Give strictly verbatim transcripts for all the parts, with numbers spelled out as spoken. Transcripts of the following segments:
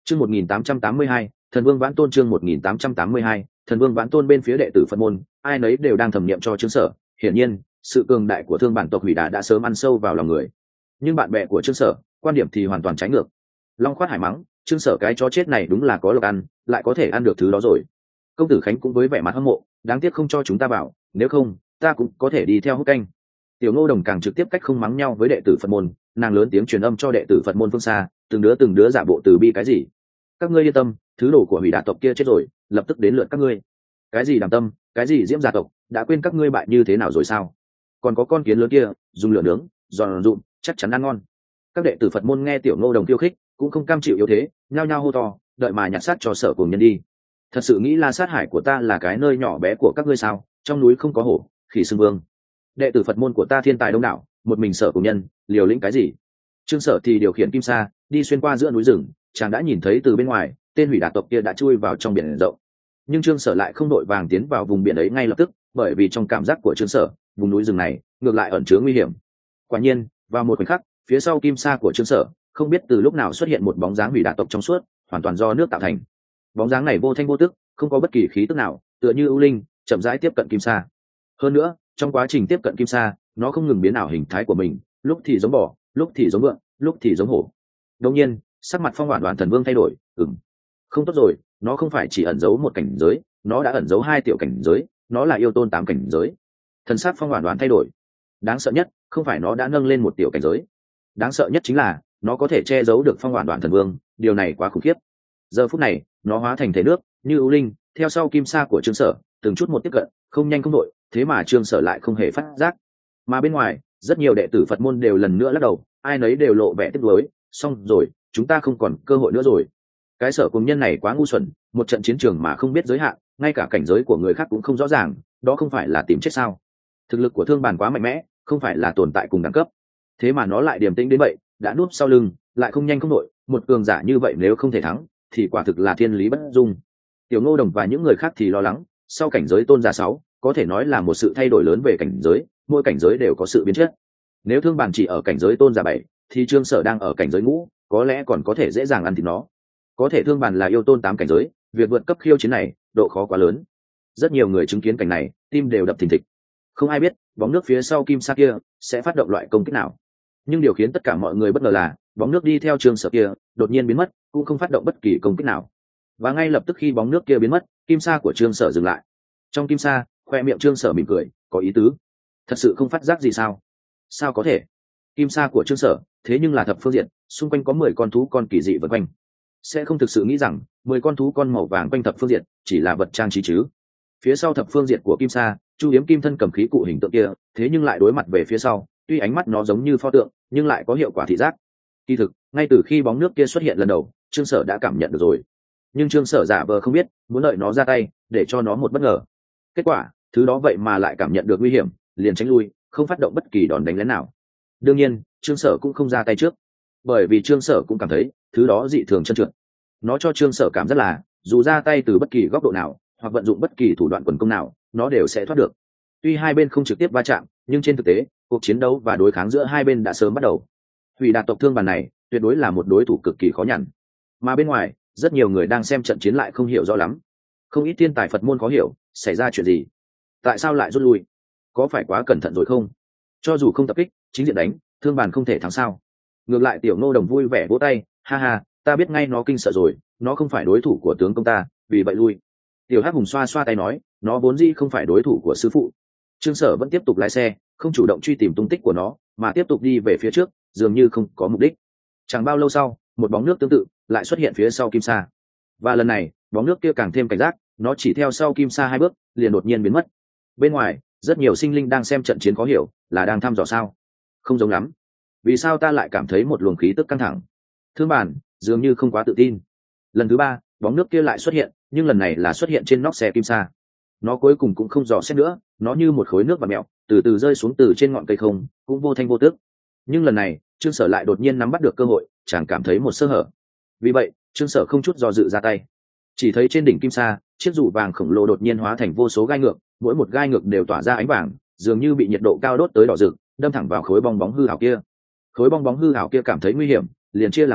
Chương một nghìn tám trăm tám mươi hai, Thần Vương Vãn Tôn chương một nghìn tám trăm tám mươi hai, Thần Vương Vãn Tôn bên phía đệ tử Phật môn, ai nấy đều đang thẩm niệm cho Trương Sở, hiển nhiên, sự cường đại của Thương bản tộc Hủy Đà đã sớm ăn sâu vào lòng người. Nhưng bạn bè của Trương Sở, quan điểm thì hoàn toàn trái ngược. Long Khoát Hải mắng, Trương Sở cái chó chết này đúng là có lộc ăn, lại có thể ăn được thứ đó rồi. Công tử Khánh cũng với vẻ mặt hâm mộ, đáng tiếc không cho chúng ta vào, nếu không, ta cũng có thể đi theo hút canh. Tiểu Ngô Đồng càng trực tiếp cách không mắng nhau với đệ tử Phật môn, nàng lớn tiếng truyền âm cho đệ tử Phật môn phương xa, từng đứa từng đứa giả bộ từ bi cái gì. Các ngươi yên tâm, thứ đồ của Hủy Đà tộc kia chết rồi, lập tức đến lượt các ngươi. Cái gì Đàm Tâm, cái gì Diễm gia tộc, đã quên các ngươi bại như thế nào rồi sao? Còn có con kiến lớn kia, dùng lửa nướng, giòn rụm, chắc chắn ăn ngon. Các đệ tử Phật môn nghe Tiểu Ngô Đồng khiêu khích, cũng không cam chịu yếu thế, nhao nhao hô to, đợi mà nhặt sát cho Sở cùng nhân đi. Thật sự nghĩ La Sát Hải của ta là cái nơi nhỏ bé của các ngươi sao? Trong núi không có hổ, khỉ xưng vương. Đệ tử Phật môn của ta thiên tài đông đảo, một mình Sở cùng nhân, liều lĩnh cái gì? Trương Sở thì điều khiển kim sa, đi xuyên qua giữa núi rừng, chàng đã nhìn thấy từ bên ngoài, tên Hủy Đà tộc kia đã chui vào trong biển rộng. Nhưng Trương Sở lại không đội vàng tiến vào vùng biển ấy ngay lập tức, bởi vì trong cảm giác của Trương Sở, vùng núi rừng này ngược lại ẩn chứa nguy hiểm. Quả nhiên, vào một khoảnh khắc, phía sau kim sa của Trương Sở, không biết từ lúc nào xuất hiện một bóng dáng Hủy Đà tộc trong suốt, hoàn toàn do nước tạo thành. Bóng dáng này vô thanh vô tức, không có bất kỳ khí tức nào, tựa như ưu linh, chậm rãi tiếp cận kim sa. Hơn nữa, trong quá trình tiếp cận kim sa, nó không ngừng biến ảo hình thái của mình, lúc thì giống bò, lúc thì giống vượn, lúc thì giống hổ. Đột nhiên, sắc mặt Phong Hoản Đoán Thần Vương thay đổi, ừm, không tốt rồi, nó không phải chỉ ẩn giấu một cảnh giới, nó đã ẩn giấu hai tiểu cảnh giới, nó là yêu tôn tám cảnh giới. Thần sắc Phong Hoản Đoán thay đổi. Đáng sợ nhất, không phải nó đã nâng lên một tiểu cảnh giới, đáng sợ nhất chính là nó có thể che giấu được Phong Hoản Đoán Thần Vương, điều này quá khủng khiếp. Giờ phút này, nó hóa thành thể nước, như ưu linh, theo sau kim sa của Trương Sở, từng chút một tiếp cận, không nhanh không đội, thế mà Trương Sở lại không hề phát giác. Mà bên ngoài, rất nhiều đệ tử Phật môn đều lần nữa lắc đầu, ai nấy đều lộ vẻ tiếc nuối, xong rồi, chúng ta không còn cơ hội nữa rồi. Cái Sở cùng nhân này quá ngu xuẩn, một trận chiến trường mà không biết giới hạn, ngay cả cảnh giới của người khác cũng không rõ ràng, đó không phải là tìm chết sao? Thực lực của Thương Bàn quá mạnh mẽ, không phải là tồn tại cùng đẳng cấp. Thế mà nó lại điềm tĩnh đến vậy, đã núp sau lưng, lại không nhanh không đội, một cường giả như vậy nếu không thể thắng, thì quả thực là thiên lý bất dung. Tiểu Ngô Đồng và những người khác thì lo lắng, sau cảnh giới tôn giả sáu, có thể nói là một sự thay đổi lớn về cảnh giới, mỗi cảnh giới đều có sự biến chất. Nếu Thương Bàn chỉ ở cảnh giới tôn giả bảy, thì Trương Sở đang ở cảnh giới ngũ, có lẽ còn có thể dễ dàng ăn thịt nó. Có thể Thương Bàn là yêu tôn tám cảnh giới, việc vượt cấp khiêu chiến này, độ khó quá lớn. Rất nhiều người chứng kiến cảnh này, tim đều đập thình thịch. Không ai biết, bóng nước phía sau kim sa kia sẽ phát động loại công kích nào. Nhưng điều khiến tất cả mọi người bất ngờ là, bóng nước đi theo Trương Sở kia, đột nhiên biến mất, cũng không phát động bất kỳ công kích nào. Và ngay lập tức khi bóng nước kia biến mất, kim sa của Trương Sở dừng lại. Trong kim sa, khoe miệng Trương Sở mỉm cười, có ý tứ. Thật sự không phát giác gì sao? Sao có thể? Kim sa của Trương Sở, thế nhưng là thập phương diện, xung quanh có mười con thú con kỳ dị vần quanh. Sẽ không thực sự nghĩ rằng mười con thú con màu vàng quanh thập phương diện chỉ là vật trang trí chứ? Phía sau thập phương diện của kim sa, Chu Yếm Kim thân cầm khí cụ hình tượng kia, thế nhưng lại đối mặt về phía sau, tuy ánh mắt nó giống như pho tượng, nhưng lại có hiệu quả thị giác. Kỳ thực, ngay từ khi bóng nước kia xuất hiện lần đầu, Trương Sở đã cảm nhận được rồi. Nhưng Trương Sở giả vờ không biết, muốn đợi nó ra tay, để cho nó một bất ngờ. Kết quả, thứ đó vậy mà lại cảm nhận được nguy hiểm, liền tránh lui, không phát động bất kỳ đòn đánh lén nào. Đương nhiên, Trương Sở cũng không ra tay trước, bởi vì Trương Sở cũng cảm thấy thứ đó dị thường trơn trượt. Nó cho Trương Sở cảm rất là, dù ra tay từ bất kỳ góc độ nào, hoặc vận dụng bất kỳ thủ đoạn quần công nào, nó đều sẽ thoát được. Tuy hai bên không trực tiếp va chạm, nhưng trên thực tế, cuộc chiến đấu và đối kháng giữa hai bên đã sớm bắt đầu. Hủy Đà tộc Thương Bàn này, tuyệt đối là một đối thủ cực kỳ khó nhằn. Mà bên ngoài, rất nhiều người đang xem trận chiến lại không hiểu rõ lắm. Không ít thiên tài Phật môn khó hiểu, xảy ra chuyện gì? Tại sao lại rút lui? Có phải quá cẩn thận rồi không? Cho dù không tập kích, chính diện đánh, Thương Bàn không thể thắng sao? Ngược lại Tiểu Ngô Đồng vui vẻ vỗ tay, ha ha, ta biết ngay nó kinh sợ rồi, nó không phải đối thủ của tướng công ta, vì vậy lui. Tiểu Hắc Hùng xoa xoa tay nói, nó vốn dĩ không phải đối thủ của sư phụ. Trương Sở vẫn tiếp tục lái xe, không chủ động truy tìm tung tích của nó, mà tiếp tục đi về phía trước, dường như không có mục đích. Chẳng bao lâu sau, một bóng nước tương tự lại xuất hiện phía sau kim sa, và lần này bóng nước kia càng thêm cảnh giác, nó chỉ theo sau kim sa hai bước, liền đột nhiên biến mất. Bên ngoài, rất nhiều sinh linh đang xem trận chiến khó hiểu, là đang thăm dò sao? Không giống lắm. Vì sao ta lại cảm thấy một luồng khí tức căng thẳng? Thương Bàn dường như không quá tự tin. Lần thứ ba, bóng nước kia lại xuất hiện, nhưng lần này là xuất hiện trên nóc xe kim sa. Nó cuối cùng cũng không dò xét nữa, nó như một khối nước và mẹo, từ từ rơi xuống từ trên ngọn cây không, cũng vô thanh vô tức. Nhưng lần này, Trương Sở lại đột nhiên nắm bắt được cơ hội, chẳng cảm thấy một sơ hở. Vì vậy, Trương Sở không chút do dự ra tay. Chỉ thấy trên đỉnh kim sa, chiếc dù vàng khổng lồ đột nhiên hóa thành vô số gai ngược, mỗi một gai ngược đều tỏa ra ánh vàng, dường như bị nhiệt độ cao đốt tới đỏ rực, đâm thẳng vào khối bong bóng hư ảo kia. Khối bong bóng hư ảo kia cảm thấy nguy hiểm, liền chia làm chín,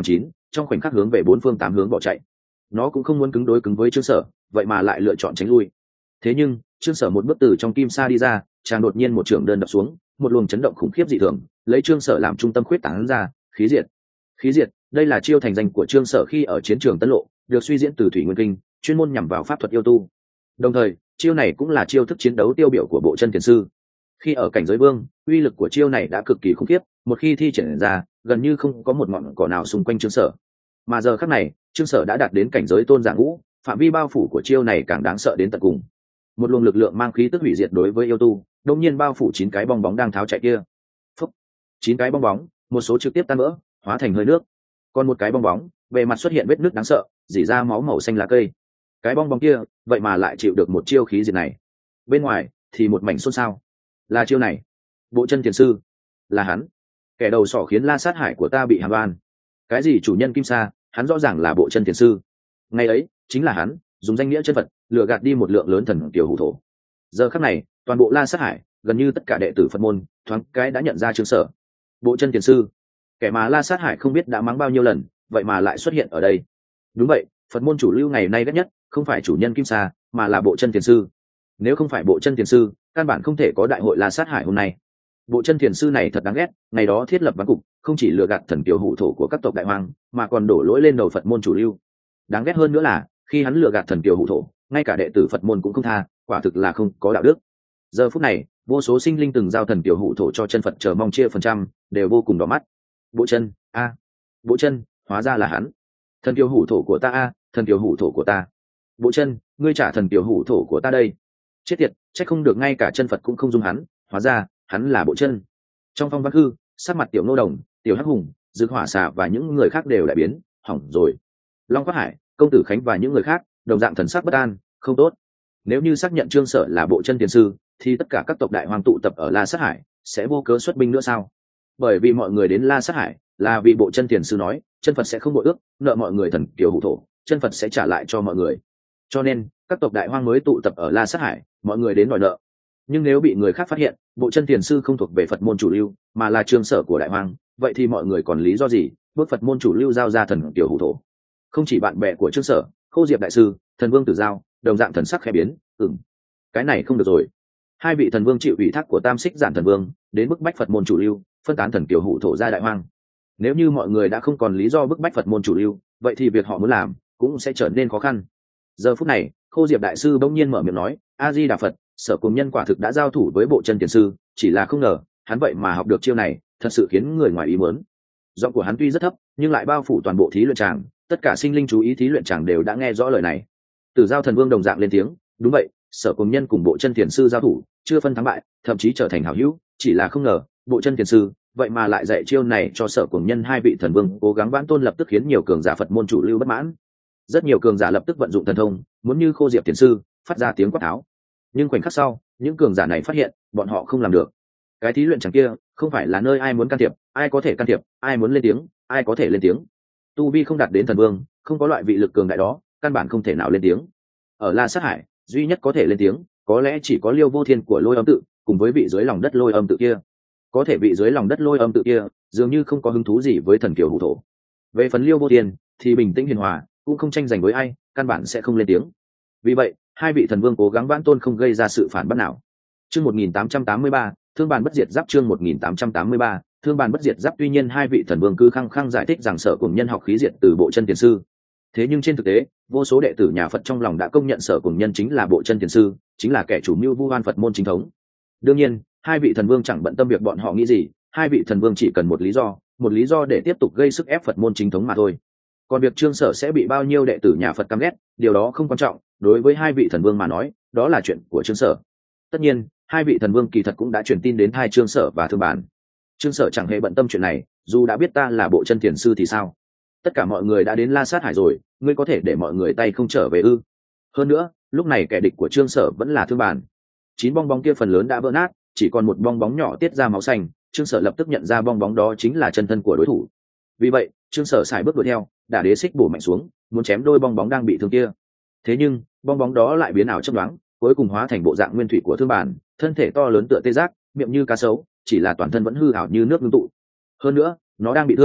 trong khoảnh khắc hướng về bốn phương tám hướng bỏ chạy. Nó cũng không muốn cứng đối cứng với Trương Sở, vậy mà lại lựa chọn tránh lui. Thế nhưng Trương Sở một bước từ trong kim sa đi ra, chàng đột nhiên một trường đơn đập xuống, một luồng chấn động khủng khiếp dị thường lấy Trương Sở làm trung tâm khuyết tán ra. Khí diệt. Khí diệt, đây là chiêu thành danh của Trương Sở khi ở chiến trường Tân Lộ, được suy diễn từ Thủy Nguyên Kinh, chuyên môn nhằm vào pháp thuật yêu tu. Đồng thời chiêu này cũng là chiêu thức chiến đấu tiêu biểu của Bộ Chân Thiền Sư. Khi ở cảnh giới vương, uy lực của chiêu này đã cực kỳ khủng khiếp, một khi thi triển ra gần như không có một ngọn cỏ nào xung quanh Trương Sở. Mà giờ khắc này Trương Sở đã đạt đến cảnh giới tôn giả ngũ, phạm vi bao phủ của chiêu này càng đáng sợ đến tận cùng. Một luồng lực lượng mang khí tức hủy diệt đối với yêu tu đột nhiên bao phủ chín cái bong bóng đang tháo chạy kia. Phúc. Chín cái bong bóng, một số trực tiếp tan vỡ, hóa thành hơi nước. Còn một cái bong bóng, bề mặt xuất hiện vết nứt đáng sợ, rỉ ra máu màu xanh lá cây. Cái bong bóng kia, vậy mà lại chịu được một chiêu khí diệt này. Bên ngoài thì một mảnh xôn xao. Là chiêu này, Bộ Chân Thiền Sư, là hắn. Kẻ đầu sỏ khiến La Sát Hải của ta bị hàm oan. Cái gì chủ nhân Kim Sa, hắn rõ ràng là Bộ Chân Thiền Sư. Ngày ấy chính là hắn dùng danh nghĩa chân Phật lừa gạt đi một lượng lớn thần tiểu hủ thổ. Giờ khắc này toàn bộ La Sát Hải, gần như tất cả đệ tử Phật môn thoáng cái đã nhận ra Trương Sở. Bộ Chân Thiền Sư, kẻ mà La Sát Hải không biết đã mắng bao nhiêu lần, vậy mà lại xuất hiện ở đây. Đúng vậy, Phật môn chủ lưu ngày nay ghét nhất không phải chủ nhân Kim Sa, mà là Bộ Chân Thiền Sư. Nếu không phải Bộ Chân Thiền Sư, căn bản không thể có đại hội La Sát Hải hôm nay. Bộ Chân Thiền Sư này thật đáng ghét, ngày đó thiết lập ván cục, không chỉ lừa gạt thần kiều hủ thổ của các tộc đại hoang, mà còn đổ lỗi lên đầu Phật môn chủ lưu. Đáng ghét hơn nữa là, khi hắn lừa gạt thần kiều hủ thổ, ngay cả đệ tử Phật môn cũng không tha, quả thực là không có đạo đức. Giờ phút này, vô số sinh linh từng giao thần kiều hủ thổ cho chân Phật chờ mong chia phần trăm, đều vô cùng đỏ mắt. Bộ Chân, a, à, Bộ Chân, hóa ra là hắn. Thần kiều hủ thổ của ta a, à, thần kiều hủ thổ của ta. Bộ Chân, ngươi trả thần kiều hủ thổ của ta đây. Chết tiệt, chắc không được ngay cả chân Phật cũng không dung hắn, hóa ra hắn là Bộ Chân. Trong phong văn hư, sắc mặt tiểu nô đồng, tiểu hắc hùng, dư hỏa xà và những người khác đều đại biến, hỏng rồi. Long Quát Hải, công tử Khánh và những người khác đồng dạng thần sắc bất an, không tốt. Nếu như xác nhận Trương Sở là Bộ Chân Thiền Sư, thì tất cả các tộc đại hoàng tụ tập ở La Sát Hải sẽ vô cớ xuất binh nữa sao? Bởi vì mọi người đến La Sát Hải là vì Bộ Chân Thiền Sư nói chân Phật sẽ không bội ước, nợ mọi người thần kiều hủ thổ, chân Phật sẽ trả lại cho mọi người. Cho nên các tộc đại hoang mới tụ tập ở La Sát Hải, mọi người đến đòi nợ. Nhưng nếu bị người khác phát hiện Bộ Chân Thiền Sư không thuộc về Phật môn chủ lưu, mà là Trương Sở của đại hoang, vậy thì mọi người còn lý do gì bước Phật môn chủ lưu giao ra thần kiều hủ thổ? Không chỉ bạn bè của Trương Sở, Khâu Diệp đại sư, thần vương Tử Giao đồng dạng thần sắc khẽ biến. Ừm, cái này không được rồi. Hai vị thần vương chịu ủy thác của Tam Xích Giản thần vương đến bức bách Phật môn chủ lưu, phân tán thần kiều hủ thổ ra đại hoang. Nếu như mọi người đã không còn lý do bức bách Phật môn chủ lưu, vậy thì việc họ muốn làm cũng sẽ trở nên khó khăn. Giờ phút này Khâu Diệp đại sư bỗng nhiên mở miệng nói: A Di Đà Phật, Sở Cùng Nhân quả thực đã giao thủ với Bộ Chân Thiền Sư, chỉ là không ngờ hắn vậy mà học được chiêu này, thật sự khiến người ngoài ý muốn. Giọng của hắn tuy rất thấp, nhưng lại bao phủ toàn bộ thí luyện tràng, tất cả sinh linh chú ý thí luyện tràng đều đã nghe rõ lời này. Tử Giao thần vương đồng dạng lên tiếng: đúng vậy, Sở Cùng Nhân cùng Bộ Chân Thiền Sư giao thủ, chưa phân thắng bại, thậm chí trở thành hảo hữu, chỉ là không ngờ Bộ Chân Thiền Sư vậy mà lại dạy chiêu này cho Sở Cùng Nhân. Hai vị thần vương cố gắng vãn tôn lập tức khiến nhiều cường giả Phật môn chủ lưu bất mãn. Rất nhiều cường giả lập tức vận dụng thần thông, muốn như Khô Diệp Thiền Sư phát ra tiếng quát tháo. Nhưng khoảnh khắc sau, những cường giả này phát hiện bọn họ không làm được. Cái thí luyện chẳng kia không phải là nơi ai muốn can thiệp ai có thể can thiệp, ai muốn lên tiếng ai có thể lên tiếng. Tu vi không đạt đến thần vương, không có loại vị lực cường đại đó, căn bản không thể nào lên tiếng. Ở La Sát Hải, duy nhất có thể lên tiếng có lẽ chỉ có Liêu Vô Thiên của Lôi Âm Tự, cùng với vị dưới lòng đất Lôi Âm Tự kia. Có thể vị dưới lòng đất Lôi Âm Tự kia dường như không có hứng thú gì với thần kiều hủ thổ. Về phần Liêu Vô Thiên thì bình tĩnh hiền hòa, cũng không tranh giành với ai, căn bản sẽ không lên tiếng. Vì vậy hai vị thần vương cố gắng vãn tôn không gây ra sự phản bác nào. Chương một nghìn tám trăm tám mươi ba, thương bàn bất diệt giáp. Chương một nghìn tám trăm tám mươi ba, thương bàn bất diệt giáp. Tuy nhiên hai vị thần vương cứ khăng khăng giải thích rằng Sở Cùng Nhân học khí diệt từ Bộ Chân Thiền Sư. Thế nhưng trên thực tế, vô số đệ tử nhà Phật trong lòng đã công nhận Sở Cùng Nhân chính là Bộ Chân Thiền Sư, chính là kẻ chủ mưu vu oan Phật môn chính thống. Đương nhiên, hai vị thần vương chẳng bận tâm việc bọn họ nghĩ gì, hai vị thần vương chỉ cần một lý do, một lý do để tiếp tục gây sức ép Phật môn chính thống mà thôi. Còn việc Trương Sở sẽ bị bao nhiêu đệ tử nhà Phật căm ghét, điều đó không quan trọng, đối với hai vị thần vương mà nói, đó là chuyện của Trương Sở. Tất nhiên, hai vị thần vương kỳ thật cũng đã truyền tin đến hai Trương Sở và Thương Bản. Trương Sở chẳng hề bận tâm chuyện này, dù đã biết ta là Bộ Chân Thiền Sư thì sao? Tất cả mọi người đã đến La Sát Hải rồi, ngươi có thể để mọi người tay không trở về ư? Hơn nữa, lúc này kẻ địch của Trương Sở vẫn là Thương Bản. Chín bong bóng kia phần lớn đã vỡ nát, chỉ còn một bong bóng nhỏ tiết ra máu xanh. Trương Sở lập tức nhận ra bong bóng đó chính là chân thân của đối thủ. Vì vậy, Trương Sở xài bước đuổi theo, đả đế xích bổ mạnh xuống, muốn chém đôi bong bóng đang bị thương kia. Thế nhưng bong bóng đó lại biến ảo chớp nhoáng, cuối cùng hóa thành bộ dạng nguyên thủy của Thương Bản, thân thể to lớn tựa tê giác, miệng như cá sấu, chỉ là toàn thân vẫn hư ảo như nước ngưng tụ. Hơn nữa, nó đang bị thương,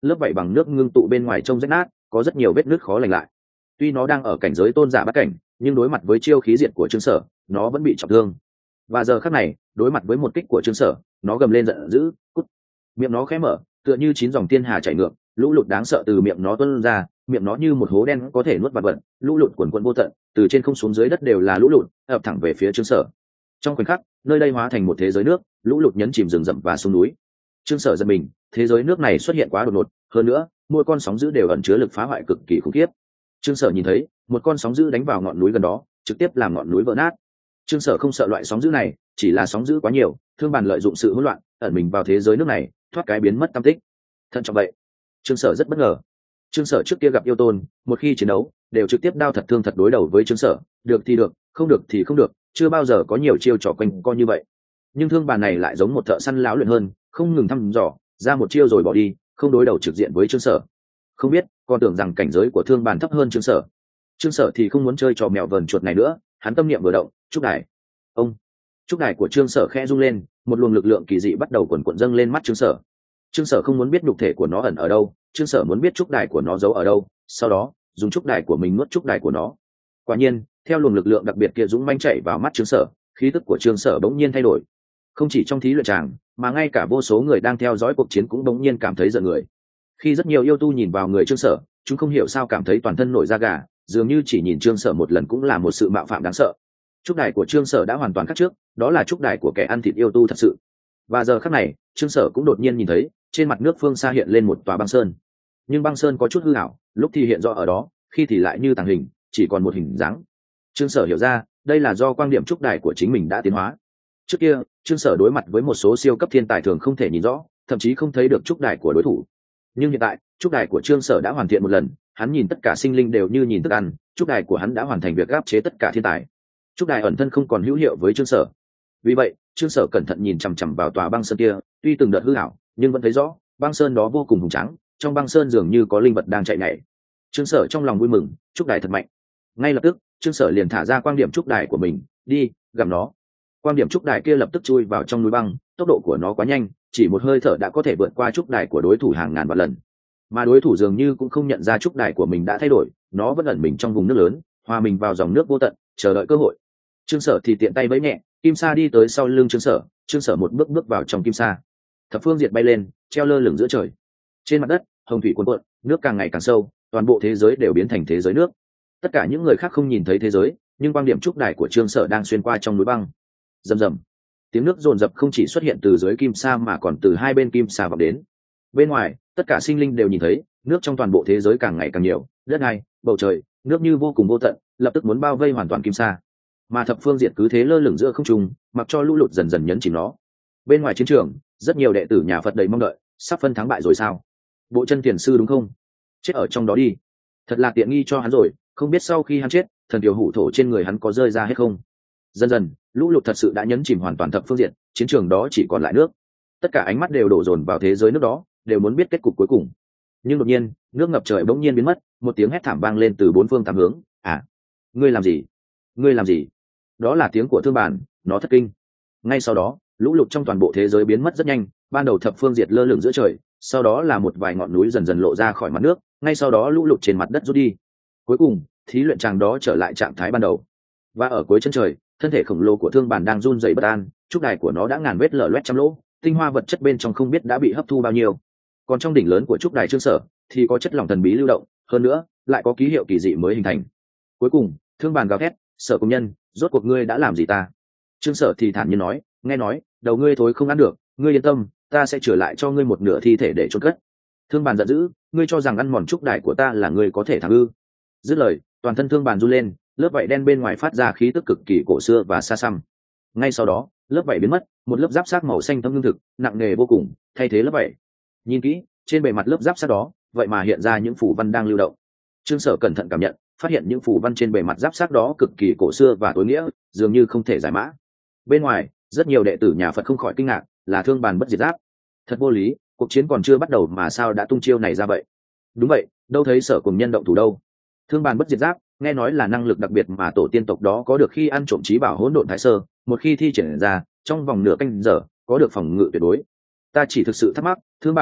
lớp vảy bằng nước ngưng tụ bên ngoài trông rách nát, có rất nhiều vết nứt khó lành lại. Tuy nó đang ở cảnh giới tôn giả bát cảnh, nhưng đối mặt với chiêu khí diệt của Trương Sở, nó vẫn bị trọng thương. Và giờ khắc này, đối mặt với một kích của Trương Sở, nó gầm lên giận dữ, cút. Miệng nó khẽ mở, tựa như chín dòng tiên hà chảy ngược, lũ lụt đáng sợ từ miệng nó tuôn ra, miệng nó như một hố đen có thể nuốt vật vật, lũ lụt cuồn cuộn vô tận, từ trên không xuống dưới đất đều là lũ lụt, ập thẳng về phía Trương Sở. Trong khoảnh khắc, nơi đây hóa thành một thế giới nước, lũ lụt nhấn chìm rừng rậm và sông núi. Trương Sở giật mình, thế giới nước này xuất hiện quá đột ngột, hơn nữa, mỗi con sóng dữ đều ẩn chứa lực phá hoại cực kỳ khủng khiếp. Trương Sở nhìn thấy, một con sóng dữ đánh vào ngọn núi gần đó, trực tiếp làm ngọn núi vỡ nát. Trương Sở không sợ loại sóng dữ này, chỉ là sóng dữ quá nhiều, thương bàn lợi dụng sự hỗn loạn, ẩn mình vào thế giới nước này, thoát cái biến mất tâm tích. Thận trọng vậy. Trương Sở rất bất ngờ. Trương Sở trước kia gặp yêu tôn, một khi chiến đấu, đều trực tiếp đao thật thương thật đối đầu với Trương Sở, được thì được, không được thì không được, chưa bao giờ có nhiều chiêu trò quanh co như vậy. Nhưng thương bàn này lại giống một thợ săn lão luyện hơn, không ngừng thăm dò, ra một chiêu rồi bỏ đi, không đối đầu trực diện với Trương Sở. Không biết, còn tưởng rằng cảnh giới của thương bàn thấp hơn Trương Sở. Trương Sở thì không muốn chơi trò mèo vờn chuột này nữa, hắn tâm niệm vừa động, trúc đài. Ông, trúc đài của Trương Sở khẽ rung lên, một luồng lực lượng kỳ dị bắt đầu quần quần dâng lên mắt Trương Sở. Trương Sở không muốn biết nhục thể của nó ẩn ở đâu, Trương Sở muốn biết trúc đài của nó giấu ở đâu, sau đó dùng trúc đài của mình nuốt trúc đài của nó. Quả nhiên, theo luồng lực lượng đặc biệt kia dũng manh chạy vào mắt Trương Sở, khí tức của Trương Sở bỗng nhiên thay đổi. Không chỉ trong thí luyện tràng, mà ngay cả vô số người đang theo dõi cuộc chiến cũng bỗng nhiên cảm thấy giận người. Khi rất nhiều yêu tu nhìn vào người Trương Sở, chúng không hiểu sao cảm thấy toàn thân nổi da gà, dường như chỉ nhìn Trương Sở một lần cũng là một sự mạo phạm đáng sợ. Trúc đài của Trương Sở đã hoàn toàn khác trước, đó là trúc đài của kẻ ăn thịt yêu tu thật sự. Và giờ khắc này, Trương Sở cũng đột nhiên nhìn thấy, trên mặt nước phương xa hiện lên một tòa băng sơn. Nhưng băng sơn có chút hư ảo, lúc thì hiện rõ ở đó, khi thì lại như tàng hình, chỉ còn một hình dáng. Trương Sở hiểu ra, đây là do quan điểm trúc đài của chính mình đã tiến hóa. Trước kia, Trương Sở đối mặt với một số siêu cấp thiên tài thường không thể nhìn rõ, thậm chí không thấy được trúc đài của đối thủ. Nhưng hiện tại, trúc đài của Trương Sở đã hoàn thiện một lần, hắn nhìn tất cả sinh linh đều như nhìn thức ăn, trúc đài của hắn đã hoàn thành việc áp chế tất cả thiên tài. Trúc đài ẩn thân không còn hữu hiệu với Trương Sở. Vì vậy, Trương Sở cẩn thận nhìn chằm chằm vào tòa băng sơn kia, tuy từng đợt hư ảo, nhưng vẫn thấy rõ, băng sơn đó vô cùng hùng tráng, trong băng sơn dường như có linh vật đang chạy nhảy. Trương Sở trong lòng vui mừng, trúc đài thật mạnh. Ngay lập tức, Trương Sở liền thả ra quang điểm trúc đài của mình, đi, gặm nó. Quang điểm trúc đài kia lập tức chui vào trong núi băng, tốc độ của nó quá nhanh, chỉ một hơi thở đã có thể vượt qua trúc đài của đối thủ hàng ngàn vạn lần. Mà đối thủ dường như cũng không nhận ra trúc đài của mình đã thay đổi, nó vẫn ẩn mình trong vùng nước lớn, hòa mình vào dòng nước vô tận, chờ đợi cơ hội. Trương Sở thì tiện tay vẫy nhẹ, kim sa đi tới sau lưng Trương Sở, Trương Sở một bước bước vào trong kim sa. Thập phương diệt bay lên, treo lơ lửng giữa trời. Trên mặt đất, hồng thủy cuồn cuộn, nước càng ngày càng sâu, toàn bộ thế giới đều biến thành thế giới nước. Tất cả những người khác không nhìn thấy thế giới, nhưng quang điểm trúc đài của Trương Sở đang xuyên qua trong núi băng. Rầm rầm, tiếng nước dồn dập không chỉ xuất hiện từ dưới kim sa mà còn từ hai bên kim sa vọng đến. Bên ngoài, tất cả sinh linh đều nhìn thấy, nước trong toàn bộ thế giới càng ngày càng nhiều, đất này, bầu trời, nước như vô cùng vô tận, lập tức muốn bao vây hoàn toàn kim sa. Mà thập phương diệt cứ thế lơ lửng giữa không trung, mặc cho lũ lụt dần dần nhấn chìm nó. Bên ngoài chiến trường, rất nhiều đệ tử nhà Phật đầy mong đợi, sắp phân thắng bại rồi sao? Bộ chân tiền sư đúng không? Chết ở trong đó đi. Thật là tiện nghi cho hắn rồi, không biết sau khi hắn chết, thần tiểu hủ thổ trên người hắn có rơi ra hết không? Dần dần, lũ lụt thật sự đã nhấn chìm hoàn toàn thập phương diệt, chiến trường đó chỉ còn lại nước. Tất cả ánh mắt đều đổ dồn vào thế giới nước đó, đều muốn biết kết cục cuối cùng. Nhưng đột nhiên, nước ngập trời bỗng nhiên biến mất, một tiếng hét thảm vang lên từ bốn phương tám hướng. À, ngươi làm gì? Ngươi làm gì? Đó là tiếng của thương bản, nó thất kinh. Ngay sau đó, lũ lụt trong toàn bộ thế giới biến mất rất nhanh, ban đầu thập phương diệt lơ lửng giữa trời, sau đó là một vài ngọn núi dần dần lộ ra khỏi mặt nước, ngay sau đó lũ lụt trên mặt đất rút đi. Cuối cùng, thí luyện tràng đó trở lại trạng thái ban đầu. Và ở cuối chân trời, thân thể khổng lồ của thương bản đang run rẩy bất an, trúc đài của nó đã ngàn vết lở loét trăm lỗ, tinh hoa vật chất bên trong không biết đã bị hấp thu bao nhiêu. Còn trong đỉnh lớn của trúc đài Trương Sở thì có chất lỏng thần bí lưu động, hơn nữa lại có ký hiệu kỳ dị mới hình thành. Cuối cùng, thương bản gào thét, Sở công nhân, rốt cuộc ngươi đã làm gì ta? Trương Sở thì thản nhiên nói, nghe nói đầu ngươi thối không ăn được, ngươi yên tâm, ta sẽ trở lại cho ngươi một nửa thi thể để chôn cất. Thương bàn giận dữ, ngươi cho rằng ăn mòn trúc đài của ta là ngươi có thể thắng ư? Dứt lời, toàn thân thương bàn run lên, lớp vảy đen bên ngoài phát ra khí tức cực kỳ cổ xưa và xa xăm. Ngay sau đó, lớp vảy biến mất, một lớp giáp xác màu xanh thâm lương thực, nặng nề vô cùng, thay thế lớp vảy. Nhìn kỹ, trên bề mặt lớp giáp xác đó, vậy mà hiện ra những phù văn đang lưu động. Trương Sở cẩn thận cảm nhận, phát hiện những phù văn trên bề mặt giáp xác đó cực kỳ cổ xưa và tối nghĩa, dường như không thể giải mã. Bên ngoài, rất nhiều đệ tử nhà Phật không khỏi kinh ngạc, là thương bàn bất diệt giáp. Thật vô lý, cuộc chiến còn chưa bắt đầu mà sao đã tung chiêu này ra vậy? Đúng vậy, đâu thấy Sở cùng nhân động thủ đâu. Thương bàn bất diệt giáp, nghe nói là năng lực đặc biệt mà tổ tiên tộc đó có được khi ăn trộm trí bảo hỗn độn thái sơ, một khi thi triển ra, trong vòng nửa canh giờ, có được phòng ngự tuyệt đối. Ta chỉ thực sự thắc mắc, thương bàn,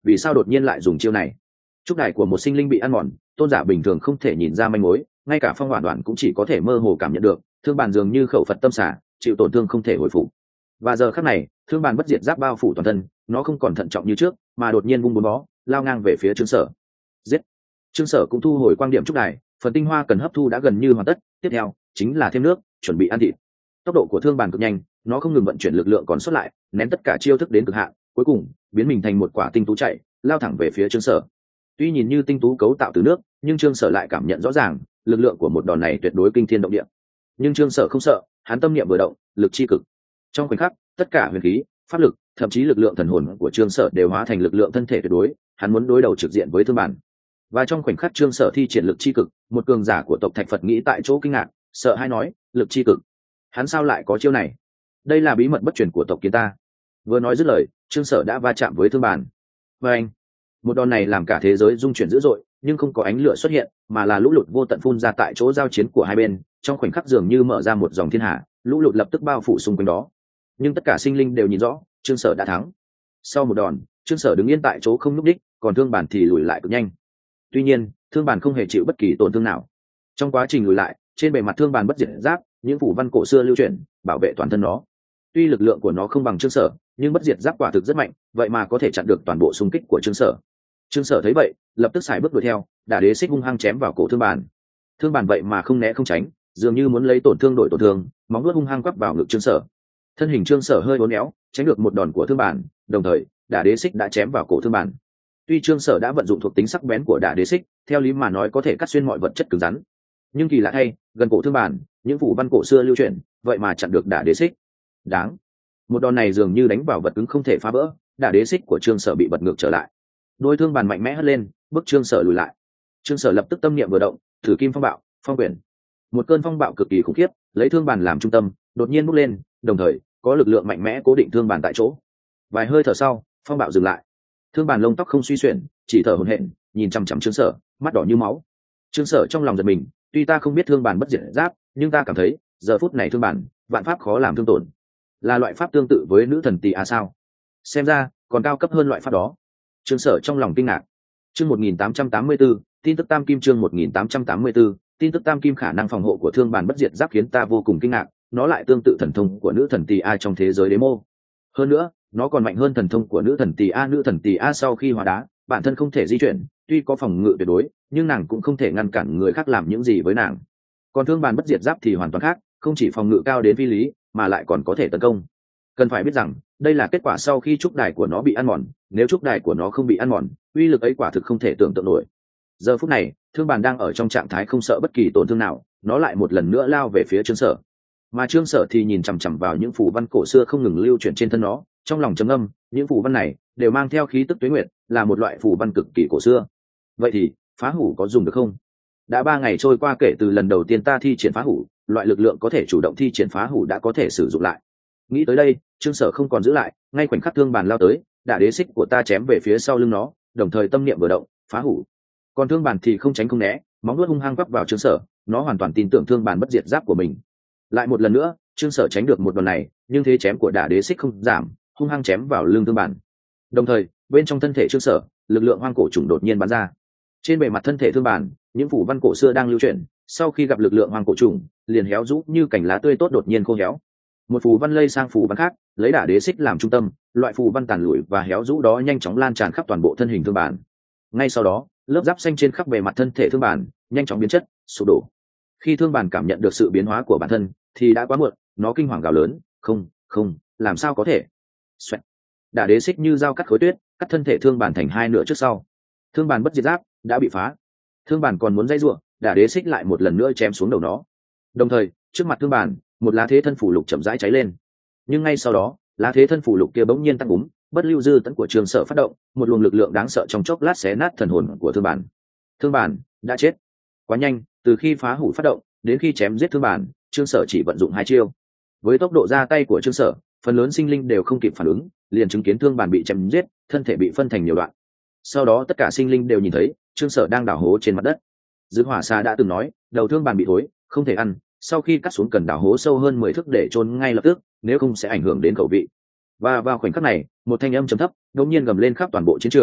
vì sao đột nhiên lại dùng chiêu này? Trúc đài của một sinh linh bị ăn mòn, tôn giả bình thường không thể nhìn ra manh mối, ngay cả Phong Hoản Đoạn cũng chỉ có thể mơ hồ cảm nhận được, thương bàn dường như khẩu Phật tâm xả, chịu tổn thương không thể hồi phục. Và giờ khắc này, thương bàn bất diệt giáp bao phủ toàn thân, nó không còn thận trọng như trước, mà đột nhiên vung bốn bó, lao ngang về phía Trương Sở. Giết! Trương Sở cũng thu hồi quang điểm trúc đài, phần tinh hoa cần hấp thu đã gần như hoàn tất, tiếp theo chính là thêm nước, chuẩn bị ăn thịt. Tốc độ của thương bàn cực nhanh, nó không ngừng vận chuyển lực lượng còn sót lại, nén tất cả chiêu thức đến cực hạn, cuối cùng biến mình thành một quả tinh tú chạy, lao thẳng về phía Trương Sở. Tuy nhìn như tinh tú cấu tạo từ nước, nhưng Trương Sở lại cảm nhận rõ ràng, lực lượng của một đòn này tuyệt đối kinh thiên động địa. Nhưng Trương Sở không sợ, hắn tâm niệm vừa động, lực chi cực. Trong khoảnh khắc, tất cả huyền khí, pháp lực, thậm chí lực lượng thần hồn của Trương Sở đều hóa thành lực lượng thân thể tuyệt đối, hắn muốn đối đầu trực diện với thương bản. Và trong khoảnh khắc Trương Sở thi triển lực chi cực, một cường giả của tộc Thạch Phật nghĩ tại chỗ kinh ngạc, sợ hãi nói, lực chi cực, hắn sao lại có chiêu này? Đây là bí mật bất truyền của tộc Kiến ta. Vừa nói dứt lời, Trương Sở đã va chạm với thương bản. Và anh, một đòn này làm cả thế giới rung chuyển dữ dội, nhưng không có ánh lửa xuất hiện, mà là lũ lụt vô tận phun ra tại chỗ giao chiến của hai bên, trong khoảnh khắc dường như mở ra một dòng thiên hà, lũ lụt lập tức bao phủ xung quanh đó. Nhưng tất cả sinh linh đều nhìn rõ, Trương Sở đã thắng. Sau một đòn, Trương Sở đứng yên tại chỗ không nhúc đích, còn thương bản thì lùi lại cực nhanh. Tuy nhiên, thương bản không hề chịu bất kỳ tổn thương nào. Trong quá trình lùi lại, trên bề mặt thương bản bất diệt giáp, những phủ văn cổ xưa lưu truyền, bảo vệ toàn thân nó. Tuy lực lượng của nó không bằng Trương Sở, nhưng bất diệt giáp quả thực rất mạnh, vậy mà có thể chặn được toàn bộ xung kích của Trương Sở. Trương Sở thấy vậy, lập tức xài bước đuổi theo, đả đế xích hung hăng chém vào cổ thương bản. Thương bản vậy mà không né không tránh, dường như muốn lấy tổn thương đổi tổn thương, móng vuốt hung hăng quắp vào ngực Trương Sở. Thân hình Trương Sở hơi uốn éo, tránh được một đòn của thương bản, đồng thời đả đế xích đã chém vào cổ thương bản. Tuy Trương Sở đã vận dụng thuộc tính sắc bén của đả đế xích, theo lý mà nói có thể cắt xuyên mọi vật chất cứng rắn, nhưng kỳ lạ thay, gần cổ thương bản, những phủ văn cổ xưa lưu truyền, vậy mà chặn được đả đế xích. Đáng, một đòn này dường như đánh vào vật cứng không thể phá vỡ, đả đế xích của Trương Sở bị bật ngược trở lại. Đôi thương bản mạnh mẽ hất lên, bức Trương Sở lùi lại. Trương Sở lập tức tâm niệm vừa động, thử kim phong bạo, phong quyển. Một cơn phong bạo cực kỳ khủng khiếp, lấy thương bản làm trung tâm, đột nhiên bốc lên, đồng thời có lực lượng mạnh mẽ cố định thương bản tại chỗ. Vài hơi thở sau, phong bạo dừng lại. Thương bản lông tóc không suy xuyển, chỉ thở hổn hển, nhìn chằm chằm Trương Sở, mắt đỏ như máu. Trương Sở trong lòng giật mình, tuy ta không biết thương bản bất diệt giáp, nhưng ta cảm thấy giờ phút này thương bản vạn pháp khó làm thương tổn, là loại pháp tương tự với nữ thần tỳ a sao? Xem ra còn cao cấp hơn loại pháp đó. Trương Sở trong lòng kinh ngạc. Chương một nghìn tám trăm tám mươi tư, tin tức tam kim chương một nghìn tám trăm tám mươi tư, tin tức tam kim khả năng phòng hộ của thương bản bất diệt giáp khiến ta vô cùng kinh ngạc, nó lại tương tự thần thông của nữ thần tỳ a trong thế giới demo. Hơn nữa, nó còn mạnh hơn thần thông của nữ thần tỳ a. Nữ thần tỳ a sau khi hóa đá, bản thân không thể di chuyển, tuy có phòng ngự tuyệt đối, nhưng nàng cũng không thể ngăn cản người khác làm những gì với nàng. Còn thương bản bất diệt giáp thì hoàn toàn khác, không chỉ phòng ngự cao đến phi lý, mà lại còn có thể tấn công. Cần phải biết rằng, đây là kết quả sau khi trúc đài của nó bị ăn mòn, nếu trúc đài của nó không bị ăn mòn, uy lực ấy quả thực không thể tưởng tượng nổi. Giờ phút này, thương bản đang ở trong trạng thái không sợ bất kỳ tổn thương nào, nó lại một lần nữa lao về phía Trương Sở. Mà Trương Sở thì nhìn chằm chằm vào những phù văn cổ xưa không ngừng lưu chuyển trên thân nó, trong lòng trầm ngâm, những phù văn này đều mang theo khí tức tuế nguyệt, là một loại phù văn cực kỳ cổ xưa. Vậy thì, phá hủ có dùng được không? Đã ba ngày trôi qua kể từ lần đầu tiên ta thi triển phá hủ, loại lực lượng có thể chủ động thi triển phá hủ đã có thể sử dụng lại. Nghĩ tới đây, Trương Sở không còn giữ lại, ngay khoảnh khắc thương bàn lao tới, đả đế xích của ta chém về phía sau lưng nó, đồng thời tâm niệm vừa động, phá hủ. Còn thương bàn thì không tránh không né, móng vuốt hung hăng quắp vào Trương Sở, nó hoàn toàn tin tưởng thương bàn bất diệt giáp của mình. Lại một lần nữa, Trương Sở tránh được một đòn này, nhưng thế chém của đả đế xích không giảm, hung hăng chém vào lưng thương bàn. Đồng thời, bên trong thân thể Trương Sở, lực lượng hoang cổ trùng đột nhiên bắn ra. Trên bề mặt thân thể thương bàn, những phủ văn cổ xưa đang lưu chuyển, sau khi gặp lực lượng hoang cổ trùng, liền héo rũ như cành lá tươi tốt đột nhiên khô héo. Một phù văn lây sang phù văn khác, lấy đả đế xích làm trung tâm, loại phù văn tàn lụi và héo rũ đó nhanh chóng lan tràn khắp toàn bộ thân hình thương bản. Ngay sau đó, lớp giáp xanh trên khắp bề mặt thân thể thương bản nhanh chóng biến chất, sụp đổ. Khi thương bản cảm nhận được sự biến hóa của bản thân, thì đã quá muộn, nó kinh hoàng gào lớn, "Không, không, làm sao có thể?" Xoẹt. Đả đế xích như dao cắt khối tuyết, cắt thân thể thương bản thành hai nửa trước sau. Thương bản bất diệt giáp đã bị phá. Thương bản còn muốn dây rủa, đả đế xích lại một lần nữa chém xuống đầu nó. Đồng thời, trước mặt thương bản, một lá thế thân phủ lục chậm rãi cháy lên. Nhưng ngay sau đó, lá thế thân phủ lục kia bỗng nhiên tăng búng, bất lưu dư tấn của Trương Sở phát động, một luồng lực lượng đáng sợ trong chốc lát xé nát thần hồn của thương bản. Thương bản đã chết. Quá nhanh, từ khi phá hủ phát động đến khi chém giết thương bản, Trương Sở chỉ vận dụng hai chiêu. Với tốc độ ra tay của Trương Sở, phần lớn sinh linh đều không kịp phản ứng, liền chứng kiến thương bản bị chém giết, thân thể bị phân thành nhiều đoạn. Sau đó tất cả sinh linh đều nhìn thấy Trương Sở đang đào hố trên mặt đất. Dư Hỏa Sa đã từng nói, đầu thương bản bị thối, không thể ăn, sau khi cắt xuống cần đào hố sâu hơn mười thước để chôn ngay lập tức, nếu không sẽ ảnh hưởng đến khẩu vị. Và vào khoảnh khắc này, một thanh âm trầm thấp đột nhiên gầm lên khắp toàn bộ chiến trường,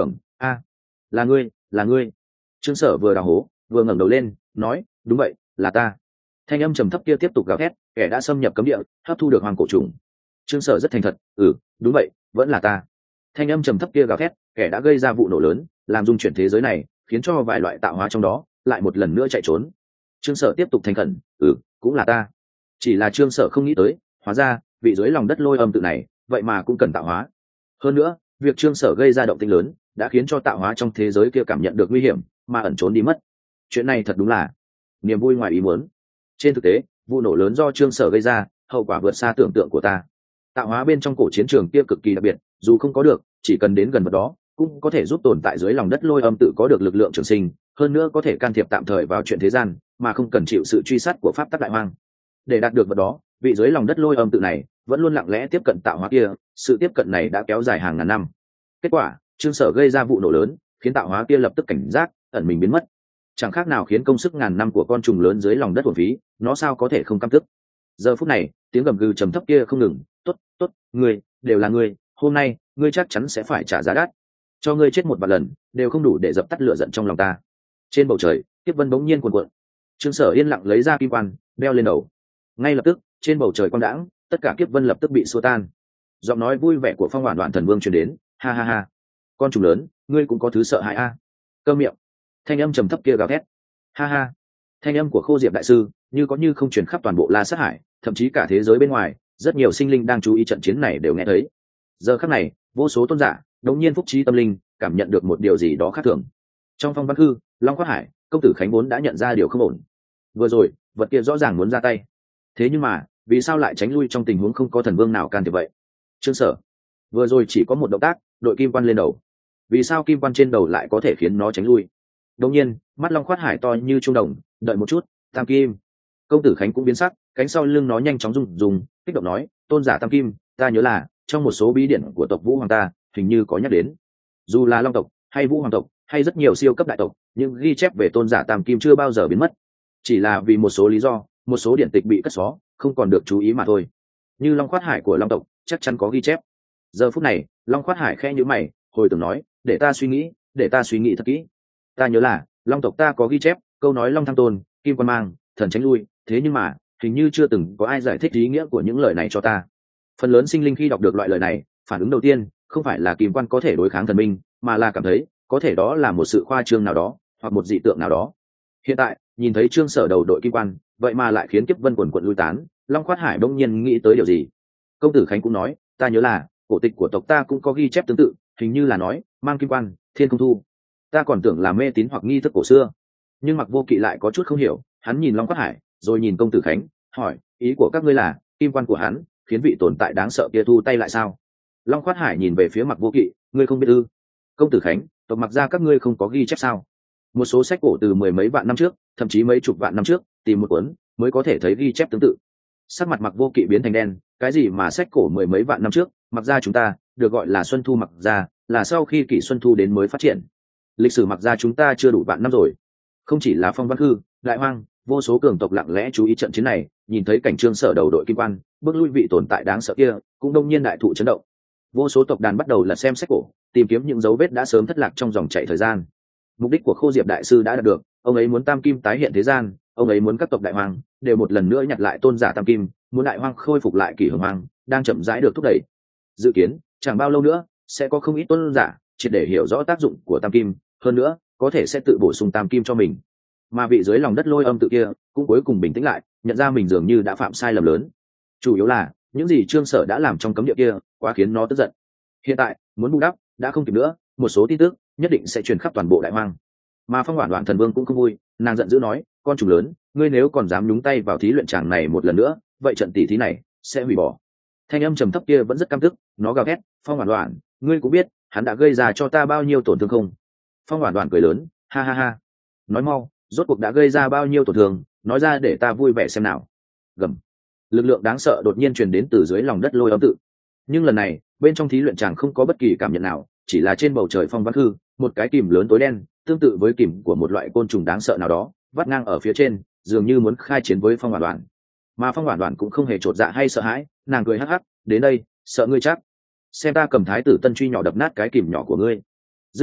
a là ngươi là ngươi. Trương Sở vừa đào hố vừa ngẩng đầu lên nói, đúng vậy, là ta. Thanh âm trầm thấp kia tiếp tục gào thét, kẻ đã xâm nhập cấm địa hấp thu được hoàng cổ trùng. Trương Sở rất thành thật, ừ đúng vậy, vẫn là ta. Thanh âm trầm thấp kia gào thét, kẻ đã gây ra vụ nổ lớn, làm dung chuyển thế giới này, khiến cho vài loại tạo hóa trong đó lại một lần nữa chạy trốn. Trương Sở tiếp tục thành khẩn, ừ cũng là ta. Chỉ là Trương Sở không nghĩ tới, hóa ra vị dưới lòng đất lôi âm tự này vậy mà cũng cần tạo hóa. Hơn nữa việc Trương Sở gây ra động tĩnh lớn đã khiến cho tạo hóa trong thế giới kia cảm nhận được nguy hiểm mà ẩn trốn đi mất. Chuyện này thật đúng là niềm vui ngoài ý muốn. Trên thực tế vụ nổ lớn do Trương Sở gây ra hậu quả vượt xa tưởng tượng của ta. Tạo hóa bên trong cổ chiến trường kia cực kỳ đặc biệt, dù không có được, chỉ cần đến gần vật đó cũng có thể giúp tồn tại dưới lòng đất lôi âm tự có được lực lượng trường sinh, hơn nữa có thể can thiệp tạm thời vào chuyện thế gian mà không cần chịu sự truy sát của pháp tắc đại hoang. Để đạt được vật đó, vị dưới lòng đất lôi âm tự này vẫn luôn lặng lẽ tiếp cận tạo hóa kia, sự tiếp cận này đã kéo dài hàng ngàn năm. Kết quả Trương Sở gây ra vụ nổ lớn khiến tạo hóa kia lập tức cảnh giác, ẩn mình biến mất, chẳng khác nào khiến công sức ngàn năm của con trùng lớn dưới lòng đất uổng phí. Nó sao có thể không căm tức. Giờ phút này tiếng gầm gừ trầm thấp kia không ngừng, tốt tốt, ngươi đều là ngươi, hôm nay ngươi chắc chắn sẽ phải trả giá đắt, cho ngươi chết một vài lần đều không đủ để dập tắt lửa giận trong lòng ta. Trên bầu trời tiếp vân bỗng nhiên cuồn cuộn. Trương Sở yên lặng lấy ra kim quan đeo lên đầu. Ngay lập tức trên bầu trời quang đãng, tất cả kiếp vân lập tức bị xua tan. Giọng nói vui vẻ của Phong Hoản Đoạn Thần Vương truyền đến, ha ha ha, con trùng lớn, ngươi cũng có thứ sợ hãi a. À. Câm miệng. Thanh âm trầm thấp kia gào thét. Ha ha. Thanh âm của Khô Diệp đại sư như có như không truyền khắp toàn bộ La Sát Hải, thậm chí cả thế giới bên ngoài, rất nhiều sinh linh đang chú ý trận chiến này đều nghe thấy. Giờ khắc này vô số tôn giả đống nhiên phúc trí tâm linh cảm nhận được một điều gì đó khác thường. Trong Phong Văn Hư, Long Quát Hải, công tử Khánh vốn đã nhận ra điều không ổn. Vừa rồi vật kia rõ ràng muốn ra tay, thế nhưng mà vì sao lại tránh lui trong tình huống không có thần vương nào can thiệp vậy? Trương Sở vừa rồi chỉ có một động tác đội kim quan lên đầu, vì sao kim quan trên đầu lại có thể khiến nó tránh lui? Đột nhiên mắt Long Quát Hải to như trung đồng, đợi một chút, Tam Kim. Công tử Khánh cũng biến sắc, cánh sau lưng nó nhanh chóng rung rung, kích động nói, tôn giả Tam Kim, ta nhớ là trong một số bí điển của tộc Vũ Hoàng ta hình như có nhắc đến, dù là Long tộc hay Vũ Hoàng tộc hay rất nhiều siêu cấp đại tộc, nhưng ghi chép về tôn giả Tam Kim chưa bao giờ biến mất, chỉ là vì một số lý do, một số điển tịch bị cất xó, không còn được chú ý mà thôi. Như Long Khoát Hải của Long tộc chắc chắn có ghi chép. Giờ phút này Long Khoát Hải khẽ nhíu mày, hồi tưởng nói, để ta suy nghĩ, để ta suy nghĩ thật kỹ. Ta nhớ là Long tộc ta có ghi chép câu nói Long thăng tôn, kim quan mang, thần tránh lui, thế nhưng mà hình như chưa từng có ai giải thích ý nghĩa của những lời này cho ta. Phần lớn sinh linh khi đọc được loại lời này, phản ứng đầu tiên không phải là kim quan có thể đối kháng thần minh, mà là cảm thấy có thể đó là một sự khoa trương nào đó hoặc một dị tượng nào đó. Hiện tại nhìn thấy Trương Sở đầu đội kim quan, vậy mà lại khiến kiếp vân quần quận lui tán, Long Khoát Hải đông nhiên nghĩ tới điều gì. Công tử Khánh cũng nói, ta nhớ là cổ tịch của tộc ta cũng có ghi chép tương tự, hình như là nói mang kim quan thiên không thu. Ta còn tưởng là mê tín hoặc nghi thức cổ xưa. Nhưng Mặc Vô Kỵ lại có chút không hiểu, hắn nhìn Long Khoát Hải rồi nhìn công tử Khánh, hỏi, ý của các ngươi là kim quan của hắn khiến vị tồn tại đáng sợ kia thu tay lại sao? Long Khoát Hải nhìn về phía Mặc Vô Kỵ, ngươi không biết ư? Công tử Khánh, tộc Mặc gia các ngươi không có ghi chép sao? Một số sách cổ từ mười mấy vạn năm trước, thậm chí mấy chục vạn năm trước, tìm một cuốn mới có thể thấy ghi chép tương tự. Sắc mặt Mặc Vô Kỵ biến thành đen, cái gì mà sách cổ mười mấy vạn năm trước, Mặc gia chúng ta được gọi là Xuân Thu Mặc gia, là sau khi kỷ Xuân Thu đến mới phát triển. Lịch sử Mặc gia chúng ta chưa đủ vạn năm rồi. Không chỉ là Phong Văn Hư, Đại Hoang, vô số cường tộc lặng lẽ chú ý trận chiến này, nhìn thấy cảnh Trương Sở đầu đội kim quan, bước lui vị tồn tại đáng sợ kia, cũng đông nhiên đại thụ chấn động. Vô số tộc đàn bắt đầu lật xem sách cổ, tìm kiếm những dấu vết đã sớm thất lạc trong dòng chảy thời gian. Mục đích của Khô Diệp đại sư đã đạt được, ông ấy muốn Tam Kim tái hiện thế gian, ông ấy muốn các tộc Đại Hoang đều một lần nữa nhặt lại tôn giả Tam Kim, muốn Đại Hoang khôi phục lại kỷ hưng hoang, đang chậm rãi được thúc đẩy. Dự kiến chẳng bao lâu nữa sẽ có không ít tôn giả triệt để hiểu rõ tác dụng của Tam Kim, hơn nữa có thể sẽ tự bổ sung Tam Kim cho mình. Mà vị dưới lòng đất lôi âm tự kia cũng cuối cùng bình tĩnh lại, nhận ra mình dường như đã phạm sai lầm lớn. Chủ yếu là những gì Trương Sở đã làm trong cấm địa kia quá khiến nó tức giận. Hiện tại muốn bù đắp đã không kịp nữa, một số tin tức nhất định sẽ truyền khắp toàn bộ Đại Hoang. Mà Phong Hoản Đoạn Thần Vương cũng không vui, nàng giận dữ nói, con trùng lớn, ngươi nếu còn dám nhúng tay vào thí luyện tràng này một lần nữa, vậy trận tỷ thí này sẽ hủy bỏ. Thanh âm trầm thấp kia vẫn rất căm tức, nó gào thét, Phong Hoản Đoạn, ngươi cũng biết hắn đã gây ra cho ta bao nhiêu tổn thương không? Phong Hoản Đoạn cười lớn, ha ha ha, nói mau, rốt cuộc đã gây ra bao nhiêu tổn thương, nói ra để ta vui vẻ xem nào. Gầm. Lực lượng đáng sợ đột nhiên truyền đến từ dưới lòng đất lôi âm tự, nhưng lần này bên trong thí luyện chàng không có bất kỳ cảm nhận nào, chỉ là trên bầu trời Phong Văn Hư, một cái kìm lớn tối đen tương tự với kìm của một loại côn trùng đáng sợ nào đó vắt ngang ở phía trên, dường như muốn khai chiến với Phong Hoản Đoạn. Mà Phong Hoản Đoạn cũng không hề chột dạ hay sợ hãi, nàng cười hắc hắc, đến đây, sợ ngươi chắc, xem ta cầm thái tử tân truy nhỏ đập nát cái kìm nhỏ của ngươi. Dứt lời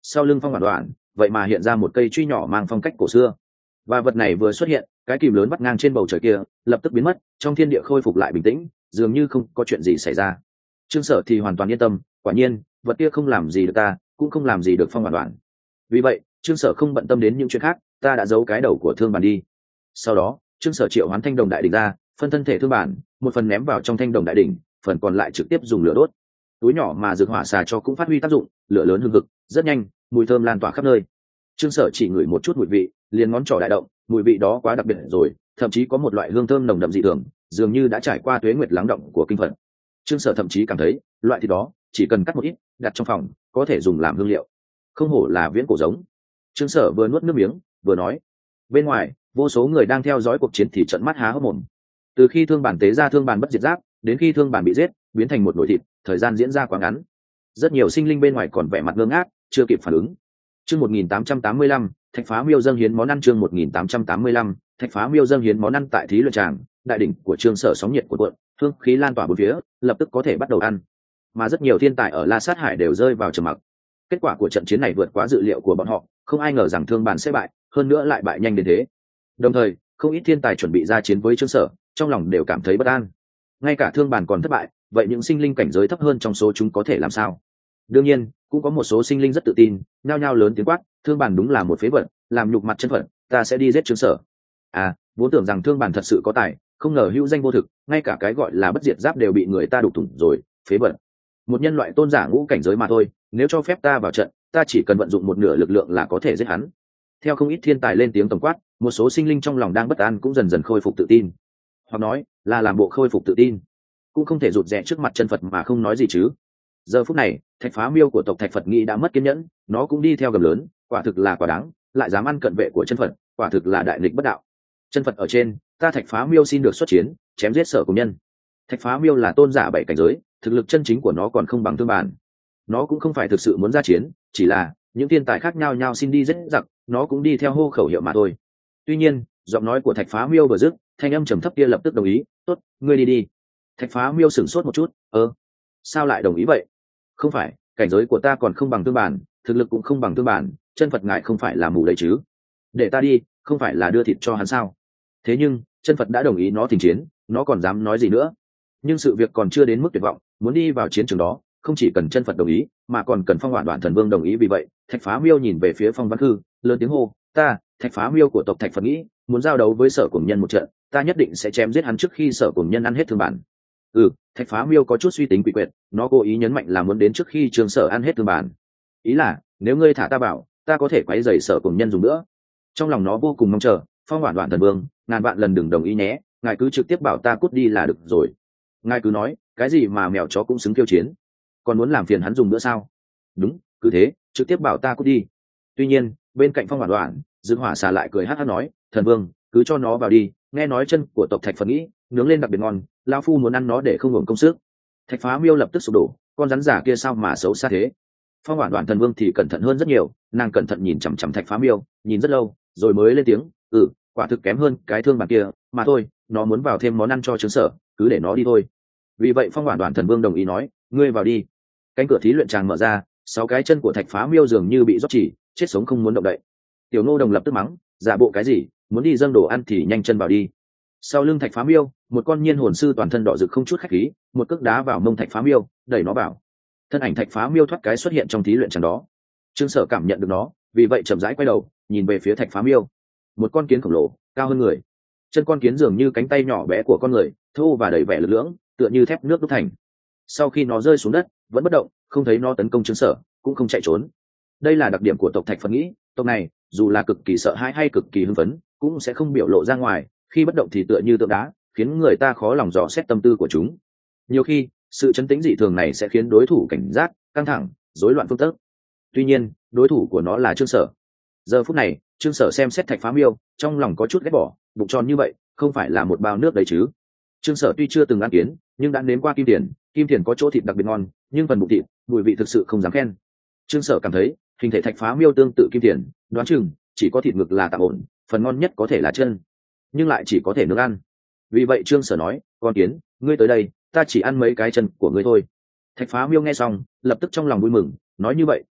sau lưng phong bản đoạn vậy mà hiện ra một cây truy nhỏ mang phong cách cổ xưa, và vật này vừa xuất hiện, cái kìm lớn vắt ngang trên bầu trời kia lập tức biến mất, trong thiên địa khôi phục lại bình tĩnh, dường như không có chuyện gì xảy ra. Trương Sở thì hoàn toàn yên tâm, quả nhiên vật kia không làm gì được ta, cũng không làm gì được phong bản đoạn. Vì vậy Trương Sở không bận tâm đến những chuyện khác, ta đã giấu cái đầu của thương bản đi. Sau đó Trương Sở triệu hoán thanh đồng đại đỉnh ra, phân thân thể thương bản một phần ném vào trong thanh đồng đại đỉnh, phần còn lại trực tiếp dùng lửa đốt. Túi nhỏ mà dược hỏa xà cho cũng phát huy tác dụng, lửa lớn hừng hực, rất nhanh mùi thơm lan tỏa khắp nơi. Trương Sở chỉ ngửi một chút mùi vị, liền ngón trỏ đại động, mùi vị đó quá đặc biệt rồi, thậm chí có một loại hương thơm nồng đậm dị thường, dường như đã trải qua tuế nguyệt lắng động của kinh phật. Trương Sở thậm chí cảm thấy loại thịt đó chỉ cần cắt một ít, đặt trong phòng có thể dùng làm hương liệu. Không hổ là viễn cổ giống. Trương Sở vừa nuốt nước miếng vừa nói. Bên ngoài vô số người đang theo dõi cuộc chiến thì trợn mắt há hốc mồm. Từ khi thương bản tế ra thương bản bất diệt giáp, đến khi thương bản bị giết biến thành một nồi thịt, thời gian diễn ra quá ngắn. Rất nhiều sinh linh bên ngoài còn vẻ mặt ngơ ngác, chưa kịp phản ứng. Chương một nghìn tám trăm tám mươi lăm, Thạch Phá Miêu dâng hiến món ăn. Chương một nghìn tám trăm tám mươi lăm, Thạch Phá Miêu dâng hiến món ăn. Tại thí luyện tràng, đại đỉnh của Trương Sở sóng nhiệt của cuộn, hương khí lan tỏa bốn phía, lập tức có thể bắt đầu ăn. Mà rất nhiều thiên tài ở La Sát Hải đều rơi vào trầm mặc. Kết quả của trận chiến này vượt quá dự liệu của bọn họ, không ai ngờ rằng thương bản sẽ bại, hơn nữa lại bại nhanh đến thế. Đồng thời, không ít thiên tài chuẩn bị ra chiến với Trương Sở, trong lòng đều cảm thấy bất an. Ngay cả thương bản còn thất bại, vậy những sinh linh cảnh giới thấp hơn trong số chúng có thể làm sao? Đương nhiên cũng có một số sinh linh rất tự tin, nhao nhao lớn tiếng quát, thương bản đúng là một phế vật, làm nhục mặt chân phận, ta sẽ đi giết Trương Sở. À, vốn tưởng rằng thương bản thật sự có tài, không ngờ hữu danh vô thực, ngay cả cái gọi là bất diệt giáp đều bị người ta đục thủng rồi. Phế vật, một nhân loại tôn giả ngũ cảnh giới mà thôi, nếu cho phép ta vào trận, ta chỉ cần vận dụng một nửa lực lượng là có thể giết hắn. Theo không ít thiên tài lên tiếng tổng quát, một số sinh linh trong lòng đang bất an cũng dần dần khôi phục tự tin, hoặc nói là làm bộ khôi phục tự tin, cũng không thể rụt rè trước mặt chân Phật mà không nói gì chứ. Giờ phút này Thạch Phá Miêu của tộc Thạch Phật nghĩ đã mất kiên nhẫn, nó cũng đi theo gầm lớn, quả thực là quả đáng, lại dám ăn cận vệ của chân Phật, quả thực là đại nghịch bất đạo. Chân Phật ở trên, ta Thạch Phá Miêu xin được xuất chiến, chém giết Sở Cùng Nhân. Thạch Phá Miêu là tôn giả bảy cảnh giới, thực lực chân chính của nó còn không bằng thương bản. Nó cũng không phải thực sự muốn ra chiến, chỉ là những thiên tài khác nhau nhau xin đi giết giặc, nó cũng đi theo hô khẩu hiệu mà thôi. Tuy nhiên giọng nói của Thạch Phá Miêu vừa dứt, thanh âm trầm thấp kia lập tức đồng ý, tốt, ngươi đi đi. Thạch Phá Miêu sửng sốt một chút, ơ, sao lại đồng ý vậy? Không phải, cảnh giới của ta còn không bằng tương bản, thực lực cũng không bằng tương bản, chân Phật ngài không phải là mù đấy chứ? Để ta đi, không phải là đưa thịt cho hắn sao? Thế nhưng chân Phật đã đồng ý nó thỉnh chiến, nó còn dám nói gì nữa? Nhưng sự việc còn chưa đến mức tuyệt vọng, muốn đi vào chiến trường đó, không chỉ cần chân Phật đồng ý, mà còn cần Phong Hoản Đoạn Thần Vương đồng ý. Vì vậy Thạch Phá Miêu nhìn về phía Phong Văn Khư, lớn tiếng hô, ta Thạch Phá Miêu của tộc Thạch Phật nghĩ muốn giao đấu với Sở Cùng Nhân một trận, ta nhất định sẽ chém giết hắn trước khi Sở Cùng Nhân ăn hết thương bản. Ừ, Thạch Phá Miêu có chút suy tính quỷ quyệt, nó cố ý nhấn mạnh là muốn đến trước khi Trương Sở ăn hết thương bản. Ý là nếu ngươi thả ta bảo, ta có thể quấy rầy Sở Cùng Nhân dùng nữa. Trong lòng nó vô cùng mong chờ. Phong Hoản Đoạn Thần Vương, ngàn vạn lần đừng đồng ý nhé, ngài cứ trực tiếp bảo ta cút đi là được rồi. Ngài cứ nói cái gì mà mèo chó cũng xứng kêu chiến, còn muốn làm phiền hắn dùng nữa sao? Đúng, cứ thế, trực tiếp bảo ta cút đi. Tuy nhiên bên cạnh Phong Hoản Đoạn, Dương Hỏa Xà lại cười hát hát nói, thần vương cứ cho nó vào đi, nghe nói chân của tộc Thạch Phật nghĩ nướng lên đặc biệt ngon, lão phu muốn ăn nó để không hưởng công sức. Thạch Phá Miêu lập tức sụp đổ, con rắn giả kia sao mà xấu xa thế? Phong Hoản Đoạn thần vương thì cẩn thận hơn rất nhiều, nàng cẩn thận nhìn chằm chằm Thạch Phá Miêu, nhìn rất lâu rồi mới lên tiếng, ừ, quả thực kém hơn cái thương bản kia mà thôi, nó muốn vào thêm món ăn cho Trương Sở, cứ để nó đi thôi. Vì vậy Phong Hoản Đoạn thần vương đồng ý nói, ngươi vào đi. Cánh cửa thí luyện tràng mở ra, sáu cái chân của Thạch Phá Miêu dường như bị rót chỉ, chết sống không muốn động đậy. Tiểu Ngô Đồng lập tức mắng, giả bộ cái gì, muốn đi dâng đồ ăn thì nhanh chân vào đi. Sau lưng Thạch Phá Miêu, một con nhiên hồn sư toàn thân đỏ rực không chút khách khí, một cước đá vào mông Thạch Phá Miêu, đẩy nó vào. Thân ảnh Thạch Phá Miêu thoát cái xuất hiện trong thí luyện tràng đó. Trương Sở cảm nhận được nó, vì vậy chậm rãi quay đầu, nhìn về phía Thạch Phá Miêu. Một con kiến khổng lồ, cao hơn người. Chân con kiến dường như cánh tay nhỏ bé của con người, thô và đầy vẻ lực lưỡng, tựa như thép nước đúc thành. Sau khi nó rơi xuống đất, vẫn bất động, không thấy nó tấn công Trương Sở, cũng không chạy trốn. Đây là đặc điểm của tộc Thạch Phật nghĩ, tộc này dù là cực kỳ sợ hãi hay cực kỳ hưng phấn, cũng sẽ không biểu lộ ra ngoài, khi bất động thì tựa như tượng đá, khiến người ta khó lòng dò xét tâm tư của chúng. Nhiều khi sự trấn tĩnh dị thường này sẽ khiến đối thủ cảnh giác, căng thẳng, rối loạn phương thức. Tuy nhiên đối thủ của nó là Trương Sở. Giờ phút này Trương Sở xem xét Thạch Phá Miêu, trong lòng có chút ghét bỏ, bụng tròn như vậy không phải là một bao nước đấy chứ. Trương Sở tuy chưa từng ăn kiến, nhưng đã nếm qua kim tiền, kim tiền có chỗ thịt đặc biệt ngon, nhưng phần bụng thịt mùi vị thực sự không dám khen. Trương Sở cảm thấy hình thể Thạch Phá Miêu tương tự kim tiền, đoán chừng chỉ có thịt ngực là tạm ổn, phần ngon nhất có thể là chân, nhưng lại chỉ có thể nướng ăn. Vì vậy Trương Sở nói, con kiến, ngươi tới đây, ta chỉ ăn mấy cái chân của ngươi thôi. Thạch Phá Miêu nghe xong lập tức trong lòng vui mừng, nói như vậy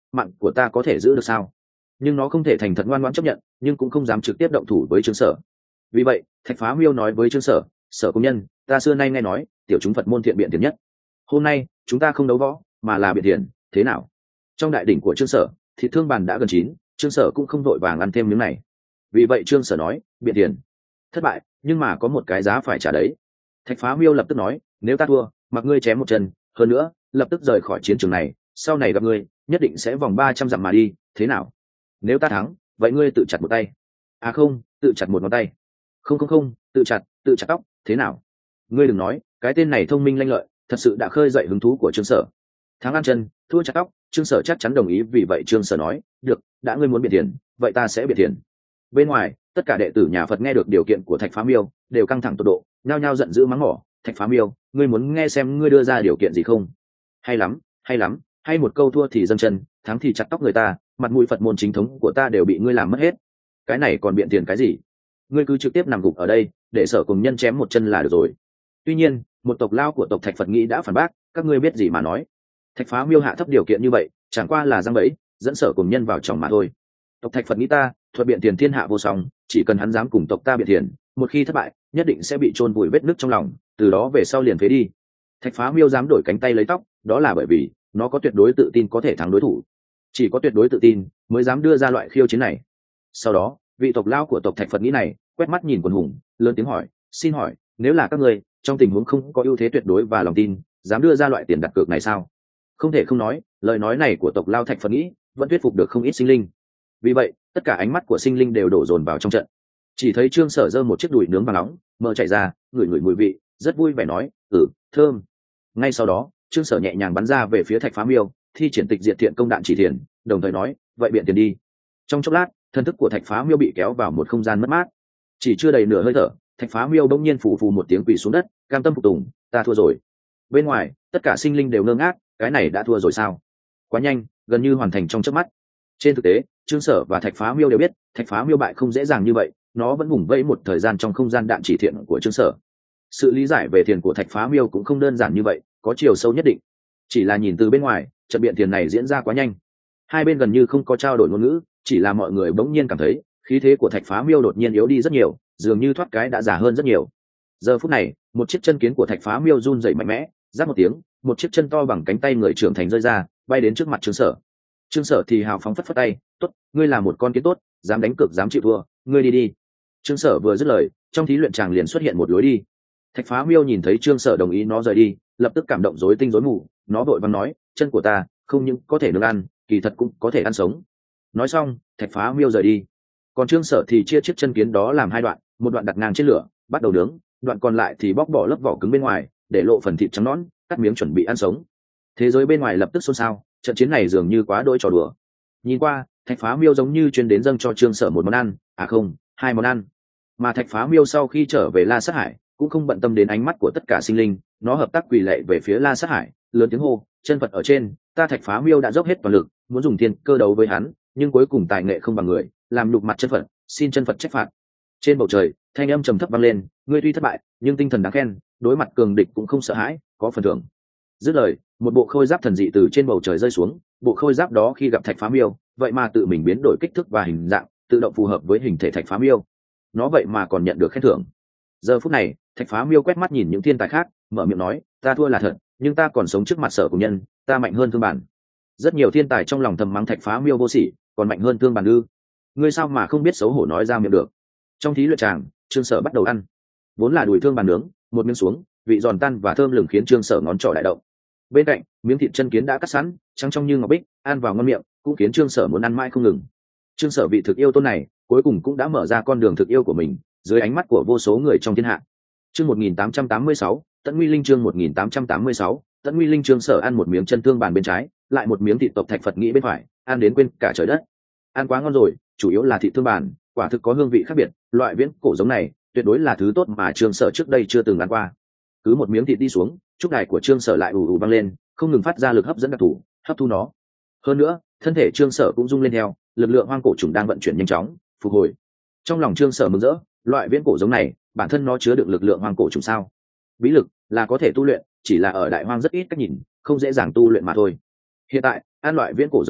mạng của ta có thể giữ được sao? Nhưng nó không thể thành thật ngoan ngoãn chấp nhận, nhưng cũng không dám trực tiếp động thủ với Trương Sở. Vì vậy Thạch Phá Miêu nói với Trương Sở: Sở công nhân, ta xưa nay nghe nói tiểu chúng Phật môn thiện biện tiền nhất, hôm nay chúng ta không đấu võ mà là biện thiện, thế nào? Trong đại đỉnh của Trương Sở, thịt thương bàn đã gần chín, Trương Sở cũng không vội vàng ăn thêm miếng này. Vì vậy Trương Sở nói: biện thiện thất bại, nhưng mà có một cái giá phải trả đấy. Thạch Phá Miêu lập tức nói: nếu ta thua, mặc ngươi chém một chân, hơn nữa lập tức rời khỏi chiến trường này, sau này gặp ngươi nhất định sẽ vòng ba trăm dặm mà đi, thế nào? Nếu ta thắng, vậy ngươi tự chặt một tay. À không, tự chặt một ngón tay. Không không không, tự chặt, tự chặt tóc, thế nào? Ngươi đừng nói, cái tên này thông minh lanh lợi, thật sự đã khơi dậy hứng thú của Trương Sở. Thắng ăn chân, thua chặt tóc, Trương Sở chắc chắn đồng ý. Vì vậy Trương Sở nói: được, đã ngươi muốn biện tiền, vậy ta sẽ biện tiền. Bên ngoài, tất cả đệ tử nhà Phật nghe được điều kiện của Thạch Phá Miêu đều căng thẳng tột độ, nhao nhao giận dữ mắng mỏ: Thạch Phá Miêu, ngươi muốn nghe xem ngươi đưa ra điều kiện gì không? Hay lắm, hay lắm, hay một câu thua thì dâng chân, thắng thì chặt tóc người ta, mặt mũi Phật môn chính thống của ta đều bị ngươi làm mất hết. Cái này còn biện tiền cái gì? Ngươi cứ trực tiếp nằm gục ở đây, để Sở cùng nhân chém một chân là được rồi. Tuy nhiên, một tộc lao của tộc Thạch Phật nghĩ đã phản bác: các ngươi biết gì mà nói? Thạch Phá Miêu hạ thấp điều kiện như vậy, chẳng qua là giăng bẫy, dẫn Sở cùng nhân vào chồng mà thôi. Tộc Thạch Phật nghĩ ta thuật biện tiền thiên hạ vô song, chỉ cần hắn dám cùng tộc ta biện tiền, một khi thất bại, nhất định sẽ bị chôn vùi vết nứt trong lòng, từ đó về sau liền phế đi. Thạch Phá Miêu dám đổi cánh tay lấy tóc, đó là bởi vì nó có tuyệt đối tự tin có thể thắng đối thủ. Chỉ có tuyệt đối tự tin mới dám đưa ra loại khiêu chiến này. Sau đó, vị tộc lao của tộc Thạch Phật nghĩ này, quét mắt nhìn quần hùng, lớn tiếng hỏi: xin hỏi, nếu là các ngươi trong tình huống không có ưu thế tuyệt đối và lòng tin, dám đưa ra loại tiền đặt cược này sao? Không thể không nói, lời nói này của tộc lao Thạch Phật nghĩ vẫn thuyết phục được không ít sinh linh. Vì vậy tất cả ánh mắt của sinh linh đều đổ dồn vào trong trận. Chỉ thấy Trương Sở giơ một chiếc đùi nướng vàng nóng mỡ chạy ra, ngửi ngửi mùi vị, rất vui vẻ nói: ừ, thơm. Ngay sau đó Trương Sở nhẹ nhàng bắn ra về phía Thạch Phá Miêu, thi triển tịch diệt thiện công đạn chỉ thiền, đồng thời nói: vậy biện tiền đi. Trong chốc lát, thân thức của Thạch Phá Miêu bị kéo vào một không gian mất mát. Chỉ chưa đầy nửa hơi thở, Thạch Phá Miêu bỗng nhiên phù phù một tiếng quỳ xuống đất, cam tâm phục tùng: ta thua rồi. Bên ngoài tất cả sinh linh đều ngơ ngác, cái này đã thua rồi sao? Quá nhanh, gần như hoàn thành trong chớp mắt. Trên thực tế, Trương Sở và Thạch Phá Miêu đều biết Thạch Phá Miêu bại không dễ dàng như vậy, nó vẫn vùng vẫy một thời gian trong không gian đạn chỉ thiện của Trương Sở. Sự lý giải về thiền của Thạch Phá Miêu cũng không đơn giản như vậy, có chiều sâu nhất định. Chỉ là nhìn từ bên ngoài, trận biện thiền này diễn ra quá nhanh, hai bên gần như không có trao đổi ngôn ngữ, chỉ là mọi người bỗng nhiên cảm thấy khí thế của Thạch Phá Miêu đột nhiên yếu đi rất nhiều, dường như thoát cái đã già hơn rất nhiều. Giờ phút này, một chiếc chân kiến của Thạch Phá Miêu run rẩy mạnh mẽ, rát một tiếng, một chiếc chân to bằng cánh tay người trưởng thành rơi ra, bay đến trước mặt Trương Sở. Trương Sở thì hào phóng phất phất tay: tốt, ngươi là một con kiến tốt, dám đánh cược dám chịu thua, ngươi đi đi. Trương Sở vừa dứt lời, trong thí luyện tràng liền xuất hiện một lối đi. Thạch Phá Miêu nhìn thấy Trương Sở đồng ý nó rời đi, lập tức cảm động rối tinh rối mù, nó vội vàng nói: chân của ta không những có thể nướng ăn, kỳ thật cũng có thể ăn sống. Nói xong, Thạch Phá Miêu rời đi. Còn Trương Sở thì chia chiếc chân kiến đó làm hai đoạn, một đoạn đặt ngang trên lửa, bắt đầu nướng, đoạn còn lại thì bóc bỏ lớp vỏ cứng bên ngoài, để lộ phần thịt trắng nõn, cắt miếng chuẩn bị ăn sống. Thế giới bên ngoài lập tức xôn xao, trận chiến này dường như quá đỗi trò đùa. Nhìn qua, Thạch Phá Miêu giống như chuyên đến dâng cho Trương Sở một món ăn, à không, hai món ăn. Mà Thạch Phá Miêu sau khi trở về La Sát Hải, cũng không bận tâm đến ánh mắt của tất cả sinh linh, nó hợp tác quỳ lạy về phía La Sát Hải, lớn tiếng hô: chân Phật ở trên, ta Thạch Phá Miêu đã dốc hết toàn lực, muốn dùng thiên cơ đấu với hắn, nhưng cuối cùng tài nghệ không bằng người, làm nhục mặt chân Phật, xin chân Phật trách phạt. Trên bầu trời, thanh âm trầm thấp vang lên: ngươi tuy thất bại, nhưng tinh thần đáng khen, đối mặt cường địch cũng không sợ hãi, có phần thưởng. Dứt lời, một bộ khôi giáp thần dị từ trên bầu trời rơi xuống. Bộ khôi giáp đó khi gặp Thạch Phá Miêu, vậy mà tự mình biến đổi kích thước và hình dạng, tự động phù hợp với hình thể Thạch Phá Miêu. Nó vậy mà còn nhận được khen thưởng. Giờ phút này, Thạch Phá Miêu quét mắt nhìn những thiên tài khác, mở miệng nói: ta thua là thật, nhưng ta còn sống trước mặt Sở cùng nhân, ta mạnh hơn Thương Bản. Rất nhiều thiên tài trong lòng thầm mắng Thạch Phá Miêu vô sỉ, còn mạnh hơn Thương Bản ư? Ngươi sao mà không biết xấu hổ nói ra miệng được? Trong thí luyện tràng, Trương Sở bắt đầu ăn. Vốn là đùi Thương Bản nướng, một miếng xuống, vị giòn tan và thơm lừng khiến Trương Sở ngón trỏ đại động. Bên cạnh, miếng thịt chân kiến đã cắt sẵn, trắng trong như ngọc bích, ăn vào ngon miệng, cũng khiến Trương Sở muốn ăn mãi không ngừng. Trương Sở vị thực yêu tôn này, cuối cùng cũng đã mở ra con đường thực yêu của mình, dưới ánh mắt của vô số người trong thiên hạ. Chương một nghìn tám trăm tám mươi sáu, Tẫn Nguy Linh chương một nghìn tám trăm tám mươi sáu, Tẫn Nguy Linh. Trương Sở ăn một miếng chân thương bàn bên trái, lại một miếng thịt tộc Thạch Phật nghĩ bên phải, ăn đến quên cả trời đất. Ăn quá ngon rồi, chủ yếu là thịt thương bàn, quả thực có hương vị khác biệt, loại viễn cổ giống này, tuyệt đối là thứ tốt mà Trương Sở trước đây chưa từng ăn qua. Cứ một miếng thịt đi xuống, trúc đài của Trương Sở lại ù ù vang lên, không ngừng phát ra lực hấp dẫn đặc thù, hấp thu nó. Hơn nữa, thân thể Trương Sở cũng rung lên theo, lực lượng hoang cổ trùng đang vận chuyển nhanh chóng, phục hồi. Trong lòng Trương Sở mừng rỡ, loại viễn cổ giống này, bản thân nó chứa đựng lực lượng hoang cổ trùng sao? Bí lực là có thể tu luyện, chỉ là ở đại hoang rất ít cách nhìn, không dễ dàng tu luyện mà thôi. Hiện tại, ăn loại viễn cổ giống này,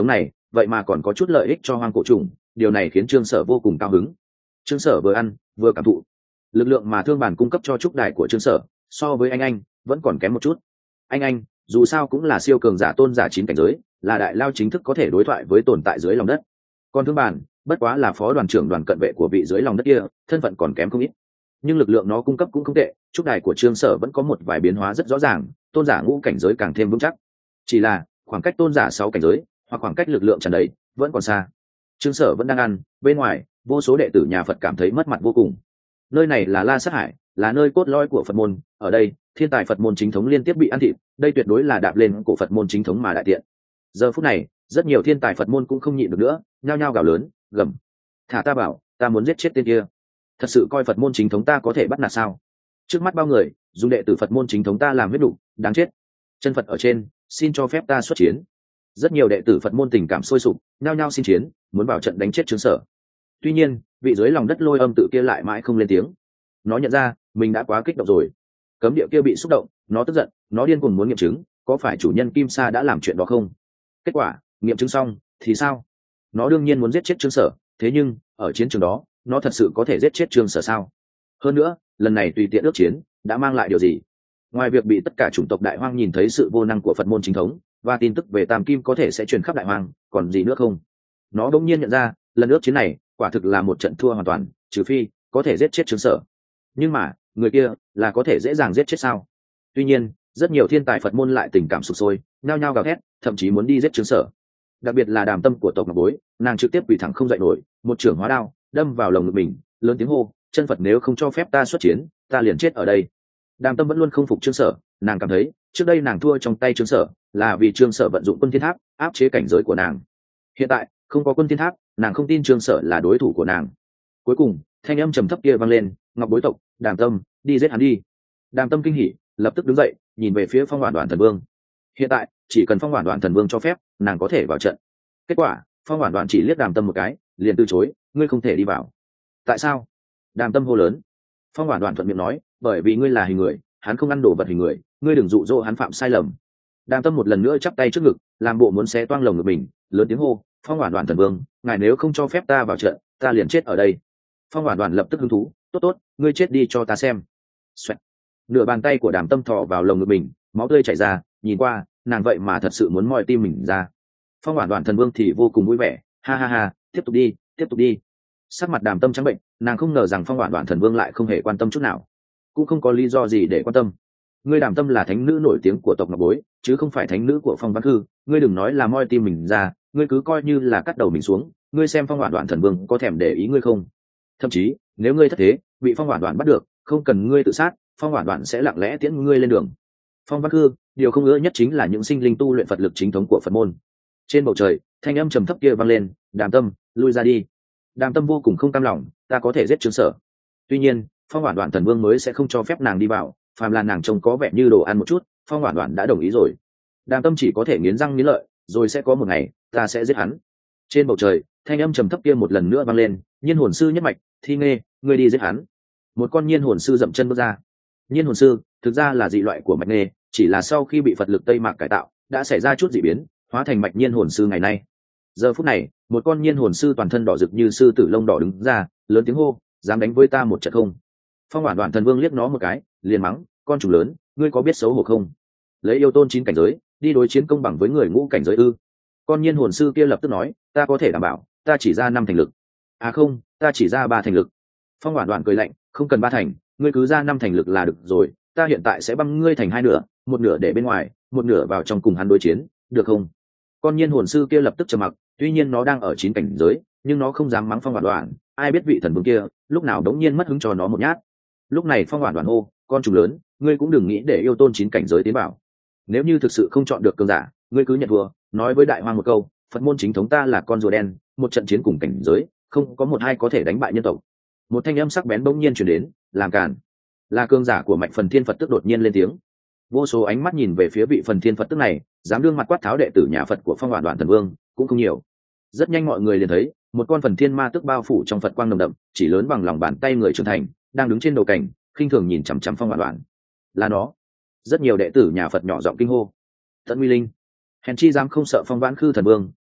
vậy mà còn có chút lợi ích cho hoang cổ trùng, điều này khiến trương sở vô cùng cao hứng. Trương sở vừa ăn vừa cảm thụ lực lượng mà thương bản cung cấp cho trúc đài của trương sở, so với anh anh vẫn còn kém một chút. Anh anh dù sao cũng là siêu cường giả tôn giả chín cảnh giới, là đại lao chính thức có thể đối thoại với tồn tại dưới lòng đất, còn thương bản bất quá là phó đoàn trưởng đoàn cận vệ của vị dưới lòng đất kia, thân phận còn kém không ít, nhưng lực lượng nó cung cấp cũng không tệ. Trúc đài của trương sở vẫn có một vài biến hóa rất rõ ràng, tôn giả ngũ cảnh giới càng thêm vững chắc, chỉ là khoảng cách tôn giả sáu cảnh giới hoặc khoảng cách lực lượng tràn đầy vẫn còn xa. Trương sở vẫn đang ăn, bên ngoài vô số đệ tử nhà Phật cảm thấy mất mặt vô cùng. Nơi này là La Sát Hải, là nơi cốt lõi của Phật môn, ở đây thiên tài Phật môn chính thống liên tiếp bị ăn thịt, đây tuyệt đối là đạp lên cổ Phật môn chính thống mà đại tiện. Giờ phút này rất nhiều thiên tài Phật môn cũng không nhịn được nữa, nhao nhao gào lớn gầm: thả ta bảo, ta muốn giết chết tên kia, thật sự coi Phật môn chính thống ta có thể bắt nạt sao? Trước mắt bao người dùng đệ tử Phật môn chính thống ta làm huyết đủ, đáng chết. Chân Phật ở trên, xin cho phép ta xuất chiến. Rất nhiều đệ tử Phật môn tình cảm sôi sục, nhao nhao xin chiến, muốn vào trận đánh chết Trương Sở. Tuy nhiên vị dưới lòng đất lôi âm tự kia lại mãi không lên tiếng. Nó nhận ra mình đã quá kích động rồi. Cấm địa kia bị xúc động, nó tức giận, nó điên cuồng muốn nghiệm chứng có phải chủ nhân Kim Sa đã làm chuyện đó không. Kết quả nghiệm chứng xong thì sao? Nó đương nhiên muốn giết chết Trương Sở, thế nhưng ở chiến trường đó nó thật sự có thể giết chết Trương Sở sao? Hơn nữa lần này tùy tiện ước chiến đã mang lại điều gì? Ngoài việc bị tất cả chủng tộc đại hoang nhìn thấy sự vô năng của Phật môn chính thống và tin tức về Tam Kim có thể sẽ truyền khắp đại hoang, còn gì nữa không? Nó đống nhiên nhận ra lần ước chiến này quả thực là một trận thua hoàn toàn, trừ phi có thể giết chết Trương Sở. Nhưng mà người kia là có thể dễ dàng giết chết sao? Tuy nhiên rất nhiều thiên tài Phật môn lại tình cảm sụp sôi, nhao nhao gào thét, thậm chí muốn đi giết Trương Sở. Đặc biệt là Đàm Tâm của tộc Ngọc Bối, nàng trực tiếp bị thẳng không dậy nổi, một chưởng hóa đao đâm vào lồng ngực mình, lớn tiếng hô: chân Phật nếu không cho phép ta xuất chiến, ta liền chết ở đây. Đàm Tâm vẫn luôn không phục Trương Sở, nàng cảm thấy trước đây nàng thua trong tay Trương Sở là vì Trương Sở vận dụng quân thiên tháp áp chế cảnh giới của nàng. Hiện tại không có quân thiên tháp, nàng không tin Trương Sở là đối thủ của nàng. Cuối cùng thanh âm trầm thấp kia vang lên: Ngọc Bối tộc, Đàm Tâm, đi giết hắn đi. Đàm Tâm kinh hỉ, lập tức đứng dậy, nhìn về phía Phong Hỏa Đoạn Thần Vương. Hiện tại chỉ cần Phong Hỏa Đoạn Thần Vương cho phép, nàng có thể vào trận. Kết quả Phong Hỏa Đoạn chỉ liếc Đàm Tâm một cái, liền từ chối: ngươi không thể đi vào. Tại sao? Đàm Tâm hô lớn. Phong Hỏa Đoạn thuận miệng nói: bởi vì ngươi là hình người, hắn không ăn đồ vật hình người, ngươi đừng dụ dỗ hắn phạm sai lầm. Đàm Tâm một lần nữa chắp tay trước ngực, làm bộ muốn xé toang lồng ngực mình, lớn tiếng hô: Phong Hỏa Đoạn Thần Vương, ngài nếu không cho phép ta vào trận, ta liền chết ở đây. Phong Hỏa Đoạn lập tức hứng thú: tốt tốt, ngươi chết đi cho ta xem. Xoẹt. Nửa bàn tay của Đàm Tâm thò vào lồng ngực mình, máu tươi chảy ra, nhìn qua nàng vậy mà thật sự muốn moi tim mình ra. Phong Hỏa Đoạn Thần Vương thì vô cùng vui vẻ: ha ha ha, tiếp tục đi, tiếp tục đi. Sắc mặt Đàm Tâm trắng bệnh, nàng không ngờ rằng Phong Hỏa Đoạn Thần Vương lại không hề quan tâm chút nào, cũng không có lý do gì để quan tâm. Ngươi Đàm Tâm là thánh nữ nổi tiếng của tộc Ngọc Bối, chứ không phải thánh nữ của Phong Văn Khư, ngươi đừng nói là moi tim mình ra, ngươi cứ coi như là cắt đầu mình xuống, ngươi xem Phong Hỏa Đoạn Thần Vương có thèm để ý ngươi không? Thậm chí nếu ngươi thất thế bị Phong Hỏa Đoạn bắt được, không cần ngươi tự sát, Phong Hỏa Đoạn sẽ lặng lẽ tiễn ngươi lên đường. Phong Văn Khư điều không ưa nhất chính là những sinh linh tu luyện Phật lực chính thống của Phật môn. Trên bầu trời thanh âm trầm thấp kia vang lên: Đàm Tâm, lui ra đi. Đàm Tâm vô cùng không cam lòng: ta có thể giết Trương Sở. Tuy nhiên Phong Hỏa Đoạn Thần Vương mới sẽ không cho phép nàng đi vào, phàm là nàng trông có vẻ như đồ ăn một chút, Phong Hỏa Đoạn đã đồng ý rồi. Đàm Tâm chỉ có thể nghiến răng nghiến lợi: rồi sẽ có một ngày ta sẽ giết hắn. Trên bầu trời thanh âm trầm thấp kia một lần nữa vang lên: Nhiên hồn sư nhất mạch, Thi Nghê, ngươi đi giết hắn. Một con nhiên hồn sư dậm chân bước ra. Nhiên hồn sư thực ra là dị loại của mạch nghê, chỉ là sau khi bị Phật lực Tây Mạc cải tạo đã xảy ra chút dị biến, hóa thành mạch nhiên hồn sư ngày nay. Giờ phút này một con nhiên hồn sư toàn thân đỏ rực như sư tử lông đỏ đứng ra, lớn tiếng hô: dám đánh với ta một trận không? Phong Hỏa Đoạn Thần Vương liếc nó một cái, liền mắng: con chủ lớn, ngươi có biết xấu hổ không? Lấy yêu tôn chín cảnh giới đi đối chiến công bằng với người ngũ cảnh giới ư? Con nhiên hồn sư kia lập tức nói: ta có thể đảm bảo, ta chỉ ra năm thành lực. À không, ta chỉ ra ba thành lực. Phong Hỏa Đoạn cười lạnh: không cần ba thành, ngươi cứ ra năm thành lực là được rồi, ta hiện tại sẽ băng ngươi thành hai nửa, một nửa để bên ngoài, một nửa vào trong cùng hắn đối chiến, được không? Con nhiên hồn sư kia lập tức trầm mặc, tuy nhiên nó đang ở chín cảnh giới, nhưng nó không dám mắng Phong Hỏa Đoạn, ai biết vị thần vương kia lúc nào đống nhiên mất hứng cho nó một nhát. Lúc này Phong Hỏa Đoạn hô: con trùng lớn, ngươi cũng đừng nghĩ để yêu tôn chín cảnh giới tiến vào. Nếu như thực sự không chọn được cường giả, ngươi cứ nhận thua, nói với đại hoang một câu: Phật môn chính thống ta là con rùa đen, một trận chiến cùng cảnh giới, không có một hai có thể đánh bại nhân tộc. Một thanh âm sắc bén bỗng nhiên truyền đến: làm càn. Là cường giả của mạch Phần Thiên Phật tức đột nhiên lên tiếng. Vô số ánh mắt nhìn về phía vị Phần Thiên Phật tức này, dám đương mặt quát tháo đệ tử nhà Phật của Phong Hỏa Đoạn Thần Vương cũng không nhiều. Rất nhanh mọi người liền thấy một con Phần Thiên Ma tức bao phủ trong Phật quang nồng đậm, chỉ lớn bằng lòng bàn tay người trưởng thành, đang đứng trên đầu cảnh, khinh thường nhìn chằm chằm Phong Hỏa Đoạn. Là nó. Rất nhiều đệ tử nhà Phật nhỏ giọng kinh hô: Tận Uy Linh, hèn chi dám không sợ Phong Vãn Khư Thần Vương,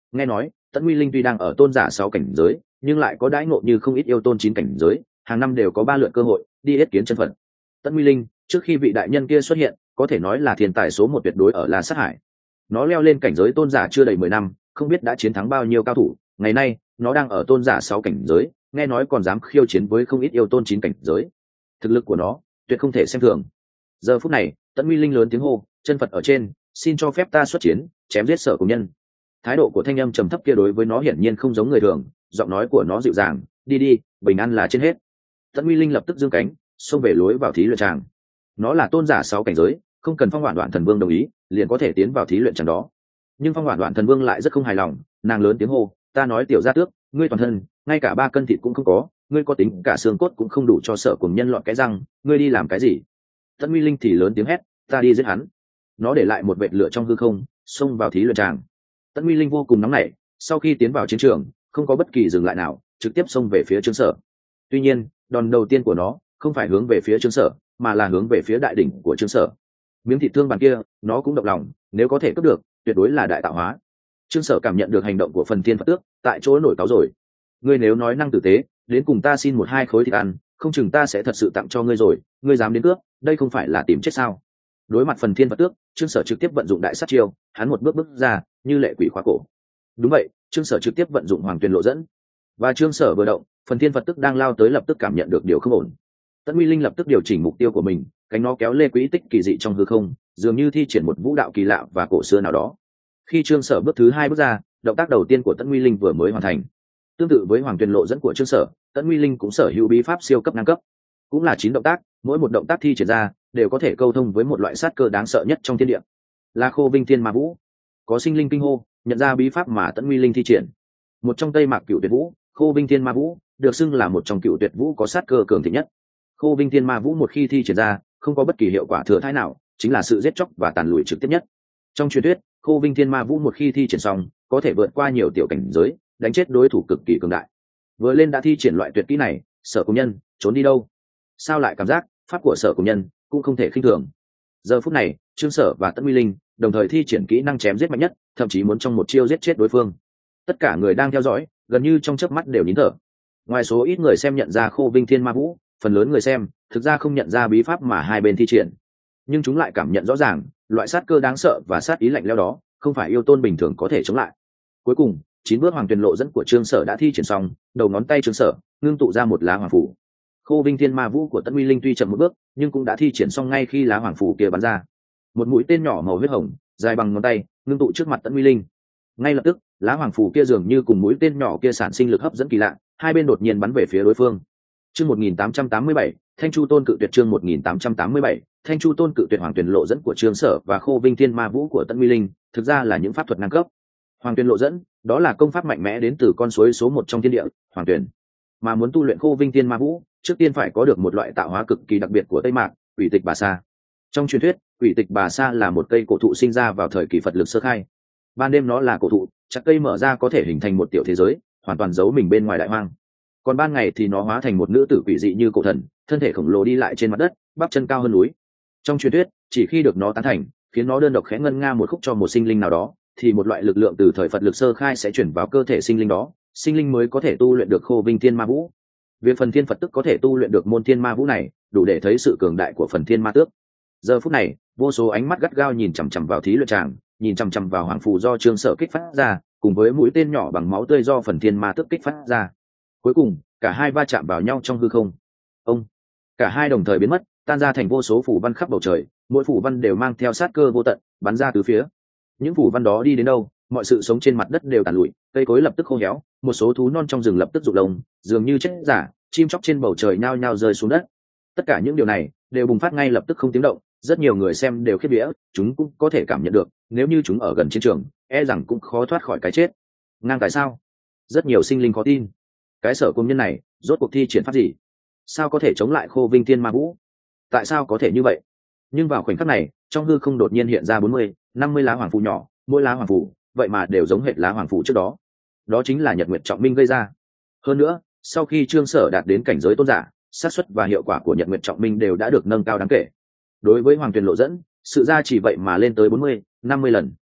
Nghe nói Tẫn Nguy Linh tuy đang ở tôn giả sáu cảnh giới nhưng lại có đãi ngộ như không ít yêu tôn chín cảnh giới, hàng năm đều có ba lượt cơ hội đi yết kiến chân phật. Tẫn Nguy Linh trước khi vị đại nhân kia xuất hiện có thể nói là thiên tài số một tuyệt đối ở La Sát Hải. Nó leo lên cảnh giới tôn giả chưa đầy mười năm, không biết đã chiến thắng bao nhiêu cao thủ, ngày nay nó đang ở tôn giả sáu cảnh giới, nghe nói còn dám khiêu chiến với không ít yêu tôn chín cảnh giới. Thực lực của nó tuyệt không thể xem thường. Giờ phút này Tẫn Nguy Linh lớn tiếng hô, chân phật ở trên, xin cho phép ta xuất chiến, chém giết Sở Cùng Nhân. Thái độ của thanh âm trầm thấp kia đối với nó hiển nhiên không giống người thường, giọng nói của nó dịu dàng, đi đi, bình an là trên hết. Tẫn Nguy Linh lập tức giương cánh xông về lối vào thí luyện tràng. Nó là tôn giả sáu cảnh giới, không cần Phong Hoản Đoạn Thần Vương đồng ý liền có thể tiến vào thí luyện tràng đó. Nhưng Phong Hoản Đoạn Thần Vương lại rất không hài lòng, nàng lớn tiếng hô, ta nói tiểu gia tước, ngươi toàn thân ngay cả ba cân thịt cũng không có, ngươi có tính cả xương cốt cũng không đủ cho Sở Cùng Nhân lọt cái răng, ngươi đi làm cái gì? Tẫn Nguy Linh thì lớn tiếng hét, ta đi giết hắn. Nó để lại một vệt lửa trong hư không, xông vào thí luyện tràng. Tẫn Nguy Linh vô cùng nóng nảy, sau khi tiến vào chiến trường không có bất kỳ dừng lại nào, trực tiếp xông về phía Trương Sở. Tuy nhiên đòn đầu tiên của nó không phải hướng về phía Trương Sở mà là hướng về phía đại đỉnh của Trương Sở. Miếng thịt thương bàn kia nó cũng động lòng, nếu có thể cướp được tuyệt đối là đại tạo hóa. Trương Sở cảm nhận được hành động của Phần Thiên Phật Tước, tại chỗ nổi cáu rồi. Ngươi nếu nói năng tử tế đến cùng ta xin một hai khối thịt ăn, không chừng ta sẽ thật sự tặng cho ngươi rồi, ngươi dám đến cướp, đây không phải là tìm chết sao? Đối mặt Phần Thiên Phật Tước, Trương Sở trực tiếp vận dụng đại sát chiêu, hắn một bước bước ra như lệ quỷ khóa cổ. Đúng vậy, Trương Sở trực tiếp vận dụng Hoàng Tuyền Lộ dẫn, và Trương Sở vừa động, Phần Thiên Phật Tức đang lao tới lập tức cảm nhận được điều không ổn. Tẫn Nguy Linh lập tức điều chỉnh mục tiêu của mình, cánh nó kéo lê quỹ tích kỳ dị trong hư không, dường như thi triển một vũ đạo kỳ lạ và cổ xưa nào đó. Khi Trương Sở bước thứ hai bước ra, động tác đầu tiên của Tẫn Nguy Linh vừa mới hoàn thành. Tương tự với Hoàng Tuyền Lộ dẫn của Trương Sở, Tẫn Nguy Linh cũng sở hữu bí pháp siêu cấp ngang cấp, cũng là chín động tác, mỗi một động tác thi triển ra đều có thể câu thông với một loại sát cơ đáng sợ nhất trong thiên địa, là Khô Vinh Thiên Ma Vũ. Có sinh linh kinh hô, nhận ra bí pháp mà Tẫn Nguy Linh thi triển. Một trong Tây Mạc Cựu Tuyệt Vũ, Khô Vinh Thiên Ma Vũ, được xưng là một trong Cựu Tuyệt Vũ có sát cơ cường thịnh nhất. Khô Vinh Thiên Ma Vũ một khi thi triển ra, không có bất kỳ hiệu quả thừa thãi nào, chính là sự giết chóc và tàn lùi trực tiếp nhất. Trong truyền thuyết, Khô Vinh Thiên Ma Vũ một khi thi triển xong, có thể vượt qua nhiều tiểu cảnh giới, đánh chết đối thủ cực kỳ cường đại. Vừa lên đã thi triển loại tuyệt kỹ này, Sở Cùng Nhân trốn đi đâu? Sao lại cảm giác pháp của Sở Cùng Nhân cũng không thể khinh thường. Giờ phút này, Trương Sở và Tẫn Nguy Linh đồng thời thi triển kỹ năng chém giết mạnh nhất, thậm chí muốn trong một chiêu giết chết đối phương. Tất cả người đang theo dõi gần như trong chớp mắt đều nín thở. Ngoài số ít người xem nhận ra Khô Vinh Thiên Ma Vũ, phần lớn người xem thực ra không nhận ra bí pháp mà hai bên thi triển, nhưng chúng lại cảm nhận rõ ràng loại sát cơ đáng sợ và sát ý lạnh lẽo đó không phải yêu tôn bình thường có thể chống lại. Cuối cùng, chín bước Hoàng Tuyền Lộ dẫn của Trương Sở đã thi triển xong, đầu ngón tay Trương Sở ngưng tụ ra một lá hoàng phủ. Khô Vinh Thiên Ma Vũ của Tẫn Nguy Linh tuy chậm một bước, nhưng cũng đã thi triển xong ngay khi lá hoàng phủ kia bắn ra. Một mũi tên nhỏ màu huyết hồng, dài bằng ngón tay, ngưng tụ trước mặt Tẫn Nguy Linh. Ngay lập tức, lá hoàng phủ kia dường như cùng mũi tên nhỏ kia sản sinh lực hấp dẫn kỳ lạ, hai bên đột nhiên bắn về phía đối phương. Chương một nghìn tám trăm tám mươi bảy, Thanh Chu Tôn cự tuyệt. Chương một nghìn tám trăm tám mươi bảy, Thanh Chu Tôn cự tuyệt. Hoàng Tuyền Lộ dẫn của Trương Sở và Khô Vinh Thiên Ma Vũ của Tẫn Nguy Linh thực ra là những pháp thuật ngang cấp. Hoàng Tuyền Lộ dẫn, đó là công pháp mạnh mẽ đến từ con suối số một trong thiên địa, Hoàng Tuyền. Mà muốn tu luyện Khô Vinh Thiên Ma Vũ, trước tiên phải có được một loại tạo hóa cực kỳ đặc biệt của Tây Mạc, Quỷ Tịch Bà Sa. Trong truyền thuyết, Quỷ Tịch Bà Sa là một cây cổ thụ sinh ra vào thời kỳ Phật lực sơ khai. Ban đêm nó là cổ thụ, chặt cây mở ra có thể hình thành một tiểu thế giới, hoàn toàn giấu mình bên ngoài đại hoang. Còn ban ngày thì nó hóa thành một nữ tử quỷ dị như cổ thần, thân thể khổng lồ đi lại trên mặt đất, bắp chân cao hơn núi. Trong truyền thuyết, chỉ khi được nó tán thành, khiến nó đơn độc khẽ ngân nga một khúc cho một sinh linh nào đó, thì một loại lực lượng từ thời Phật lực sơ khai sẽ chuyển vào cơ thể sinh linh đó, sinh linh mới có thể tu luyện được Khô Vinh Thiên Ma Vũ. Việc Phần Thiên Phật Tức có thể tu luyện được môn Thiên Ma Vũ này, đủ để thấy sự cường đại của Phần Thiên Ma Tước. Giờ phút này, vô số ánh mắt gắt gao nhìn chằm chằm vào thí luyện tràng, nhìn chằm chằm vào hoàng phù do Trương Sở kích phát ra, cùng với mũi tên nhỏ bằng máu tươi do Phần Thiên Ma Tước kích phát ra. Cuối cùng, cả hai va chạm vào nhau trong hư không. Ông, cả hai đồng thời biến mất, tan ra thành vô số phù văn khắp bầu trời, mỗi phù văn đều mang theo sát cơ vô tận, bắn ra từ phía. Những phù văn đó đi đến đâu, mọi sự sống trên mặt đất đều tàn lụi, cây cối lập tức khô héo, một số thú non trong rừng lập tức rụng lông, dường như chết giả, chim chóc trên bầu trời nhao nhao rơi xuống đất. Tất cả những điều này đều bùng phát ngay lập tức không tiếng động, rất nhiều người xem đều khiếp vía, chúng cũng có thể cảm nhận được, nếu như chúng ở gần chiến trường, e rằng cũng khó thoát khỏi cái chết. Ngang tại sao? Rất nhiều sinh linh khó tin. Cái Sở Cùng Nhân này, rốt cuộc thi triển pháp gì? Sao có thể chống lại Khô Vinh Thiên Ma Vũ? Tại sao có thể như vậy? Nhưng vào khoảnh khắc này, trong hư không đột nhiên hiện ra bốn mươi, năm mươi lá hoàng phù nhỏ, mỗi lá hoàng phù, vậy mà đều giống hệt lá hoàng phù trước đó. Đó chính là Nhật Nguyệt Trọng Minh gây ra. Hơn nữa, sau khi Trương Sở đạt đến cảnh giới tôn giả, xác suất và hiệu quả của Nhật Nguyệt Trọng Minh đều đã được nâng cao đáng kể. Đối với Hoàng Tuyền Lộ dẫn, sự ra chỉ vậy mà lên tới bốn mươi, năm mươi lần.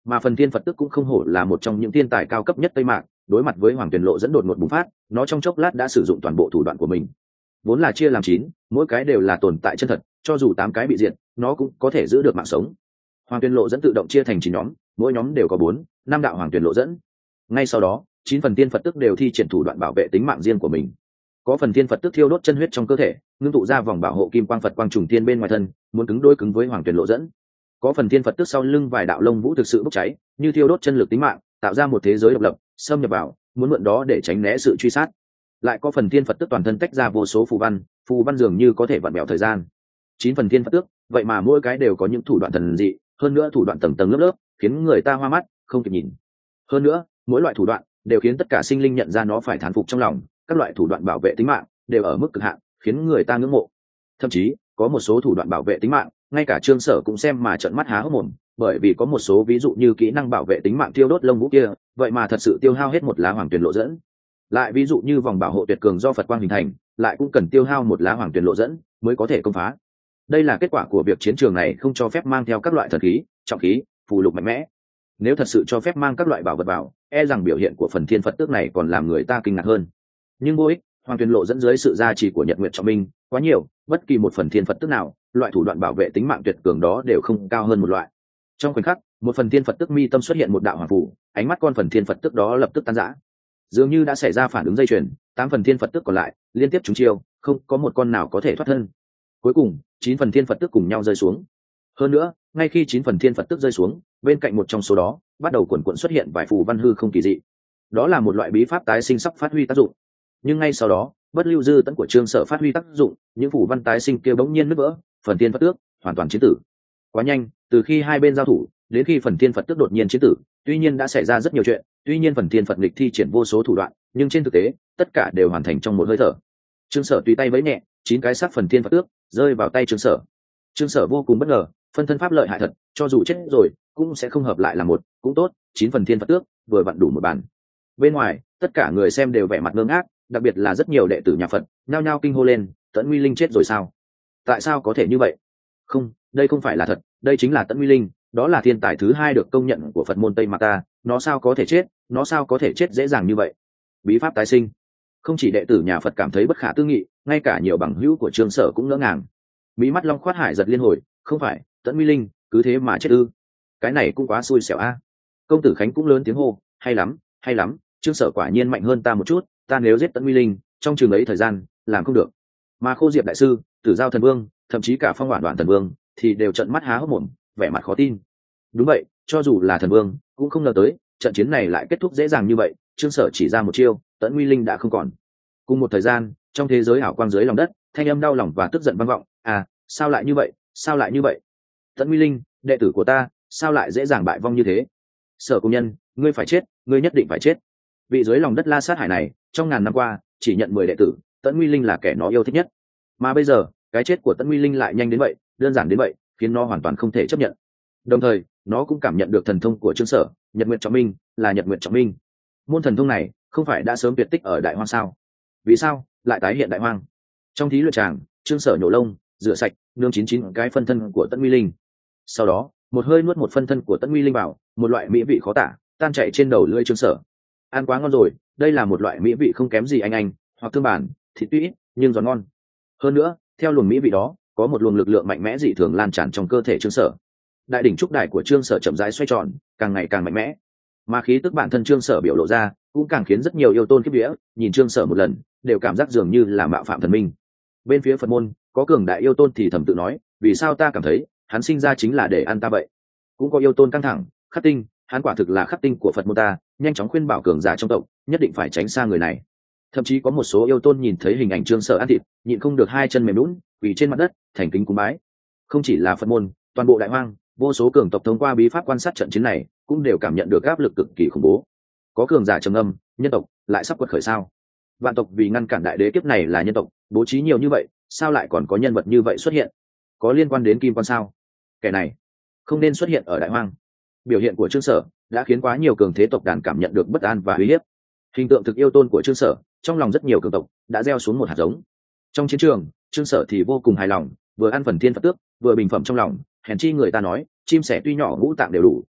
mà phần thiên phật tức cũng không hổ là một trong những thiên tài cao cấp nhất tây mạc, đối mặt với hoàng tuyền lộ dẫn đột ngột bùng phát, nó trong chốc lát đã sử dụng toàn bộ thủ đoạn của mình. Vốn là chia làm chín, mỗi cái đều là tồn tại chân thật, cho dù tám cái bị diệt nó cũng có thể giữ được mạng sống. Hoàng tuyền lộ dẫn tự động chia thành chín nhóm, mỗi nhóm đều có bốn năm đạo hoàng tuyền lộ dẫn. Ngay sau đó chín phần thiên phật tức đều thi triển thủ đoạn bảo vệ tính mạng riêng của mình. Có phần thiên phật tức thiêu đốt chân huyết trong cơ thể, ngưng tụ ra vòng bảo hộ kim quang phật quang trùng thiên bên ngoài thân, muốn cứng đôi cứng với hoàng tuyền lộ dẫn. Có phần thiên phật tức sau lưng vài đạo lông vũ thực sự bốc cháy, như thiêu đốt chân lực tính mạng, tạo ra một thế giới độc lập, xâm nhập vào, muốn mượn đó để tránh né sự truy sát. Lại có phần thiên phật tức toàn thân tách ra vô số phù văn, phù văn dường như có thể vặn bẹo thời gian. Chín phần thiên phật tước, vậy mà mỗi cái đều có những thủ đoạn thần dị, hơn nữa thủ đoạn tầng tầng lớp lớp, khiến người ta hoa mắt không kịp nhìn. Hơn nữa mỗi loại thủ đoạn đều khiến tất cả sinh linh nhận ra nó phải thán phục trong lòng, các loại thủ đoạn bảo vệ tính mạng đều ở mức cực hạn, khiến người ta ngưỡng mộ. Thậm chí có một số thủ đoạn bảo vệ tính mạng ngay cả Trương Sở cũng xem mà trợn mắt há hốc mồm, bởi vì có một số ví dụ như kỹ năng bảo vệ tính mạng tiêu đốt lông vũ kia, vậy mà thật sự tiêu hao hết một lá hoàng tuyền lộ dẫn. Lại ví dụ như vòng bảo hộ tuyệt cường do Phật quang hình thành, lại cũng cần tiêu hao một lá hoàng tuyền lộ dẫn mới có thể công phá. Đây là kết quả của việc chiến trường này không cho phép mang theo các loại thần khí, trọng khí, phù lục mạnh mẽ. Nếu thật sự cho phép mang các loại bảo vật vào, e rằng biểu hiện của phần thiên phật tước này còn làm người ta kinh ngạc hơn. Nhưng vô ích, hoàng tuyền lộ dẫn dưới sự gia trì của Nhật Nguyệt Trọng Minh quá nhiều, bất kỳ một phần thiên phật tước nào, loại thủ đoạn bảo vệ tính mạng tuyệt cường đó đều không cao hơn một loại. Trong khoảnh khắc, một phần thiên phật tước mi tâm xuất hiện một đạo hoàng phù, ánh mắt con phần thiên phật tước đó lập tức tan rã. Dường như đã xảy ra phản ứng dây chuyền, tám phần thiên phật tước còn lại liên tiếp trúng chiêu, không có một con nào có thể thoát thân. Cuối cùng chín phần thiên phật tước cùng nhau rơi xuống. Hơn nữa ngay khi chín phần thiên phật tước rơi xuống, bên cạnh một trong số đó bắt đầu cuộn cuộn xuất hiện vài phù văn hư không kỳ dị. Đó là một loại bí pháp tái sinh sắp phát huy tác dụng. Nhưng ngay sau đó bất lưu dư tấn của Trương Sở phát huy tác dụng, những phù văn tái sinh kia bỗng nhiên nứt vỡ, phần thiên phật tước hoàn toàn chiến tử. Quá nhanh, từ khi hai bên giao thủ đến khi phần thiên phật tước đột nhiên chiến tử, tuy nhiên đã xảy ra rất nhiều chuyện, tuy nhiên phần thiên phật nghịch thi triển vô số thủ đoạn, nhưng trên thực tế tất cả đều hoàn thành trong một hơi thở. Trương Sở tùy tay vẫy nhẹ, chín cái xác phần thiên phật tước rơi vào tay Trương Sở. Trương Sở vô cùng bất ngờ, phân thân pháp lợi hại thật, cho dù chết rồi cũng sẽ không hợp lại là một, cũng tốt, chín phần thiên phật tước vừa vặn đủ một bàn. Bên ngoài tất cả người xem đều vẻ mặt ngơ ngác, đặc biệt là rất nhiều đệ tử nhà Phật nhao nhao kinh hô lên, Tẫn Nguy Linh chết rồi sao? Tại sao có thể như vậy? Không, đây không phải là thật, đây chính là Tẫn Nguy Linh, đó là thiên tài thứ hai được công nhận của Phật môn Tây Mạc ta, nó sao có thể chết, nó sao có thể chết dễ dàng như vậy? Bí pháp tái sinh. Không chỉ đệ tử nhà Phật cảm thấy bất khả tư nghị, ngay cả nhiều bằng hữu của Trương Sở cũng ngỡ ngàng. Mí mắt Long Khoát Hải giật liên hồi, không phải, Tẫn Nguy Linh cứ thế mà chết ư? Cái này cũng quá xui xẻo a. Công tử Khánh cũng lớn tiếng hô, hay lắm, hay lắm, Trương Sở quả nhiên mạnh hơn ta một chút, ta nếu giết Tẫn Nguy Linh trong chừng ấy thời gian làm không được. Mà Khô Diệp đại sư, Tử Giao thần vương, thậm chí cả Phong Hoản Đoạn thần vương thì đều trợn mắt há hốc mồm, vẻ mặt khó tin. Đúng vậy, cho dù là thần vương cũng không ngờ tới trận chiến này lại kết thúc dễ dàng như vậy. Trương Sở chỉ ra một chiêu, Tẫn Nguy Linh đã không còn. Cùng một thời gian, trong thế giới ảo quang dưới lòng đất, thanh âm đau lòng và tức giận vang vọng, à, sao lại như vậy, sao lại như vậy? Tẫn Nguy Linh, đệ tử của ta, sao lại dễ dàng bại vong như thế? Sở công nhân, ngươi phải chết, ngươi nhất định phải chết. Vị dưới lòng đất La Sát Hải này trong ngàn năm qua chỉ nhận mười đệ tử, Tẫn Nguy Linh là kẻ nó yêu thích nhất, mà bây giờ cái chết của Tẫn Nguy Linh lại nhanh đến vậy, đơn giản đến vậy, khiến nó hoàn toàn không thể chấp nhận. Đồng thời nó cũng cảm nhận được thần thông của Trương Sở, Nhật Nguyệt Trọng Minh, là Nhật Nguyệt Trọng Minh. Môn thần thông này không phải đã sớm tuyệt tích ở Đại Hoang sao? Vì sao lại tái hiện Đại Hoang? Trong thí luyện tràng, Trương Sở nhổ lông, rửa sạch, nương chín chín cái phân thân của Tẫn Nguy Linh. Sau đó một hơi nuốt một phân thân của Tẫn Nguy Linh vào, một loại mỹ vị khó tả tan chảy trên đầu lưỡi Trương Sở. Ăn quá ngon rồi, đây là một loại mỹ vị không kém gì anh anh hoặc thương bản, thịt tuy ít nhưng giòn ngon. Hơn nữa theo luồng mỹ vị đó có một luồng lực lượng mạnh mẽ dị thường lan tràn trong cơ thể Trương Sở. Đại đỉnh trúc đài của Trương Sở chậm rãi xoay tròn, càng ngày càng mạnh mẽ, mà khí tức bản thân Trương Sở biểu lộ ra cũng càng khiến rất nhiều yêu tôn kiếp vía nhìn Trương Sở một lần đều cảm giác dường như là mạo phạm thần minh. Bên phía Phật môn có cường đại yêu tôn thì thầm tự nói, vì sao ta cảm thấy hắn sinh ra chính là để ăn ta vậy? Cũng có yêu tôn căng thẳng, Khắc Tinh, hắn quả thực là khắc tinh của Phật môn ta, nhanh chóng khuyên bảo cường giả trong tộc nhất định phải tránh xa người này. Thậm chí có một số yêu tôn nhìn thấy hình ảnh Trương Sở ăn thịt, nhịn không được hai chân mềm lún quỳ trên mặt đất thành kính cúng bái. Không chỉ là Phật môn, toàn bộ Đại Hoang vô số cường tộc thông qua bí pháp quan sát trận chiến này cũng đều cảm nhận được áp lực cực kỳ khủng bố. Có cường giả trầm âm, nhân tộc lại sắp quật khởi sao? Vạn tộc vì ngăn cản đại đế kiếp này là nhân tộc bố trí nhiều như vậy, sao lại còn có nhân vật như vậy xuất hiện? Có liên quan đến Kim Quan sao? Kẻ này không nên xuất hiện ở Đại Hoang. Biểu hiện của Trương Sở đã khiến quá nhiều cường thế tộc đàn cảm nhận được bất an và uy hiếp. Hình tượng thực yêu tôn của Trương Sở trong lòng rất nhiều cường tộc đã gieo xuống một hạt giống. Trong chiến trường, Trương Sở thì vô cùng hài lòng, vừa ăn phần thiên Phật tước, vừa bình phẩm trong lòng, hèn chi người ta nói, chim sẻ tuy nhỏ ngũ tạng đều đủ.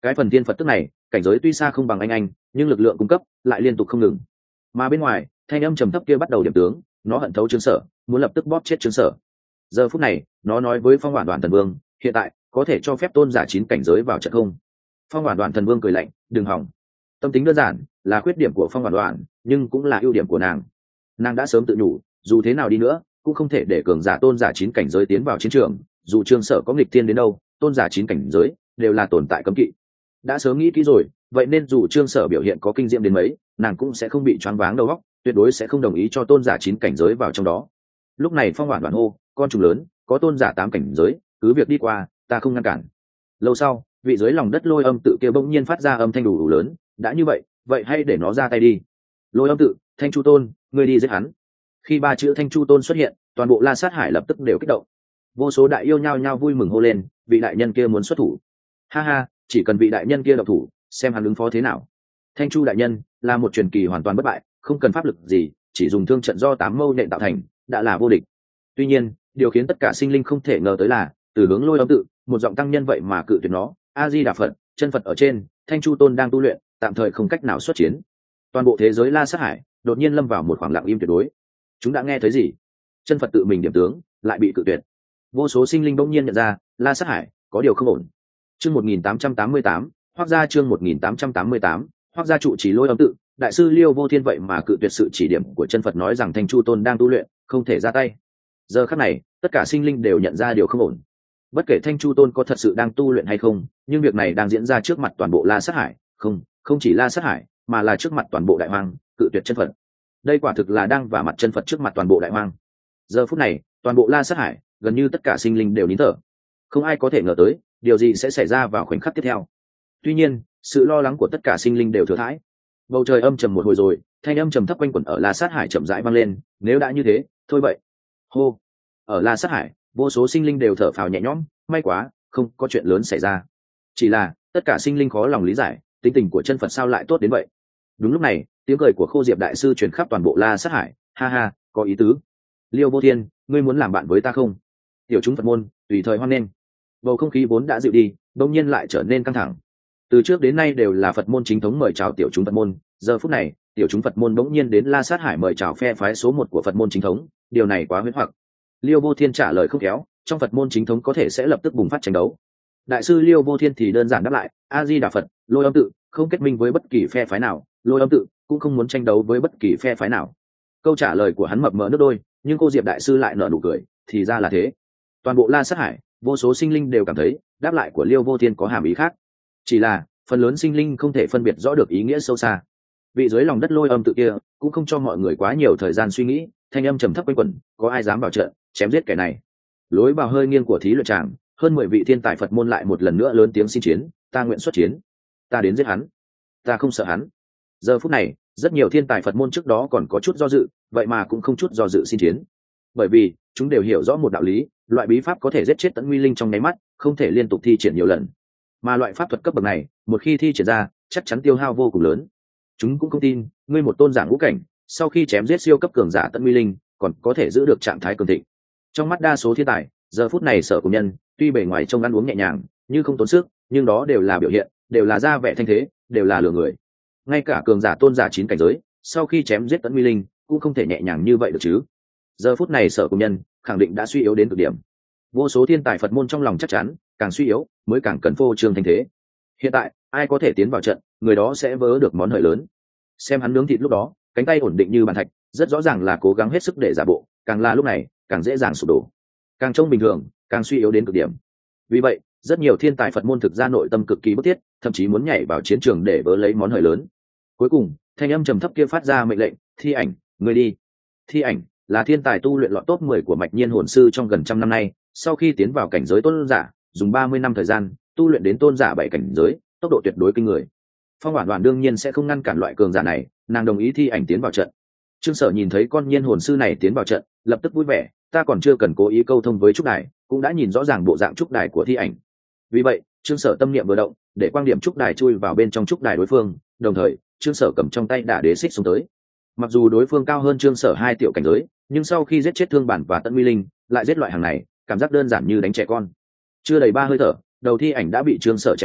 cái phần tiên phật tức này cảnh giới tuy xa không bằng anh anh nhưng lực lượng cung cấp lại liên tục không ngừng. Mà bên ngoài thanh âm trầm thấp kia bắt đầu điểm tướng, nó hận thấu Trương Sở, muốn lập tức bóp chết Trương Sở. Giờ phút này nó nói với Phong Hoản Đoạn Thần Vương, hiện tại có thể cho phép tôn giả chín cảnh giới vào trận không? Phong Hoản Đoạn Thần Vương cười lạnh, đừng hỏng. Tâm tính đơn giản là khuyết điểm của Phong Hoản Đoạn, nhưng cũng là ưu điểm của nàng. Nàng đã sớm tự nhủ, dù thế nào đi nữa cũng không thể để cường giả tôn giả chín cảnh giới tiến vào chiến trường, dù Trương Sở có nghịch thiên đến đâu, tôn giả chín cảnh giới đều là tồn tại cấm kỵ. Đã sớm nghĩ kỹ rồi, vậy nên dù Trương Sở biểu hiện có kinh diệm đến mấy, nàng cũng sẽ không bị choáng váng đầu óc, tuyệt đối sẽ không đồng ý cho tôn giả chín cảnh giới vào trong đó. Lúc này Phong Hoản Đoạn hô, con trùng lớn, có tôn giả tám cảnh giới, cứ việc đi qua, ta không ngăn cản. Lâu sau, vị dưới lòng đất Lôi Âm tự kia bỗng nhiên phát ra âm thanh đủ, đủ lớn, đã như vậy, vậy hay để nó ra tay đi. Lôi Âm tự, Thanh Chu Tôn, ngươi đi giết hắn. Khi ba chữ Thanh Chu Tôn xuất hiện, toàn bộ La Sát Hải lập tức đều kích động. Vô số đại yêu nhao nhao vui mừng hô lên, vị đại nhân kia muốn xuất thủ. Ha ha, chỉ cần vị đại nhân kia độc thủ, xem hắn ứng phó thế nào. Thanh Chu đại nhân là một truyền kỳ hoàn toàn bất bại, không cần pháp lực gì, chỉ dùng thương trận do tám mâu nện tạo thành, đã là vô địch. Tuy nhiên, điều khiến tất cả sinh linh không thể ngờ tới là, từ hướng Lôi Âm tự, một giọng tăng nhân vậy mà cự tuyệt nó. A Di Đà Phật, chân Phật ở trên, Thanh Chu Tôn đang tu luyện, tạm thời không cách nào xuất chiến. Toàn bộ thế giới La Sát Hải đột nhiên lâm vào một khoảng lặng im tuyệt đối. Chúng đã nghe thấy gì? Chân Phật tự mình điểm tướng, lại bị cự tuyệt. Vô số sinh linh bỗng nhiên nhận ra, La Sát Hải có điều không ổn. Chương một nghìn tám trăm tám mươi tám, Hoắc gia chương một nghìn tám trăm tám mươi tám, Hoắc gia trụ trì Lôi Âm tự, đại sư Liêu Vô Thiên vậy mà cự tuyệt sự chỉ điểm của chân Phật, nói rằng Thanh Chu Tôn đang tu luyện, không thể ra tay. Giờ khắc này, tất cả sinh linh đều nhận ra điều không ổn. Bất kể Thanh Chu Tôn có thật sự đang tu luyện hay không, nhưng việc này đang diễn ra trước mặt toàn bộ La Sát Hải, không, không chỉ La Sát Hải, mà là trước mặt toàn bộ đại hoang, cự tuyệt chân Phật. Đây quả thực là đang vả mặt chân Phật trước mặt toàn bộ đại hoang. Giờ phút này, toàn bộ La Sát Hải, gần như tất cả sinh linh đều nín thở. Không ai có thể ngờ tới, điều gì sẽ xảy ra vào khoảnh khắc tiếp theo. Tuy nhiên, sự lo lắng của tất cả sinh linh đều thừa thãi. Bầu trời âm trầm một hồi rồi, thanh âm trầm thấp quanh quẩn ở La Sát Hải chậm rãi vang lên, nếu đã như thế, thôi vậy. Hô. Ở La Sát Hải, vô số sinh linh đều thở phào nhẹ nhõm, may quá, không có chuyện lớn xảy ra. Chỉ là, tất cả sinh linh khó lòng lý giải, tính tình của chân Phật sao lại tốt đến vậy. Đúng lúc này, tiếng cười của Khô Diệp đại sư truyền khắp toàn bộ La Sát Hải, ha ha, có ý tứ. Liêu Vô Thiên, ngươi muốn làm bạn với ta không? Tiểu chúng Phật môn, tùy thời hoan nghênh. Bầu không khí vốn đã dịu đi, đột nhiên lại trở nên căng thẳng. Từ trước đến nay đều là Phật môn chính thống mời chào tiểu chúng Phật môn, giờ phút này, tiểu chúng Phật môn bỗng nhiên đến La Sát Hải mời chào phe phái số một của Phật môn chính thống, điều này quá huyễn hoặc. Liêu Vô Thiên trả lời không khéo, trong Phật môn chính thống có thể sẽ lập tức bùng phát tranh đấu. Đại sư Liêu Vô Thiên thì đơn giản đáp lại, A Di Đà Phật, Lôi Âm tự không kết minh với bất kỳ phe phái nào, Lôi Âm tự cũng không muốn tranh đấu với bất kỳ phe phái nào. Câu trả lời của hắn mập mờ nước đôi, nhưng cô Diệp đại sư lại nở nụ cười, thì ra là thế. Toàn bộ La Sát Hải, vô số sinh linh đều cảm thấy đáp lại của Liêu Vô Thiên có hàm ý khác. Chỉ là phần lớn sinh linh không thể phân biệt rõ được ý nghĩa sâu xa. Vị dưới lòng đất Lôi Âm tự kia cũng không cho mọi người quá nhiều thời gian suy nghĩ, thanh âm trầm thấp quanh quẩn, có ai dám vào trận chém giết kẻ này? Lối vào hơi nghiêng của thí luyện tràng, hơn mười vị thiên tài Phật môn lại một lần nữa lớn tiếng xin chiến, ta nguyện xuất chiến, ta đến giết hắn, ta không sợ hắn. Giờ phút này, rất nhiều thiên tài Phật môn trước đó còn có chút do dự, vậy mà cũng không chút do dự xin chiến, bởi vì chúng đều hiểu rõ một đạo lý, loại bí pháp có thể giết chết tận nguy linh trong nháy mắt, không thể liên tục thi triển nhiều lần, mà loại pháp thuật cấp bậc này một khi thi triển ra chắc chắn tiêu hao vô cùng lớn. Chúng cũng không tin ngươi một tôn giả ngũ cảnh sau khi chém giết siêu cấp cường giả tận nguy linh còn có thể giữ được trạng thái cường thịnh. Trong mắt đa số thiên tài, giờ phút này Sở Cùng Nhân tuy bề ngoài trông ăn uống nhẹ nhàng như không tốn sức, nhưng đó đều là biểu hiện, đều là ra vẻ thanh thế, đều là lừa người. Ngay cả cường giả tôn giả chín cảnh giới sau khi chém giết tận nguy linh cũng không thể nhẹ nhàng như vậy được chứ. Giờ phút này Sở Cùng Nhân khẳng định đã suy yếu đến cực điểm. Vô số thiên tài Phật môn trong lòng chắc chắn, càng suy yếu mới càng cần phô trương thanh thế. Hiện tại ai có thể tiến vào trận, người đó sẽ vớ được món hời lớn. Xem hắn nướng thịt lúc đó, cánh tay ổn định như bàn thạch, rất rõ ràng là cố gắng hết sức để giả bộ, càng là lúc này càng dễ dàng sụp đổ, càng trông bình thường càng suy yếu đến cực điểm. Vì vậy rất nhiều thiên tài Phật môn thực ra nội tâm cực kỳ bức thiết, thậm chí muốn nhảy vào chiến trường để vớ lấy món hời lớn. Cuối cùng thanh âm trầm thấp kia phát ra mệnh lệnh, Thi Ảnh, người đi. Thi Ảnh là thiên tài tu luyện lọt top mười của Mạch Nhiên hồn sư trong gần trăm năm nay, sau khi tiến vào cảnh giới tôn giả, dùng ba mươi năm thời gian tu luyện đến tôn giả bảy cảnh giới, tốc độ tuyệt đối kinh người. Phong Hoản Đoạn đương nhiên sẽ không ngăn cản loại cường giả này, nàng đồng ý Thi Ảnh tiến vào trận. Trương Sở nhìn thấy con nhiên hồn sư này tiến vào trận, lập tức vui vẻ, ta còn chưa cần cố ý câu thông với trúc đài, cũng đã nhìn rõ ràng bộ dạng trúc đài của Thi Ảnh. Vì vậy Trương Sở tâm niệm vừa động, để quang điểm trúc đài chui vào bên trong trúc đài đối phương, đồng thời Trương Sở cầm trong tay đả đế xích xuống tới. Mặc dù đối phương cao hơn Trương Sở hai tiểu cảnh giới, nhưng sau khi giết chết Thương Bản và Tận Nguy Linh, lại giết loại hàng này, cảm giác đơn giản như đánh trẻ con. Chưa đầy ba hơi thở, đầu Thi Ảnh đã bị Trương Sở chém xuống,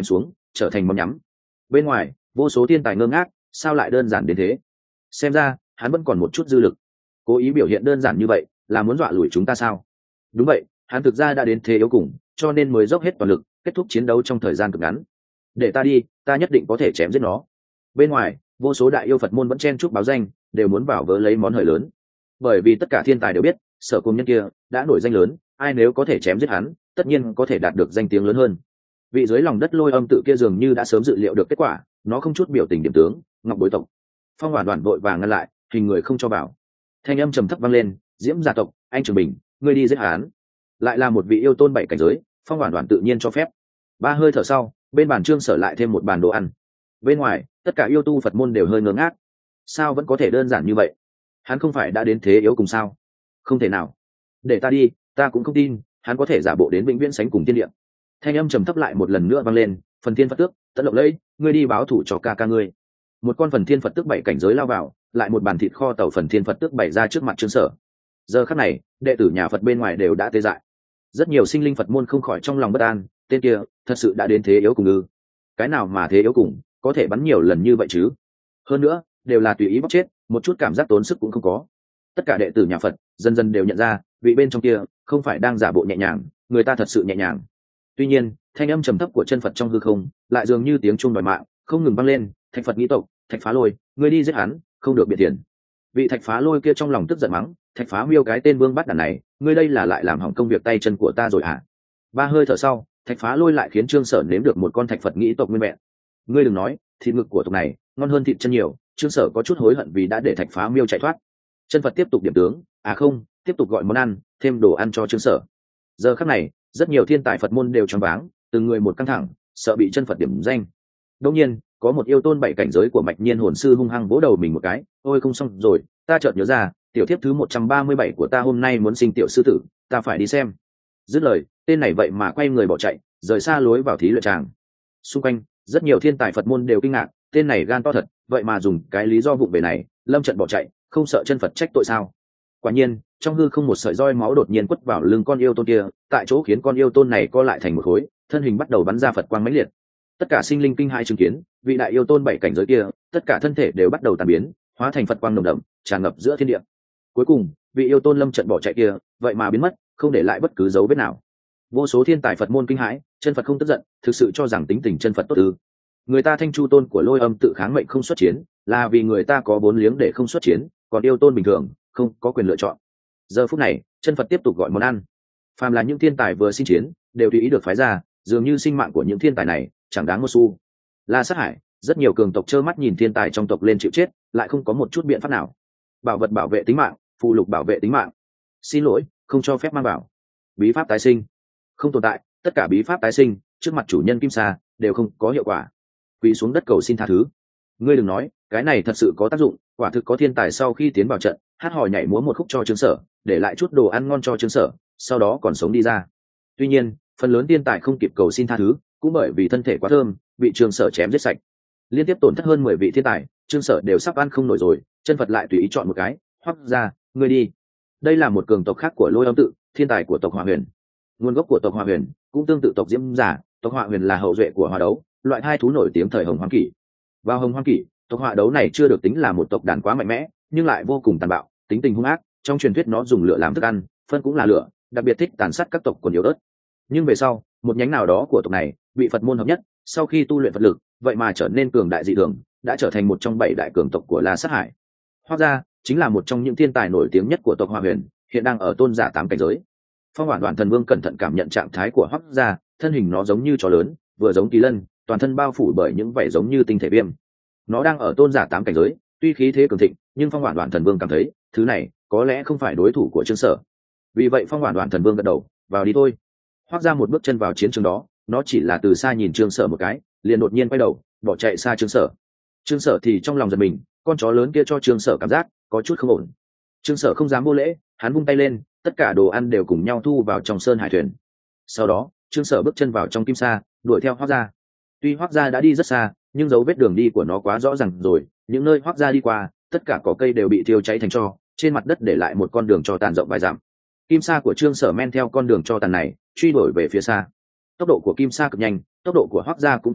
trở thành món nhắm. Bên ngoài vô số thiên tài ngơ ngác, sao lại đơn giản đến thế? Xem ra hắn vẫn còn một chút dư lực, cố ý biểu hiện đơn giản như vậy là muốn dọa lùi chúng ta sao? Đúng vậy, hắn thực ra đã đến thế yếu cùng, cho nên mới dốc hết toàn lực kết thúc chiến đấu trong thời gian cực ngắn. Để ta đi, ta nhất định có thể chém giết nó. Bên ngoài vô số đại yêu Phật môn vẫn chen chúc báo danh, đều muốn vào vớ lấy món hời lớn, bởi vì tất cả thiên tài đều biết Sở Cung nhân kia đã nổi danh lớn, ai nếu có thể chém giết hắn tất nhiên có thể đạt được danh tiếng lớn hơn. Vị dưới lòng đất Lôi Âm tự kia dường như đã sớm dự liệu được kết quả, nó không chút biểu tình điểm tướng Ngọc Bối tộc. Phong Hoàn Hoàn vội vàng ngăn lại, hình người không cho vào. Thanh âm trầm thấp vang lên, Diễm gia tộc, anh Trường Bình, ngươi đi giết hắn. Lại là một vị yêu tôn bảy cảnh giới, Phong Hoàn Hoàn tự nhiên cho phép. Ba hơi thở sau, bên bàn Trương Sở lại thêm một bàn đồ ăn. Bên ngoài tất cả yêu tu Phật môn đều hơi ngơ ngác, sao vẫn có thể đơn giản như vậy? Hắn không phải đã đến thế yếu cùng sao? Không thể nào, để ta đi, ta cũng không tin hắn có thể giả bộ đến vĩnh viễn sánh cùng tiên địa. Thanh âm trầm thấp lại một lần nữa vang lên, Phần Thiên Phật Tước, Tận Lộng Lẫy, ngươi đi báo thủ cho ca ca ngươi. Một con Phần Thiên Phật Tước bảy cảnh giới lao vào, lại một bàn thịt kho tàu Phần Thiên Phật Tước bày ra trước mặt Trương Sở. Giờ khắc này đệ tử nhà Phật bên ngoài đều đã tê dại, rất nhiều sinh linh Phật môn không khỏi trong lòng bất an, tên kia thật sự đã đến thế yếu cùng ư? Cái nào mà thế yếu cùng có thể bắn nhiều lần như vậy chứ? Hơn nữa đều là tùy ý bóc chết, một chút cảm giác tốn sức cũng không có. Tất cả đệ tử nhà Phật dần dần đều nhận ra vị bên trong kia không phải đang giả bộ nhẹ nhàng, người ta thật sự nhẹ nhàng. Tuy nhiên thanh âm trầm thấp của chân Phật trong hư không lại dường như tiếng chuông đòi mạng không ngừng vang lên, Thạch Phật nghĩ tộc, Thạch Phá Lôi, ngươi đi giết hắn, không được biệt tiền. Vị Thạch Phá Lôi kia trong lòng tức giận mắng, Thạch Phá Miêu cái tên vương bắt đàn này, ngươi đây là lại làm hỏng công việc tay chân của ta rồi hả? Ba hơi thở sau, Thạch Phá Lôi lại khiến Trương Sở nếm được một con Thạch Phật nghĩ tộc nguyên vẹn. Ngươi đừng nói, thịt ngực của tộc này ngon hơn thịt chân nhiều. Trương Sở có chút hối hận vì đã để Thạch Phá Miêu chạy thoát. Chân Phật tiếp tục điểm tướng, à không, tiếp tục gọi món ăn, thêm đồ ăn cho Trương Sở. Giờ khắc này rất nhiều thiên tài Phật môn đều choáng váng, từng người một căng thẳng, sợ bị chân Phật điểm danh. Đương nhiên có một yêu tôn bảy cảnh giới của Mạch Nhiên hồn sư hung hăng vỗ đầu mình một cái, ôi không xong rồi, ta chợt nhớ ra tiểu thiếp thứ một trăm ba mươi bảy của ta hôm nay muốn sinh tiểu sư tử, ta phải đi xem. Dứt lời tên này vậy mà quay người bỏ chạy, rời xa lối vào thí luyện tràng. Xung quanh rất nhiều thiên tài Phật môn đều kinh ngạc, tên này gan to thật, vậy mà dùng cái lý do vụng về này lâm trận bỏ chạy, không sợ chân Phật trách tội sao? Quả nhiên trong hư không một sợi roi máu đột nhiên quất vào lưng con yêu tôn kia, tại chỗ khiến con yêu tôn này co lại thành một khối, thân hình bắt đầu bắn ra Phật quang mãnh liệt. Tất cả sinh linh kinh hai chứng kiến vị đại yêu tôn bảy cảnh giới kia, tất cả thân thể đều bắt đầu tàn biến, hóa thành Phật quang nồng đậm tràn ngập giữa thiên địa. Cuối cùng vị yêu tôn lâm trận bỏ chạy kia vậy mà biến mất, không để lại bất cứ dấu vết nào. Vô số thiên tài Phật môn kinh hãi, chân Phật không tức giận, thực sự cho rằng tính tình chân Phật tốt ư? Người ta Thanh Chu tôn của Lôi Âm tự kháng mệnh không xuất chiến, là vì người ta có vốn liếng để không xuất chiến, còn yêu tôn bình thường không có quyền lựa chọn. Giờ phút này chân Phật tiếp tục gọi món ăn, phàm là những thiên tài vừa xin chiến đều tùy ý được phái ra, dường như sinh mạng của những thiên tài này chẳng đáng một xu. La Sát Hải rất nhiều cường tộc trơ mắt nhìn thiên tài trong tộc lên chịu chết, lại không có một chút biện pháp nào. Bảo vật bảo vệ tính mạng, phụ lục bảo vệ tính mạng, xin lỗi không cho phép mang vào. Bí pháp tái sinh không tồn tại, tất cả bí pháp tái sinh trước mặt chủ nhân Kim Sa đều không có hiệu quả. Quỳ xuống đất cầu xin tha thứ. Ngươi đừng nói, cái này thật sự có tác dụng, quả thực có thiên tài sau khi tiến vào trận hát hò nhảy múa một khúc cho Trương Sở, để lại chút đồ ăn ngon cho Trương Sở, sau đó còn sống đi ra. Tuy nhiên phần lớn thiên tài không kịp cầu xin tha thứ, cũng bởi vì thân thể quá thơm bị Trương Sở chém giết sạch. Liên tiếp tổn thất hơn mười vị thiên tài, Trương Sở đều sắp ăn không nổi rồi. Chân Phật lại tùy ý chọn một cái, Hoắc ra, ngươi đi. Đây là một cường tộc khác của Lôi Âm tự, thiên tài của tộc Hỏa Huyền. Nguồn gốc của tộc Hỏa Huyền cũng tương tự tộc Diễm Giả, tộc Hỏa Huyền là hậu duệ của Hỏa Đấu, loại hai thú nổi tiếng thời Hồng Hoang Kỷ. Vào Hồng Hoang Kỷ, tộc Hỏa Đấu này chưa được tính là một tộc đàn quá mạnh mẽ, nhưng lại vô cùng tàn bạo, tính tình hung ác. Trong truyền thuyết nó dùng lửa làm thức ăn, phân cũng là lửa, đặc biệt thích tàn sát các tộc quần yếu ớt. Nhưng về sau một nhánh nào đó của tộc này bị Phật môn hợp nhất, sau khi tu luyện Phật lực vậy mà trở nên cường đại dị thường, đã trở thành một trong bảy đại cường tộc của La Sát Hải. Hoắc gia chính là một trong những thiên tài nổi tiếng nhất của tộc Hỏa Huyền, hiện đang ở tôn giả tám cảnh giới. Phong Hỏa Đoạn Thần Vương cẩn thận cảm nhận trạng thái của Hoắc gia, thân hình nó giống như chó lớn, vừa giống kỳ lân, toàn thân bao phủ bởi những vảy giống như tinh thể viêm. Nó đang ở tôn giả tám cảnh giới, tuy khí thế cường thịnh, nhưng Phong Hỏa Đoạn Thần Vương cảm thấy thứ này có lẽ không phải đối thủ của Trương Sở. Vì vậy Phong Hỏa Đoạn Thần Vương gật đầu, vào đi thôi. Hoắc ra một bước chân vào chiến trường đó, nó chỉ là từ xa nhìn Trương Sở một cái, liền đột nhiên quay đầu bỏ chạy xa Trương Sở. Trương Sở thì trong lòng giật mình, con chó lớn kia cho Trương Sở cảm giác có chút không ổn. Trương Sở không dám vô lễ, hắn vung tay lên, tất cả đồ ăn đều cùng nhau thu vào trong sơn hải thuyền. Sau đó Trương Sở bước chân vào trong kim sa, đuổi theo Hoắc ra. Tuy Hoắc ra đã đi rất xa, nhưng dấu vết đường đi của nó quá rõ ràng rồi, những nơi Hoắc ra đi qua tất cả cỏ cây đều bị thiêu cháy thành tro, trên mặt đất để lại một con đường tro tàn rộng vài dặm. Kim sa của Trương Sở men theo con đường tro tàn này truy đuổi về phía xa. Tốc độ của kim sa cực nhanh, tốc độ của Hoắc gia cũng cực nhanh,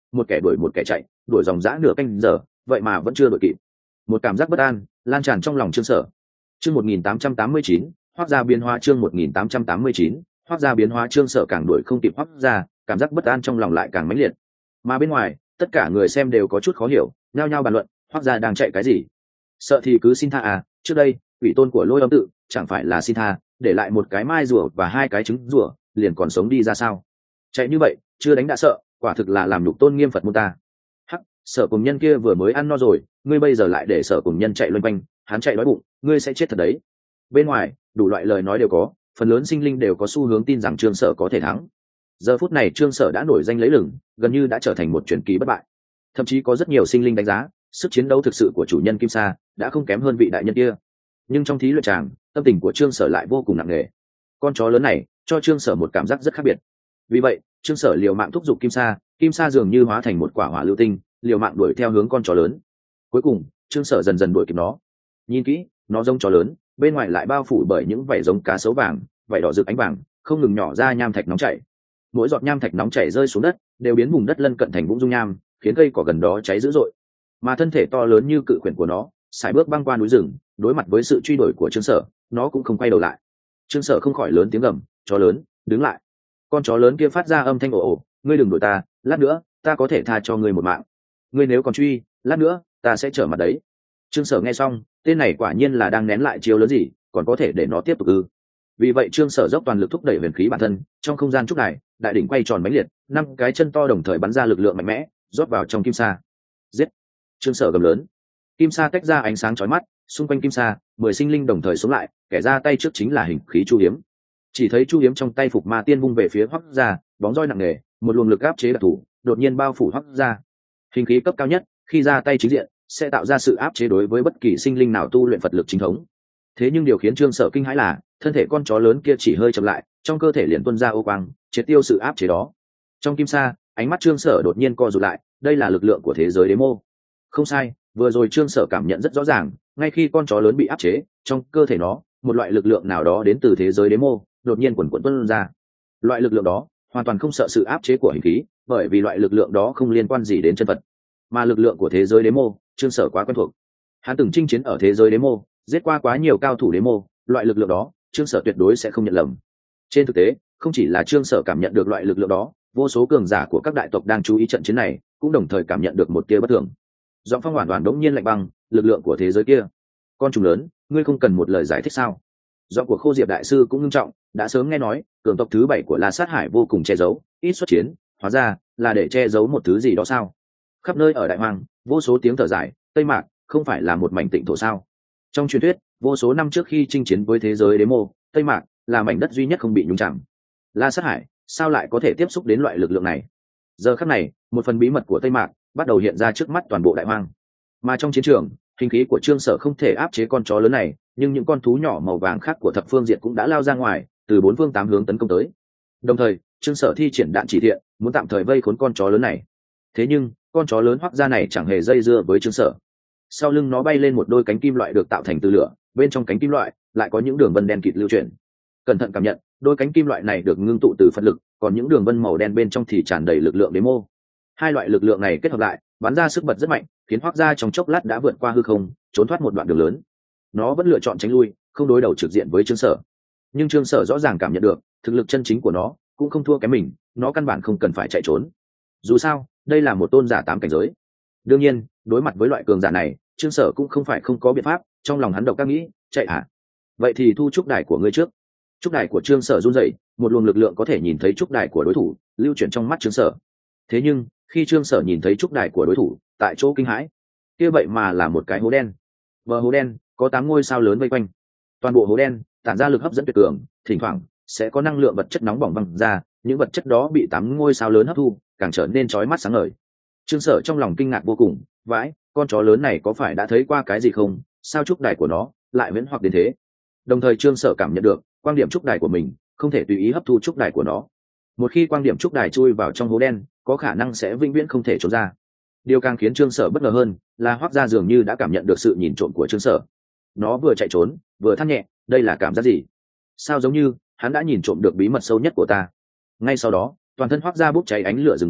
một kẻ đuổi một kẻ chạy, đuổi dòng dã nửa canh giờ vậy mà vẫn chưa đuổi kịp. Một cảm giác bất an lan tràn trong lòng Trương Sở. Chương một nghìn tám trăm tám mươi chín, Hoắc gia biến hóa. Chương một nghìn tám trăm tám mươi chín, Hoắc gia biến hóa. Trương Sở càng đuổi không kịp Hoắc gia, cảm giác bất an trong lòng lại càng mãnh liệt. Mà bên ngoài, tất cả người xem đều có chút khó hiểu, nhao nhao bàn luận, Hoắc gia đang chạy cái gì? Sợ thì cứ xin tha à, trước đây, ủy tôn của Lôi Âm tự, chẳng phải là xin tha, để lại một cái mai rùa và hai cái trứng rùa, liền còn sống đi ra sao? Chạy như vậy, chưa đánh đã sợ, quả thực là làm nhục tôn nghiêm Phật môn ta. Hắc, Sở cùng nhân kia vừa mới ăn no rồi, ngươi bây giờ lại để Sở cùng nhân chạy loanh quanh, hắn chạy đói bụng, ngươi sẽ chết thật đấy. Bên ngoài, đủ loại lời nói đều có, phần lớn sinh linh đều có xu hướng tin rằng Trương Sở có thể thắng. Giờ phút này Trương Sở đã nổi danh lấy lừng, gần như đã trở thành một truyền kỳ bất bại. Thậm chí có rất nhiều sinh linh đánh giá, sức chiến đấu thực sự của chủ nhân Kim Sa đã không kém hơn vị đại nhân kia. Nhưng trong thí luyện tràng, tâm tình của Trương Sở lại vô cùng nặng nề. Con chó lớn này cho Trương Sở một cảm giác rất khác biệt. Vì vậy, Trương Sở liều mạng thúc giục Kim Sa, Kim Sa dường như hóa thành một quả hỏa lưu tinh, liều mạng đuổi theo hướng con chó lớn. Cuối cùng, Trương Sở dần dần đuổi kịp nó. Nhìn kỹ, nó giống chó lớn, bên ngoài lại bao phủ bởi những vảy giống cá sấu vàng, vảy đỏ rực ánh vàng, không ngừng nhỏ ra nham thạch nóng chảy. Mỗi giọt nham thạch nóng chảy rơi xuống đất, đều biến vùng đất lân cận thành vũng dung nham, khiến cây cỏ gần đó cháy dữ dội. Mà thân thể to lớn như cự khuyển của nó, sải bước băng qua núi rừng, đối mặt với sự truy đuổi của Trương Sở, nó cũng không quay đầu lại. Trương Sở không khỏi lớn tiếng gầm, "Chó lớn, đứng lại!" Con chó lớn kia phát ra âm thanh ồ ồ, "Ngươi đừng đuổi ta, lát nữa ta có thể tha cho ngươi một mạng. Ngươi nếu còn truy, lát nữa ta sẽ trở mặt đấy." Trương Sở nghe xong, tên này quả nhiên là đang nén lại chiêu lớn gì, còn có thể để nó tiếp tục ư? Vì vậy Trương Sở dốc toàn lực thúc đẩy huyền khí bản thân, trong không gian trúc đài, đại đỉnh quay tròn mãnh liệt, năm cái chân to đồng thời bắn ra lực lượng mạnh mẽ, rót vào trong Kim Sa. Giết! Trương Sở gầm lớn. Kim Sa tách ra ánh sáng chói mắt, xung quanh Kim Sa, mười sinh linh đồng thời xuống lại, kẻ ra tay trước chính là hình khí Chu Hiếm. Chỉ thấy Chu Hiếm trong tay Phục Ma Tiên vung về phía Hoắc gia, bóng roi nặng nề, một luồng lực áp chế đặc thù, đột nhiên bao phủ Hoắc gia. Hình khí cấp cao nhất, khi ra tay chính diện, sẽ tạo ra sự áp chế đối với bất kỳ sinh linh nào tu luyện Phật lực chính thống. Thế nhưng điều khiến Trương Sở kinh hãi là, thân thể con chó lớn kia chỉ hơi chậm lại, trong cơ thể liền tuôn ra ô quang, triệt tiêu sự áp chế đó. Trong Kim Sa, ánh mắt Trương Sở đột nhiên co rụt lại, đây là lực lượng của thế giới đế mô. Không sai, vừa rồi Trương Sở cảm nhận rất rõ ràng, ngay khi con chó lớn bị áp chế, trong cơ thể nó, một loại lực lượng nào đó đến từ thế giới đế mô, đột nhiên quần quần tuôn ra. Loại lực lượng đó hoàn toàn không sợ sự áp chế của hình khí, bởi vì loại lực lượng đó không liên quan gì đến chân vật, mà lực lượng của thế giới đế mô, Trương Sở quá quen thuộc. Hắn từng chinh chiến ở thế giới đế mô, giết qua quá nhiều cao thủ đế mô, loại lực lượng đó, Trương Sở tuyệt đối sẽ không nhận lầm. Trên thực tế, không chỉ là Trương Sở cảm nhận được loại lực lượng đó, vô số cường giả của các đại tộc đang chú ý trận chiến này, cũng đồng thời cảm nhận được một tia bất thường. Giọng Phong hoàn toàn đống nhiên lạnh băng, lực lượng của thế giới kia. Con trùng lớn, ngươi không cần một lời giải thích sao? Giọng của Khô Diệp đại sư cũng nghiêm trọng, đã sớm nghe nói, cường tộc thứ bảy của La Sát Hải vô cùng che giấu, ít xuất chiến, hóa ra là để che giấu một thứ gì đó sao? Khắp nơi ở Đại Hoang, vô số tiếng thở dài, Tây Mạc không phải là một mảnh tịnh thổ sao? Trong truyền thuyết, vô số năm trước khi chinh chiến với thế giới đế mô, Tây Mạc là mảnh đất duy nhất không bị nhúng chạm. La Sát Hải sao lại có thể tiếp xúc đến loại lực lượng này? Giờ khắc này, một phần bí mật của Tây Mạc bắt đầu hiện ra trước mắt toàn bộ Đại Hoang. Mà trong chiến trường, hình khí của Trương Sở không thể áp chế con chó lớn này, nhưng những con thú nhỏ màu vàng khác của thập phương diệt cũng đã lao ra ngoài, từ bốn phương tám hướng tấn công tới. Đồng thời, Trương Sở thi triển đạn chỉ thiện, muốn tạm thời vây khốn con chó lớn này. Thế nhưng, con chó lớn Hoắc gia này chẳng hề dây dưa với Trương Sở. Sau lưng nó bay lên một đôi cánh kim loại được tạo thành từ lửa, bên trong cánh kim loại lại có những đường vân đen kịt lưu chuyển. Cẩn thận cảm nhận, đôi cánh kim loại này được ngưng tụ từ Phật lực, còn những đường vân màu đen bên trong thì tràn đầy lực lượng đế mô. Hai loại lực lượng này kết hợp lại, bắn ra sức bật rất mạnh, khiến Hoắc gia trong chốc lát đã vượt qua hư không, trốn thoát một đoạn đường lớn. Nó vẫn lựa chọn tránh lui, không đối đầu trực diện với Trương Sở. Nhưng Trương Sở rõ ràng cảm nhận được, thực lực chân chính của nó cũng không thua kém mình, nó căn bản không cần phải chạy trốn. Dù sao, đây là một tôn giả tám cảnh giới. Đương nhiên, đối mặt với loại cường giả này, Trương Sở cũng không phải không có biện pháp, trong lòng hắn độc các nghĩ, chạy hả? Vậy thì thu trúc đài của ngươi trước. Trúc đài của Trương Sở run rẩy, một luồng lực lượng có thể nhìn thấy trúc đài của đối thủ, lưu chuyển trong mắt Trương Sở. Thế nhưng, khi Trương Sở nhìn thấy trúc đài của đối thủ, tại chỗ kinh hãi. Kia vậy mà là một cái hố đen. Bờ hố đen có tám ngôi sao lớn vây quanh. Toàn bộ hố đen tản ra lực hấp dẫn tuyệt cường, thỉnh thoảng sẽ có năng lượng vật chất nóng bỏng văng ra, những vật chất đó bị tám ngôi sao lớn hấp thu, càng trở nên chói mắt sáng ngời. Trương Sở trong lòng kinh ngạc vô cùng, vãi, con chó lớn này có phải đã thấy qua cái gì không? Sao trúc đài của nó lại viễn hoặc đến thế? Đồng thời Trương Sở cảm nhận được, quan điểm trúc đài của mình không thể tùy ý hấp thu trúc đài của nó. Một khi quan điểm trúc đài chui vào trong hố đen, có khả năng sẽ vĩnh viễn không thể trốn ra. Điều càng khiến Trương Sở bất ngờ hơn là Hoắc gia dường như đã cảm nhận được sự nhìn trộm của Trương Sở. Nó vừa chạy trốn, vừa than nhẹ, đây là cảm giác gì? Sao giống như hắn đã nhìn trộm được bí mật sâu nhất của ta? Ngay sau đó, toàn thân Hoắc gia bốc cháy ánh lửa rừng rực,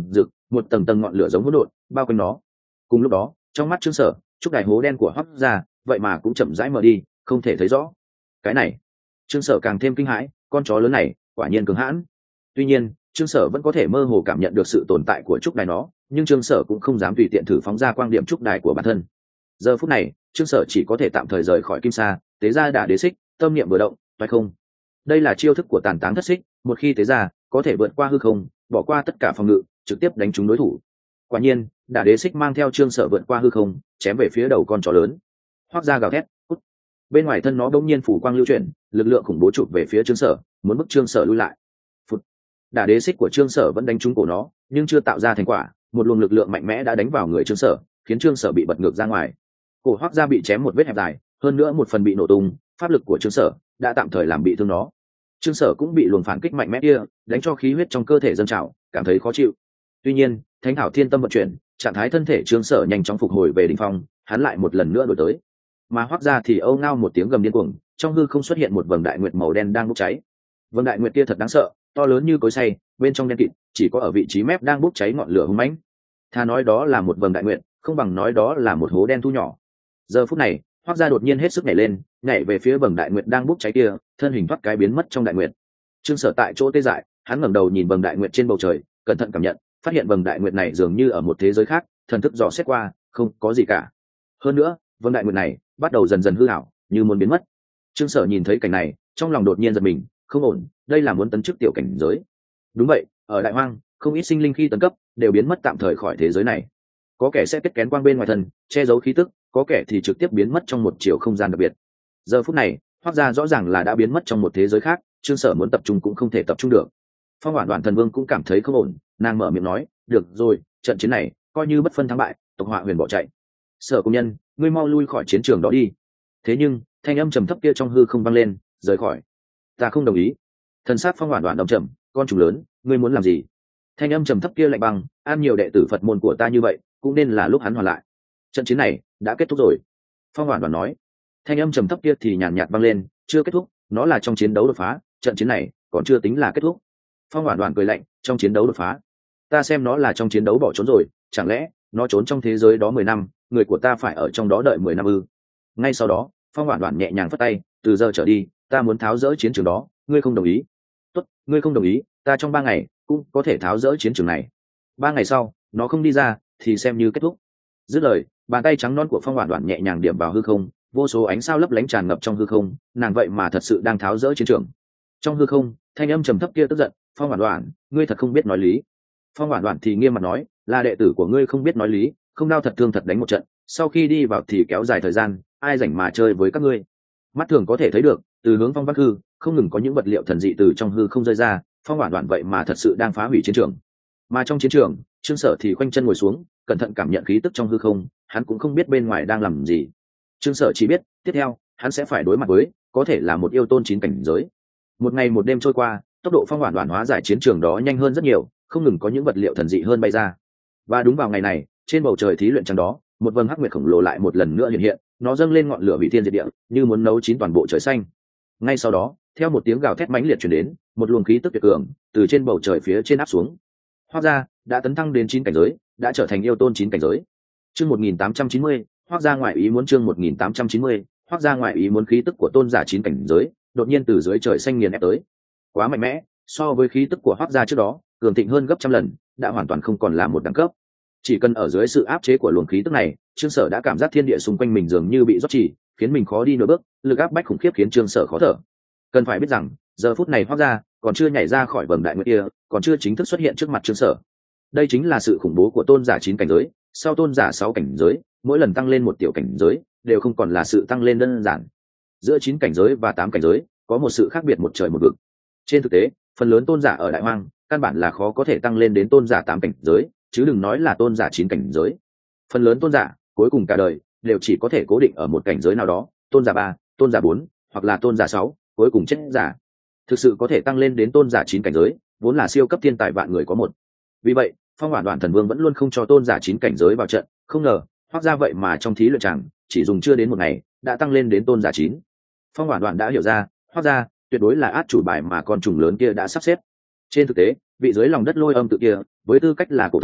một tầng tầng ngọn lửa giống hỗn độn bao quanh nó. Cùng lúc đó trong mắt Trương Sở, trúc đài hố đen của Hoắc gia vậy mà cũng chậm rãi mở đi, không thể thấy rõ. Cái này, Trương Sở càng thêm kinh hãi, con chó lớn này quả nhiên cứng hãn. Tuy nhiên Trương Sở vẫn có thể mơ hồ cảm nhận được sự tồn tại của trúc đài nó, nhưng Trương Sở cũng không dám tùy tiện thử phóng ra quang điểm trúc đài của bản thân. Giờ phút này Trương Sở chỉ có thể tạm thời rời khỏi kim sa, tế ra đả đế xích, tâm niệm vừa động phải không. Đây là chiêu thức của tàn táng thất xích, một khi tế ra có thể vượt qua hư không, bỏ qua tất cả phòng ngự, trực tiếp đánh trúng đối thủ. Quả nhiên đả đế xích mang theo Trương Sở vượt qua hư không, chém về phía đầu con chó lớn. Hoắc ra gào thét, cút. Bên ngoài thân nó bỗng nhiên phủ quang lưu chuyển, lực lượng khủng bố chụp về phía Trương Sở, muốn bức Trương Sở lui lại. Phụt. Đả đế xích của Trương Sở vẫn đánh trúng cổ nó, nhưng chưa tạo ra thành quả, một luồng lực lượng mạnh mẽ đã đánh vào người Trương Sở, khiến Trương Sở bị bật ngược ra ngoài. Cổ Hoắc ra bị chém một vết hẹp dài, hơn nữa một phần bị nổ tung, pháp lực của Trương Sở đã tạm thời làm bị thương nó. Trương Sở cũng bị luồng phản kích mạnh mẽ kia đánh cho khí huyết trong cơ thể dâng trào, cảm thấy khó chịu. Tuy nhiên thánh thảo thiên tâm vận chuyển, trạng thái thân thể Trương Sở nhanh chóng phục hồi về đỉnh phong, hắn lại một lần nữa đổi tới. Mà Hoắc ra thì âu ngao một tiếng gầm điên cuồng, trong hư không xuất hiện một vầng đại nguyệt màu đen đang bốc cháy. Vầng đại nguyệt kia thật đáng sợ, to lớn như cối xay, bên trong đen kịt, chỉ có ở vị trí mép đang bốc cháy ngọn lửa hung mãnh. Thà nói đó là một vầng đại nguyệt, không bằng nói đó là một hố đen thu nhỏ. Giờ phút này Hoắc ra đột nhiên hết sức nhảy lên, nhảy về phía vầng đại nguyệt đang bốc cháy kia, thân hình thoát cái biến mất trong đại nguyệt. Trương Sở tại chỗ tê dại, hắn ngẩng đầu nhìn vầng đại nguyệt trên bầu trời, cẩn thận cảm nhận, phát hiện vầng đại nguyệt này dường như ở một thế giới khác, thần thức dò xét qua, không có gì cả. Hơn nữa vầng đại nguyệt này bắt đầu dần dần hư ảo, như muốn biến mất. Trương Sở nhìn thấy cảnh này, trong lòng đột nhiên giật mình, không ổn, đây là muốn tấn chức tiểu cảnh giới. Đúng vậy, ở đại hoang không ít sinh linh khi tấn cấp đều biến mất tạm thời khỏi thế giới này. Có kẻ sẽ kết kén quang bên ngoài thân, che giấu khí tức, có kẻ thì trực tiếp biến mất trong một chiều không gian đặc biệt. Giờ phút này Hoắc ra rõ ràng là đã biến mất trong một thế giới khác, Trương Sở muốn tập trung cũng không thể tập trung được. Phong Hoản Đoạn Thần Vương cũng cảm thấy không ổn, nàng mở miệng nói, được rồi, trận chiến này coi như bất phân thắng bại, tộc Họa Huyền bỏ chạy. Sở công nhân, ngươi mau lui khỏi chiến trường đó đi. Thế nhưng thanh âm trầm thấp kia trong hư không vang lên, rời khỏi. Ta không đồng ý. Thần sắc Phong Hoản Đoạn đậm trầm, con trùng lớn, ngươi muốn làm gì? Thanh âm trầm thấp kia lạnh băng, an nhiều đệ tử Phật môn của ta như vậy, cũng nên là lúc hắn hoàn lại. Trận chiến này đã kết thúc rồi. Phong Hoản Đoạn nói. Thanh âm trầm thấp kia thì nhàn nhạt vang lên, chưa kết thúc, nó là trong chiến đấu đột phá, trận chiến này còn chưa tính là kết thúc. Phong Hoản Đoạn cười lạnh, trong chiến đấu đột phá, ta xem nó là trong chiến đấu bỏ trốn rồi, chẳng lẽ nó trốn trong thế giới đó mười năm, người của ta phải ở trong đó đợi mười năm ư? Ngay sau đó Phong Hoản Đoạn nhẹ nhàng phất tay, từ giờ trở đi ta muốn tháo dỡ chiến trường đó, ngươi không đồng ý? Tốt, ngươi không đồng ý, ta trong ba ngày cũng có thể tháo dỡ chiến trường này. Ba ngày sau nó không đi ra thì xem như kết thúc. Dứt lời, bàn tay trắng non của Phong Hoản Đoạn nhẹ nhàng điểm vào hư không, vô số ánh sao lấp lánh tràn ngập trong hư không, nàng vậy mà thật sự đang tháo dỡ chiến trường. Trong hư không thanh âm trầm thấp kia tức giận, Phong Hoản Đoạn, ngươi thật không biết nói lý. Phong Hoản Đoạn thì nghiêm mặt nói, là đệ tử của ngươi không biết nói lý, không đau thật thương thật đánh một trận, sau khi đi vào thì kéo dài thời gian, ai rảnh mà chơi với các ngươi. Mắt thường có thể thấy được, từ hướng Phong Bắc hư không ngừng có những vật liệu thần dị từ trong hư không rơi ra, Phong Hoản Đoạn vậy mà thật sự đang phá hủy chiến trường. Mà trong chiến trường Trương Sở thì khoanh chân ngồi xuống, cẩn thận cảm nhận khí tức trong hư không, hắn cũng không biết bên ngoài đang làm gì. Trương Sở chỉ biết tiếp theo hắn sẽ phải đối mặt với có thể là một yêu tôn chín cảnh giới. Một ngày một đêm trôi qua, tốc độ Phong Hoản Đoạn hóa giải chiến trường đó nhanh hơn rất nhiều, không ngừng có những vật liệu thần dị hơn bay ra. Và đúng vào ngày này, trên bầu trời thí luyện trăng đó, một vầng hắc nguyệt khổng lồ lại một lần nữa hiện hiện, nó dâng lên ngọn lửa hủy thiên diệt địa, như muốn nấu chín toàn bộ trời xanh. Ngay sau đó theo một tiếng gào thét mãnh liệt truyền đến, một luồng khí tức tuyệt cường từ trên bầu trời phía trên áp xuống. Hoắc gia đã tấn thăng đến chín cảnh giới, đã trở thành yêu tôn chín cảnh giới. Chương một nghìn tám trăm chín mươi, Hoắc gia ngoại ý muốn chương một nghìn tám trăm chín mươi, Hoắc gia ngoại ý muốn khí tức của tôn giả chín cảnh giới, đột nhiên từ dưới trời xanh nghiền ép tới. Quá mạnh mẽ, so với khí tức của Hoắc gia trước đó, cường thịnh hơn gấp trăm lần, đã hoàn toàn không còn là một đẳng cấp. Chỉ cần ở dưới sự áp chế của luồng khí tức này, Trương Sở đã cảm giác thiên địa xung quanh mình dường như bị rót chỉ, khiến mình khó đi nửa bước, lực áp bách khủng khiếp khiến Trương Sở khó thở. Cần phải biết rằng, giờ phút này Hoắc gia còn chưa nhảy ra khỏi vầng đại nguyệt kia, còn chưa chính thức xuất hiện trước mặt Trương Sở. Đây chính là sự khủng bố của tôn giả chín cảnh giới, sau tôn giả sáu cảnh giới, mỗi lần tăng lên một tiểu cảnh giới, đều không còn là sự tăng lên đơn giản. Giữa chín cảnh giới và tám cảnh giới, có một sự khác biệt một trời một vực. Trên thực tế, phần lớn tôn giả ở đại hoang, căn bản là khó có thể tăng lên đến tôn giả tám cảnh giới, chứ đừng nói là tôn giả chín cảnh giới. Phần lớn tôn giả, cuối cùng cả đời, đều chỉ có thể cố định ở một cảnh giới nào đó, tôn giả ba, tôn giả bốn, hoặc là tôn giả sáu, cuối cùng chết giả. Thực sự có thể tăng lên đến tôn giả chín cảnh giới, vốn là siêu cấp thiên tài vạn người có một. Vì vậy, Phong Hoản Đoạn Thần Vương vẫn luôn không cho tôn giả chín cảnh giới vào trận, không ngờ, Hoắc gia vậy mà trong thí luyện tràng, chỉ dùng chưa đến một ngày, đã tăng lên đến tôn giả chín. Phong Hoản Đoạn đã hiểu ra, Hoắc gia tuyệt đối là át chủ bài mà con trùng lớn kia đã sắp xếp. Trên thực tế, vị dưới lòng đất lôi âm tự kia, với tư cách là cổ thần,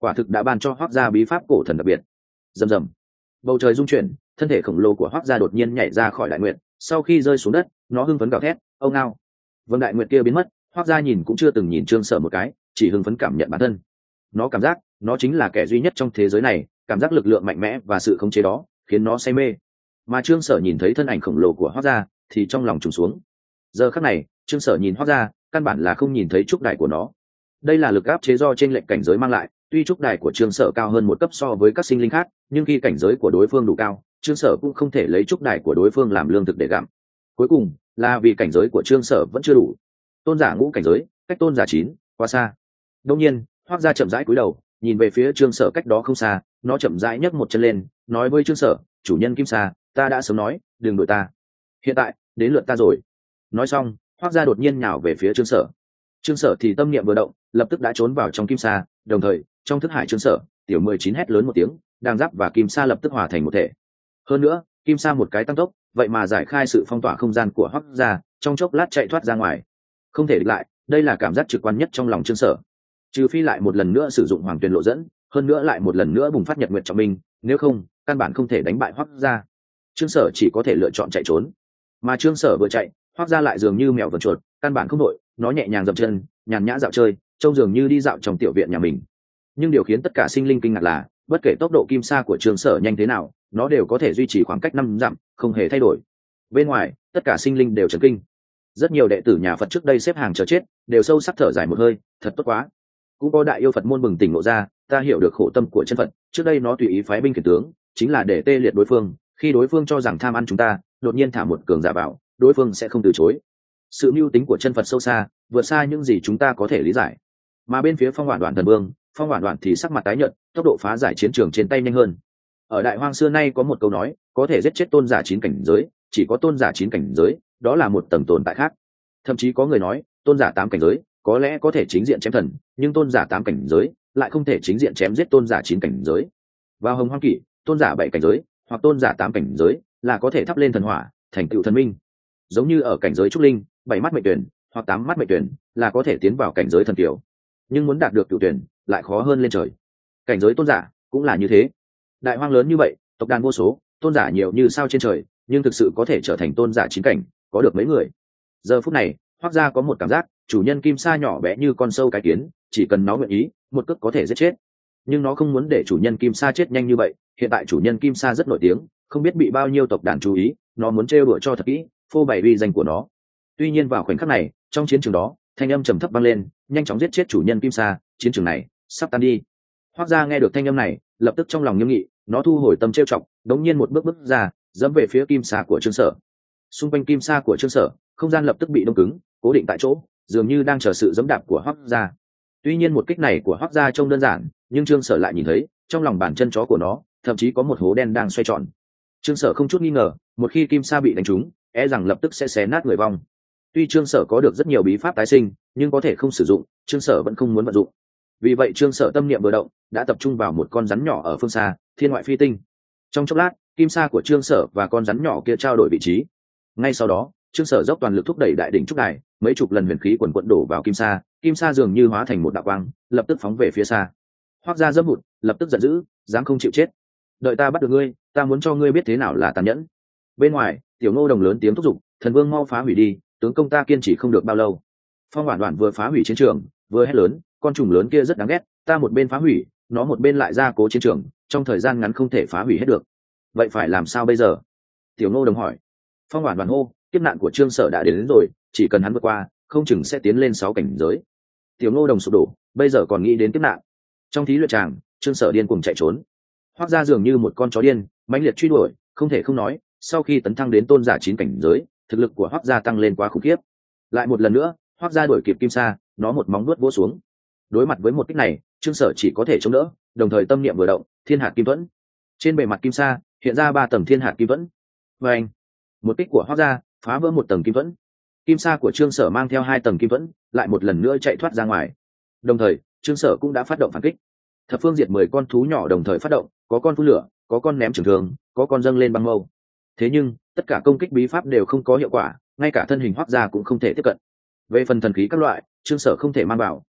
quả thực đã ban cho Hoắc gia bí pháp cổ thần đặc biệt. Rầm rầm, bầu trời rung chuyển, thân thể khổng lồ của Hoắc gia đột nhiên nhảy ra khỏi đại nguyệt, sau khi rơi xuống đất nó hưng phấn gào thét, ông ngao. Vâng, đại nguyệt kia biến mất, Hoắc gia nhìn cũng chưa từng nhìn Trương Sở một cái, chỉ hưng phấn cảm nhận bản thân. Nó cảm giác nó chính là kẻ duy nhất trong thế giới này, cảm giác lực lượng mạnh mẽ và sự khống chế đó khiến nó say mê. Mà Trương Sở nhìn thấy thân ảnh khổng lồ của Hoắc gia thì trong lòng trùng xuống. Giờ khắc này Trương Sở nhìn Hoắc gia căn bản là không nhìn thấy trúc đài của nó. Đây là lực áp chế do trên lệnh cảnh giới mang lại, tuy trúc đài của Trương Sở cao hơn một cấp so với các sinh linh khác, nhưng khi cảnh giới của đối phương đủ cao, Trương Sở cũng không thể lấy trúc đài của đối phương làm lương thực để gặm. Cuối cùng là vì cảnh giới của Trương Sở vẫn chưa đủ. Tôn giả ngũ cảnh giới, cách tôn giả chín quá xa. Đương nhiên, Hoắc gia chậm rãi cúi đầu, nhìn về phía Trương Sở cách đó không xa, nó chậm rãi nhấc một chân lên, nói với Trương Sở, chủ nhân Kim Sa, ta đã sớm nói, đừng đuổi ta. Hiện tại, đến lượt ta rồi. Nói xong, Hoắc gia đột nhiên nhào về phía Trương Sở. Trương Sở thì tâm niệm vừa động, lập tức đã trốn vào trong Kim Sa, đồng thời, trong thức hải Trương Sở, tiểu mười chín hét lớn một tiếng, đang giáp và Kim Sa lập tức hòa thành một thể. Hơn nữa, Kim Sa một cái tăng tốc, vậy mà giải khai sự phong tỏa không gian của Hoắc gia, trong chốc lát chạy thoát ra ngoài. Không thể địch lại, đây là cảm giác trực quan nhất trong lòng Trương Sở. Trừ phi lại một lần nữa sử dụng Hoàng Tuyền lộ dẫn, hơn nữa lại một lần nữa bùng phát Nhật Nguyệt Trọng Minh, nếu không, căn bản không thể đánh bại Hoắc gia. Trương Sở chỉ có thể lựa chọn chạy trốn. Mà Trương Sở vừa chạy, Hoắc gia lại dường như mèo vờn chuột, căn bản không nổi, nó nhẹ nhàng dậm chân, nhàn nhã dạo chơi, trông dường như đi dạo trong tiểu viện nhà mình. Nhưng điều khiến tất cả sinh linh kinh ngạc là, bất kể tốc độ Kim Sa của Trương Sở nhanh thế nào, nó đều có thể duy trì khoảng cách năm dặm, không hề thay đổi. Bên ngoài, tất cả sinh linh đều chấn kinh. Rất nhiều đệ tử nhà Phật trước đây xếp hàng chờ chết, đều sâu sắc thở dài một hơi, thật tốt quá. Cũng có đại yêu Phật môn bừng tỉnh ngộ ra, ta hiểu được khổ tâm của chân Phật, trước đây nó tùy ý phái binh khiển tướng, chính là để tê liệt đối phương, khi đối phương cho rằng tham ăn chúng ta, đột nhiên thả một cường giả vào, đối phương sẽ không từ chối. Sự mưu tính của chân Phật sâu xa, vượt xa những gì chúng ta có thể lý giải. Mà bên phía Phong Hoản Đoạn thần vương, Phong Hoản Đoạn thì sắc mặt tái nhợt, tốc độ phá giải chiến trường trên tay nhanh hơn. Ở Đại Hoang xưa nay có một câu nói, có thể giết chết tôn giả chín cảnh giới, chỉ có tôn giả chín cảnh giới, đó là một tầng tồn tại khác. Thậm chí có người nói, tôn giả tám cảnh giới, có lẽ có thể chính diện chém thần, nhưng tôn giả tám cảnh giới lại không thể chính diện chém giết tôn giả chín cảnh giới. Vào Hồng Hoang Kỷ, tôn giả bảy cảnh giới hoặc tôn giả tám cảnh giới là có thể thắp lên thần hỏa, thành tựu thần minh. Giống như ở cảnh giới trúc linh, bảy mắt mệnh tuyển hoặc tám mắt mệnh tuyển là có thể tiến vào cảnh giới thần kiều. Nhưng muốn đạt được cửu tuyển lại khó hơn lên trời. Cảnh giới tôn giả cũng là như thế. Đại Hoang lớn như vậy, tộc đàn vô số, tôn giả nhiều như sao trên trời, nhưng thực sự có thể trở thành tôn giả chín cảnh, có được mấy người. Giờ phút này, Hoắc gia có một cảm giác, chủ nhân Kim Sa nhỏ bé như con sâu cái kiến, chỉ cần nó nguyện ý, một cước có thể giết chết. Nhưng nó không muốn để chủ nhân Kim Sa chết nhanh như vậy, hiện tại chủ nhân Kim Sa rất nổi tiếng, không biết bị bao nhiêu tộc đàn chú ý, nó muốn trêu đùa cho thật kỹ, phô bày uy danh của nó. Tuy nhiên vào khoảnh khắc này, trong chiến trường đó, thanh âm trầm thấp vang lên, nhanh chóng giết chết chủ nhân Kim Sa, chiến trường này sắp tan đi. Hoắc gia nghe được thanh âm này, lập tức trong lòng nghiêm nghị, nó thu hồi tâm trêu chọc, đống nhiên một bước bước ra, dẫm về phía Kim Sa của Trương Sở. Xung quanh Kim Sa của Trương Sở, không gian lập tức bị đông cứng, cố định tại chỗ, dường như đang chờ sự dẫm đạp của Hoắc gia. Tuy nhiên một kích này của Hoắc gia trông đơn giản, nhưng Trương Sở lại nhìn thấy, trong lòng bàn chân chó của nó, thậm chí có một hố đen đang xoay tròn. Trương Sở không chút nghi ngờ, một khi Kim Sa bị đánh trúng, e rằng lập tức sẽ xé nát người vong. Tuy Trương Sở có được rất nhiều bí pháp tái sinh, nhưng có thể không sử dụng, Trương Sở vẫn không muốn vận dụng. Vì vậy Trương Sở tâm niệm vừa động, đã tập trung vào một con rắn nhỏ ở phương xa, thiên ngoại phi tinh. Trong chốc lát, Kim Sa của Trương Sở và con rắn nhỏ kia trao đổi vị trí. Ngay sau đó, Trương Sở dốc toàn lực thúc đẩy đại đỉnh trúc đài, mấy chục lần huyền khí quần quật đổ vào Kim Sa, Kim Sa dường như hóa thành một đạo quang, lập tức phóng về phía xa. Hoắc gia dâm hụt, lập tức giận dữ, dám không chịu chết. Đợi ta bắt được ngươi, ta muốn cho ngươi biết thế nào là tàn nhẫn. Bên ngoài, Tiểu Ngô Đồng lớn tiếng thúc giục, thần vương mau phá hủy đi, tướng công ta kiên trì không được bao lâu. Phong Hoản Đoạn vừa phá hủy chiến trường, vừa hét lớn, con trùng lớn kia rất đáng ghét, ta một bên phá hủy, nó một bên lại ra cố chiến trường, trong thời gian ngắn không thể phá hủy hết được. Vậy phải làm sao bây giờ? Tiểu Ngô Đồng hỏi. Phong Hoản Đoạn hô, kiếp nạn của Trương Sở đã đến, đến rồi, chỉ cần hắn vượt qua, không chừng sẽ tiến lên sáu cảnh giới. Tiểu Ngô Đồng sụp đổ, bây giờ còn nghĩ đến kiếp nạn. Trong thí luyện tràng, Trương Sở điên cuồng chạy trốn. Hoắc gia dường như một con chó điên, mãnh liệt truy đuổi, không thể không nói, sau khi tấn thăng đến tôn giả chín cảnh giới, thực lực của Hoắc gia tăng lên quá khủng khiếp. Lại một lần nữa, Hoắc gia đuổi kịp Kim Sa, nó một móng vuốt vỗ xuống. Đối mặt với một kích này, Trương Sở chỉ có thể chống đỡ, đồng thời tâm niệm vừa động, thiên hạt kim vẫn. Trên bề mặt Kim Sa hiện ra ba tầng thiên hạt kim vẫn. Và anh, một kích của Hoắc gia phá vỡ một tầng kim vẫn. Kim Sa của Trương Sở mang theo hai tầng kim vẫn, lại một lần nữa chạy thoát ra ngoài. Đồng thời, Trương Sở cũng đã phát động phản kích. Thập phương diệt mười con thú nhỏ đồng thời phát động, có con phun lửa, có con ném trường thương, có con dâng lên băng mâu. Thế nhưng, tất cả công kích bí pháp đều không có hiệu quả, ngay cả thân hình Hoắc gia cũng không thể tiếp cận. Về phần thần khí các loại, Trương Sở không thể mang vào,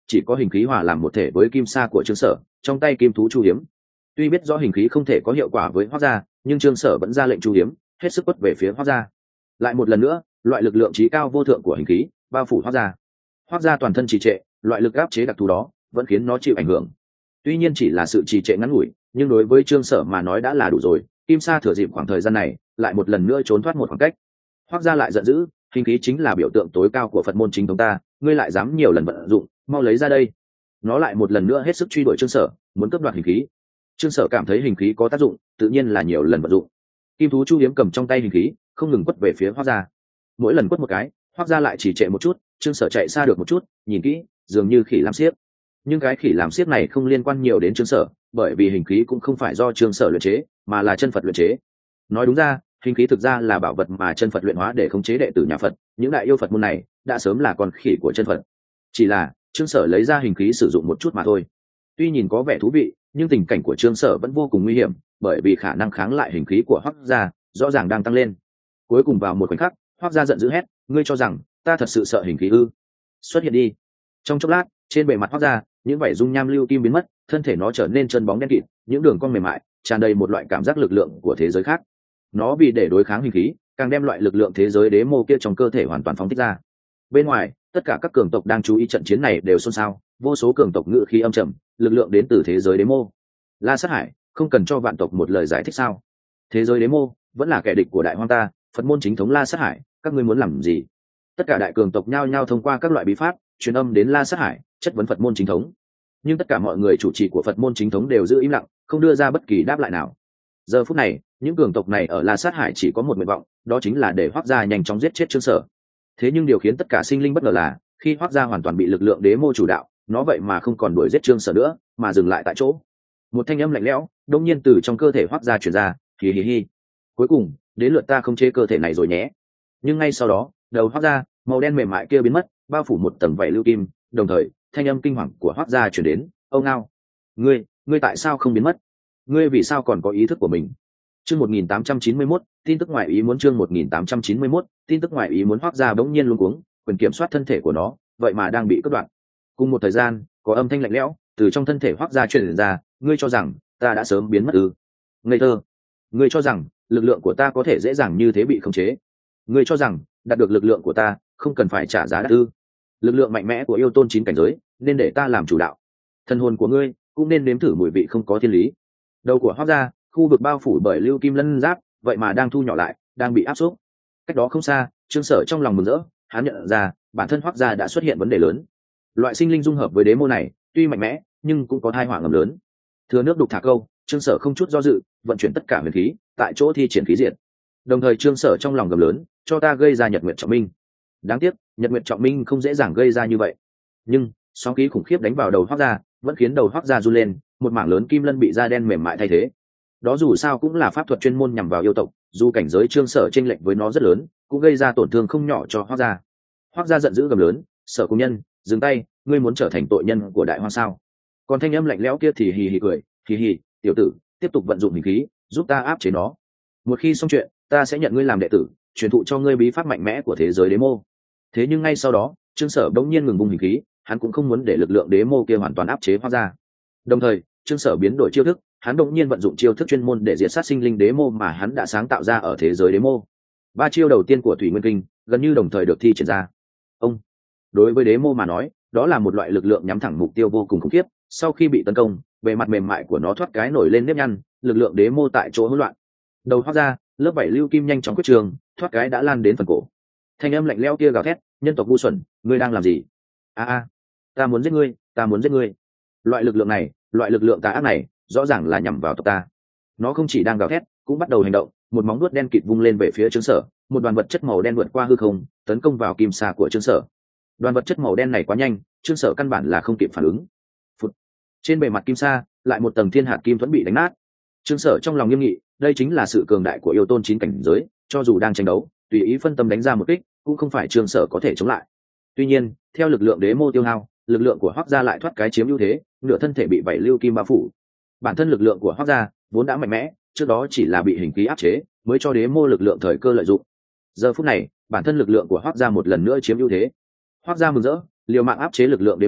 chỉ có hình khí hòa làm một thể với kim sa của trương sở trong tay kim thú chu hiếm. Tuy biết rõ hình khí không thể có hiệu quả với Hoắc gia, nhưng trương sở vẫn ra lệnh chu hiếm, hết sức quất về phía Hoắc gia. Lại một lần nữa, loại lực lượng trí cao vô thượng của hình khí bao phủ Hoắc gia. Hoắc gia toàn thân trì trệ, loại lực áp chế đặc thù đó vẫn khiến nó chịu ảnh hưởng. Tuy nhiên chỉ là sự trì trệ ngắn ngủi, nhưng đối với trương sở mà nói đã là đủ rồi. Kim sa thừa dịp khoảng thời gian này lại một lần nữa trốn thoát một khoảng cách. Hoắc gia lại giận dữ, hình khí chính là biểu tượng tối cao của Phật môn chính thống ta, ngươi lại dám nhiều lần vận dụng, mau lấy ra đây. Nó lại một lần nữa hết sức truy đuổi trương sở, muốn cướp đoạt hình khí. Trương sở cảm thấy hình khí có tác dụng, tự nhiên là nhiều lần vận dụng. Kim thú chu hiếm cầm trong tay hình khí, không ngừng quất về phía Hoắc gia. Mỗi lần quất một cái, Hoắc gia lại chỉ trệ một chút, trương sở chạy xa được một chút, nhìn kỹ, dường như khỉ làm xiếc. Nhưng cái khỉ làm xiếc này không liên quan nhiều đến trương sở, bởi vì hình khí cũng không phải do trương sở luyện chế, mà là chân Phật luyện chế. Nói đúng ra, hình khí thực ra là bảo vật mà chân Phật luyện hóa để khống chế đệ tử nhà Phật. Những đại yêu Phật môn này đã sớm là con khỉ của chân Phật. Chỉ là trương sở lấy ra hình khí sử dụng một chút mà thôi. Tuy nhìn có vẻ thú vị, nhưng tình cảnh của trương sở vẫn vô cùng nguy hiểm, bởi vì khả năng kháng lại hình khí của Hoắc gia rõ ràng đang tăng lên. Cuối cùng vào một khoảnh khắc, Hoắc gia giận dữ hét, ngươi cho rằng ta thật sự sợ hình khí ư? Xuất hiện đi. Trong chốc lát, trên bề mặt Hoắc gia, những vảy dung nham lưu kim biến mất, thân thể nó trở nên chân bóng đen kịt, những đường cong mềm mại tràn đầy một loại cảm giác lực lượng của thế giới khác. Nó vì để đối kháng hình khí, càng đem loại lực lượng thế giới đế mô kia trong cơ thể hoàn toàn phóng thích ra. Bên ngoài, tất cả các cường tộc đang chú ý trận chiến này đều xôn xao, vô số cường tộc ngự khí âm trầm, lực lượng đến từ thế giới đế mô. La Sát Hải, không cần cho vạn tộc một lời giải thích sao? Thế giới đế mô vẫn là kẻ địch của đại hoang ta, Phật môn chính thống La Sát Hải, các ngươi muốn làm gì? Tất cả đại cường tộc nhao nhao thông qua các loại bí pháp truyền âm đến La Sát Hải, chất vấn Phật môn chính thống. Nhưng tất cả mọi người chủ trì của Phật môn chính thống đều giữ im lặng, không đưa ra bất kỳ đáp lại nào. Giờ phút này, những cường tộc này ở La Sát Hải chỉ có một nguyện vọng, đó chính là để Hoắc gia nhanh chóng giết chết Trương Sở. Thế nhưng điều khiến tất cả sinh linh bất ngờ là, khi Hoắc gia hoàn toàn bị lực lượng đế mô chủ đạo, nó vậy mà không còn đuổi giết Trương Sở nữa, mà dừng lại tại chỗ. Một thanh âm lạnh lẽo đột nhiên từ trong cơ thể Hoắc gia truyền ra, hì hì hì. Cuối cùng, đến lượt ta không chế cơ thể này rồi nhé. Nhưng ngay sau đó, đầu Hoắc gia, màu đen mềm mại kia biến mất, bao phủ một tầng vảy lưu kim, đồng thời, thanh âm kinh hoàng của Hoắc gia truyền đến, "Ông nào, ngươi, ngươi tại sao không biến mất? Ngươi vì sao còn có ý thức của mình?" Chương một nghìn tám trăm chín mươi mốt, tin tức ngoại ý muốn chương một nghìn tám trăm chín mươi mốt, tin tức ngoại ý muốn Hoắc gia bỗng nhiên luống cuống, quyền kiểm soát thân thể của nó, vậy mà đang bị cắt đoạn. Cùng một thời gian, có âm thanh lạnh lẽo từ trong thân thể Hoắc gia truyền ra, "Ngươi cho rằng ta đã sớm biến mất ư? Ngây thơ! Ngươi cho rằng lực lượng của ta có thể dễ dàng như thế bị khống chế? Ngươi cho rằng đạt được lực lượng của ta không cần phải trả giá đắt ư? Lực lượng mạnh mẽ của yêu tôn chín cảnh giới, nên để ta làm chủ đạo. Thần hồn của ngươi cũng nên nếm thử mùi vị không có thiên lý." Đầu của Hoắc gia, khu vực bao phủ bởi lưu kim lân giáp, vậy mà đang thu nhỏ lại, đang bị áp xúc. Cách đó không xa, Trương Sở trong lòng mừng rỡ, hắn nhận ra bản thân Hoắc gia đã xuất hiện vấn đề lớn. Loại sinh linh dung hợp với đế mô này, tuy mạnh mẽ, nhưng cũng có tai họa ngầm lớn. Thừa nước đục thả câu, Trương Sở không chút do dự, vận chuyển tất cả huyền khí, tại chỗ thi triển khí diệt. Đồng thời Trương Sở trong lòng gầm lớn, cho ta gây ra Nhật Nguyệt Trọng Minh. Đáng tiếc, Nhật Nguyệt Trọng Minh không dễ dàng gây ra như vậy. Nhưng, sóng khí khủng khiếp đánh vào đầu Hoắc gia, vẫn khiến đầu Hoắc gia run lên, một mảng lớn kim lân bị da đen mềm mại thay thế. Đó dù sao cũng là pháp thuật chuyên môn nhằm vào yêu tộc, dù cảnh giới Trương Sở chênh lệch với nó rất lớn, cũng gây ra tổn thương không nhỏ cho Hoắc gia. Hoắc gia giận dữ gầm lớn, "Sở công nhân, dừng tay, ngươi muốn trở thành tội nhân của đại hoang sao?" Còn thanh âm lạnh lẽo kia thì hì hì cười, "Hì hì, tiểu tử, tiếp tục vận dụng hình khí, giúp ta áp chế nó. Một khi xong chuyện, ta sẽ nhận ngươi làm đệ tử, truyền thụ cho ngươi bí pháp mạnh mẽ của thế giới đế mô." Thế nhưng ngay sau đó, Trương Sở bỗng nhiên ngừng bung hình khí, hắn cũng không muốn để lực lượng đế mô kia hoàn toàn áp chế Hoắc gia. Đồng thời, Trương Sở biến đổi chiêu thức, hắn đột nhiên vận dụng chiêu thức chuyên môn để diệt sát sinh linh đế mô mà hắn đã sáng tạo ra ở thế giới đế mô. Ba chiêu đầu tiên của Thủy Nguyên Kinh gần như đồng thời được thi triển ra. Ông, đối với đế mô mà nói, đó là một loại lực lượng nhắm thẳng mục tiêu vô cùng khủng khiếp. Sau khi bị tấn công, bề mặt mềm mại của nó thoát cái nổi lên nếp nhăn, lực lượng đế mô tại chỗ hỗn loạn. Đầu Hoắc gia, lớp vảy lưu kim nhanh chóng quyết trường, thoát cái đã lan đến phần cổ. Thanh âm lạnh lẽo kia gào thét, "Nhân tộc ngu xuẩn, ngươi đang làm gì? A a, ta muốn giết ngươi, ta muốn giết ngươi." Loại lực lượng này, loại lực lượng tà ác này, rõ ràng là nhằm vào tộc ta. Nó không chỉ đang gào thét, cũng bắt đầu hành động, một móng vuốt đen kịt vung lên về phía Trương Sở, một đoàn vật chất màu đen vượt qua hư không, tấn công vào kim sa của Trương Sở. Đoàn vật chất màu đen này quá nhanh, Trương Sở căn bản là không kịp phản ứng. Phụt. Trên bề mặt kim sa, lại một tầng thiên hạt kim thuẫn bị đánh nát. Trương Sở trong lòng nghiêm nghị, đây chính là sự cường đại của yêu tôn chín cảnh giới, cho dù đang tranh đấu, tùy ý phân tâm đánh ra một kích, cũng không phải Trương Sở có thể chống lại. Tuy nhiên, theo lực lượng đế mô tiêu hao, lực lượng của Hoắc gia lại thoát cái chiếm ưu thế, nửa thân thể bị vảy lưu kim bao phủ. Bản thân lực lượng của Hoắc gia vốn đã mạnh mẽ, trước đó chỉ là bị hình khí áp chế, mới cho đế mô lực lượng thời cơ lợi dụng. Giờ phút này, bản thân lực lượng của Hoắc gia một lần nữa chiếm ưu thế. Hoắc gia mừng rỡ, liều mạng áp chế lực lượng đế mô,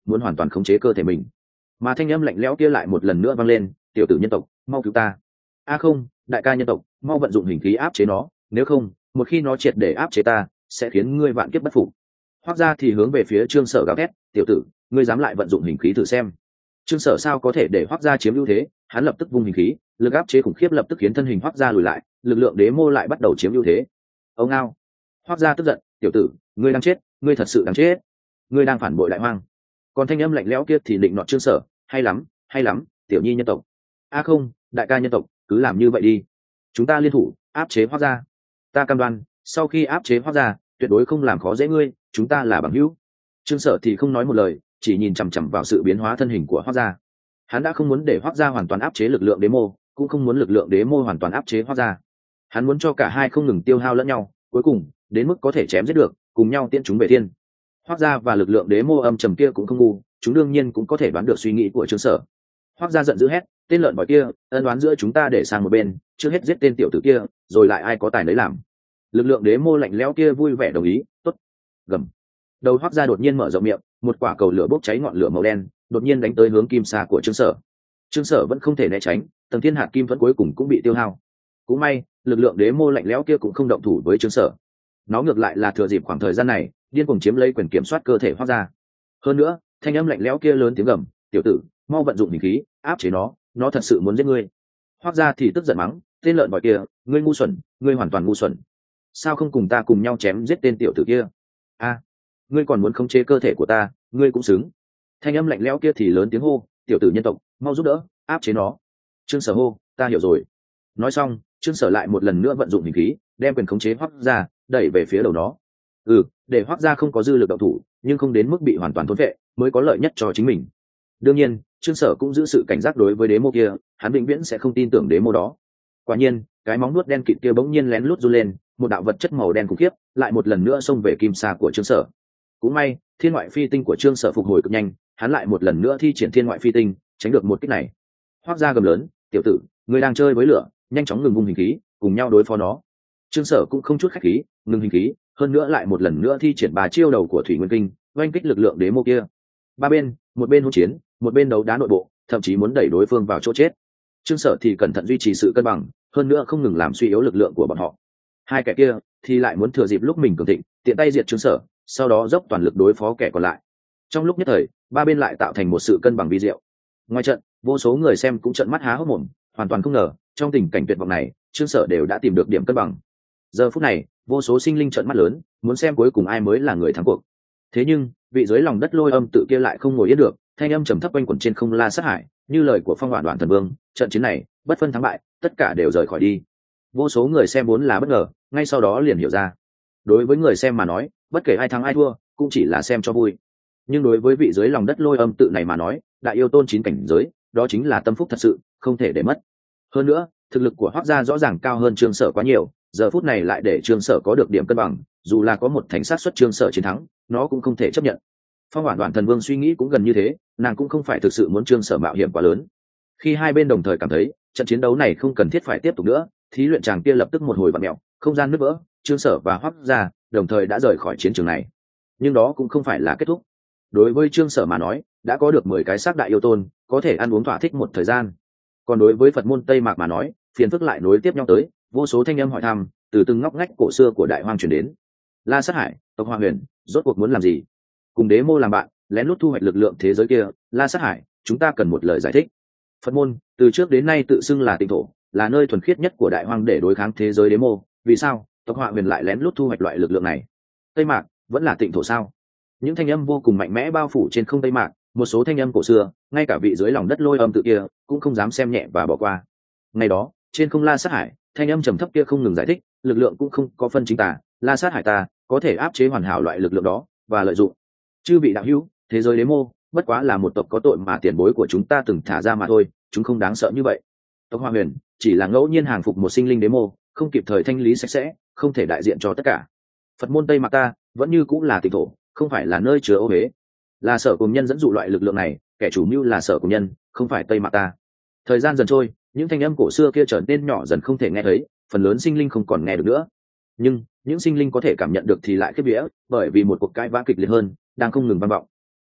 muốn hoàn toàn khống chế cơ thể mình. Mà thanh âm lạnh lẽo kia lại một lần nữa vang lên, tiểu tử nhân tộc, mau cứu ta. A không, đại ca nhân tộc, mau vận dụng hình khí áp chế nó, nếu không một khi nó triệt để áp chế ta sẽ khiến ngươi vạn kiếp bất phục. Hoắc gia thì hướng về phía Trương Sở gào thét, tiểu tử, ngươi dám lại vận dụng hình khí thử xem. Trương Sở sao có thể để Hoắc gia chiếm ưu thế, hắn lập tức vung hình khí, lực áp chế khủng khiếp lập tức khiến thân hình Hoắc gia lùi lại, lực lượng đế mô lại bắt đầu chiếm ưu thế. Ông ao. Hoắc gia tức giận, tiểu tử, ngươi đang chết, ngươi thật sự đang chết, ngươi đang phản bội đại hoang. Còn thanh âm lạnh lẽo kia thì định nọ Trương Sở, hay lắm, hay lắm, tiểu nhi nhân tộc. A không, đại ca nhân tộc, cứ làm như vậy đi. Chúng ta liên thủ áp chế Hoắc gia. Ta cam đoan, sau khi áp chế Hoắc gia, tuyệt đối không làm khó dễ ngươi, chúng ta là bằng hữu. Trương Sở thì không nói một lời, chỉ nhìn chằm chằm vào sự biến hóa thân hình của Hoắc gia. Hắn đã không muốn để Hoắc gia hoàn toàn áp chế lực lượng đế mô, cũng không muốn lực lượng đế mô hoàn toàn áp chế Hoắc gia. Hắn muốn cho cả hai không ngừng tiêu hao lẫn nhau, cuối cùng đến mức có thể chém giết được, cùng nhau tiễn chúng về thiên. Hoắc gia và lực lượng đế mô âm trầm kia cũng không ngu, chúng đương nhiên cũng có thể đoán được suy nghĩ của Trương Sở. Hoắc gia giận dữ hét, tên lợn bòi kia, ân đoán giữa chúng ta để sang một bên, trước hết giết tên tiểu tử kia, rồi lại ai có tài nấy làm. Lực lượng đế mô lạnh lẽo kia vui vẻ đồng ý, tốt. Gầm. Đầu Hoắc gia đột nhiên mở rộng miệng, một quả cầu lửa bốc cháy ngọn lửa màu đen, đột nhiên đánh tới hướng kim xà của Trương Sở. Trương Sở vẫn không thể né tránh, tầng thiên hạt kim vẫn cuối cùng cũng bị tiêu hao. Cũng may, lực lượng đế mô lạnh lẽo kia cũng không động thủ với Trương Sở. Nó ngược lại là thừa dịp khoảng thời gian này, điên cuồng chiếm lấy quyền kiểm soát cơ thể Hoắc gia. Hơn nữa, thanh âm lạnh lẽo kia lớn tiếng gầm, tiểu tử, mau vận dụng hình khí áp chế nó, nó thật sự muốn giết ngươi. Hoắc gia thì tức giận mắng, tên lợn bòi kia, ngươi ngu xuẩn, ngươi hoàn toàn ngu xuẩn. Sao không cùng ta cùng nhau chém giết tên tiểu tử kia? A, ngươi còn muốn khống chế cơ thể của ta, ngươi cũng xứng. Thanh âm lạnh lẽo kia thì lớn tiếng hô, tiểu tử nhân tộc, mau giúp đỡ áp chế nó. Trương Sở hô, ta hiểu rồi. Nói xong, Trương Sở lại một lần nữa vận dụng hình khí, đem quyền khống chế Hoắc gia đẩy về phía đầu nó. Ừ, để Hoắc gia không có dư lực động thủ, nhưng không đến mức bị hoàn toàn thôn vệ, mới có lợi nhất cho chính mình. Đương nhiên, Trương Sở cũng giữ sự cảnh giác đối với đế mô kia, hắn vĩnh viễn sẽ không tin tưởng đế mô đó. Quả nhiên, cái móng nuốt đen kịt kia bỗng nhiên lén lút du lên, một đạo vật chất màu đen khủng khiếp lại một lần nữa xông về kim sa của Trương Sở. Cũng may, thiên ngoại phi tinh của Trương Sở phục hồi cực nhanh, hắn lại một lần nữa thi triển thiên ngoại phi tinh, tránh được một kích này. Hoắc gia gầm lớn, tiểu tử, ngươi đang chơi với lửa, nhanh chóng ngừng vung hình khí, cùng nhau đối phó nó. Trương Sở cũng không chút khách khí, ngừng hình khí, hơn nữa lại một lần nữa thi triển ba chiêu đầu của Thủy Nguyên Kinh, oanh kích lực lượng đế mô kia. Ba bên, một bên hỗn chiến, một bên đấu đá nội bộ, thậm chí muốn đẩy đối phương vào chỗ chết. Trương Sở thì cẩn thận duy trì sự cân bằng, hơn nữa không ngừng làm suy yếu lực lượng của bọn họ. Hai kẻ kia thì lại muốn thừa dịp lúc mình cường thịnh, tiện tay diệt Trương Sở, sau đó dốc toàn lực đối phó kẻ còn lại. Trong lúc nhất thời, ba bên lại tạo thành một sự cân bằng vi diệu. Ngoài trận, vô số người xem cũng trợn mắt há hốc mồm, hoàn toàn không ngờ, trong tình cảnh tuyệt vọng này, Trương Sở đều đã tìm được điểm cân bằng. Giờ phút này, vô số sinh linh trợn mắt lớn, muốn xem cuối cùng ai mới là người thắng cuộc. Thế nhưng, vị dưới lòng đất lôi âm tự kia lại không ngồi yên được, thanh âm trầm thấp quanh quẩn trên không La Sát Hải, như lời của Phong Hoản Đoạn Thần Vương, trận chiến này, bất phân thắng bại, tất cả đều rời khỏi đi. Vô số người xem vốn là bất ngờ, ngay sau đó liền hiểu ra. Đối với người xem mà nói, bất kể ai thắng ai thua, cũng chỉ là xem cho vui. Nhưng đối với vị dưới lòng đất lôi âm tự này mà nói, đại yêu tôn chín cảnh giới, đó chính là tâm phúc thật sự, không thể để mất. Hơn nữa, thực lực của Hoắc gia rõ ràng cao hơn Trương Sở quá nhiều, giờ phút này lại để Trương Sở có được điểm cân bằng, dù là có một thành sát suất Trương Sở chiến thắng, nó cũng không thể chấp nhận. Phong Hoản Đoạn Thần Vương suy nghĩ cũng gần như thế, nàng cũng không phải thực sự muốn Trương Sở mạo hiểm quá lớn. Khi hai bên đồng thời cảm thấy trận chiến đấu này không cần thiết phải tiếp tục nữa, thí luyện chàng kia lập tức một hồi vặn mèo, không gian nứt vỡ, Trương Sở và Hoắc gia đồng thời đã rời khỏi chiến trường này. Nhưng đó cũng không phải là kết thúc. Đối với Trương Sở mà nói, đã có được mười cái xác đại yêu tôn, có thể ăn uống thỏa thích một thời gian. Còn đối với Phật môn Tây Mạc mà nói, phiền phức lại nối tiếp nhau tới, vô số thanh âm hỏi thăm từ từng ngóc ngách cổ xưa của đại hoang truyền đến. La Sát Hải, tộc Hoa Huyền, rốt cuộc muốn làm gì? Cùng đế mô làm bạn, lén lút thu hoạch lực lượng thế giới kia, La Sát Hải, chúng ta cần một lời giải thích. Phật môn từ trước đến nay tự xưng là tịnh thổ, là nơi thuần khiết nhất của đại hoang để đối kháng thế giới đế mô, vì sao tộc Hoa Huyền lại lén lút thu hoạch loại lực lượng này? Tây Mạc vẫn là tịnh thổ sao? Những thanh âm vô cùng mạnh mẽ bao phủ trên không Tây Mạc, một số thanh âm cổ xưa, ngay cả vị dưới lòng đất lôi âm tự kia cũng không dám xem nhẹ và bỏ qua. Ngày đó, trên không La Sát Hải, thanh âm trầm thấp kia không ngừng giải thích, lực lượng cũng không có phân chính tà, La Sát Hải ta có thể áp chế hoàn hảo loại lực lượng đó và lợi dụng. Chư vị đạo hữu, thế giới đế mô bất quá là một tộc có tội mà tiền bối của chúng ta từng thả ra mà thôi, chúng không đáng sợ như vậy. Tộc Hoa Huyền chỉ là ngẫu nhiên hàng phục một sinh linh đế mô, không kịp thời thanh lý sạch sẽ, không thể đại diện cho tất cả. Phật môn Tây Mạc ta vẫn như cũng là tịnh thổ, không phải là nơi chứa ô huế. Là Sở Cùng Nhân dẫn dụ loại lực lượng này, kẻ chủ mưu là Sở Cùng Nhân, không phải Tây Mạc ta. Thời gian dần trôi, những thanh âm cổ xưa kia trở nên nhỏ dần không thể nghe thấy, phần lớn sinh linh không còn nghe được nữa. Nhưng những sinh linh có thể cảm nhận được thì lại khiếp vía, bởi vì một cuộc cãi vã kịch liệt hơn đang không ngừng vang vọng.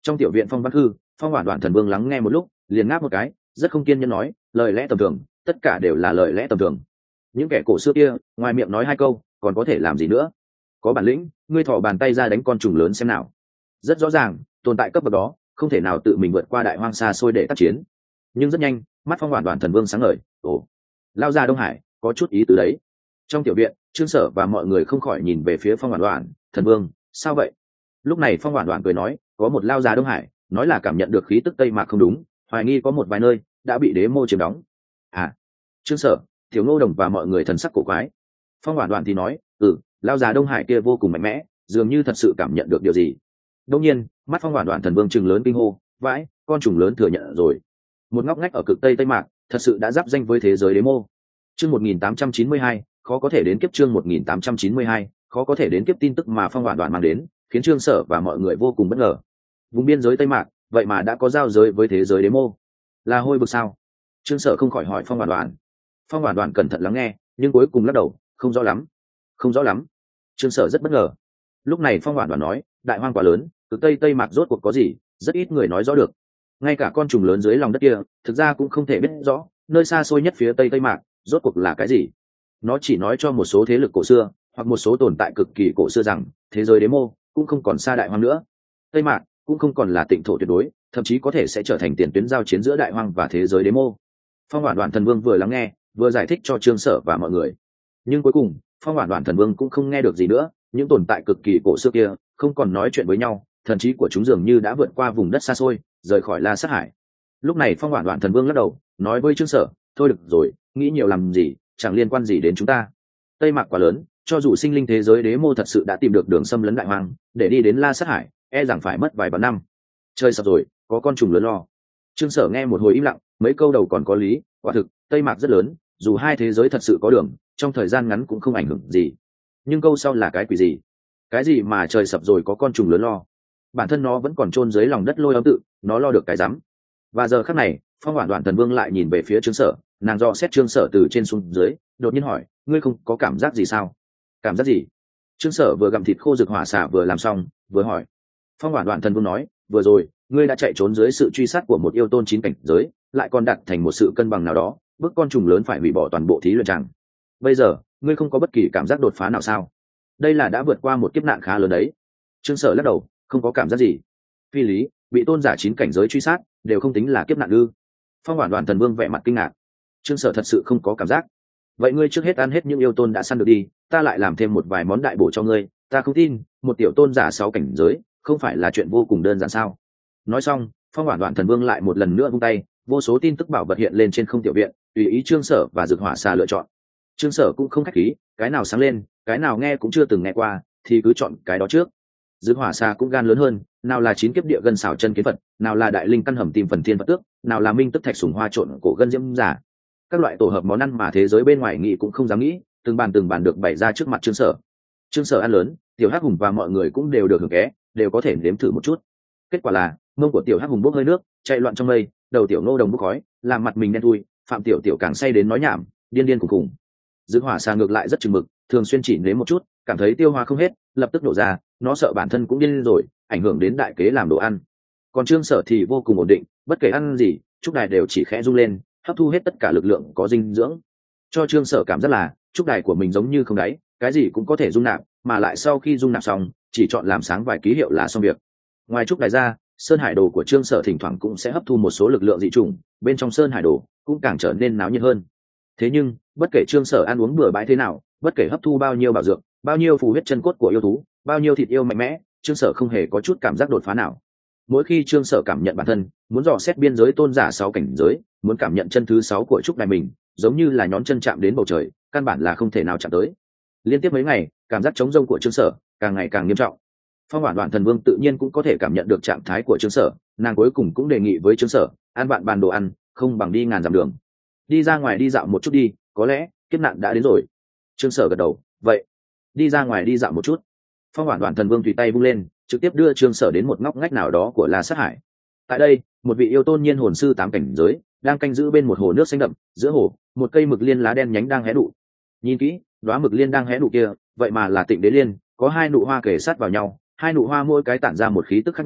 Trong tiểu viện Phong Văn Hư, Phong Hoản Đoạn Thần Vương lắng nghe một lúc, liền ngáp một cái, rất không kiên nhẫn nói, lời lẽ tầm thường, tất cả đều là lời lẽ tầm thường. Những kẻ cổ xưa kia, ngoài miệng nói hai câu, còn có thể làm gì nữa? Có bản lĩnh, ngươi thò bàn tay ra đánh con trùng lớn xem nào. Rất rõ ràng, tồn tại cấp bậc đó, không thể nào tự mình vượt qua đại hoang xa xôi để tác chiến. Nhưng rất nhanh, mắt Phong Hoản Đoạn Thần Vương sáng ngời, ồ, lao ra Đông Hải, có chút ý tứ đấy. Trong tiểu viện, Trương Sở và mọi người không khỏi nhìn về phía Phong Hoản Đoạn, Thần Vương, sao vậy? Lúc này Phong Hoản Đoạn cười nói, có một lao già Đông Hải, nói là cảm nhận được khí tức Tây Mạc không đúng, hoài nghi có một vài nơi đã bị đế mô chiếm đóng. À, Trương Sở, Tiểu Ngô Đồng và mọi người thần sắc cổ quái. Phong Hoản Đoạn thì nói, ừ, lao già Đông Hải kia vô cùng mạnh mẽ, dường như thật sự cảm nhận được điều gì. Đương nhiên, mắt Phong Hoản Đoạn Thần Vương trừng lớn kinh hô, vãi, con trùng lớn thừa nhận rồi. Một ngóc ngách ở cực Tây Tây Mạc, thật sự đã giáp danh với thế giới đế mô. Chương một nghìn tám trăm chín mươi hai, khó có thể đến kiếp chương một nghìn tám trăm chín mươi hai, khó có thể đến kiếp tin tức mà Phong Hoản Đoạn mang đến, khiến Trương Sở và mọi người vô cùng bất ngờ. Vùng biên giới Tây Mạc, vậy mà đã có giao giới với thế giới đế mô. Là hôi bực sao? Trương Sở không khỏi hỏi Phong Hoản Đoạn. Phong Hoản Đoạn cẩn thận lắng nghe, nhưng cuối cùng lắc đầu, không rõ lắm. Không rõ lắm. Trương Sở rất bất ngờ. Lúc này Phong Hoản Đoạn nói, đại hoang quá lớn, cực Tây Tây Mạc rốt cuộc có gì, rất ít người nói rõ được. Ngay cả con trùng lớn dưới lòng đất kia, thực ra cũng không thể biết rõ, nơi xa xôi nhất phía Tây Tây Mạc, rốt cuộc là cái gì. Nó chỉ nói cho một số thế lực cổ xưa, hoặc một số tồn tại cực kỳ cổ xưa rằng, thế giới đế mô cũng không còn xa đại hoang nữa. Tây Mạc cũng không còn là tịnh thổ tuyệt đối, thậm chí có thể sẽ trở thành tiền tuyến giao chiến giữa đại hoang và thế giới đế mô. Phong Hoản Đoạn Thần Vương vừa lắng nghe, vừa giải thích cho Trương Sở và mọi người. Nhưng cuối cùng, Phong Hoản Đoạn Thần Vương cũng không nghe được gì nữa, những tồn tại cực kỳ cổ xưa kia không còn nói chuyện với nhau, thần trí của chúng dường như đã vượt qua vùng đất xa xôi, rời khỏi La Sát Hải. Lúc này Phong Hoản Đoạn Thần Vương lắc đầu, nói với Trương Sở, thôi được rồi, nghĩ nhiều làm gì, chẳng liên quan gì đến chúng ta. Tây Mạc quá lớn, cho dù sinh linh thế giới đế mô thật sự đã tìm được đường xâm lấn đại hoang, để đi đến La Sát Hải, e rằng phải mất vài vạn năm. Trời sập rồi, có con trùng lớn lo. Trương Sở nghe một hồi im lặng, mấy câu đầu còn có lý, quả thực Tây Mạc rất lớn, dù hai thế giới thật sự có đường, trong thời gian ngắn cũng không ảnh hưởng gì. Nhưng câu sau là cái quỷ gì? Cái gì mà trời sập rồi có con trùng lớn lo? Bản thân nó vẫn còn chôn dưới lòng đất lôi âm tự, nó lo được cái rắm. Và giờ khắc này, Phong Hoản Đoạn Thần Vương lại nhìn về phía Trương Sở, nàng dò xét Trương Sở từ trên xuống dưới, đột nhiên hỏi, ngươi không có cảm giác gì sao? Cảm giác gì? Trương Sở vừa gặm thịt khô rực hỏa xả vừa làm xong, vừa hỏi. Phong Hoản Đoạn Thần Vương nói, vừa rồi ngươi đã chạy trốn dưới sự truy sát của một yêu tôn chín cảnh giới, lại còn đặt thành một sự cân bằng nào đó, bức con trùng lớn phải hủy bỏ toàn bộ thí luyện tràng. Bây giờ ngươi không có bất kỳ cảm giác đột phá nào sao? Đây là đã vượt qua một kiếp nạn khá lớn đấy. Trương Sở lắc đầu, không có cảm giác gì. Phi lý, bị tôn giả chín cảnh giới truy sát đều không tính là kiếp nạn ư? Phong Hoản Đoạn Thần Vương vẻ mặt kinh ngạc. Trương Sở thật sự không có cảm giác. Vậy ngươi trước hết ăn hết những yêu tôn đã săn được đi, ta lại làm thêm một vài món đại bổ cho ngươi. Ta không tin một tiểu tôn giả sáu cảnh giới không phải là chuyện vô cùng đơn giản sao? Nói xong, Phong Hoản Đoạn Thần Vương lại một lần nữa vung tay, vô số tin tức bảo vật hiện lên trên không tiểu viện, tùy ý Trương Sở và Dực Hỏa Xà lựa chọn. Trương Sở cũng không khách khí, cái nào sáng lên, cái nào nghe cũng chưa từng nghe qua, thì cứ chọn cái đó trước. Dực Hỏa Xà cũng gan lớn hơn, nào là chín kiếp địa gân xảo chân kiến Phật, nào là đại linh căn hầm tìm phần thiên Phật tước, nào là minh tức thạch sủng hoa trộn cổ gân diễm giả. Các loại tổ hợp món ăn mà thế giới bên ngoài nghĩ cũng không dám nghĩ, từng bàn từng bàn được bày ra trước mặt Trương Sở. Trương Sở ăn lớn, Tiểu Hắc Hùng và mọi người cũng đều được hưởng ké, đều có thể nếm thử một chút. Kết quả là mông của Tiểu Hắc Hùng bốc hơi nước, chạy loạn trong mây, đầu Tiểu Ngô Đồng bốc khói, làm mặt mình đen thui, Phạm Tiểu Tiểu càng say đến nói nhảm, điên điên khủng khủng. Dực Hỏa Xà ngược lại rất chừng mực, thường xuyên chỉ nếm một chút, cảm thấy tiêu hóa không hết, lập tức đổ ra, nó sợ bản thân cũng điên rồi, ảnh hưởng đến đại kế làm đồ ăn. Còn Trương Sở thì vô cùng ổn định, bất kể ăn gì, trúc đài đều chỉ khẽ rung lên, hấp thu hết tất cả lực lượng có dinh dưỡng. Cho Trương Sở cảm giác là trúc đài của mình giống như không đáy, cái gì cũng có thể dung nạp, mà lại sau khi dung nạp xong, chỉ chọn làm sáng vài ký hiệu là xong việc. Ngoài trúc đài ra, sơn hải đồ của Trương Sở thỉnh thoảng cũng sẽ hấp thu một số lực lượng dị chủng, bên trong sơn hải đồ cũng càng trở nên náo nhiệt hơn. Thế nhưng, bất kể Trương Sở ăn uống bừa bãi thế nào, bất kể hấp thu bao nhiêu bảo dược, bao nhiêu phù huyết chân cốt của yêu thú, bao nhiêu thịt yêu mạnh mẽ, Trương Sở không hề có chút cảm giác đột phá nào. Mỗi khi Trương Sở cảm nhận bản thân muốn dò xét biên giới tôn giả sáu cảnh giới, muốn cảm nhận chân thứ sáu của trúc đài mình, giống như là nhón chân chạm đến bầu trời, căn bản là không thể nào chạm tới. Liên tiếp mấy ngày, cảm giác trống rông của Trương Sở càng ngày càng nghiêm trọng. Phong Hoản Đoạn Thần Vương tự nhiên cũng có thể cảm nhận được trạng thái của Trương Sở, nàng cuối cùng cũng đề nghị với Trương Sở, ăn vạn bàn đồ ăn, không bằng đi ngàn dặm đường. Đi ra ngoài đi dạo một chút đi, có lẽ kiếp nạn đã đến rồi. Trương Sở gật đầu, vậy đi ra ngoài đi dạo một chút. Phong Hoản Đoạn Thần Vương tùy tay vung lên, trực tiếp đưa Trương Sở đến một ngóc ngách nào đó của La Sát Hải. Tại đây, một vị yêu tôn nhiên hồn sư tám cảnh giới đang canh giữ bên một hồ nước xanh đậm, giữa hồ, một cây mực liên lá đen nhánh đang hé nụ. Nhìn kỹ, đóa mực liên đang hé nụ kia, vậy mà là Tịnh Đế Liên, có hai nụ hoa kề sát vào nhau, hai nụ hoa mỗi cái tản ra một khí tức khác nhau,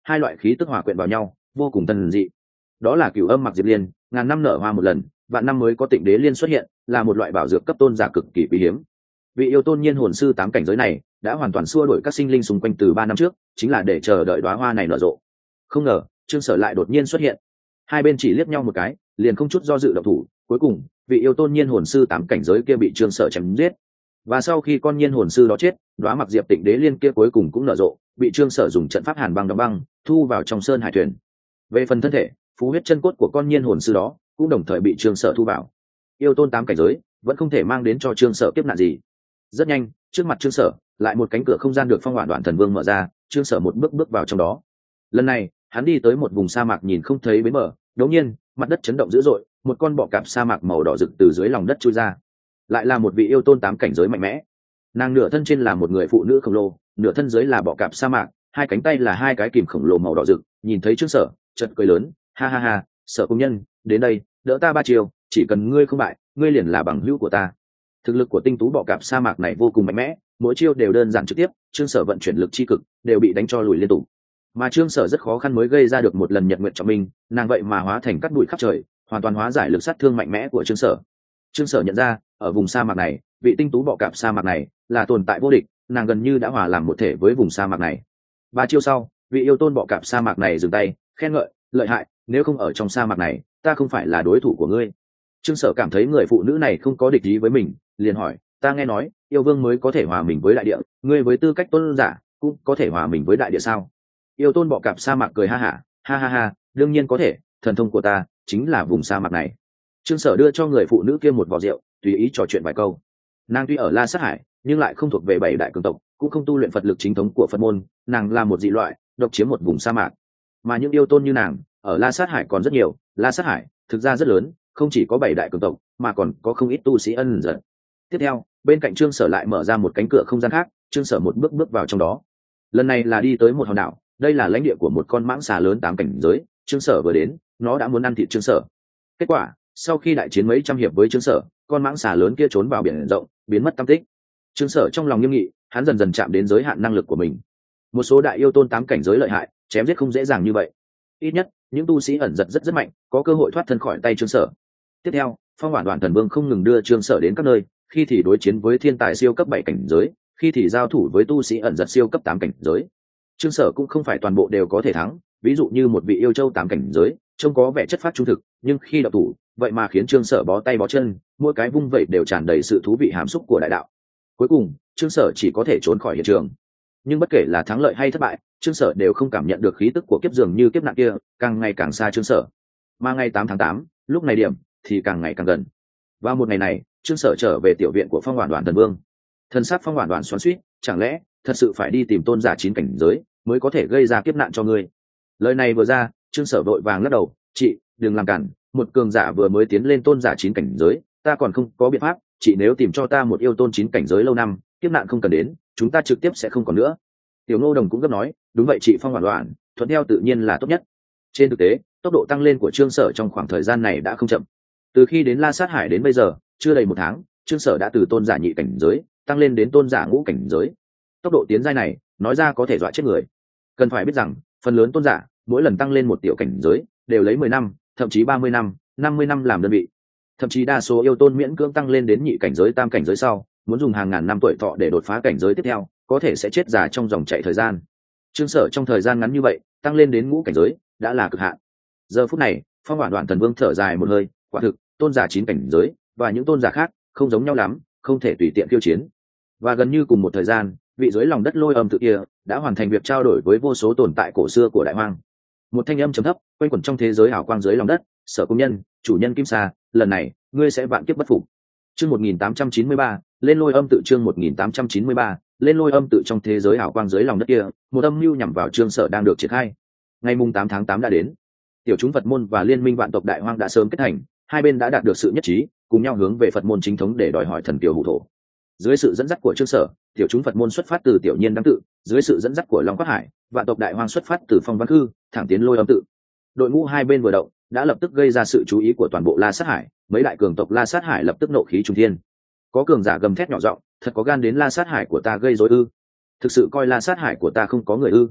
hai loại khí tức hòa quyện vào nhau vô cùng thần dị. Đó là cửu âm mặc diệp liên, ngàn năm nở hoa một lần, vạn năm mới có tịnh đế liên xuất hiện, là một loại bảo dược cấp tôn giả cực kỳ quý hiếm. Vị yêu tôn nhiên hồn sư tám cảnh giới này đã hoàn toàn xua đuổi các sinh linh xung quanh từ ba năm trước, chính là để chờ đợi đóa hoa này nở rộ. Không ngờ Trương Sở lại đột nhiên xuất hiện, hai bên chỉ liếc nhau một cái liền không chút do dự động thủ. Cuối cùng vị yêu tôn nhiên hồn sư tám cảnh giới kia bị Trương Sở chém giết, và sau khi con nhiên hồn sư đó chết, đóa mặc diệp tịnh đế liên kia cuối cùng cũng nở rộ, bị Trương Sở dùng trận pháp hàn băng đóng băng thu vào trong sơn hải thuyền. Về phần thân thể, phú huyết chân cốt của con nhiên hồn sư đó cũng đồng thời bị Trương Sở thu vào. Yêu tôn tám cảnh giới vẫn không thể mang đến cho Trương Sở kiếp nạn gì. Rất nhanh, trước mặt Trương Sở lại một cánh cửa không gian được Phong Hỏa Đoạn Thần Vương mở ra. Trương Sở một bước bước vào trong đó. Lần này hắn đi tới một vùng sa mạc nhìn không thấy bến bờ, đột nhiên mặt đất chấn động dữ dội, một con bọ cạp sa mạc màu đỏ rực từ dưới lòng đất chui ra. Lại là một vị yêu tôn tám cảnh giới mạnh mẽ. Nàng nửa thân trên là một người phụ nữ khổng lồ, nửa thân dưới là bọ cạp sa mạc, hai cánh tay là hai cái kìm khổng lồ màu đỏ rực. Nhìn thấy Trương Sở chợt cười lớn, ha ha ha, Sở công nhân đến đây, đỡ ta ba chiều, chỉ cần ngươi không bại, ngươi liền là bằng hữu của ta. Thực lực của tinh tú bọ cạp sa mạc này vô cùng mạnh mẽ, mỗi chiêu đều đơn giản trực tiếp. Trương Sở vận chuyển lực chi cực đều bị đánh cho lùi liên tục, mà Trương Sở rất khó khăn mới gây ra được một lần nhật nguyện trọng minh, nàng vậy mà hóa thành cát bụi khắp trời, hoàn toàn hóa giải lực sát thương mạnh mẽ của Trương Sở. Trương Sở nhận ra ở vùng sa mạc này, vị tinh tú bọ cạp sa mạc này là tồn tại vô địch, nàng gần như đã hòa làm một thể với vùng sa mạc này. Ba chiêu sau, vị yêu tôn bọ cạp sa mạc này dừng tay, khen ngợi, lợi hại, nếu không ở trong sa mạc này, ta không phải là đối thủ của ngươi. Trương Sở cảm thấy người phụ nữ này không có địch ý với mình, liền hỏi, ta nghe nói yêu vương mới có thể hòa mình với đại địa, ngươi với tư cách tôn giả cũng có thể hòa mình với đại địa sao? Yêu tôn bọ cạp sa mạc cười ha hả, ha ha ha, đương nhiên có thể, thần thông của ta chính là vùng sa mạc này. Trương Sở đưa cho người phụ nữ kia một vò rượu, tùy ý trò chuyện vài câu. Nàng tuy ở La Sát Hải nhưng lại không thuộc về bảy đại cường tộc, cũng không tu luyện Phật lực chính thống của Phật môn, nàng là một dị loại độc chiếm một vùng sa mạc. Mà những yêu tôn như nàng ở La Sát Hải còn rất nhiều. La Sát Hải thực ra rất lớn, không chỉ có bảy đại cường tộc mà còn có không ít tu sĩ ân dần. Tiếp theo bên cạnh Trương Sở lại mở ra một cánh cửa không gian khác. Trương Sở một bước bước vào trong đó. Lần này là đi tới một hòn đảo, đây là lãnh địa của một con mãng xà lớn tám cảnh giới. Trương Sở vừa đến, nó đã muốn ăn thịt Trương Sở. Kết quả sau khi đại chiến mấy trăm hiệp với Trương Sở, con mãng xà lớn kia trốn vào biển rộng, biến mất tăm tích. Trương Sở trong lòng nghiêm nghị, hắn dần dần chạm đến giới hạn năng lực của mình. Một số đại yêu tôn tám cảnh giới lợi hại, chém giết không dễ dàng như vậy. Ít nhất những tu sĩ ẩn giật rất rất mạnh, có cơ hội thoát thân khỏi tay Trương Sở. Tiếp theo Phong Hỏa Đoạn Thần Vương không ngừng đưa Trương Sở đến các nơi, khi thì đối chiến với thiên tài siêu cấp bảy cảnh giới, khi thì giao thủ với tu sĩ ẩn giật siêu cấp tám cảnh giới. Trương Sở cũng không phải toàn bộ đều có thể thắng, ví dụ như một vị yêu châu tám cảnh giới trông có vẻ chất phát trung thực, nhưng khi đậu thủ vậy mà khiến Trương Sở bó tay bó chân, mỗi cái vung vẩy đều tràn đầy sự thú vị hàm xúc của đại đạo. Cuối cùng Trương Sở chỉ có thể trốn khỏi hiện trường. Nhưng bất kể là thắng lợi hay thất bại, Trương Sở đều không cảm nhận được khí tức của kiếp dường như kiếp nạn kia càng ngày càng xa Trương Sở. Mà ngày tám tháng tám, lúc này điểm thì càng ngày càng gần. Vào một ngày này, Trương Sở trở về tiểu viện của Phong Hỏa Đoạn Thần Vương. Thần sắc Phong Hỏa Đoạn xoắn xuýt, chẳng lẽ thật sự phải đi tìm tôn giả chín cảnh giới mới có thể gây ra kiếp nạn cho ngươi? Lời này vừa ra, Trương Sở vội vàng lắc đầu, chị đừng làm cản, một cường giả vừa mới tiến lên tôn giả chín cảnh giới, ta còn không có biện pháp, chị nếu tìm cho ta một yêu tôn chín cảnh giới lâu năm, kiếp nạn không cần đến, chúng ta trực tiếp sẽ không còn nữa. Tiểu Ngô Đồng cũng gấp nói, đúng vậy chị Phong Hỏa Đoạn, thuận theo tự nhiên là tốt nhất. Trên thực tế tốc độ tăng lên của Trương Sở trong khoảng thời gian này đã không chậm. Từ khi đến La Sát Hải đến bây giờ chưa đầy một tháng, Trương Sở đã từ tôn giả nhị cảnh giới tăng lên đến tôn giả ngũ cảnh giới. Tốc độ tiến giai này nói ra có thể dọa chết người. Cần phải biết rằng phần lớn tôn giả mỗi lần tăng lên một tiểu cảnh giới đều lấy mười năm, thậm chí ba mươi năm, năm mươi năm làm đơn vị. Thậm chí đa số yêu tôn miễn cưỡng tăng lên đến nhị cảnh giới tam cảnh giới sau, muốn dùng hàng ngàn năm tuổi thọ để đột phá cảnh giới tiếp theo, có thể sẽ chết già trong dòng chảy thời gian. Trương Sở trong thời gian ngắn như vậy tăng lên đến ngũ cảnh giới đã là cực hạn. Giờ phút này Phong Hỏa Đoạn Thần Vương thở dài một hơi, quả thực tôn giả chín cảnh giới và những tôn giả khác không giống nhau lắm, không thể tùy tiện khiêu chiến. Và gần như cùng một thời gian, vị dưới lòng đất lôi âm tự kia đã hoàn thành việc trao đổi với vô số tồn tại cổ xưa của đại hoang. Một thanh âm trầm thấp quanh quẩn trong thế giới ảo quang dưới lòng đất, Sở công nhân, chủ nhân Kim Sa, lần này ngươi sẽ vạn kiếp bất phục. Chương một nghìn tám trăm chín mươi ba, lên lôi âm tự. Chương một nghìn tám trăm chín mươi ba, lên lôi âm tự. Trong thế giới ảo quang dưới lòng đất kia, một âm mưu nhằm vào Trương Sở đang được triển khai. Ngày mùng tám tháng tám đã đến. Tiểu chúng Phật môn và liên minh vạn tộc đại hoang đã sớm kết thành, hai bên đã đạt được sự nhất trí, cùng nhau hướng về Phật môn chính thống để đòi hỏi thần kiều hủ thổ. Dưới sự dẫn dắt của Trương Sở, tiểu chúng Phật môn xuất phát từ Tiểu Nhiên Đăng tự, dưới sự dẫn dắt của Long Quát Hải, vạn tộc đại hoang xuất phát từ Phong Văn Khư, thẳng tiến lôi âm tự. Đội ngũ hai bên vừa động, đã lập tức gây ra sự chú ý của toàn bộ La Sát Hải, mấy đại cường tộc La Sát Hải lập tức nộ khí trung thiên. Có cường giả gầm thét nhỏ giọng, thật có gan đến La Sát Hải của ta gây rối ư? Thực sự coi La Sát Hải của ta không có người ư?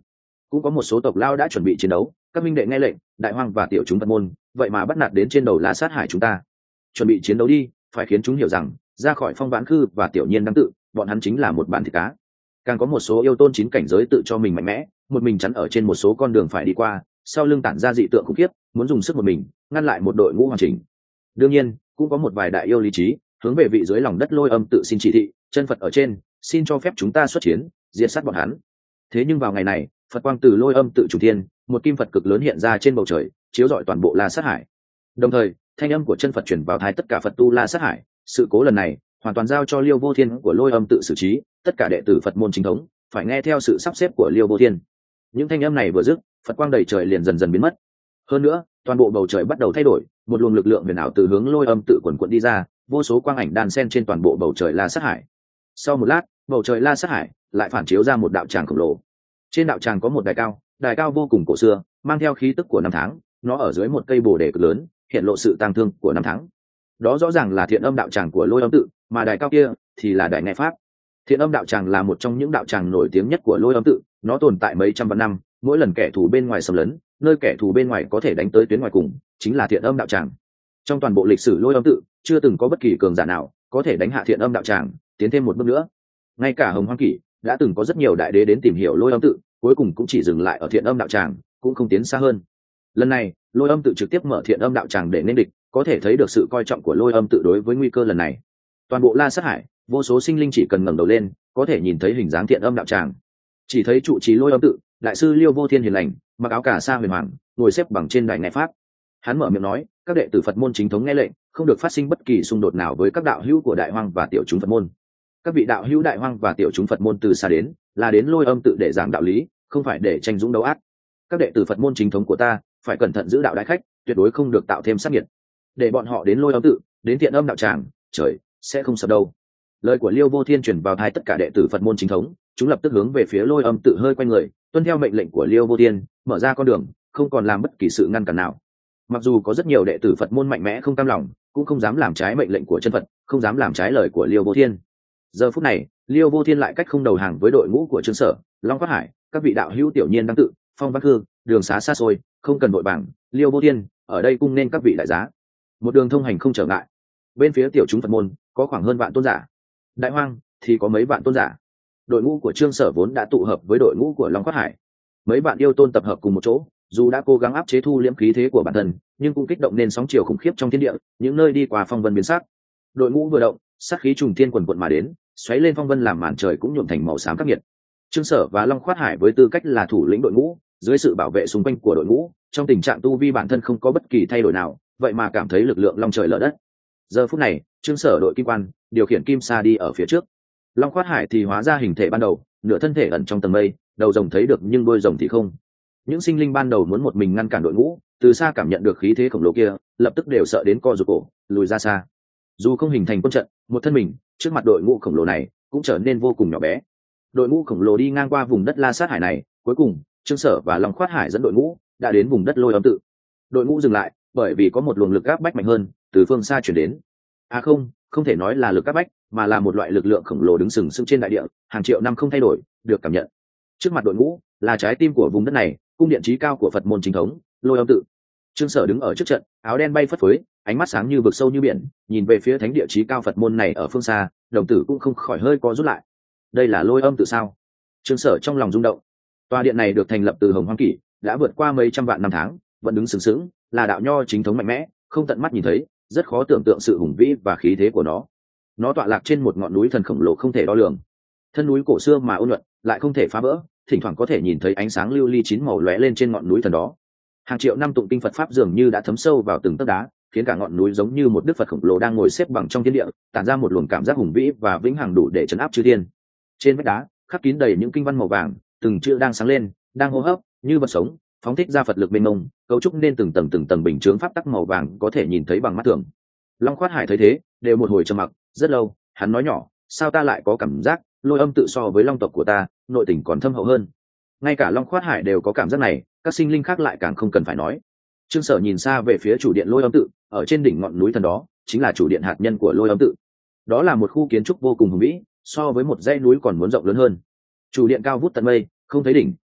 cũng có một số tộc lao đã chuẩn bị chiến đấu. Các minh đệ nghe lệnh, đại hoang và tiểu chúng Phật môn vậy mà bắt nạt đến trên đầu La Sát Hải chúng ta, chuẩn bị chiến đấu đi, phải khiến chúng hiểu rằng ra khỏi Phong Vãn Khư và Tiểu Nhiên Đăng Tự, bọn hắn chính là một bản thịt cá. Càng có một số yêu tôn chín cảnh giới tự cho mình mạnh mẽ, một mình chắn ở trên một số con đường phải đi qua, sau lưng tản ra dị tượng khủng khiếp, muốn dùng sức một mình ngăn lại một đội ngũ hoàn chỉnh. Đương nhiên cũng có một vài đại yêu lý trí hướng về vị dưới lòng đất Lôi Âm Tự xin chỉ thị, chân Phật ở trên, xin cho phép chúng ta xuất chiến diệt sát bọn hắn. Thế nhưng vào ngày này, Phật quang từ Lôi Âm Tự chủ thiên, một kim Phật cực lớn hiện ra trên bầu trời, chiếu rọi toàn bộ La Sát Hải. Đồng thời thanh âm của chân Phật truyền vào tai tất cả Phật tu La Sát Hải, sự cố lần này hoàn toàn giao cho Liêu Vô Thiên của Lôi Âm Tự xử trí, tất cả đệ tử Phật môn chính thống phải nghe theo sự sắp xếp của Liêu Vô Thiên. Những thanh âm này vừa dứt, Phật quang đầy trời liền dần dần biến mất. Hơn nữa toàn bộ bầu trời bắt đầu thay đổi, một luồng lực lượng huyền ảo từ hướng Lôi Âm Tự quần quận đi ra, vô số quang ảnh đan xen trên toàn bộ bầu trời La Sát Hải. Sau một lát, bầu trời La Sát Hải lại phản chiếu ra một đạo tràng khổng lồ. Trên đạo tràng có một đài cao, đài cao vô cùng cổ xưa, mang theo khí tức của năm tháng, nó ở dưới một cây bồ đề cực lớn, hiện lộ sự tang thương của năm tháng. Đó rõ ràng là Thiện Âm đạo tràng của Lôi Âm Tự, mà đài cao kia thì là đài nghe pháp. Thiện Âm đạo tràng là một trong những đạo tràng nổi tiếng nhất của Lôi Âm Tự, nó tồn tại mấy trăm vạn năm, mỗi lần kẻ thù bên ngoài xâm lấn, nơi kẻ thù bên ngoài có thể đánh tới tuyến ngoài cùng chính là Thiện Âm đạo tràng. Trong toàn bộ lịch sử Lôi Âm Tự, chưa từng có bất kỳ cường giả nào có thể đánh hạ Thiện Âm đạo tràng, tiến thêm một bước nữa. Ngay cả Hồng Hoang Kỷ đã từng có rất nhiều đại đế đến tìm hiểu Lôi Âm Tự, cuối cùng cũng chỉ dừng lại ở Thiện Âm đạo tràng, cũng không tiến xa hơn. Lần này Lôi Âm Tự trực tiếp mở Thiện Âm đạo tràng để nên địch, có thể thấy được sự coi trọng của Lôi Âm Tự đối với nguy cơ lần này. Toàn bộ La Sát Hải, vô số sinh linh chỉ cần ngẩng đầu lên có thể nhìn thấy hình dáng Thiện Âm đạo tràng. Chỉ thấy trụ trì Lôi Âm Tự, đại sư Liêu Vô Thiên hiền lành, mặc áo cà sa huyền hoàng, ngồi xếp bằng trên đài nghe pháp. Hắn mở miệng nói, các đệ tử Phật môn chính thống nghe lệnh, không được phát sinh bất kỳ xung đột nào với các đạo hữu của Đại Hoang và tiểu chúng Phật môn. Các vị đạo hữu Đại Hoang và tiểu chúng Phật môn từ xa đến, là đến Lôi Âm Tự để giảng đạo lý, không phải để tranh dũng đấu ác. Các đệ tử Phật môn chính thống của ta phải cẩn thận giữ đạo đại khách, tuyệt đối không được tạo thêm sát nhiệt. Để bọn họ đến Lôi Âm Tự, đến Thiện Âm đạo tràng, trời sẽ không sập đâu. Lời của Liêu Vô Thiên truyền vào tai tất cả đệ tử Phật môn chính thống, chúng lập tức hướng về phía Lôi Âm Tự hơi quay người, tuân theo mệnh lệnh của Liêu Vô Thiên, mở ra con đường, không còn làm bất kỳ sự ngăn cản nào. Mặc dù có rất nhiều đệ tử Phật môn mạnh mẽ không cam lòng, cũng không dám làm trái mệnh lệnh của chân Phật, không dám làm trái lời của Liêu Vô Thiên. Giờ phút này, Liêu Vô Thiên lại cách không đầu hàng với đội ngũ của Trương Sở, Long Quát Hải, các vị đạo hữu Tiểu Nhiên Đăng Tự, Phong Vãn Khư, đường xá xa xôi, không cần vội vàng, Liêu Vô Thiên ở đây cung nên các vị đại giá. Một đường thông hành không trở ngại. Bên phía tiểu chúng Phật môn có khoảng hơn vạn tôn giả, Đại Hoang thì có mấy vạn tôn giả. Đội ngũ của Trương Sở vốn đã tụ hợp với đội ngũ của Long Quát Hải, mấy vạn yêu tôn tập hợp cùng một chỗ, dù đã cố gắng áp chế thu liễm khí thế của bản thân, nhưng cũng kích động nên sóng chiều khủng khiếp trong thiên địa, những nơi đi qua phong vân biến sắc. Đội ngũ vừa động, sát khí trùng thiên quần quận mà đến, xoáy lên phong vân làm màn trời cũng nhuộm thành màu xám khắc nghiệt. Trương Sở và Long Quát Hải với tư cách là thủ lĩnh đội ngũ, dưới sự bảo vệ xung quanh của đội ngũ, trong tình trạng tu vi bản thân không có bất kỳ thay đổi nào, vậy mà cảm thấy lực lượng long trời lở đất. Giờ phút này, Trương Sở đội kim quan điều khiển kim sa đi ở phía trước, Long Quát Hải thì hóa ra hình thể ban đầu, nửa thân thể ẩn trong tầng mây, đầu rồng thấy được nhưng đuôi rồng thì không. Những sinh linh ban đầu muốn một mình ngăn cản đội ngũ, từ xa cảm nhận được khí thế khổng lồ kia, lập tức đều sợ đến co rụt cổ, lùi ra xa. Dù không hình thành quân trận, một thân mình trước mặt đội ngũ khổng lồ này cũng trở nên vô cùng nhỏ bé. Đội ngũ khổng lồ đi ngang qua vùng đất La Sát Hải này, cuối cùng Trương Sở và Long Quát Hải dẫn đội ngũ đã đến vùng đất Lôi Âm Tự. Đội ngũ dừng lại, bởi vì có một luồng lực áp bách mạnh hơn từ phương xa chuyển đến. À không, không thể nói là lực áp bách, mà là một loại lực lượng khổng lồ đứng sừng sững trên đại địa, hàng triệu năm không thay đổi, được cảm nhận. Trước mặt đội ngũ là trái tim của vùng đất này, cung điện chí cao của Phật môn chính thống, Lôi Âm Tự. Trương Sở đứng ở trước trận, áo đen bay phất phới, ánh mắt sáng như vực sâu như biển, nhìn về phía thánh địa chí cao Phật môn này ở phương xa, đồng tử cũng không khỏi hơi co rút lại. Đây là Lôi Âm Tự sao? Trương Sở trong lòng rung động. Tòa điện này được thành lập từ Hồng Hoang Kỷ, đã vượt qua mấy trăm vạn năm tháng, vẫn đứng sừng sững, là đạo nho chính thống mạnh mẽ, không tận mắt nhìn thấy, rất khó tưởng tượng sự hùng vĩ và khí thế của nó. Nó tọa lạc trên một ngọn núi thần khổng lồ không thể đo lường, thân núi cổ xưa mà ôn nhuận, lại không thể phá vỡ, thỉnh thoảng có thể nhìn thấy ánh sáng lưu ly chín màu lóe lên trên ngọn núi thần đó. Hàng triệu năm tụng kinh Phật pháp dường như đã thấm sâu vào từng tấc đá, khiến cả ngọn núi giống như một đức Phật khổng lồ đang ngồi xếp bằng trong thiên địa, tản ra một luồng cảm giác hùng vĩ và vĩnh hằng đủ để trấn áp chư thiên. Trên vách đá khắc kín đầy những kinh văn màu vàng, từng chữ đang sáng lên, đang hô hấp như vật sống, phóng thích ra Phật lực mênh mông, cấu trúc nên từng tầng từng tầng bình chướng pháp tắc màu vàng có thể nhìn thấy bằng mắt thường. Long Quát Hải thấy thế, đều một hồi trầm mặc, rất lâu, hắn nói nhỏ, sao ta lại có cảm giác Lôi Âm Tự so với Long tộc của ta, nội tình còn thâm hậu hơn. Ngay cả Long Quát Hải đều có cảm giác này, các sinh linh khác lại càng không cần phải nói. Trương Sở nhìn xa về phía chủ điện Lôi Âm Tự, ở trên đỉnh ngọn núi thần đó, chính là chủ điện hạt nhân của Lôi Âm Tự. Đó là một khu kiến trúc vô cùng hùng vĩ, so với một dãy núi còn muốn rộng lớn hơn. Chủ điện cao vút tận mây, không thấy đỉnh,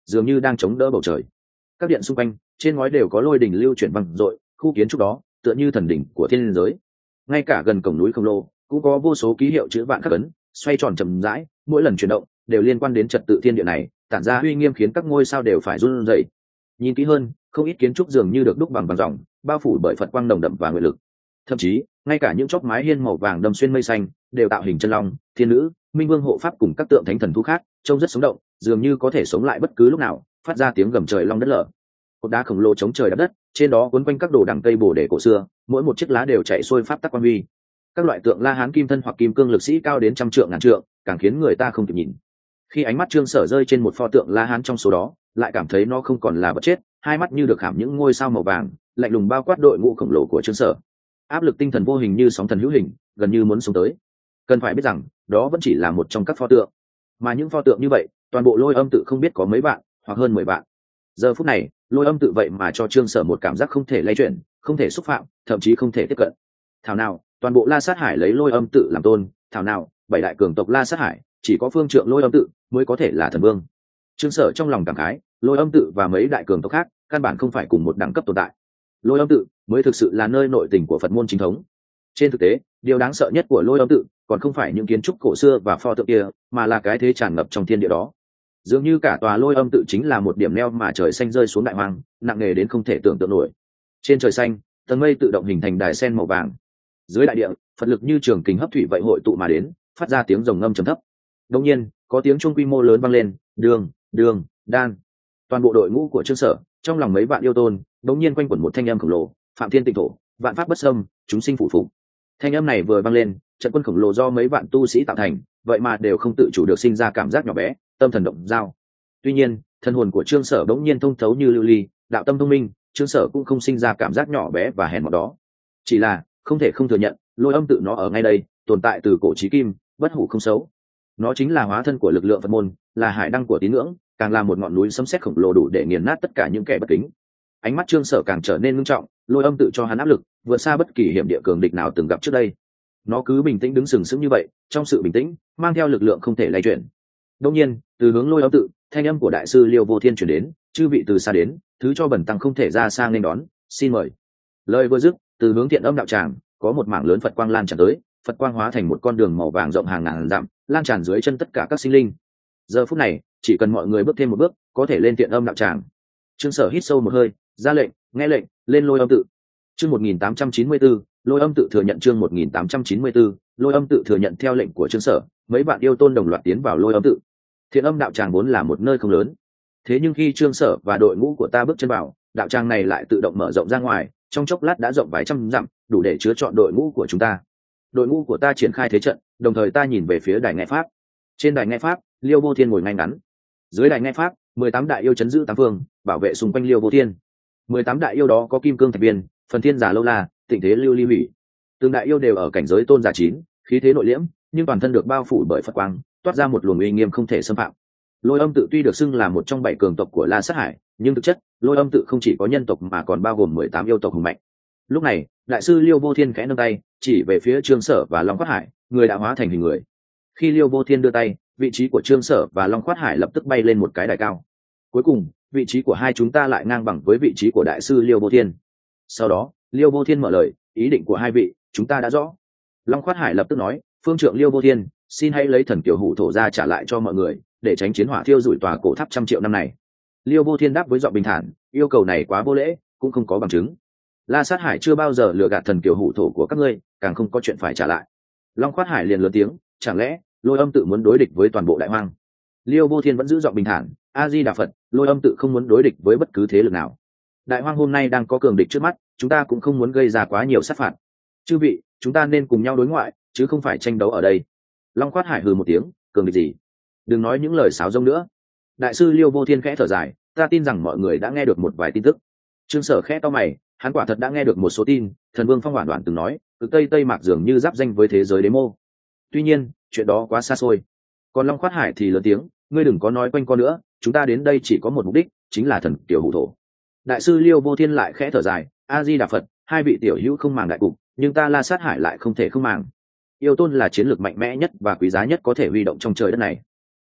dường như đang chống đỡ bầu trời. Các điện xung quanh trên ngói đều có lôi đình lưu chuyển vang dội, khu kiến trúc đó tựa như thần đỉnh của thiên giới. Ngay cả gần cổng núi khổng lồ cũng có vô số ký hiệu chữ vạn khắc ấn, xoay tròn chậm rãi, mỗi lần chuyển động đều liên quan đến trật tự thiên địa này, tản ra uy nghiêm khiến các ngôi sao đều phải run rẩy. Nhìn kỹ hơn, không ít kiến trúc dường như được đúc bằng vàng ròng, bao phủ bởi phật quang nồng đậm và nguyện lực. Thậm chí ngay cả những chóp mái hiên màu vàng đâm xuyên mây xanh đều tạo hình chân long, thiên nữ, minh vương hộ pháp cùng các tượng thánh thần thú khác, trông rất sống động, dường như có thể sống lại bất cứ lúc nào, phát ra tiếng gầm trời long đất lở. Cột đá khổng lồ chống trời đắp đất, trên đó quấn quanh các đồ đằng cây bồ đề cổ xưa, mỗi một chiếc lá đều chạy xuôi pháp tắc quan huy. Các loại tượng la hán kim thân hoặc kim cương lực sĩ cao đến trăm trượng ngàn trượng, càng khiến người ta không kịp nhìn. Khi ánh mắt Trương Sở rơi trên một pho tượng la hán trong số đó, lại cảm thấy nó không còn là vật chết, hai mắt như được khảm những ngôi sao màu vàng, lạnh lùng bao quát đội ngũ khổng lồ của Trương Sở. Áp lực tinh thần vô hình như sóng thần hữu hình, gần như muốn xuống tới. Cần phải biết rằng, đó vẫn chỉ là một trong các pho tượng, mà những pho tượng như vậy, toàn bộ Lôi Âm tự không biết có mấy bạn, hoặc hơn mười bạn. Giờ phút này, Lôi Âm tự vậy mà cho Trương Sở một cảm giác không thể lay chuyển, không thể xúc phạm, thậm chí không thể tiếp cận. Thảo nào, toàn bộ La Sát Hải lấy Lôi Âm tự làm tôn, thảo nào, bảy đại cường tộc La Sát Hải, chỉ có phương trượng Lôi Âm tự mới có thể là thần vương. Trương Sở trong lòng cảm khái, Lôi Âm tự và mấy đại cường tộc khác, căn bản không phải cùng một đẳng cấp tồn tại. Lôi Âm tự mới thực sự là nơi nội tình của Phật môn chính thống. Trên thực tế, điều đáng sợ nhất của Lôi Âm tự còn không phải những kiến trúc cổ xưa và pho tượng kia, mà là cái thế tràn ngập trong thiên địa đó. Dường như cả tòa Lôi Âm tự chính là một điểm neo mà trời xanh rơi xuống đại hoang, nặng nề đến không thể tưởng tượng nổi. Trên trời xanh, tầng mây tự động hình thành đài sen màu vàng. Dưới đại địa, Phật lực như trường kình hấp thủy vậy hội tụ mà đến, phát ra tiếng rồng ngâm trầm thấp. Đột nhiên, có tiếng chuông quy mô lớn vang lên, đường, đường, đan. Toàn bộ đội ngũ của Trương Sở, trong lòng mấy vạn yêu tôn, đột nhiên quanh quẩn một thanh âm khổng lồ, phạm thiên tịnh thổ, vạn pháp bất xâm, chúng sinh phụ phục. Thanh âm này vừa vang lên, trận quân khổng lồ do mấy vạn tu sĩ tạo thành, vậy mà đều không tự chủ được sinh ra cảm giác nhỏ bé, tâm thần động dao. Tuy nhiên, thân hồn của Trương Sở bỗng nhiên thông thấu như lưu ly, đạo tâm thông minh, Trương Sở cũng không sinh ra cảm giác nhỏ bé và hèn mọn đó. Chỉ là không thể không thừa nhận, Lôi Âm tự nó ở ngay đây, tồn tại từ cổ chí kim, bất hủ không xấu. Nó chính là hóa thân của lực lượng Phật môn, là hải đăng của tín ngưỡng, càng là một ngọn núi sấm sét khổng lồ đủ để nghiền nát tất cả những kẻ bất kính. Ánh mắt Trương Sở càng trở nên nghiêm trọng, Lôi Âm tự cho hắn áp lực vượt xa bất kỳ hiểm địa cường địch nào từng gặp trước đây. Nó cứ bình tĩnh đứng sừng sững như vậy, trong sự bình tĩnh mang theo lực lượng không thể lay chuyển. Đột nhiên, từ hướng Lôi Âm tự, thanh âm của đại sư Liêu Vô Thiên truyền đến, chư vị từ xa đến, thứ cho bẩn tăng không thể ra sang nên đón, xin mời. Lời vừa dứt, từ hướng Thiện Âm đạo tràng, có một mảng lớn Phật quang lan tràn tới, Phật quang hóa thành một con đường màu vàng rộng hàng ngàn dặm, lan tràn dưới chân tất cả các sinh linh. Giờ phút này, chỉ cần mọi người bước thêm một bước, có thể lên Thiện Âm đạo tràng. Trương Sở hít sâu một hơi, ra lệnh, nghe lệnh, lên Lôi Âm tự. Chương một nghìn tám trăm chín mươi tư, Lôi Âm tự thừa nhận chương một nghìn tám trăm chín mươi tư, Lôi Âm tự thừa nhận theo lệnh của Trương Sở, mấy bạn yêu tôn đồng loạt tiến vào Lôi Âm tự. Thiện Âm đạo tràng vốn là một nơi không lớn, thế nhưng khi Trương Sở và đội ngũ của ta bước chân vào, đạo tràng này lại tự động mở rộng ra ngoài, trong chốc lát đã rộng vài trăm dặm, đủ để chứa trọn đội ngũ của chúng ta. Đội ngũ của ta triển khai thế trận, đồng thời ta nhìn về phía đài nghe pháp. Trên đài nghe pháp, Liêu Vô Thiên ngồi ngay ngắn. Dưới đài nghe pháp, mười tám đại yêu chấn giữ tám phương, bảo vệ xung quanh Liêu Vô Thiên. mười tám đại yêu đó có Kim Cương Thạch Biên, Phần Thiên Giả Lâu La, Tịnh Thế Lưu Ly Hủy. Từng đại yêu đều ở cảnh giới tôn giả chín, khí thế nội liễm, nhưng toàn thân được bao phủ bởi Phật quang, toát ra một luồng uy nghiêm không thể xâm phạm. Lôi Âm tự tuy được xưng là một trong bảy cường tộc của La Sát Hải, nhưng thực chất, Lôi Âm tự không chỉ có nhân tộc mà còn bao gồm mười tám yêu tộc hùng mạnh. Lúc này, đại sư Liêu Vô Thiên khẽ nâng tay, chỉ về phía Trương Sở và Long Quát Hải, người đã hóa thành hình người. Khi Liêu Vô Thiên đưa tay, vị trí của Trương Sở và Long Quát Hải lập tức bay lên một cái đài cao. Cuối cùng, vị trí của hai chúng ta lại ngang bằng với vị trí của đại sư Liêu Vô Thiên. Sau đó, Liêu Vô Thiên mở lời, ý định của hai vị, chúng ta đã rõ. Long Quát Hải lập tức nói, phương trượng Liêu Vô Thiên, xin hãy lấy thần kiều hủ thổ ra trả lại cho mọi người, để tránh chiến hỏa thiêu rụi tòa cổ tháp trăm triệu năm này. Liêu Vô Thiên đáp với giọng bình thản, yêu cầu này quá vô lễ, cũng không có bằng chứng. La Sát Hải chưa bao giờ lừa gạt thần kiều hủ thổ của các ngươi, càng không có chuyện phải trả lại. Long Quát Hải liền lớn tiếng, chẳng lẽ Lôi Âm tự muốn đối địch với toàn bộ đại hoang? Liêu Vô Thiên vẫn giữ giọng bình thản, A Di Đà Phật, Lôi Âm tự không muốn đối địch với bất cứ thế lực nào. Đại hoang hôm nay đang có cường địch trước mắt, chúng ta cũng không muốn gây ra quá nhiều sát phạt. Chư vị, chúng ta nên cùng nhau đối ngoại, chứ không phải tranh đấu ở đây. Long Quát Hải hừ một tiếng, cường địch gì? Đừng nói những lời sáo rông nữa. Đại sư Liêu Vô Thiên khẽ thở dài, ta tin rằng mọi người đã nghe được một vài tin tức. Trương Sở khẽ to mày, hắn quả thật đã nghe được một số tin, thần vương Phong Hoản Đoạn từng nói, cực Tây Tây Mạc dường như giáp danh với thế giới đế mô. Tuy nhiên, chuyện đó quá xa xôi. Còn Long Quát Hải thì lớn tiếng, ngươi đừng có nói quanh co nữa, chúng ta đến đây chỉ có một mục đích, chính là thần tiểu hủ thổ. Đại sư Liêu Vô Thiên lại khẽ thở dài, A Di Đà Phật, hai vị tiểu hữu không màng đại cục, nhưng ta La Sát Hải lại không thể không màng. Yêu tôn là chiến lược mạnh mẽ nhất và quý giá nhất có thể huy động trong trời đất này.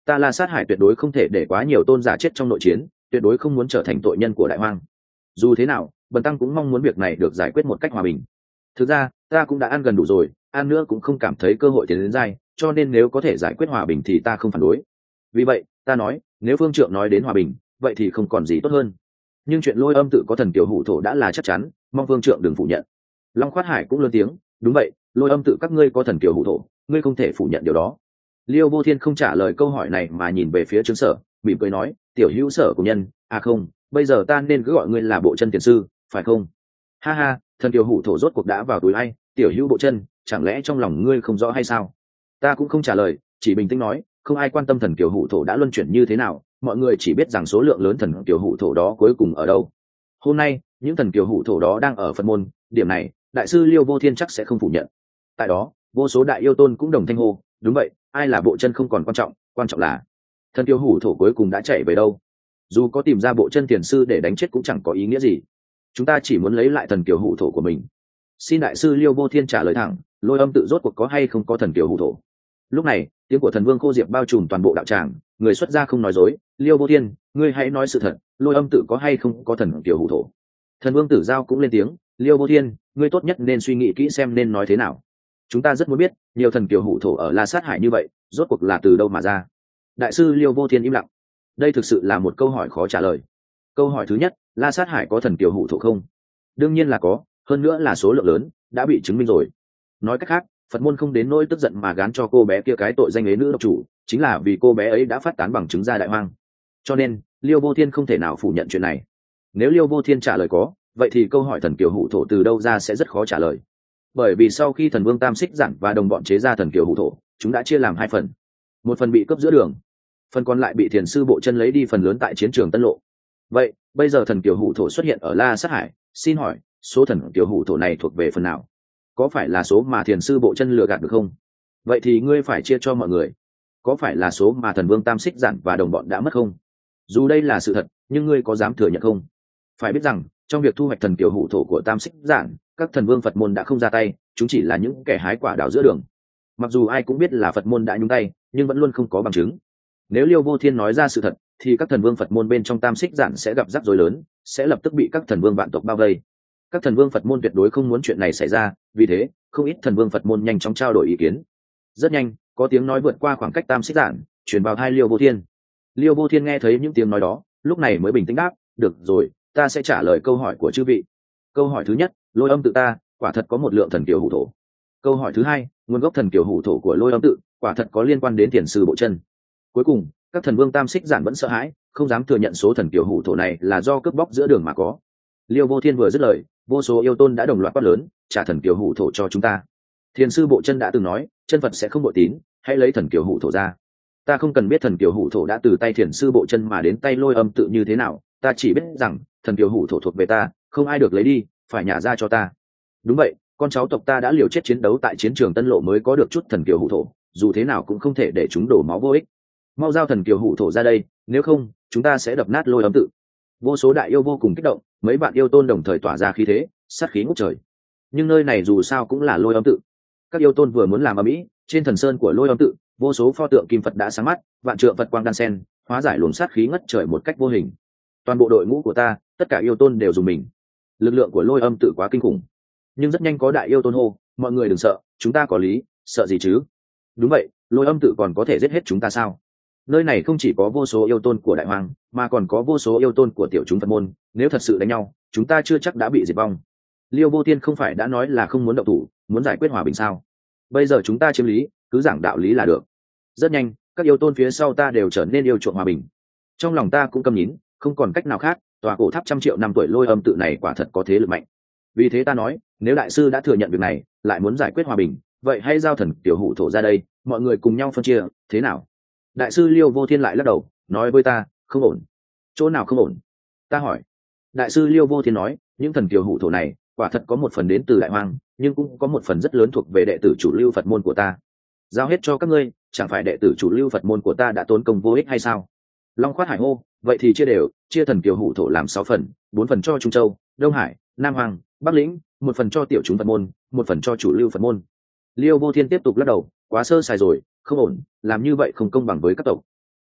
Ta La Sát Hải tuyệt đối không thể để quá nhiều tôn giả chết trong nội chiến, tuyệt đối không muốn trở thành tội nhân của đại hoang. Dù thế nào, bần tăng cũng mong muốn việc này được giải quyết một cách hòa bình. Thực ra ta cũng đã ăn gần đủ rồi, ăn nữa cũng không cảm thấy cơ hội tiến đến dai, cho nên nếu có thể giải quyết hòa bình thì ta không phản đối. Vì vậy ta nói, nếu phương trượng nói đến hòa bình, vậy thì không còn gì tốt hơn. Nhưng chuyện Lôi Âm tự có thần kiều hủ thổ đã là chắc chắn, mong phương trượng đừng phủ nhận. Long Khoát Hải cũng lớn tiếng, đúng vậy, Lôi Âm tự các ngươi có thần kiều hủ thổ, ngươi không thể phủ nhận điều đó. Liêu Vô Thiên không trả lời câu hỏi này mà nhìn về phía Trương Sở, mỉm cười nói, tiểu hữu Sở của nhân, à không, bây giờ ta nên cứ gọi ngươi là Bộ Chân tiền sư, phải không? Ha ha, thần kiều hủ thổ rốt cuộc đã vào túi ai, tiểu hữu Bộ Chân, chẳng lẽ trong lòng ngươi không rõ hay sao? Ta cũng không trả lời, chỉ bình tĩnh nói, không ai quan tâm thần kiều hủ thổ đã luân chuyển như thế nào, mọi người chỉ biết rằng số lượng lớn thần kiều hủ thổ đó cuối cùng ở đâu. Hôm nay những thần kiều hủ thổ đó đang ở Phật môn, điểm này đại sư Liêu Vô Thiên chắc sẽ không phủ nhận. Tại đó vô số đại yêu tôn cũng đồng thanh hô, đúng vậy, ai là Bộ Chân không còn quan trọng, quan trọng là thần kiều hủ thổ cuối cùng đã chạy về đâu. Dù có tìm ra Bộ Chân tiền sư để đánh chết cũng chẳng có ý nghĩa gì, chúng ta chỉ muốn lấy lại thần kiều hủ thổ của mình. Xin đại sư Liêu Vô Thiên trả lời thẳng, Lôi Âm tự rốt cuộc có hay không có thần kiều hủ thổ. Lúc này tiếng của thần vương Khô Diệp bao trùm toàn bộ đạo tràng, người xuất gia không nói dối, Liêu Vô Thiên, ngươi hãy nói sự thật, Lôi Âm tự có hay không có thần kiều hủ thổ. Thần vương Tử Giao cũng lên tiếng, Liêu Vô Thiên, ngươi tốt nhất nên suy nghĩ kỹ xem nên nói thế nào. Chúng ta rất muốn biết, nhiều thần kiều hủ thổ ở La Sát Hải như vậy, rốt cuộc là từ đâu mà ra. Đại sư Liêu Vô Thiên im lặng. Đây thực sự là một câu hỏi khó trả lời. Câu hỏi thứ nhất, La Sát Hải có thần kiều hủ thổ không? Đương nhiên là có, hơn nữa là số lượng lớn, đã bị chứng minh rồi. Nói cách khác, Phật môn không đến nỗi tức giận mà gán cho cô bé kia cái tội danh ế nữ độc chủ, chính là vì cô bé ấy đã phát tán bằng chứng ra đại hoang. Cho nên Liêu Vô Thiên không thể nào phủ nhận chuyện này. Nếu Liêu Vô Thiên trả lời có, vậy thì câu hỏi thần kiều hủ thổ từ đâu ra sẽ rất khó trả lời. Bởi vì sau khi thần vương Tam Xích Giản và đồng bọn chế ra thần kiều hủ thổ, chúng đã chia làm hai phần. Một phần bị cướp giữa đường, phần còn lại bị Thiền sư Bộ Chân lấy đi phần lớn tại chiến trường Tân Lộ. Vậy bây giờ thần kiều hủ thổ xuất hiện ở La Sát Hải, xin hỏi số thần kiều hủ thổ này thuộc về phần nào? Có phải là số mà Thiền sư Bộ Chân lừa gạt được không? Vậy thì ngươi phải chia cho mọi người. Có phải là số mà thần vương Tam Xích Giản và đồng bọn đã mất không? Dù đây là sự thật, nhưng ngươi có dám thừa nhận không? Phải biết rằng trong việc thu hoạch thần kiều hủ thổ của Tam Xích Giản, các thần vương Phật môn đã không ra tay, chúng chỉ là những kẻ hái quả đào giữa đường. Mặc dù ai cũng biết là Phật môn đã nhúng tay, nhưng vẫn luôn không có bằng chứng. Nếu Liêu Vô Thiên nói ra sự thật, thì các thần vương Phật môn bên trong Tam Xích Giản sẽ gặp rắc rối lớn, sẽ lập tức bị các thần vương vạn tộc bao vây. Các thần vương Phật môn tuyệt đối không muốn chuyện này xảy ra, vì thế không ít thần vương Phật môn nhanh chóng trao đổi ý kiến. Rất nhanh có tiếng nói vượt qua khoảng cách Tam Xích Giản, truyền vào tai Liêu Vô Thiên. Liêu Vô Thiên nghe thấy những tiếng nói đó, lúc này mới bình tĩnh đáp, được rồi, ta sẽ trả lời câu hỏi của chư vị. Câu hỏi thứ nhất, Lôi Âm tự ta quả thật có một lượng thần kiều hủ thổ. Câu hỏi thứ hai, nguồn gốc thần kiều hủ thổ của Lôi Âm tự quả thật có liên quan đến Thiền sư Bộ Chân. Cuối cùng các thần vương Tam Xích Giản vẫn sợ hãi, không dám thừa nhận số thần kiều hủ thổ này là do cướp bóc giữa đường mà có. Liêu Vô Thiên vừa dứt lời, vô số yêu tôn đã đồng loạt quát lớn, trả thần kiều hủ thổ cho chúng ta. Thiền sư Bộ Chân đã từng nói, chân Phật sẽ không bội tín, hãy lấy thần kiều hủ thổ ra. Ta không cần biết thần kiều hủ thổ đã từ tay Thiền sư Bộ Chân mà đến tay Lôi Âm tự như thế nào, ta chỉ biết rằng thần kiều hủ thổ thuộc về ta, không ai được lấy đi, phải nhả ra cho ta. Đúng vậy, con cháu tộc ta đã liều chết chiến đấu tại chiến trường Tân Lộ mới có được chút thần kiều hủ thổ, dù thế nào cũng không thể để chúng đổ máu vô ích. Mau giao thần kiều hủ thổ ra đây, nếu không chúng ta sẽ đập nát Lôi Âm tự. Vô số đại yêu vô cùng kích động, mấy bạn yêu tôn đồng thời tỏa ra khí thế, sát khí ngút trời. Nhưng nơi này dù sao cũng là Lôi Âm tự, các yêu tôn vừa muốn làm ầm ĩ, trên thần sơn của Lôi Âm tự, vô số pho tượng kim Phật đã sáng mắt, vạn trượng Phật quang đan sen, hóa giải luồng sát khí ngất trời một cách vô hình. Toàn bộ đội ngũ của ta, tất cả yêu tôn đều dùng mình. Lực lượng của Lôi Âm tự quá kinh khủng. Nhưng rất nhanh có đại yêu tôn hô, mọi người đừng sợ, chúng ta có lý, sợ gì chứ? Đúng vậy, Lôi Âm tự còn có thể giết hết chúng ta sao? Nơi này không chỉ có vô số yêu tôn của đại hoàng, mà còn có vô số yêu tôn của tiểu chúng Phật môn, nếu thật sự đánh nhau, chúng ta chưa chắc đã bị diệt vong. Liêu Vô Thiên không phải đã nói là không muốn động thủ, muốn giải quyết hòa bình sao? Bây giờ chúng ta chiếm lý, cứ giảng đạo lý là được. Rất nhanh các yêu tôn phía sau ta đều trở nên yêu chuộng hòa bình. Trong lòng ta cũng câm nhín, không còn cách nào khác, tòa cổ tháp trăm triệu năm tuổi Lôi Âm tự này quả thật có thế lực mạnh. Vì thế ta nói, nếu đại sư đã thừa nhận việc này, lại muốn giải quyết hòa bình, vậy hãy giao thần tiểu hủ thổ ra đây, mọi người cùng nhau phân chia, thế nào? Đại sư Liêu Vô Thiên lại lắc đầu, nói với ta, không ổn. Chỗ nào không ổn? Ta hỏi. Đại sư Liêu Vô Thiên nói, những thần kiều hủ thổ này quả thật có một phần đến từ đại hoang, nhưng cũng có một phần rất lớn thuộc về đệ tử chủ lưu Phật môn của ta. Giao hết cho các ngươi, chẳng phải đệ tử chủ lưu Phật môn của ta đã tốn công vô ích hay sao? Long Khoát Hải hô, vậy thì chia đều, chia thần kiều hủ thổ làm sáu phần, bốn phần cho Trung Châu, Đông Hải, Nam Hoàng, Bắc Lĩnh, một phần cho tiểu chúng Phật môn, một phần cho chủ lưu Phật môn. Liêu Vô Thiên tiếp tục lắc đầu, quá sơ sài rồi, không ổn, làm như vậy không công bằng với các tộc.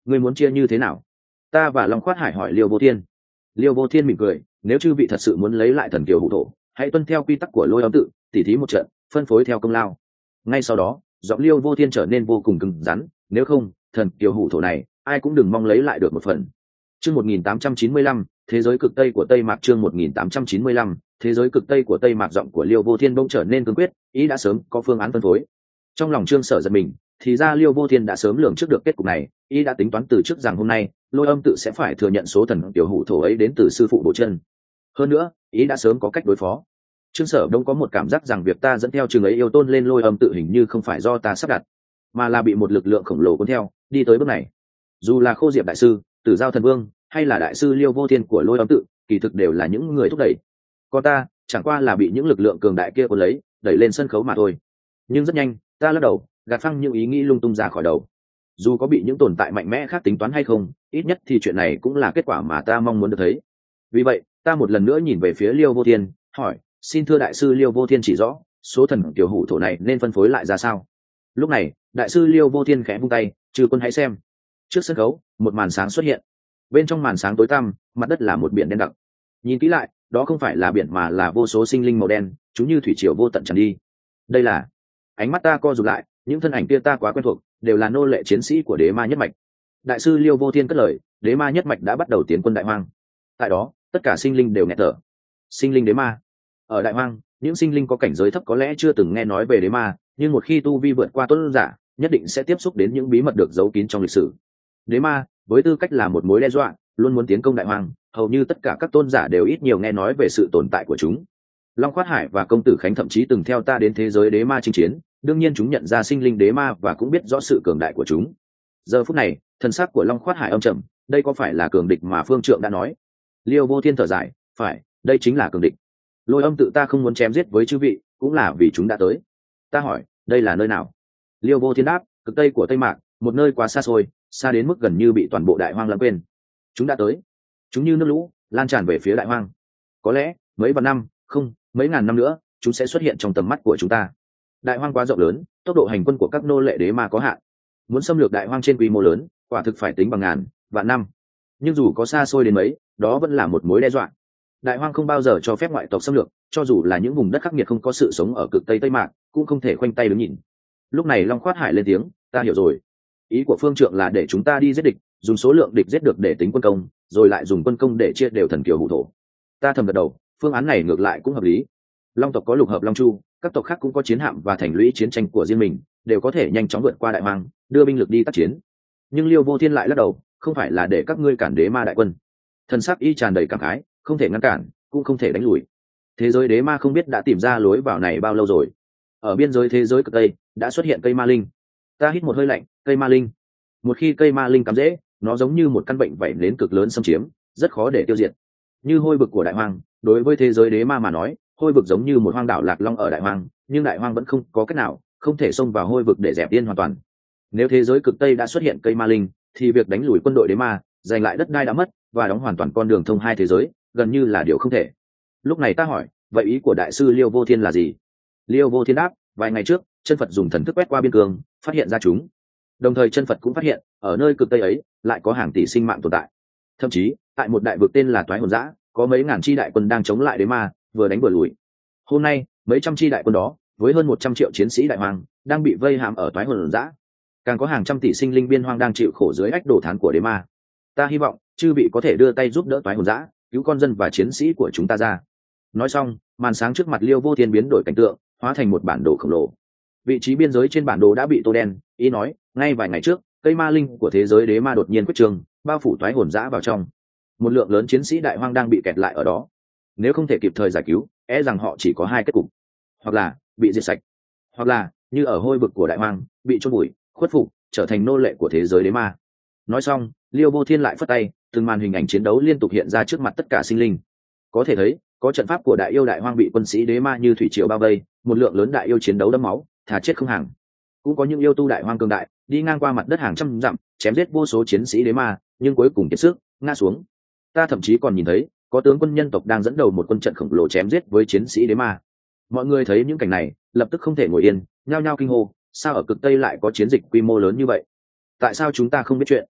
ngươi muốn chia như thế nào? Ta và Long Khoát Hải hỏi Liêu Vô Thiên. Liêu Vô Thiên mỉm cười, nếu chư vị thật sự muốn lấy lại thần kiều hủ thổ, hãy tuân theo quy tắc của Lôi Âm tự, tỉ thí một trận, phân phối theo công lao. Ngay sau đó, giọng Liêu Vô Thiên trở nên vô cùng cứng rắn, nếu không, thần kiều hủ thổ này, ai cũng đừng mong lấy lại được một phần. Chương một nghìn tám trăm chín mươi lăm, thế giới cực tây của Tây Mạc. Chương một nghìn tám trăm chín mươi lăm, thế giới cực tây của Tây Mạc. Giọng của Liêu Vô Thiên bỗng trở nên cương quyết, ý đã sớm có phương án phân phối. Trong lòng Trương Sở giật mình, thì ra Liêu Vô Thiên đã sớm lường trước được kết cục này, ý đã tính toán từ trước rằng hôm nay Lôi Âm tự sẽ phải thừa nhận số thần tiểu hủ thổ ấy đến từ sư phụ Bổ Chân. Hơn nữa, ý đã sớm có cách đối phó. Trương Sở đông có một cảm giác rằng việc ta dẫn theo trường ấy yêu tôn lên Lôi Âm tự hình như không phải do ta sắp đặt, mà là bị một lực lượng khổng lồ cuốn theo đi tới bước này. Dù là Khô Diệp đại sư, Tử Giao thần vương, hay là đại sư Liêu Vô Thiên của Lôi Âm tự, kỳ thực đều là những người thúc đẩy. Còn ta, chẳng qua là bị những lực lượng cường đại kia cuốn lấy, đẩy lên sân khấu mà thôi. Nhưng rất nhanh, ta lắc đầu, gạt phăng những ý nghĩ lung tung ra khỏi đầu. Dù có bị những tồn tại mạnh mẽ khác tính toán hay không, ít nhất thì chuyện này cũng là kết quả mà ta mong muốn được thấy. Vì vậy, ta một lần nữa nhìn về phía Liêu Vô Thiên, hỏi, xin thưa đại sư Liêu Vô Thiên chỉ rõ, số thần tiểu hủ thổ này nên phân phối lại ra sao? Lúc này, đại sư Liêu Vô Thiên khẽ vung tay, trừ quân hãy xem. Trước sân khấu, một màn sáng xuất hiện. Bên trong màn sáng tối tăm, mặt đất là một biển đen đặc. Nhìn kỹ lại, đó không phải là biển mà là vô số sinh linh màu đen, chúng như thủy triều vô tận tràn đi. Đây là... Ánh mắt ta co rụt lại, những thân ảnh kia ta quá quen thuộc, đều là nô lệ chiến sĩ của Đế Ma nhất mạch. Đại sư Liêu Vô Thiên cất lời, Đế Ma nhất mạch đã bắt đầu tiến quân Đại Hoang. Tại đó, tất cả sinh linh đều nghẹt thở. Sinh linh Đế Ma. Ở Đại Hoang, những sinh linh có cảnh giới thấp có lẽ chưa từng nghe nói về Đế Ma, nhưng một khi tu vi vượt qua tôn giả, nhất định sẽ tiếp xúc đến những bí mật được giấu kín trong lịch sử. Đế Ma, với tư cách là một mối đe dọa, luôn muốn tiến công Đại Hoang, hầu như tất cả các tôn giả đều ít nhiều nghe nói về sự tồn tại của chúng. Long Khoát Hải và công tử Khánh thậm chí từng theo ta đến thế giới Đế Ma chinh chiến, đương nhiên chúng nhận ra sinh linh Đế Ma và cũng biết rõ sự cường đại của chúng. Giờ phút này, thần sắc của Long Khoát Hải âm trầm, đây có phải là cường địch mà Phương Trượng đã nói? Liêu Vô Thiên thở dài, phải, đây chính là cường địch. Lôi Âm tự ta không muốn chém giết với chư vị, cũng là vì chúng đã tới. Ta hỏi, đây là nơi nào? Liêu Vô Thiên đáp, cực tây của Tây Mạc, một nơi quá xa xôi, xa đến mức gần như bị toàn bộ Đại Hoang lãng quên. Chúng đã tới, chúng như nước lũ lan tràn về phía Đại Hoang. Có lẽ mấy vạn năm, không, mấy ngàn năm nữa, chúng sẽ xuất hiện trong tầm mắt của chúng ta. Đại Hoang quá rộng lớn, tốc độ hành quân của các nô lệ Đế Ma có hạn, muốn xâm lược Đại Hoang trên quy mô lớn, quả thực phải tính bằng ngàn, vạn năm. Nhưng dù có xa xôi đến mấy, đó vẫn là một mối đe dọa. Đại Hoang không bao giờ cho phép ngoại tộc xâm lược, cho dù là những vùng đất khắc nghiệt không có sự sống ở cực tây Tây Mạc, cũng không thể khoanh tay đứng nhìn. Lúc này Long Khoát Hải lên tiếng, ta hiểu rồi. Ý của Phương Trượng là để chúng ta đi giết địch, dùng số lượng địch giết được để tính quân công, rồi lại dùng quân công để chia đều thần kiều hủ thổ. Ta thầm gật đầu, phương án này ngược lại cũng hợp lý. Long tộc có lục hợp Long Chu, các tộc khác cũng có chiến hạm và thành lũy chiến tranh của riêng mình, đều có thể nhanh chóng vượt qua Đại Hoang, đưa binh lực đi tác chiến. Nhưng Liêu Vô Thiên lại lắc đầu, không phải là để các ngươi cản Đế Ma đại quân. Thần sắc y tràn đầy cảm khái, không thể ngăn cản, cũng không thể đánh lùi. Thế giới Đế Ma không biết đã tìm ra lối vào này bao lâu rồi. Ở biên giới thế giới cực tây đã xuất hiện cây ma linh. Ta hít một hơi lạnh, cây ma linh. Một khi cây ma linh cắm rễ, nó giống như một căn bệnh vảy nến cực lớn xâm chiếm, rất khó để tiêu diệt. Như hôi vực của Đại Hoang, đối với thế giới Đế Ma mà nói, hôi vực giống như một hoang đảo lạc long ở Đại Hoang, nhưng Đại Hoang vẫn không có cách nào, không thể xông vào hôi vực để dẹp yên hoàn toàn. Nếu thế giới cực tây đã xuất hiện cây ma linh, thì việc đánh lùi quân đội Đế Ma, giành lại đất đai đã mất và đóng hoàn toàn con đường thông hai thế giới, gần như là điều không thể. Lúc này ta hỏi, vậy ý của đại sư Liêu Vô Thiên là gì? Liêu Vô Thiên đáp, vài ngày trước, chân Phật dùng thần thức quét qua biên cương, phát hiện ra chúng. Đồng thời chân Phật cũng phát hiện, ở nơi cực tây ấy, lại có hàng tỷ sinh mạng tồn tại. Thậm chí, tại một đại vực tên là Toái Hồn Dã, có mấy ngàn chi đại quân đang chống lại Đế Ma, vừa đánh vừa lùi. Hôm nay, mấy trăm chi đại quân đó, với hơn một trăm triệu chiến sĩ Đại Hoang, đang bị vây hãm ở Toái Hồn Dã. Càng có hàng trăm tỷ sinh linh biên hoang đang chịu khổ dưới ách đổ thán của Đế Ma. Ta hy vọng chư vị có thể đưa tay giúp đỡ Toái Hồn Dã, cứu con dân và chiến sĩ của chúng ta ra. Nói xong, màn sáng trước mặt Liêu Vô Thiên biến đổi cảnh tượng, hóa thành một bản đồ khổng lồ. Vị trí biên giới trên bản đồ đã bị tô đen. Ý nói, ngay vài ngày trước, cây ma linh của thế giới Đế Ma đột nhiên quyết trường, bao phủ Toái Hồn Dã vào trong. Một lượng lớn chiến sĩ Đại Hoang đang bị kẹt lại ở đó. Nếu không thể kịp thời giải cứu, e rằng họ chỉ có hai kết cục: hoặc là bị diệt sạch, hoặc là như ở hôi vực của Đại Hoang, bị chôn vùi, khuất phục, trở thành nô lệ của thế giới Đế Ma. Nói xong, Liêu Vô Thiên lại phất tay, từng màn hình ảnh chiến đấu liên tục hiện ra trước mặt tất cả sinh linh. Có thể thấy, có trận pháp của Đại Yêu Đại Hoang bị quân sĩ Đế Ma như thủy triều bao vây, một lượng lớn đại yêu chiến đấu đẫm máu, thà chết không hàng. Cũng có những yêu tu Đại Hoang cường đại, đi ngang qua mặt đất hàng trăm dặm, chém giết vô số chiến sĩ Đế Ma, nhưng cuối cùng kiệt sức, ngã xuống. Ta thậm chí còn nhìn thấy, có tướng quân nhân tộc đang dẫn đầu một quân trận khổng lồ chém giết với chiến sĩ Đế Ma. Mọi người thấy những cảnh này, lập tức không thể ngồi yên, nhao nhao kinh hô, sao ở cực tây lại có chiến dịch quy mô lớn như vậy? Tại sao chúng ta không biết chuyện?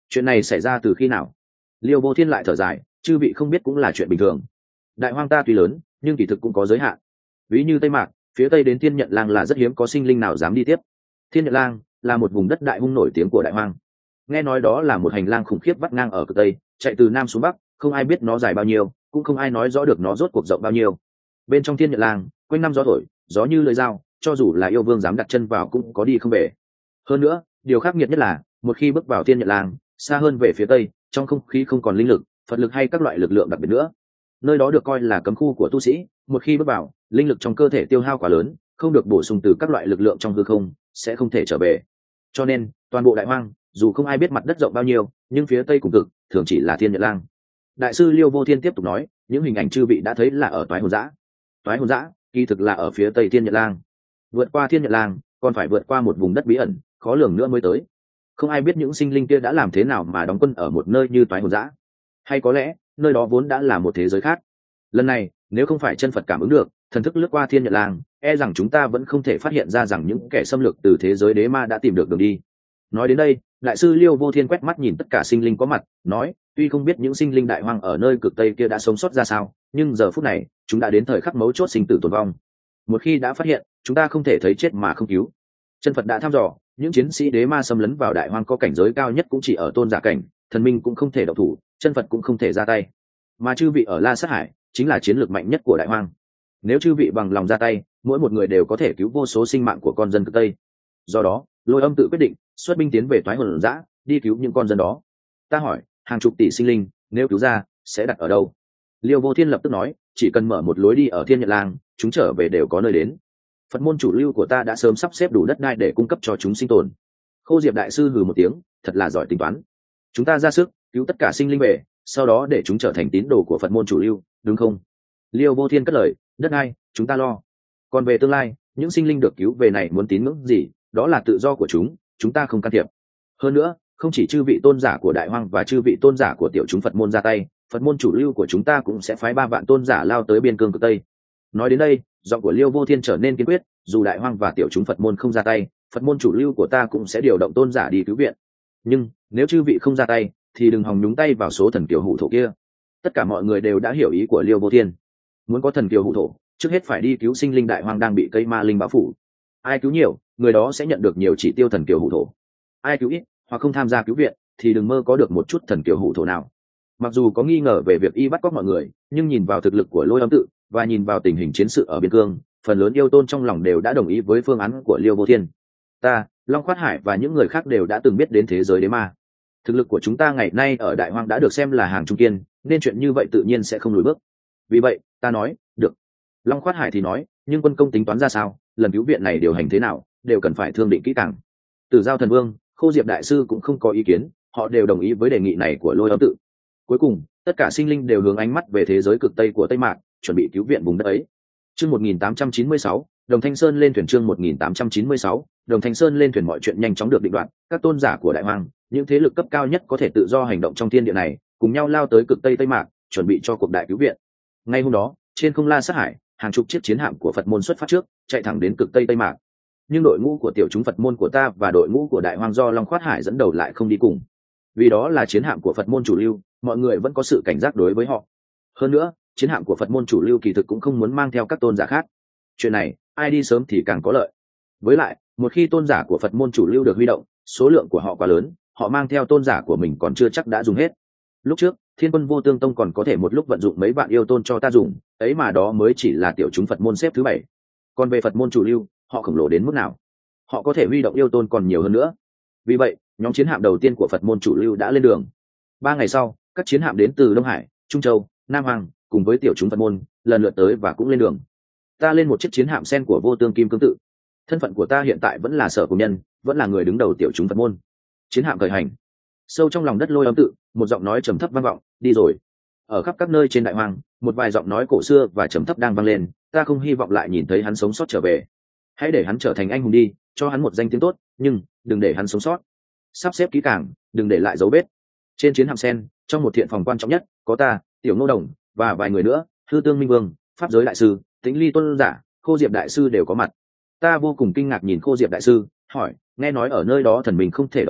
chuyện này xảy ra từ khi nào? Liêu Vô Thiên lại thở dài, chư vị không biết cũng là chuyện bình thường. Đại hoang ta tuy lớn nhưng kỳ thực cũng có giới hạn. Ví như Tây Mạc, phía tây đến Thiên Nhận Lang là rất hiếm có sinh linh nào dám đi tiếp. Thiên Nhận Lang là một vùng đất đại hung nổi tiếng của đại hoang. Nghe nói đó là một hành lang khủng khiếp vắt ngang ở cực tây, chạy từ nam xuống bắc, không ai biết nó dài bao nhiêu, cũng không ai nói rõ được nó rốt cuộc rộng bao nhiêu. Bên trong Thiên Nhận Lang, quanh năm gió thổi, gió như lưỡi dao, cho dù là yêu vương dám đặt chân vào cũng có đi không về. Hơn nữa, điều khắc nghiệt nhất là, một khi bước vào Thiên Nhận Lang, xa hơn về phía tây, trong không khí không còn linh lực, Phật lực hay các loại lực lượng đặc biệt nữa. Nơi đó được coi là cấm khu của tu sĩ, một khi bước vào, linh lực trong cơ thể tiêu hao quá lớn, không được bổ sung từ các loại lực lượng trong hư không, sẽ không thể trở về. Cho nên, toàn bộ đại hoang, dù không ai biết mặt đất rộng bao nhiêu, nhưng phía tây cùng cực thường chỉ là Thiên Nhận Lang. Đại sư Liêu Vô Thiên tiếp tục nói, những hình ảnh chư vị đã thấy là ở Toái Hồn Dã. Toái Hồn Dã kỳ thực là ở phía tây Thiên Nhận Lang. Vượt qua Thiên Nhận Lang, còn phải vượt qua một vùng đất bí ẩn, khó lường nữa mới tới. Không ai biết những sinh linh kia đã làm thế nào mà đóng quân ở một nơi như Toái Hồn Dã, hay có lẽ nơi đó vốn đã là một thế giới khác. Lần này, nếu không phải chân Phật cảm ứng được, thần thức lướt qua Thiên Nhận Lang, e rằng chúng ta vẫn không thể phát hiện ra rằng những kẻ xâm lược từ thế giới đế ma đã tìm được đường đi. Nói đến đây, đại sư Liêu Vô Thiên quét mắt nhìn tất cả sinh linh có mặt, nói, tuy không biết những sinh linh đại hoang ở nơi cực tây kia đã sống sót ra sao, nhưng giờ phút này, chúng đã đến thời khắc mấu chốt sinh tử tồn vong. Một khi đã phát hiện, chúng ta không thể thấy chết mà không cứu. Chân Phật đã thăm dò, những chiến sĩ đế ma xâm lấn vào đại hoang có cảnh giới cao nhất cũng chỉ ở tôn giả cảnh, thần minh cũng không thể động thủ, chân Phật cũng không thể ra tay. Mà chư vị ở La Sát Hải chính là chiến lược mạnh nhất của đại hoang. Nếu chư vị bằng lòng ra tay, mỗi một người đều có thể cứu vô số sinh mạng của con dân cực tây. Do đó, Lôi Âm tự quyết định xuất binh tiến về Toái Hồn Dã, đi cứu những con dân đó. Ta hỏi, hàng chục tỷ sinh linh, nếu cứu ra, sẽ đặt ở đâu? Liêu Vô Thiên lập tức nói, chỉ cần mở một lối đi ở Thiên Nhận Lang, chúng trở về đều có nơi đến. Phật môn chủ lưu của ta đã sớm sắp xếp đủ đất đai để cung cấp cho chúng sinh tồn. Khô Diệp đại sư hừ một tiếng, thật là giỏi tính toán. Chúng ta ra sức cứu tất cả sinh linh về, sau đó để chúng trở thành tín đồ của Phật môn chủ lưu, đúng không? Liêu Vô Thiên cất lời, đất đai chúng ta lo. Còn về tương lai, những sinh linh được cứu về này muốn tín ngưỡng gì, đó là tự do của chúng, chúng ta không can thiệp. Hơn nữa, không chỉ chư vị tôn giả của đại hoang và chư vị tôn giả của tiểu chúng Phật môn ra tay, Phật môn chủ lưu của chúng ta cũng sẽ phái ba vạn tôn giả lao tới biên cương cực tây. Nói đến đây, giọng của Liêu Vô Thiên trở nên kiên quyết, dù đại hoang và tiểu chúng Phật môn không ra tay, Phật môn chủ lưu của ta cũng sẽ điều động tôn giả đi cứu viện. Nhưng nếu chư vị không ra tay, thì đừng hòng nhúng tay vào số thần kiều hủ thổ kia. Tất cả mọi người đều đã hiểu ý của Liêu Vô Thiên. Muốn có thần kiều hủ thổ, trước hết phải đi cứu sinh linh đại hoang đang bị cây ma linh bao phủ. Ai cứu nhiều, người đó sẽ nhận được nhiều chỉ tiêu thần kiều hủ thổ. Ai cứu ít hoặc không tham gia cứu viện, thì đừng mơ có được một chút thần kiều hủ thổ nào. Mặc dù có nghi ngờ về việc y bắt cóc mọi người, nhưng nhìn vào thực lực của Lôi Âm tự và nhìn vào tình hình chiến sự ở biên cương, phần lớn yêu tôn trong lòng đều đã đồng ý với phương án của Liêu Vô Thiên. Ta, Long Khoát Hải và những người khác đều đã từng biết đến thế giới đế ma. Thực lực của chúng ta ngày nay ở đại hoang đã được xem là hàng trung kiên, nên chuyện như vậy tự nhiên sẽ không lùi bước. Vì vậy, ta nói, được. Long Khoát Hải thì nói, nhưng quân công tính toán ra sao, lần cứu viện này điều hành thế nào, đều cần phải thương định kỹ càng. Từ Giao Thần Vương, Khô Diệp đại sư cũng không có ý kiến, họ đều đồng ý với đề nghị này của Lôi Âm tự. Cuối cùng, tất cả sinh linh đều hướng ánh mắt về thế giới cực tây của Tây Mạc, chuẩn bị cứu viện vùng đất ấy. Chương một nghìn tám trăm chín mươi sáu, Đồng Thanh Sơn lên thuyền. Chương một nghìn tám trăm chín mươi sáu, Đồng Thanh Sơn lên thuyền. Mọi chuyện nhanh chóng được định đoạt, các tôn giả của đại hoang, những thế lực cấp cao nhất có thể tự do hành động trong thiên địa này, cùng nhau lao tới cực tây Tây Mạc, chuẩn bị cho cuộc đại cứu viện. Ngay hôm đó, trên không La Sát Hải, hàng chục chiếc chiến hạm của Phật môn xuất phát trước, chạy thẳng đến cực tây Tây Mạc. Nhưng đội ngũ của tiểu chúng Phật môn của ta và đội ngũ của đại hoang do Long Khoát Hải dẫn đầu lại không đi cùng. Vì đó là chiến hạm của Phật môn chủ lưu, mọi người vẫn có sự cảnh giác đối với họ. Hơn nữa, chiến hạm của Phật môn chủ lưu kỳ thực cũng không muốn mang theo các tôn giả khác. Chuyện này, ai đi sớm thì càng có lợi. Với lại, một khi tôn giả của Phật môn chủ lưu được huy động, số lượng của họ quá lớn, họ mang theo tôn giả của mình còn chưa chắc đã dùng hết. Lúc trước, Thiên Quân Vô Tương Tông còn có thể một lúc vận dụng mấy vạn yêu tôn cho ta dùng, ấy mà đó mới chỉ là tiểu chúng Phật môn xếp thứ bảy. Còn về Phật môn chủ lưu, họ khổng lồ đến mức nào? Họ có thể huy động yêu tôn còn nhiều hơn nữa. Vì vậy, nhóm chiến hạm đầu tiên của Phật môn chủ lưu đã lên đường. Ba ngày sau, các chiến hạm đến từ Đông Hải, Trung Châu, Nam Hoàng, cùng với tiểu chúng Phật môn, lần lượt tới và cũng lên đường. Ta lên một chiếc chiến hạm sen của Vô Tương Kim Cương tự. Thân phận của ta hiện tại vẫn là Sở Cùng Nhân, vẫn là người đứng đầu tiểu chúng Phật môn. Chiến hạm khởi hành. Sâu trong lòng đất Lôi Âm tự, một giọng nói trầm thấp vang vọng, đi rồi. Ở khắp các nơi trên đại hoang, một vài giọng nói cổ xưa và trầm thấp đang vang lên, ta không hy vọng lại nhìn thấy hắn sống sót trở về. Hãy để hắn trở thành anh hùng đi, cho hắn một danh tiếng tốt, nhưng đừng để hắn sống sót. Sắp xếp kỹ càng, đừng để lại dấu vết. Trên chiến hạm sen, trong một thiện phòng quan trọng nhất, có ta, Tiểu Ngô Đồng và vài người nữa, Hư Tương Minh Vương, Pháp Giới đại sư, Tĩnh Ly tôn giả, Khô Diệp đại sư đều có mặt. Ta vô cùng kinh ngạc nhìn Khô Diệp đại sư, hỏi, nghe nói ở nơi đó thần mình không thể động thủ,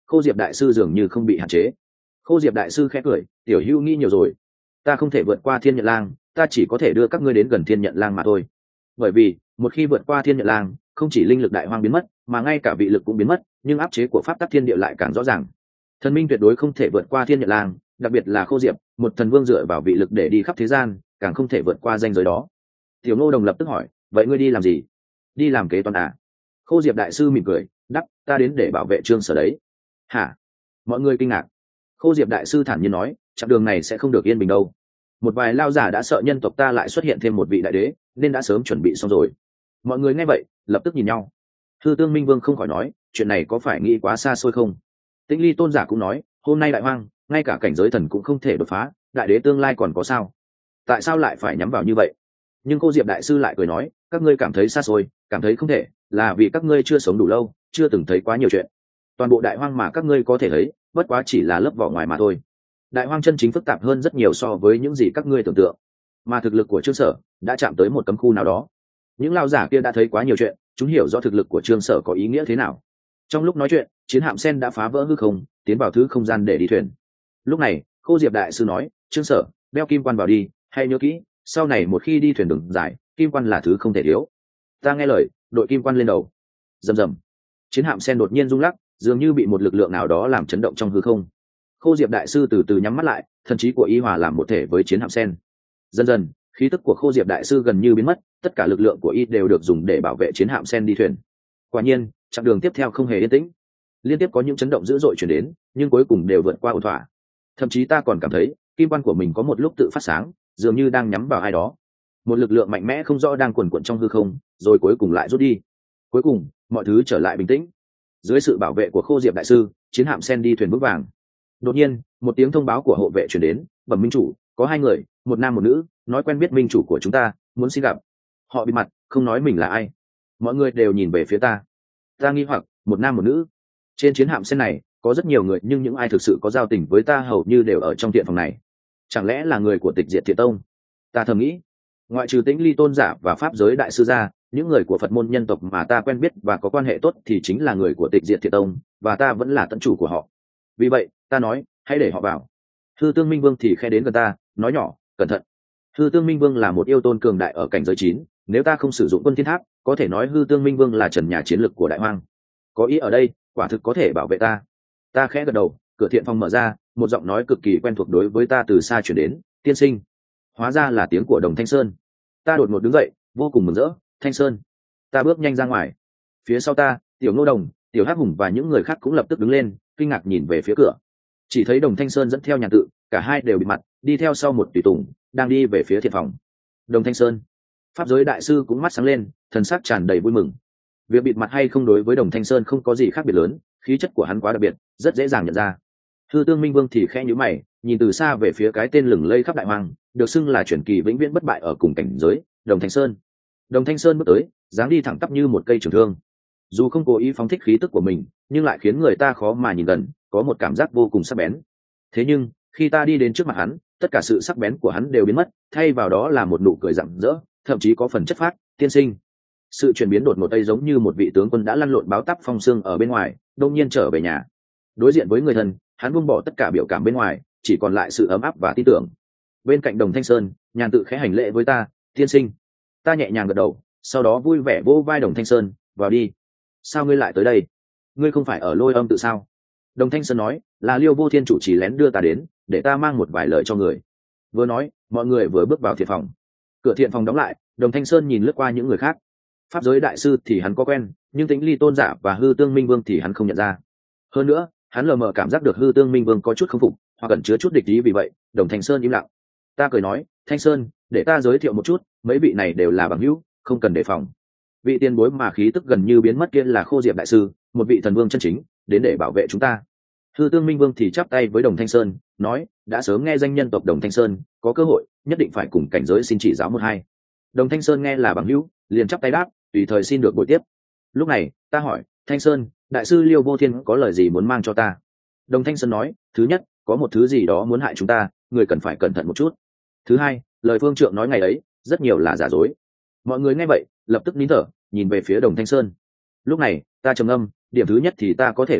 Khô Diệp đại sư dường như không bị hạn chế. Khô Diệp đại sư khẽ cười, tiểu hữu nghĩ nhiều rồi. Ta không thể vượt qua Thiên Nhận Lang, ta chỉ có thể đưa các ngươi đến gần Thiên Nhận Lang mà thôi. Bởi vì một khi vượt qua Thiên Nhận Lang, không chỉ linh lực đại hoang biến mất, mà ngay cả vị lực cũng biến mất, nhưng áp chế của pháp tắc thiên địa lại càng rõ ràng. Thần minh tuyệt đối không thể vượt qua Thiên Nhận Lang, đặc biệt là Khô Diệp, một thần vương dựa vào vị lực để đi khắp thế gian, càng không thể vượt qua ranh giới đó. Tiểu Ngô Đồng lập tức hỏi, vậy ngươi đi làm gì? Đi làm kế toán à? Khô Diệp đại sư mỉm cười, đáp, ta đến để bảo vệ Trương Sở đấy. Hả? Mọi người kinh ngạc. Khô Diệp đại sư thản nhiên nói, chặng đường này sẽ không được yên bình đâu. Một vài lao giả đã sợ nhân tộc ta lại xuất hiện thêm một vị đại đế, nên đã sớm chuẩn bị xong rồi. Mọi người nghe vậy lập tức nhìn nhau. Thư Tương Minh Vương không khỏi nói, chuyện này có phải nghĩ quá xa xôi không? Tĩnh Ly tôn giả cũng nói, hôm nay đại hoang, ngay cả cảnh giới thần cũng không thể đột phá, đại đế tương lai còn có sao? Tại sao lại phải nhắm vào như vậy? Nhưng cô Diệp đại sư lại cười nói, các ngươi cảm thấy xa xôi, cảm thấy không thể, là vì các ngươi chưa sống đủ lâu, chưa từng thấy quá nhiều chuyện. Toàn bộ đại hoang mà các ngươi có thể thấy, bất quá chỉ là lớp vỏ ngoài mà thôi. Đại hoang chân chính phức tạp hơn rất nhiều so với những gì các ngươi tưởng tượng, mà thực lực của Trương Sở đã chạm tới một cấm khu nào đó. Những lao giả kia đã thấy quá nhiều chuyện, chúng hiểu rõ thực lực của Trương Sở có ý nghĩa thế nào. Trong lúc nói chuyện, chiến hạm sen đã phá vỡ hư không, tiến vào thứ không gian để đi thuyền. Lúc này, Khô Diệp đại sư nói, Trương Sở, đeo kim quan vào đi, hay nhớ kỹ, sau này một khi đi thuyền đường dài, kim quan là thứ không thể thiếu. Ta nghe lời, đội kim quan lên đầu. Rầm rầm. Chiến hạm sen đột nhiên rung lắc, dường như bị một lực lượng nào đó làm chấn động trong hư không. Khô Diệp đại sư từ từ nhắm mắt lại, thần trí của y hòa làm một thể với chiến hạm sen. Dần dần, khí tức của Khô Diệp đại sư gần như biến mất, tất cả lực lượng của y đều được dùng để bảo vệ chiến hạm sen đi thuyền. Quả nhiên, chặng đường tiếp theo không hề yên tĩnh. Liên tiếp có những chấn động dữ dội chuyển đến, nhưng cuối cùng đều vượt qua ổn thỏa. Thậm chí ta còn cảm thấy, kim quan của mình có một lúc tự phát sáng, dường như đang nhắm vào ai đó. Một lực lượng mạnh mẽ không rõ đang quần quật trong hư không, rồi cuối cùng lại rút đi. Cuối cùng, mọi thứ trở lại bình tĩnh. Dưới sự bảo vệ của Khô Diệp đại sư, chiến hạm sen đi thuyền vững vàng. Đột nhiên, một tiếng thông báo của hộ vệ truyền đến, bẩm minh chủ, có hai người, một nam một nữ, nói quen biết minh chủ của chúng ta, muốn xin gặp. Họ bịt mặt, không nói mình là ai. Mọi người đều nhìn về phía ta. Ta nghi hoặc, một nam một nữ. Trên chiến hạm sen này, có rất nhiều người, nhưng những ai thực sự có giao tình với ta hầu như đều ở trong thiện phòng này. Chẳng lẽ là người của Tịch Diệt Thiện Tông? Ta thầm nghĩ. Ngoại trừ Tĩnh Ly tôn giả và pháp giới đại sư ra, những người của Phật môn nhân tộc mà ta quen biết và có quan hệ tốt thì chính là người của Tịch Diệt Thiện Tông, và ta vẫn là tận chủ của họ. Vì vậy, ta nói, hãy để họ vào. Hư Tương Minh Vương thì khe đến gần ta, nói nhỏ, cẩn thận. Hư Tương Minh Vương là một yêu tôn cường đại ở cảnh giới chín, nếu ta không sử dụng Quân Thiên Tháp, có thể nói Hư Tương Minh Vương là trần nhà chiến lực của đại hoang. Có ý ở đây, quả thực có thể bảo vệ ta. Ta khẽ gật đầu, cửa thiện phòng mở ra, một giọng nói cực kỳ quen thuộc đối với ta từ xa chuyển đến, tiên sinh. Hóa ra là tiếng của Đồng Thanh Sơn. Ta đột ngột đứng dậy, vô cùng mừng rỡ, Thanh Sơn. Ta bước nhanh ra ngoài. Phía sau ta, Tiểu Ngô Đồng, Tiểu Hắc Hùng và những người khác cũng lập tức đứng lên, kinh ngạc nhìn về phía cửa. Chỉ thấy Đồng Thanh Sơn dẫn theo Nhàn Tự, cả hai đều bịt mặt, đi theo sau một tùy tùng, đang đi về phía thiện phòng. Đồng Thanh Sơn, pháp giới đại sư cũng mắt sáng lên, thần sắc tràn đầy vui mừng. Việc bịt mặt hay không đối với Đồng Thanh Sơn không có gì khác biệt lớn, khí chất của hắn quá đặc biệt, rất dễ dàng nhận ra. Hư Tương Minh Vương thì khẽ nhíu mày, nhìn từ xa về phía cái tên lừng lây khắp đại hoang, được xưng là truyền kỳ vĩnh viễn bất bại ở cùng cảnh giới, Đồng Thanh Sơn. Đồng Thanh Sơn bước tới, dáng đi thẳng tắp như một cây trường thương. Dù không cố ý phóng thích khí tức của mình, nhưng lại khiến người ta khó mà nhìn gần, có một cảm giác vô cùng sắc bén. Thế nhưng, khi ta đi đến trước mặt hắn, tất cả sự sắc bén của hắn đều biến mất, thay vào đó là một nụ cười rạng rỡ, thậm chí có phần chất phác, tiên sinh. Sự chuyển biến đột ngột đây giống như một vị tướng quân đã lăn lộn báo táp phong sương ở bên ngoài, đột nhiên trở về nhà. Đối diện với người thân, hắn buông bỏ tất cả biểu cảm bên ngoài, chỉ còn lại sự ấm áp và tin tưởng. Bên cạnh Đồng Thanh Sơn, Nhàn Tự khẽ hành lễ với ta, tiên sinh. Ta nhẹ nhàng gật đầu, sau đó vui vẻ vỗ vai Đồng Thanh Sơn, vào đi. Sao ngươi lại tới đây? Ngươi không phải ở Lôi Âm tự sao? Đồng Thanh Sơn nói, là Liêu Vô Thiên chủ trì lén đưa ta đến, để ta mang một vài lời cho người. Vừa nói, mọi người vừa bước vào thiện phòng. Cửa thiện phòng đóng lại, Đồng Thanh Sơn nhìn lướt qua những người khác. Pháp giới đại sư thì hắn có quen, nhưng Tĩnh Ly tôn giả và Hư Tương Minh Vương thì hắn không nhận ra. Hơn nữa, hắn lờ mờ cảm giác được Hư Tương Minh Vương có chút không phục, hoặc ẩn chứa chút địch ý, vì vậy, Đồng Thanh Sơn im lặng. Ta cười nói, Thanh Sơn, để ta giới thiệu một chút, mấy vị này đều là bằng hữu, không cần đề phòng. Vị tiền bối mà khí tức gần như biến mất kia là Khô Diệp đại sư, một vị thần vương chân chính, đến để bảo vệ chúng ta. Hư Tương Minh Vương thì chắp tay với Đồng Thanh Sơn, nói, đã sớm nghe danh nhân tộc Đồng Thanh Sơn, có cơ hội, nhất định phải cùng cảnh giới xin chỉ giáo một hai. Đồng Thanh Sơn nghe là bằng hữu, liền chắp tay đáp, tùy thời xin được buổi tiếp. Lúc này, ta hỏi, Thanh Sơn, đại sư Liêu Vô Thiên có lời gì muốn mang cho ta? Đồng Thanh Sơn nói, thứ nhất, có một thứ gì đó muốn hại chúng ta, người cần phải cẩn thận một chút. Thứ hai, lời phương trượng nói ngày ấy, rất nhiều là giả dối. Mọi người nghe vậy, lập tức nín thở, nhìn về phía Đồng Thanh Sơn. Lúc này, ta trầm ngâm, điểm thứ nhất thì ta có thể đoán được,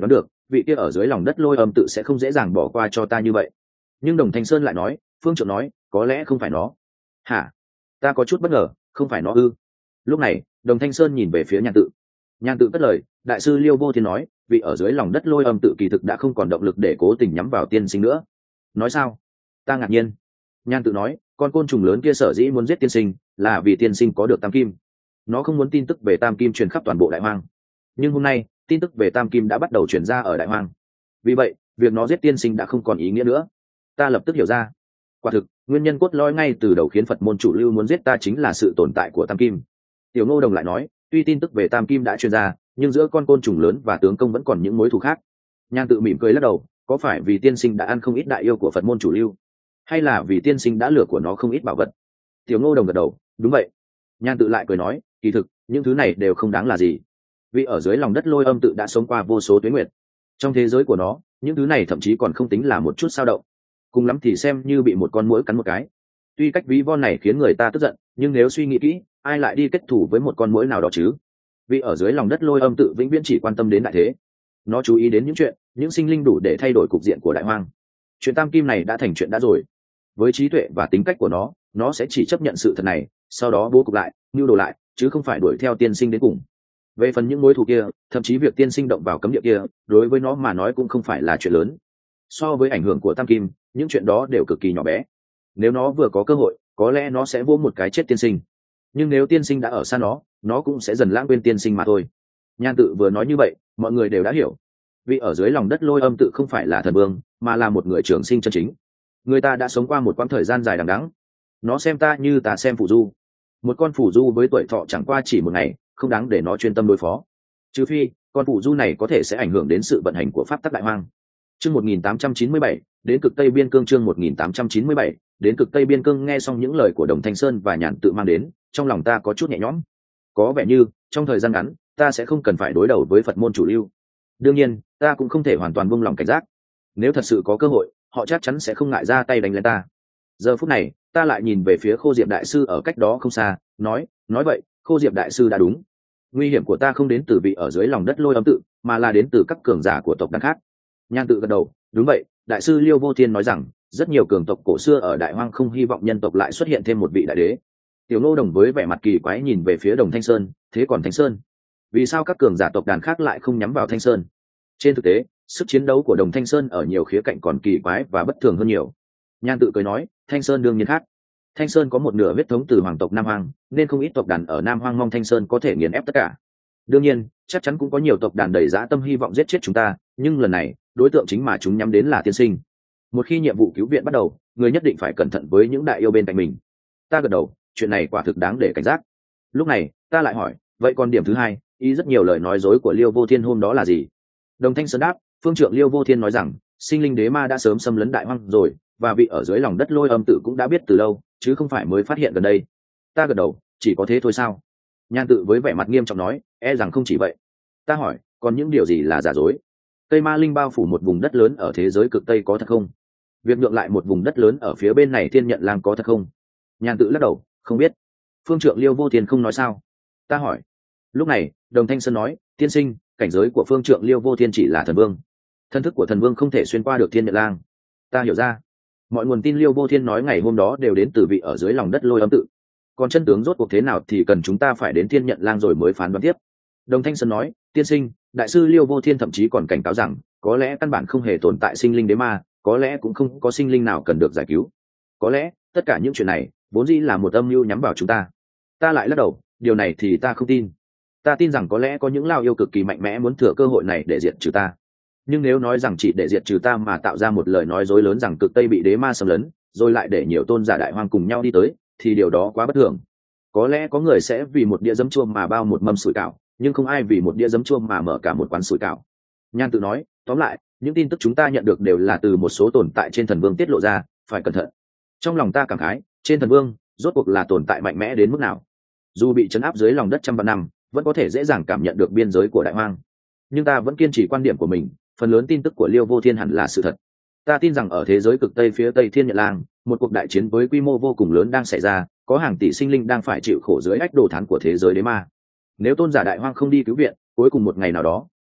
vị kia ở dưới lòng đất lôi âm tự sẽ không dễ dàng bỏ qua cho ta như vậy. Nhưng Đồng Thanh Sơn lại nói, phương trượng nói, có lẽ không phải nó. Hả? Ta có chút bất ngờ, không phải nó ư? Lúc này Đồng Thanh Sơn nhìn về phía Nhan Tự. Nhan Tự cất lời, đại sư Liêu Vô Thiên nói, vị ở dưới lòng đất lôi âm tự kỳ thực đã không còn động lực để cố tình nhắm vào tiên sinh nữa. Nói sao? Ta ngạc nhiên. Nhan Tự nói, con côn trùng lớn kia sở dĩ muốn giết tiên sinh là vì tiên sinh có được tam kim. Nó không muốn tin tức về tam kim truyền khắp toàn bộ đại hoang. Nhưng hôm nay tin tức về tam kim đã bắt đầu truyền ra ở đại hoang, vì vậy việc nó giết tiên sinh đã không còn ý nghĩa nữa. Ta lập tức hiểu ra, quả thực nguyên nhân cốt lõi ngay từ đầu khiến Phật môn chủ lưu muốn giết ta chính là sự tồn tại của tam kim. Tiểu Ngô Đồng lại nói, tuy tin tức về tam kim đã truyền ra, nhưng giữa con côn trùng lớn và tướng công vẫn còn những mối thù khác. Nhan Tự mỉm cười lắc đầu, có phải vì tiên sinh đã ăn không ít đại yêu của Phật môn chủ lưu, hay là vì tiên sinh đã lừa của nó không ít bảo vật? Tiểu Ngô Đồng gật đầu, đúng vậy. Nhan Tự lại cười nói, kỳ thực những thứ này đều không đáng là gì, vì ở dưới lòng đất lôi âm tự đã sống qua vô số tuế nguyệt. Trong thế giới của nó, những thứ này thậm chí còn không tính là một chút sao động, cùng lắm thì xem như bị một con muỗi cắn một cái. Tuy cách ví von này khiến người ta tức giận, nhưng nếu suy nghĩ kỹ, ai lại đi kết thù với một con muỗi nào đó chứ? Vì ở dưới lòng đất lôi âm tự vĩnh viễn chỉ quan tâm đến đại thế, nó chú ý đến những chuyện, những sinh linh đủ để thay đổi cục diện của đại hoang. Chuyện tam kim này đã thành chuyện đã rồi. Với trí tuệ và tính cách của nó, nó sẽ chỉ chấp nhận sự thật này, sau đó bố cục lại, mưu đồ lại, chứ không phải đuổi theo tiên sinh đến cùng. Về phần những mối thù kia, thậm chí việc tiên sinh động vào cấm địa kia, đối với nó mà nói cũng không phải là chuyện lớn. So với ảnh hưởng của tam kim, những chuyện đó đều cực kỳ nhỏ bé. Nếu nó vừa có cơ hội, có lẽ nó sẽ vỗ một cái chết tiên sinh. Nhưng nếu tiên sinh đã ở xa nó, nó cũng sẽ dần lãng quên tiên sinh mà thôi. Nhan Tự vừa nói như vậy, mọi người đều đã hiểu. Vì ở dưới lòng đất lôi âm tự không phải là thần vương, mà là một người trường sinh chân chính. Người ta đã sống qua một quãng thời gian dài đằng đẵng. Nó xem ta như ta xem phù du. Một con phù du với tuổi thọ chẳng qua chỉ một ngày, không đáng để nó chuyên tâm đối phó. Trừ phi con phù du này có thể sẽ ảnh hưởng đến sự vận hành của pháp tắc đại hoang. Chương một nghìn tám trăm chín mươi bảy, đến cực Tây Biên Cương. Chương một nghìn tám trăm chín mươi bảy, đến cực Tây Biên Cương. Nghe xong những lời của Đồng Thanh Sơn và Nhan Tự mang đến, trong lòng ta có chút nhẹ nhõm. Có vẻ như trong thời gian ngắn, ta sẽ không cần phải đối đầu với Phật môn chủ lưu. Đương nhiên, ta cũng không thể hoàn toàn buông lòng cảnh giác. Nếu thật sự có cơ hội, họ chắc chắn sẽ không ngại ra tay đánh lên ta. Giờ phút này, ta lại nhìn về phía Khô Diệp đại sư ở cách đó không xa, nói, nói vậy, Khô Diệp đại sư đã đúng. Nguy hiểm của ta không đến từ vị ở dưới lòng đất lôi âm tự, mà là đến từ các cường giả của tộc đàn khác. Nhan Tự gật đầu, đúng vậy, đại sư Liêu Vô Thiên nói rằng, rất nhiều cường tộc cổ xưa ở đại hoang không hy vọng nhân tộc lại xuất hiện thêm một vị đại đế. Tiểu Ngô Đồng với vẻ mặt kỳ quái nhìn về phía Đồng Thanh Sơn, thế còn Thanh Sơn, vì sao các cường giả tộc đàn khác lại không nhắm vào Thanh Sơn? Trên thực tế, sức chiến đấu của Đồng Thanh Sơn ở nhiều khía cạnh còn kỳ quái và bất thường hơn nhiều. Nhan Tự cười nói, Thanh Sơn đương nhiên khác. Thanh Sơn có một nửa huyết thống từ hoàng tộc Nam Hoang, nên không ít tộc đàn ở Nam Hoang mong Thanh Sơn có thể nghiền ép tất cả. Đương nhiên, chắc chắn cũng có nhiều tộc đàn đầy dã tâm hy vọng giết chết chúng ta, nhưng lần này, đối tượng chính mà chúng nhắm đến là tiên sinh. Một khi nhiệm vụ cứu viện bắt đầu, người nhất định phải cẩn thận với những đại yêu bên cạnh mình. Ta gật đầu, chuyện này quả thực đáng để cảnh giác. Lúc này, ta lại hỏi, vậy còn điểm thứ hai, ý rất nhiều lời nói dối của Liêu Vô Thiên hôm đó là gì? Đồng Thanh Sơn đáp, phương trượng Liêu Vô Thiên nói rằng, sinh linh đế ma đã sớm xâm lấn đại hoang rồi, và vị ở dưới lòng đất lôi âm tự cũng đã biết từ lâu, chứ không phải mới phát hiện gần đây. Ta gật đầu, chỉ có thế thôi sao? Nhan Tự với vẻ mặt nghiêm trọng nói, e rằng không chỉ vậy. Ta hỏi, còn những điều gì là giả dối? Tây Ma Linh bao phủ một vùng đất lớn ở thế giới cực Tây có thật không? Việc nhượng lại một vùng đất lớn ở phía bên này Thiên Nhận Lang có thật không? Nhan Tự lắc đầu, không biết. Phương trượng Liêu Vô Thiên không nói sao? Ta hỏi. Lúc này, Đồng Thanh Sơn nói, tiên sinh, cảnh giới của phương trượng Liêu Vô Thiên chỉ là thần vương. Thân thức của thần vương không thể xuyên qua được Thiên Nhận Lang. Ta hiểu ra. Mọi nguồn tin Liêu Vô Thiên nói ngày hôm đó đều đến từ vị ở dưới lòng đất lôi âm tự. Còn chân tướng rốt cuộc thế nào thì cần chúng ta phải đến Thiên Nhận Lang rồi mới phán đoán tiếp. Đồng Thanh Sơn nói, tiên sinh, đại sư Liêu Vô Thiên thậm chí còn cảnh cáo rằng, có lẽ căn bản không hề tồn tại sinh linh đế ma, có lẽ cũng không có sinh linh nào cần được giải cứu. Có lẽ tất cả những chuyện này vốn dĩ là một âm mưu nhắm vào chúng ta. Ta lại lắc đầu, điều này thì ta không tin. Ta tin rằng có lẽ có những lao yêu cực kỳ mạnh mẽ muốn thừa cơ hội này để diệt trừ ta. Nhưng nếu nói rằng chỉ để diệt trừ ta mà tạo ra một lời nói dối lớn rằng cực Tây bị đế ma xâm lấn, rồi lại để nhiều tôn giả đại hoang cùng nhau đi tới, thì điều đó quá bất thường. Có lẽ có người sẽ vì một đĩa giấm chua mà bao một mâm sủi cảo, nhưng không ai vì một đĩa giấm chua mà mở cả một quán sủi cảo. Nhan Tự nói, tóm lại, những tin tức chúng ta nhận được đều là từ một số tồn tại trên thần vương tiết lộ ra, phải cẩn thận. Trong lòng ta cảm khái, trên thần vương rốt cuộc là tồn tại mạnh mẽ đến mức nào? Dù bị trấn áp dưới lòng đất trăm vạn năm, vẫn có thể dễ dàng cảm nhận được biên giới của đại hoang. Nhưng ta vẫn kiên trì quan điểm của mình, phần lớn tin tức của Liêu Vô Thiên hẳn là sự thật. Ta tin rằng ở thế giới cực Tây phía Tây Thiên Nhận Lang, một cuộc đại chiến với quy mô vô cùng lớn đang xảy ra, có hàng tỷ sinh linh đang phải chịu khổ dưới ách đồ thán của thế giới đế ma. Nếu tôn giả đại hoang không đi cứu viện, cuối cùng một ngày nào đó,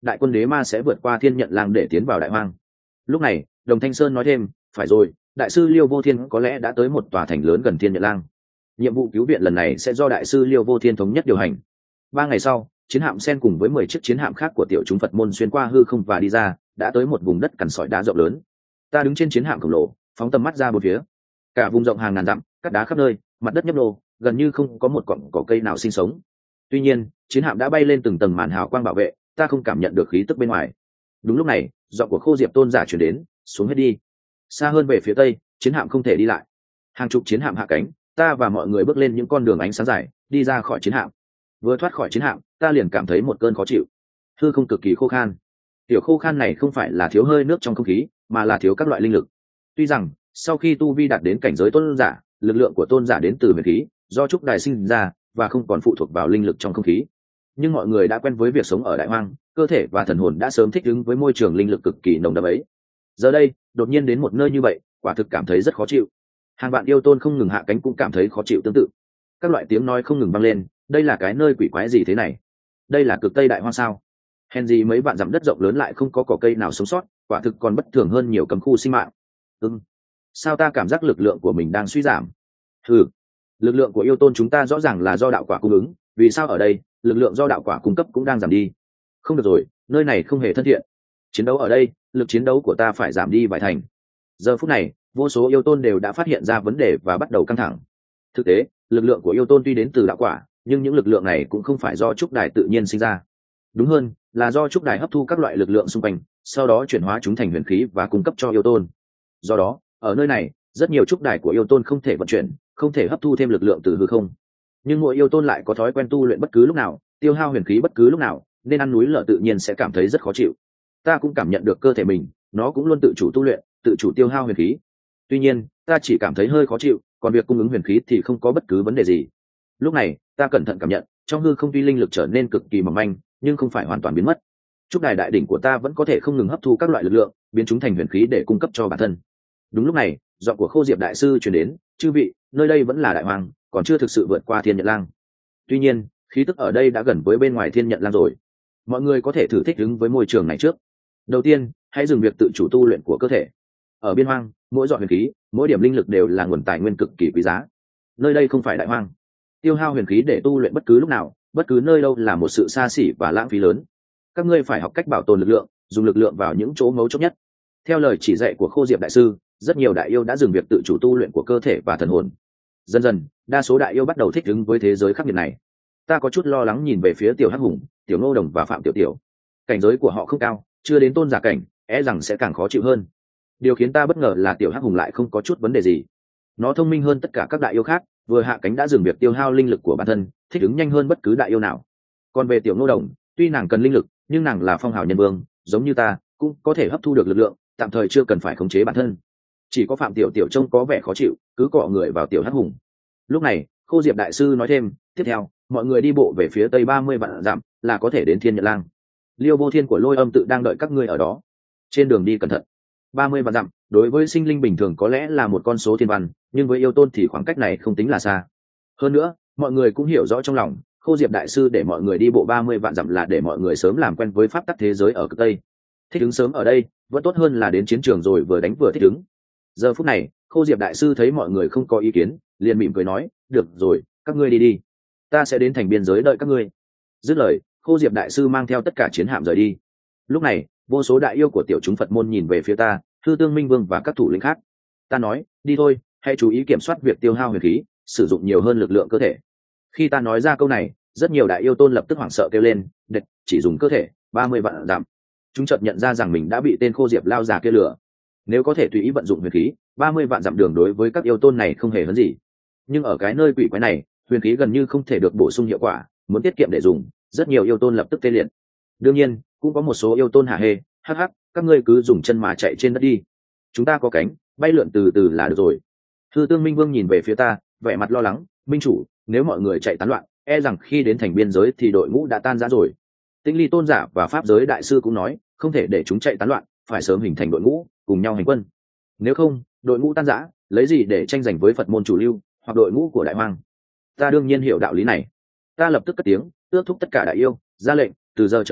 đại quân đế ma sẽ vượt qua thiên nhận lang để tiến vào đại hoang. Lúc này Đồng Thanh Sơn nói thêm, phải rồi, đại sư Liêu Vô Thiên có lẽ đã tới một tòa thành lớn gần thiên nhận lang. Nhiệm vụ cứu viện lần này sẽ do đại sư Liêu Vô Thiên thống nhất điều hành. Ba ngày sau, chiến hạm sen cùng với mười chiếc chiến hạm khác của tiểu chúng Phật môn xuyên qua hư không và đi ra, đã tới một vùng đất cằn sỏi đá rộng lớn. Ta đứng trên chiến hạm khổng lồ, phóng tầm mắt ra bốn phía. Cả vùng rộng hàng ngàn dặm, cát đá khắp nơi, mặt đất nhấp nhô, gần như không có một cọng cỏ cây nào sinh sống. Tuy nhiên, chiến hạm đã bay lên từng tầng màn hào quang bảo vệ, ta không cảm nhận được khí tức bên ngoài. Đúng lúc này, giọng của Khô Diệp Tôn giả truyền đến, xuống hết đi. Xa hơn về phía tây, chiến hạm không thể đi lại. Hàng chục chiến hạm hạ cánh, ta và mọi người bước lên những con đường ánh sáng dài, đi ra khỏi chiến hạm. Vừa thoát khỏi chiến hạm, ta liền cảm thấy một cơn khó chịu. Hư không cực kỳ khô khan. Tiểu khô khan này không phải là thiếu hơi nước trong không khí, mà là thiếu các loại linh lực. Tuy rằng sau khi tu vi đạt đến cảnh giới tôn giả, lực lượng của tôn giả đến từ huyền khí, do trúc đài sinh ra và không còn phụ thuộc vào linh lực trong không khí, nhưng mọi người đã quen với việc sống ở đại hoang, cơ thể và thần hồn đã sớm thích ứng với môi trường linh lực cực kỳ nồng đậm ấy. Giờ đây đột nhiên đến một nơi như vậy, quả thực cảm thấy rất khó chịu. Hàng vạn yêu tôn không ngừng hạ cánh cũng cảm thấy khó chịu tương tự. Các loại tiếng nói không ngừng vang lên, đây là cái nơi quỷ quái gì thế này? Đây là cực tây đại hoang sao? Hèn gì mấy vạn dặm đất rộng lớn lại không có cỏ cây nào sống sót, quả thực còn bất thường hơn nhiều cấm khu sinh mạng. Ừm, sao ta cảm giác lực lượng của mình đang suy giảm? Ừ, lực lượng của yêu tôn chúng ta rõ ràng là do đạo quả cung ứng, vì sao ở đây lực lượng do đạo quả cung cấp cũng đang giảm đi? Không được rồi, nơi này không hề thân thiện. Chiến đấu ở đây, lực chiến đấu của ta phải giảm đi vài thành. Giờ phút này, vô số yêu tôn đều đã phát hiện ra vấn đề và bắt đầu căng thẳng. Thực tế, lực lượng của yêu tôn tuy đến từ đạo quả, nhưng những lực lượng này cũng không phải do trúc đài tự nhiên sinh ra. Đúng hơn là do trúc đài hấp thu các loại lực lượng xung quanh, sau đó chuyển hóa chúng thành huyền khí và cung cấp cho yêu tôn. Do đó, ở nơi này, rất nhiều trúc đài của yêu tôn không thể vận chuyển, không thể hấp thu thêm lực lượng từ hư không. Nhưng mỗi yêu tôn lại có thói quen tu luyện bất cứ lúc nào, tiêu hao huyền khí bất cứ lúc nào, nên ăn núi lở tự nhiên sẽ cảm thấy rất khó chịu. Ta cũng cảm nhận được cơ thể mình, nó cũng luôn tự chủ tu luyện, tự chủ tiêu hao huyền khí. Tuy nhiên, ta chỉ cảm thấy hơi khó chịu, còn việc cung ứng huyền khí thì không có bất cứ vấn đề gì. Lúc này, ta cẩn thận cảm nhận, trong hư không tuy linh lực trở nên cực kỳ mỏng manh, nhưng không phải hoàn toàn biến mất. Trúc đài đại đỉnh của ta vẫn có thể không ngừng hấp thu các loại lực lượng, biến chúng thành huyền khí để cung cấp cho bản thân. Đúng lúc này, giọng của Khô Diệp đại sư truyền đến, chư vị, nơi đây vẫn là đại hoàng, còn chưa thực sự vượt qua thiên nhận lang. Tuy nhiên, khí tức ở đây đã gần với bên ngoài thiên nhận lang rồi. Mọi người có thể thử thích ứng với môi trường này trước. Đầu tiên, hãy dừng việc tự chủ tu luyện của cơ thể. Ở biên hoang, mỗi giọt huyền khí, mỗi điểm linh lực đều là nguồn tài nguyên cực kỳ quý giá. Nơi đây không phải đại hoang, tiêu hao huyền khí để tu luyện bất cứ lúc nào, bất cứ nơi đâu là một sự xa xỉ và lãng phí lớn. Các ngươi phải học cách bảo tồn lực lượng, dùng lực lượng vào những chỗ ngấu chốt nhất. Theo lời chỉ dạy của Khô Diệp đại sư, rất nhiều đại yêu đã dừng việc tự chủ tu luyện của cơ thể và thần hồn. Dần dần, đa số đại yêu bắt đầu thích ứng với thế giới khắc nghiệt này. Ta có chút lo lắng nhìn về phía Tiểu Hắc Hùng, Tiểu Ngô Đồng và Phạm Tiểu Tiểu. Cảnh giới của họ không cao, chưa đến tôn giả cảnh, e rằng sẽ càng khó chịu hơn. Điều khiến ta bất ngờ là Tiểu Hắc Hùng lại không có chút vấn đề gì. Nó thông minh hơn tất cả các đại yêu khác, vừa hạ cánh đã dừng việc tiêu hao linh lực của bản thân, thích ứng nhanh hơn bất cứ đại yêu nào. Còn về Tiểu Ngô Đồng, tuy nàng cần linh lực, nhưng nàng là phong hào nhân vương, giống như ta, cũng có thể hấp thu được lực lượng, tạm thời chưa cần phải khống chế bản thân. Chỉ có Phạm Tiểu Tiểu trông có vẻ khó chịu, cứ cọ người vào Tiểu Hắc Hùng. Lúc này, Khô Diệp đại sư nói thêm, tiếp theo, mọi người đi bộ về phía tây ba mươi vạn dặm, là có thể đến Thiên Nhận Lang. Liêu Vô Thiên của Lôi Âm tự đang đợi các ngươi ở đó. Trên đường đi cẩn thận. ba mươi vạn dặm, đối với sinh linh bình thường có lẽ là một con số thiên văn, nhưng với yêu tôn thì khoảng cách này không tính là xa. Hơn nữa, mọi người cũng hiểu rõ trong lòng, Khô Diệp đại sư để mọi người đi bộ ba mươi vạn dặm là để mọi người sớm làm quen với pháp tắc thế giới ở cực tây. Thích ứng sớm ở đây, vẫn tốt hơn là đến chiến trường rồi vừa đánh vừa thích ứng. Giờ phút này, Khô Diệp đại sư thấy mọi người không có ý kiến, liền mỉm cười nói, được rồi, các ngươi đi đi, ta sẽ đến thành biên giới đợi các ngươi. Dứt lời, Khô Diệp đại sư mang theo tất cả chiến hạm rời đi. Lúc này, vô số đại yêu của tiểu chúng Phật môn nhìn về phía ta, Thư Tương Minh Vương và các thủ lĩnh khác. Ta nói, đi thôi, hãy chú ý kiểm soát việc tiêu hao huyền khí, sử dụng nhiều hơn lực lượng cơ thể. Khi ta nói ra câu này, rất nhiều đại yêu tôn lập tức hoảng sợ kêu lên, đệt, chỉ dùng cơ thể, ba mươi vạn giảm. Chúng chợt nhận ra rằng mình đã bị tên Khô Diệp lao già kia lừa. Nếu có thể tùy ý vận dụng huyền khí, ba mươi vạn dặm đường đối với các yêu tôn này không hề hấn gì. Nhưng ở cái nơi quỷ quái này, huyền khí gần như không thể được bổ sung hiệu quả, muốn tiết kiệm để dùng, rất nhiều yêu tôn lập tức tê liệt. Đương nhiên, cũng có một số yêu tôn hả hê, hắc hắc, các ngươi cứ dùng chân mà chạy trên đất đi. Chúng ta có cánh, bay lượn từ từ là được rồi. Thư Tương Minh Vương nhìn về phía ta, vẻ mặt lo lắng, minh chủ, nếu mọi người chạy tán loạn, e rằng khi đến thành biên giới thì đội ngũ đã tan rã rồi. Tĩnh Ly tôn giả và pháp giới đại sư cũng nói, không thể để chúng chạy tán loạn, phải sớm hình thành đội ngũ, cùng nhau hành quân. Nếu không, đội ngũ tan rã, lấy gì để tranh giành với Phật môn chủ lưu hoặc đội ngũ của đại hoang? Ta đương nhiên hiểu đạo lý này. Ta lập tức cất tiếng, ước thúc tất cả đại yêu, ra lệnh, từ giờ trở đi,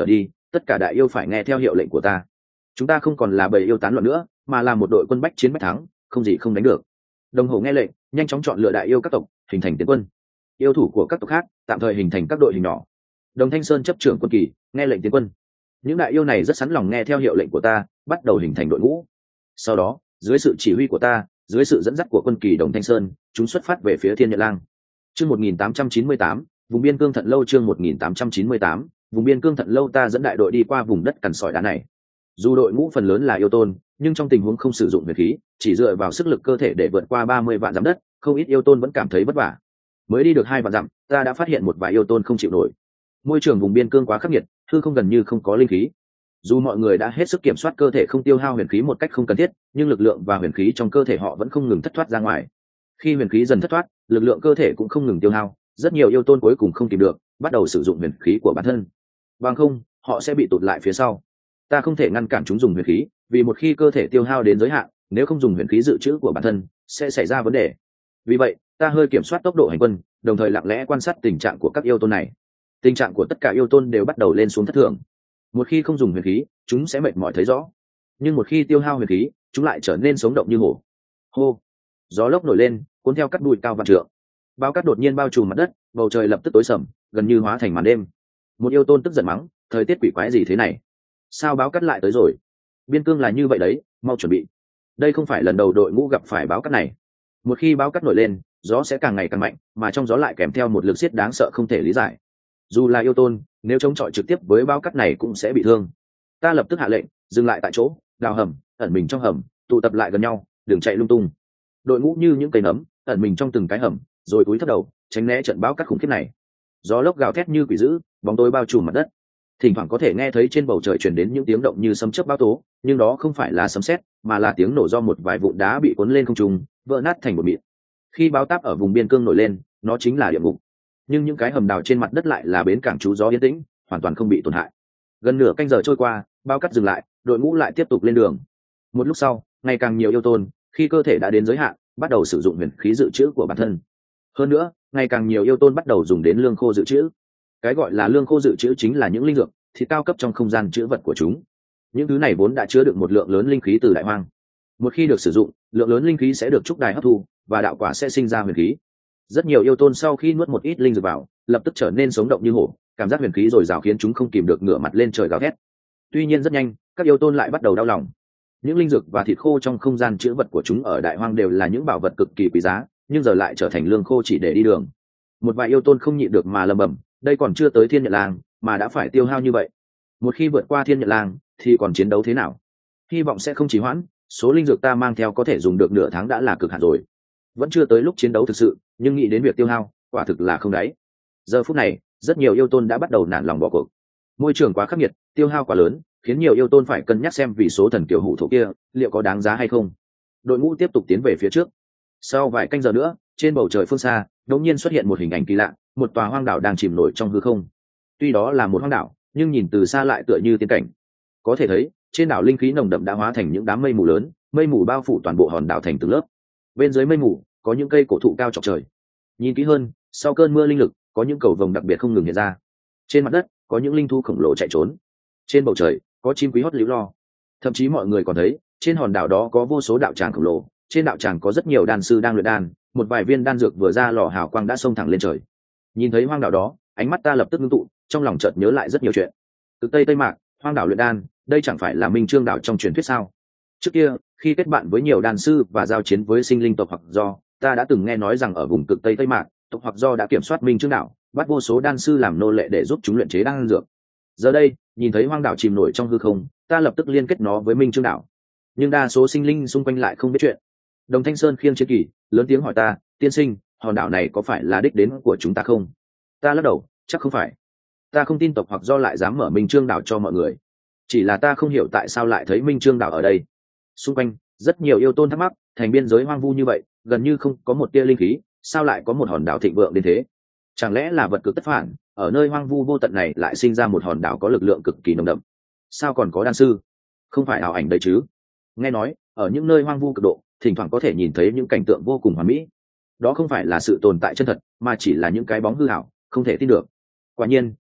tất cả đại yêu phải nghe theo hiệu lệnh của ta. Chúng ta không còn là bầy yêu tán loạn nữa, mà là một đội quân bách chiến bách thắng, không gì không đánh được. Đồng hồ nghe lệnh, nhanh chóng chọn lựa đại yêu các tộc, hình thành tiến quân. Yêu thủ của các tộc khác tạm thời hình thành các đội hình nhỏ. Đồng Thanh Sơn chấp trưởng quân kỳ, nghe lệnh tiến quân. Những đại yêu này rất sẵn lòng nghe theo hiệu lệnh của ta, bắt đầu hình thành đội ngũ. Sau đó, dưới sự chỉ huy của ta, dưới sự dẫn dắt của quân kỳ Đồng Thanh Sơn, chúng xuất phát về phía Thiên Nhận Lang. Chương một nghìn tám trăm chín mươi tám, vùng biên cương Thận Lâu. Chương một nghìn tám trăm chín mươi tám, vùng biên cương Thận Lâu. Ta dẫn đại đội đi qua vùng đất cằn sỏi đá này. Dù đội ngũ phần lớn là yêu tôn, nhưng trong tình huống không sử dụng huyền khí, chỉ dựa vào sức lực cơ thể để vượt qua ba mươi vạn dặm đất, không ít yêu tôn vẫn cảm thấy vất vả. Mới đi được hai vạn dặm, ta đã phát hiện một vài yêu tôn không chịu nổi. Môi trường vùng biên cương quá khắc nghiệt, hư không gần như không có linh khí. Dù mọi người đã hết sức kiểm soát cơ thể không tiêu hao huyền khí một cách không cần thiết, nhưng lực lượng và huyền khí trong cơ thể họ vẫn không ngừng thất thoát ra ngoài. Khi huyền khí dần thất thoát, lực lượng cơ thể cũng không ngừng tiêu hao, rất nhiều yêu tôn cuối cùng không kìm được, bắt đầu sử dụng huyền khí của bản thân. Bằng không, họ sẽ bị tụt lại phía sau. Ta không thể ngăn cản chúng dùng huyền khí, vì một khi cơ thể tiêu hao đến giới hạn, nếu không dùng huyền khí dự trữ của bản thân, sẽ xảy ra vấn đề. Vì vậy, ta hơi kiểm soát tốc độ hành quân, đồng thời lặng lẽ quan sát tình trạng của các yêu tôn này. Tình trạng của tất cả yêu tôn đều bắt đầu lên xuống thất thường. Một khi không dùng huyền khí, chúng sẽ mệt mỏi thấy rõ, nhưng một khi tiêu hao huyền khí, chúng lại trở nên sống động như hổ. Hô! Gió lốc nổi lên, cuốn theo cát bụi cao vạn trượng. Bao cát đột nhiên bao trùm mặt đất, bầu trời lập tức tối sầm, gần như hóa thành màn đêm. Một yêu tôn tức giận mắng, thời tiết quỷ quái gì thế này? Sao báo cát lại tới rồi? Biên cương là như vậy đấy, mau chuẩn bị. Đây không phải lần đầu đội ngũ gặp phải báo cát này. Một khi báo cát nổi lên, gió sẽ càng ngày càng mạnh, mà trong gió lại kèm theo một lực xiết đáng sợ không thể lý giải. Dù là yêu tôn, nếu chống chọi trực tiếp với báo cát này cũng sẽ bị thương. Ta lập tức hạ lệnh, dừng lại tại chỗ, đào hầm, ẩn mình trong hầm, tụ tập lại gần nhau, đừng chạy lung tung. Đội ngũ như những cây nấm, ẩn mình trong từng cái hầm, rồi cúi thấp đầu, tránh né trận báo cát khủng khiếp này. Gió lốc gào thét như quỷ dữ, bóng tối bao trùm mặt đất. Thỉnh thoảng có thể nghe thấy trên bầu trời truyền đến những tiếng động như sấm chớp bão tố, nhưng đó không phải là sấm sét, mà là tiếng nổ do một vài vụn đá bị cuốn lên không trung, vỡ nát thành một mịn. Khi báo táp ở vùng biên cương nổi lên, nó chính là địa ngục. Nhưng những cái hầm đào trên mặt đất lại là bến cảng trú gió yên tĩnh, hoàn toàn không bị tổn hại. Gần nửa canh giờ trôi qua, bao cát dừng lại, đội ngũ lại tiếp tục lên đường. Một lúc sau, ngày càng nhiều yêu tôn, khi cơ thể đã đến giới hạn, bắt đầu sử dụng huyền khí dự trữ của bản thân. Hơn nữa, ngày càng nhiều yêu tôn bắt đầu dùng đến lương khô dự trữ. Cái gọi là lương khô dự trữ chính là những linh dược, thịt cao cấp trong không gian chứa vật của chúng. Những thứ này vốn đã chứa được một lượng lớn linh khí từ đại hoang. Một khi được sử dụng, lượng lớn linh khí sẽ được trúc đài hấp thu, và đạo quả sẽ sinh ra huyền khí. Rất nhiều yêu tôn sau khi nuốt một ít linh dược vào, lập tức trở nên sống động như hổ, cảm giác huyền khí dồi dào khiến chúng không kìm được ngửa mặt lên trời gào thét. Tuy nhiên rất nhanh, các yêu tôn lại bắt đầu đau lòng. Những linh dược và thịt khô trong không gian chứa vật của chúng ở đại hoang đều là những bảo vật cực kỳ quý giá, nhưng giờ lại trở thành lương khô chỉ để đi đường. Một vài yêu tôn không nhịn được mà lầm bầm, đây còn chưa tới Thiên Nhận Lang mà đã phải tiêu hao như vậy. Một khi vượt qua Thiên Nhận Lang thì còn chiến đấu thế nào? Hy vọng sẽ không trì hoãn, số linh dược ta mang theo có thể dùng được nửa tháng đã là cực hạn rồi. Vẫn chưa tới lúc chiến đấu thực sự, nhưng nghĩ đến việc tiêu hao, quả thực là không đáy. Giờ phút này, rất nhiều yêu tôn đã bắt đầu nản lòng bỏ cuộc. Môi trường quá khắc nghiệt, tiêu hao quá lớn, khiến nhiều yêu tôn phải cân nhắc xem vì số thần kiều hủ thổ kia liệu có đáng giá hay không. Đội ngũ tiếp tục tiến về phía trước. Sau vài canh giờ nữa, trên bầu trời phương xa, đột nhiên xuất hiện một hình ảnh kỳ lạ, một tòa hoang đảo đang chìm nổi trong hư không. Tuy đó là một hoang đảo, nhưng nhìn từ xa lại tựa như tiên cảnh. Có thể thấy, trên đảo linh khí nồng đậm đã hóa thành những đám mây mù lớn, mây mù bao phủ toàn bộ hòn đảo thành từng lớp. Bên dưới mây mù có những cây cổ thụ cao chọc trời. Nhìn kỹ hơn, sau cơn mưa linh lực, có những cầu vồng đặc biệt không ngừng hiện ra. Trên mặt đất có những linh thú khổng lồ chạy trốn. Trên bầu trời có chim quý hót líu lo. Thậm chí mọi người còn thấy, trên hòn đảo đó có vô số đạo tràng khổng lồ, trên đạo tràng có rất nhiều đan sư đang luyện đan, một vài viên đan dược vừa ra lò hào quang đã xông thẳng lên trời. Nhìn thấy hoang đảo đó, ánh mắt ta lập tức ngưng tụ, trong lòng chợt nhớ lại rất nhiều chuyện. Từ Tây Tây Mạc, hoang đảo luyện đan, đây chẳng phải là Minh Chương đảo trong truyền thuyết sao? Trước kia, khi kết bạn với nhiều đan sư và giao chiến với sinh linh tộc Hoặc Do, ta đã từng nghe nói rằng ở vùng cực Tây Tây Mạc, tộc Hoặc Do đã kiểm soát Minh Chương đảo, bắt vô số đan sư làm nô lệ để giúp chúng luyện chế đan dược. Giờ đây, nhìn thấy hoang đảo chìm nổi trong hư không, ta lập tức liên kết nó với Minh Chương đảo. Nhưng đa số sinh linh xung quanh lại không biết chuyện. Đồng Thanh Sơn khiêng chiến kỳ, lớn tiếng hỏi ta, tiên sinh, hòn đảo này có phải là đích đến của chúng ta không? Ta lắc đầu, chắc không phải. Ta không tin tộc Hoặc Do lại dám mở Minh Chương đảo cho mọi người. Chỉ là ta không hiểu tại sao lại thấy Minh Chương đảo ở đây. Xung quanh, rất nhiều yêu tôn thắc mắc, thành biên giới hoang vu như vậy, gần như không có một tia linh khí, sao lại có một hòn đảo thịnh vượng đến thế? Chẳng lẽ là vật cực tất phản, ở nơi hoang vu vô tận này lại sinh ra một hòn đảo có lực lượng cực kỳ nồng đậm? Sao còn có đan sư? Không phải ảo ảnh đấy chứ? Nghe nói, ở những nơi hoang vu cực độ, thỉnh thoảng có thể nhìn thấy những cảnh tượng vô cùng hoàn mỹ. Đó không phải là sự tồn tại chân thật, mà chỉ là những cái bóng hư ảo, không thể tin được. Quả nhiên,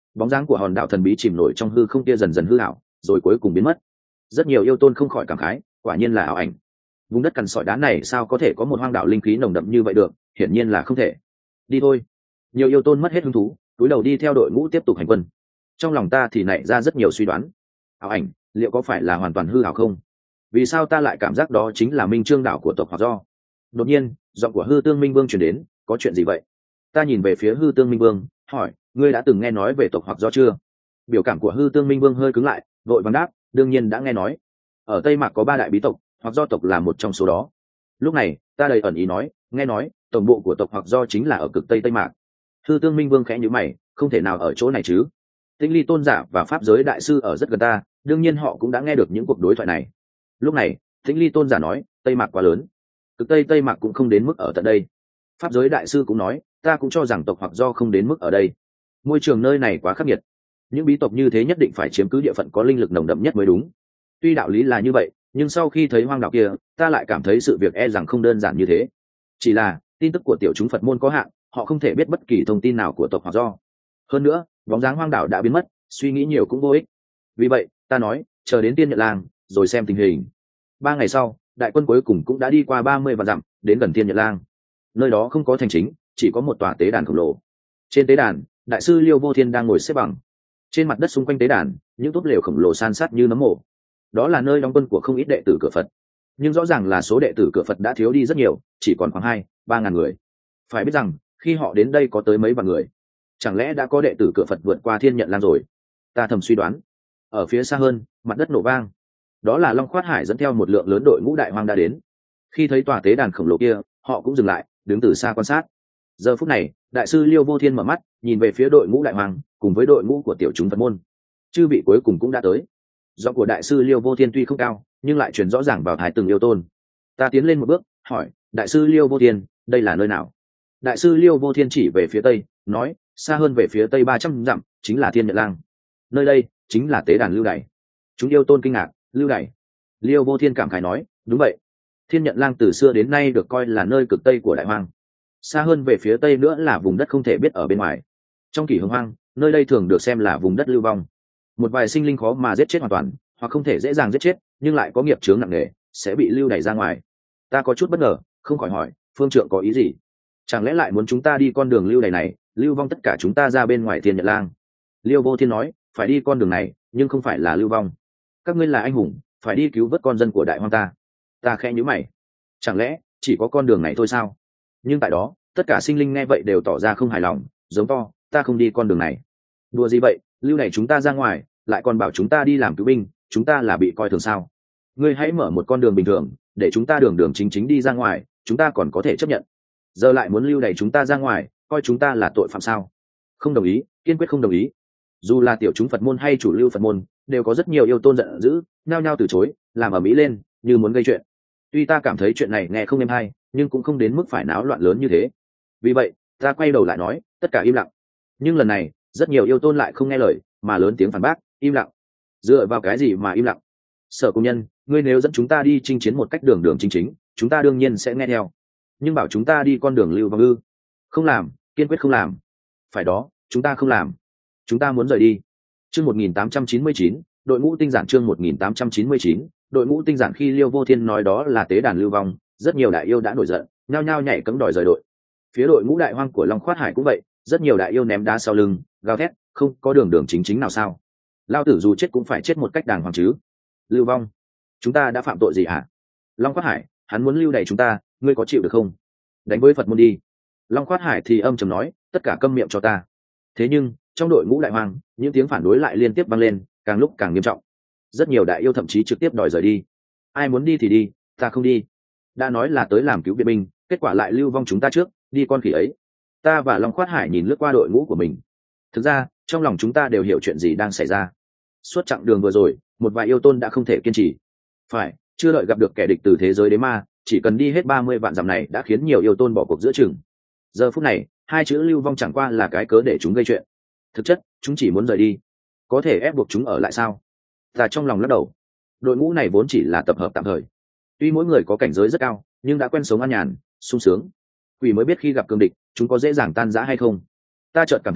Bóng dáng của hòn đảo thần bí chìm nổi trong hư không kia dần dần hư ảo, rồi cuối cùng biến mất. Rất nhiều yêu tôn không khỏi cảm khái, quả nhiên là ảo ảnh. Vùng đất cằn sỏi đá này sao có thể có một hoang đảo linh khí nồng đậm như vậy được, hiển nhiên là không thể. Đi thôi. Nhiều yêu tôn mất hết hứng thú, túi đầu đi theo đội ngũ tiếp tục hành quân. Trong lòng ta thì nảy ra rất nhiều suy đoán. Ảo ảnh, liệu có phải là hoàn toàn hư ảo không? Vì sao ta lại cảm giác đó chính là minh trương đảo của tộc Hoặc Do? Đột nhiên, giọng của Hư Tương Minh Vương truyền đến, có chuyện gì vậy? Ta nhìn về phía Hư Tương Minh Vương, hỏi, ngươi đã từng nghe nói về tộc Hoặc Do chưa? Biểu cảm của Hư Tương Minh Vương hơi cứng lại, vội vàng đáp, đương nhiên đã nghe nói. Ở Tây Mạc có ba đại bí tộc, Hoặc Do tộc là một trong số đó. Lúc này, ta đầy ẩn ý nói, nghe nói, tổng bộ của tộc Hoặc Do chính là ở cực Tây Tây Mạc. Hư Tương Minh Vương khẽ nhíu mày, không thể nào ở chỗ này chứ? Tĩnh Ly tôn giả và pháp giới đại sư ở rất gần ta, đương nhiên họ cũng đã nghe được những cuộc đối thoại này. Lúc này, Tĩnh Ly tôn giả nói, Tây Mạc quá lớn, cực Tây Tây Mạc cũng không đến mức ở tận đây. Pháp giới đại sư cũng nói, ta cũng cho rằng tộc Hoặc Do không đến mức ở đây. Môi trường nơi này quá khắc nghiệt, những bí tộc như thế nhất định phải chiếm cứ địa phận có linh lực nồng đậm nhất mới đúng. Tuy đạo lý là như vậy, nhưng sau khi thấy hoang đảo kia, ta lại cảm thấy sự việc e rằng không đơn giản như thế. Chỉ là tin tức của tiểu chúng Phật môn có hạn, họ không thể biết bất kỳ thông tin nào của tộc Hoặc Do. Hơn nữa, bóng dáng hoang đảo đã biến mất, suy nghĩ nhiều cũng vô ích. Vì vậy, ta nói, chờ đến Tiên Nhận Lang, rồi xem tình hình. Ba ngày sau, đại quân cuối cùng cũng đã đi qua ba mươi vạn dặm, đến gần Tiên Nhận Lang. Nơi đó không có thành chính, chỉ có một tòa tế đàn khổng lồ. Trên tế đàn, đại sư Liêu Vô Thiên đang ngồi xếp bằng. Trên mặt đất xung quanh tế đàn, những túp lều khổng lồ san sát như nấm mồ. Đó là nơi đóng quân của không ít đệ tử cửa Phật. Nhưng rõ ràng là số đệ tử cửa Phật đã thiếu đi rất nhiều, chỉ còn khoảng hai, ba ngàn người. Phải biết rằng, khi họ đến đây có tới mấy vạn người. Chẳng lẽ đã có đệ tử cửa Phật vượt qua Thiên Nhận Lang rồi? Ta thầm suy đoán. Ở phía xa hơn, mặt đất nổ vang. Đó là Long Khoát Hải dẫn theo một lượng lớn đội ngũ đại hoang đã đến. Khi thấy tòa tế đàn khổng lồ kia, họ cũng dừng lại, đứng từ xa quan sát. Giờ phút này, đại sư Liêu Vô Thiên mở mắt, nhìn về phía đội ngũ đại hoang, cùng với đội ngũ của tiểu chúng Phật môn. Chư vị cuối cùng cũng đã tới. Giọng của đại sư Liêu Vô Thiên tuy không cao, nhưng lại truyền rõ ràng vào thái từng yêu tôn. Ta tiến lên một bước, hỏi, đại sư Liêu Vô Thiên, đây là nơi nào? Đại sư Liêu Vô Thiên chỉ về phía tây, nói, xa hơn về phía tây ba trăm dặm, chính là Thiên Nhận Lang. Nơi đây chính là tế đàn Lưu Đày. Chúng yêu tôn kinh ngạc, Lưu Đày. Liêu Vô Thiên cảm khái nói, đúng vậy. Thiên Nhận Lang từ xưa đến nay được coi là nơi cực tây của đại hoang. Xa hơn về phía tây nữa là vùng đất không thể biết ở bên ngoài. Trong kỷ hồng hoang, nơi đây thường được xem là vùng đất lưu vong. Một vài sinh linh khó mà giết chết hoàn toàn, hoặc không thể dễ dàng giết chết, nhưng lại có nghiệp chướng nặng nề, sẽ bị lưu đày ra ngoài. Ta có chút bất ngờ, không khỏi hỏi, phương trượng có ý gì? Chẳng lẽ lại muốn chúng ta đi con đường lưu đày này, lưu vong tất cả chúng ta ra bên ngoài Thiên Nhận Lang? Liêu Vô Thiên nói, phải đi con đường này, nhưng không phải là lưu vong. Các ngươi là anh hùng, phải đi cứu vớt con dân của đại hoang ta. Ta khẽ nhíu mày. Chẳng lẽ chỉ có con đường này thôi sao? Nhưng tại đó, tất cả sinh linh nghe vậy đều tỏ ra không hài lòng, giống to, ta không đi con đường này. Đùa gì vậy, lưu này chúng ta ra ngoài, lại còn bảo chúng ta đi làm cứu binh, chúng ta là bị coi thường sao? Ngươi hãy mở một con đường bình thường, để chúng ta đường đường chính chính đi ra ngoài, chúng ta còn có thể chấp nhận. Giờ lại muốn lưu đày chúng ta ra ngoài, coi chúng ta là tội phạm sao? Không đồng ý, kiên quyết không đồng ý. Dù là tiểu chúng Phật môn hay chủ lưu Phật môn, đều có rất nhiều yêu tôn giận dữ, nhao nhao từ chối, làm ầm ĩ lên, như muốn gây chuyện. Tuy ta cảm thấy chuyện này nghe không êm hay, nhưng cũng không đến mức phải náo loạn lớn như thế. Vì vậy, ta quay đầu lại nói, tất cả im lặng. Nhưng lần này, rất nhiều yêu tôn lại không nghe lời, mà lớn tiếng phản bác, im lặng. Dựa vào cái gì mà im lặng? Sở Công Nhân, ngươi nếu dẫn chúng ta đi chinh chiến một cách đường đường chính chính, chúng ta đương nhiên sẽ nghe theo. Nhưng bảo chúng ta đi con đường lưu vong ư? Không làm, kiên quyết không làm. Phải đó, chúng ta không làm. Chúng ta muốn rời đi. Chương một nghìn tám trăm chín mươi chín, đội ngũ tinh giản chương một nghìn tám trăm chín mươi chín, đội ngũ tinh giản khi Liêu Vô Thiên nói đó là tế đàn lưu vong, rất nhiều đại yêu đã nổi giận, nhao nhao nhảy cẫng đòi rời đội. Phía đội ngũ đại hoang của Long Khoát Hải cũng vậy, rất nhiều đại yêu ném đá sau lưng, gào thét, không có đường đường chính chính nào sao? Lao tử dù chết cũng phải chết một cách đàng hoàng chứ. Lưu vong, chúng ta đã phạm tội gì hả? Long Khoát Hải, hắn muốn lưu đày chúng ta, ngươi có chịu được không? Đánh với Phật môn đi. Long Khoát Hải thì âm trầm nói, tất cả câm miệng cho ta. Thế nhưng trong đội ngũ đại hoang, những tiếng phản đối lại liên tiếp vang lên, càng lúc càng nghiêm trọng. Rất nhiều đại yêu thậm chí trực tiếp đòi rời đi. Ai muốn đi thì đi, ta không đi. Đã nói là tới làm cứu viện binh, kết quả lại lưu vong chúng ta trước, đi con khỉ ấy. Ta và Long Khoát Hải nhìn lướt qua đội ngũ của mình. Thực ra, trong lòng chúng ta đều hiểu chuyện gì đang xảy ra. Suốt chặng đường vừa rồi, một vài yêu tôn đã không thể kiên trì. Phải, chưa đợi gặp được kẻ địch từ thế giới đế ma, chỉ cần đi hết ba mươi vạn dặm này đã khiến nhiều yêu tôn bỏ cuộc giữa chừng. Giờ phút này, hai chữ lưu vong chẳng qua là cái cớ để chúng gây chuyện. Thực chất, chúng chỉ muốn rời đi. Có thể ép buộc chúng ở lại sao? Ta trong lòng lắc đầu. Đội ngũ này vốn chỉ là tập hợp tạm thời. Tuy mỗi người có cảnh giới rất cao, nhưng đã quen sống an nhàn, sung sướng. Quỷ mới biết khi gặp cương địch, chúng có dễ dàng tan rã hay không. Ta chợt cảm thấy,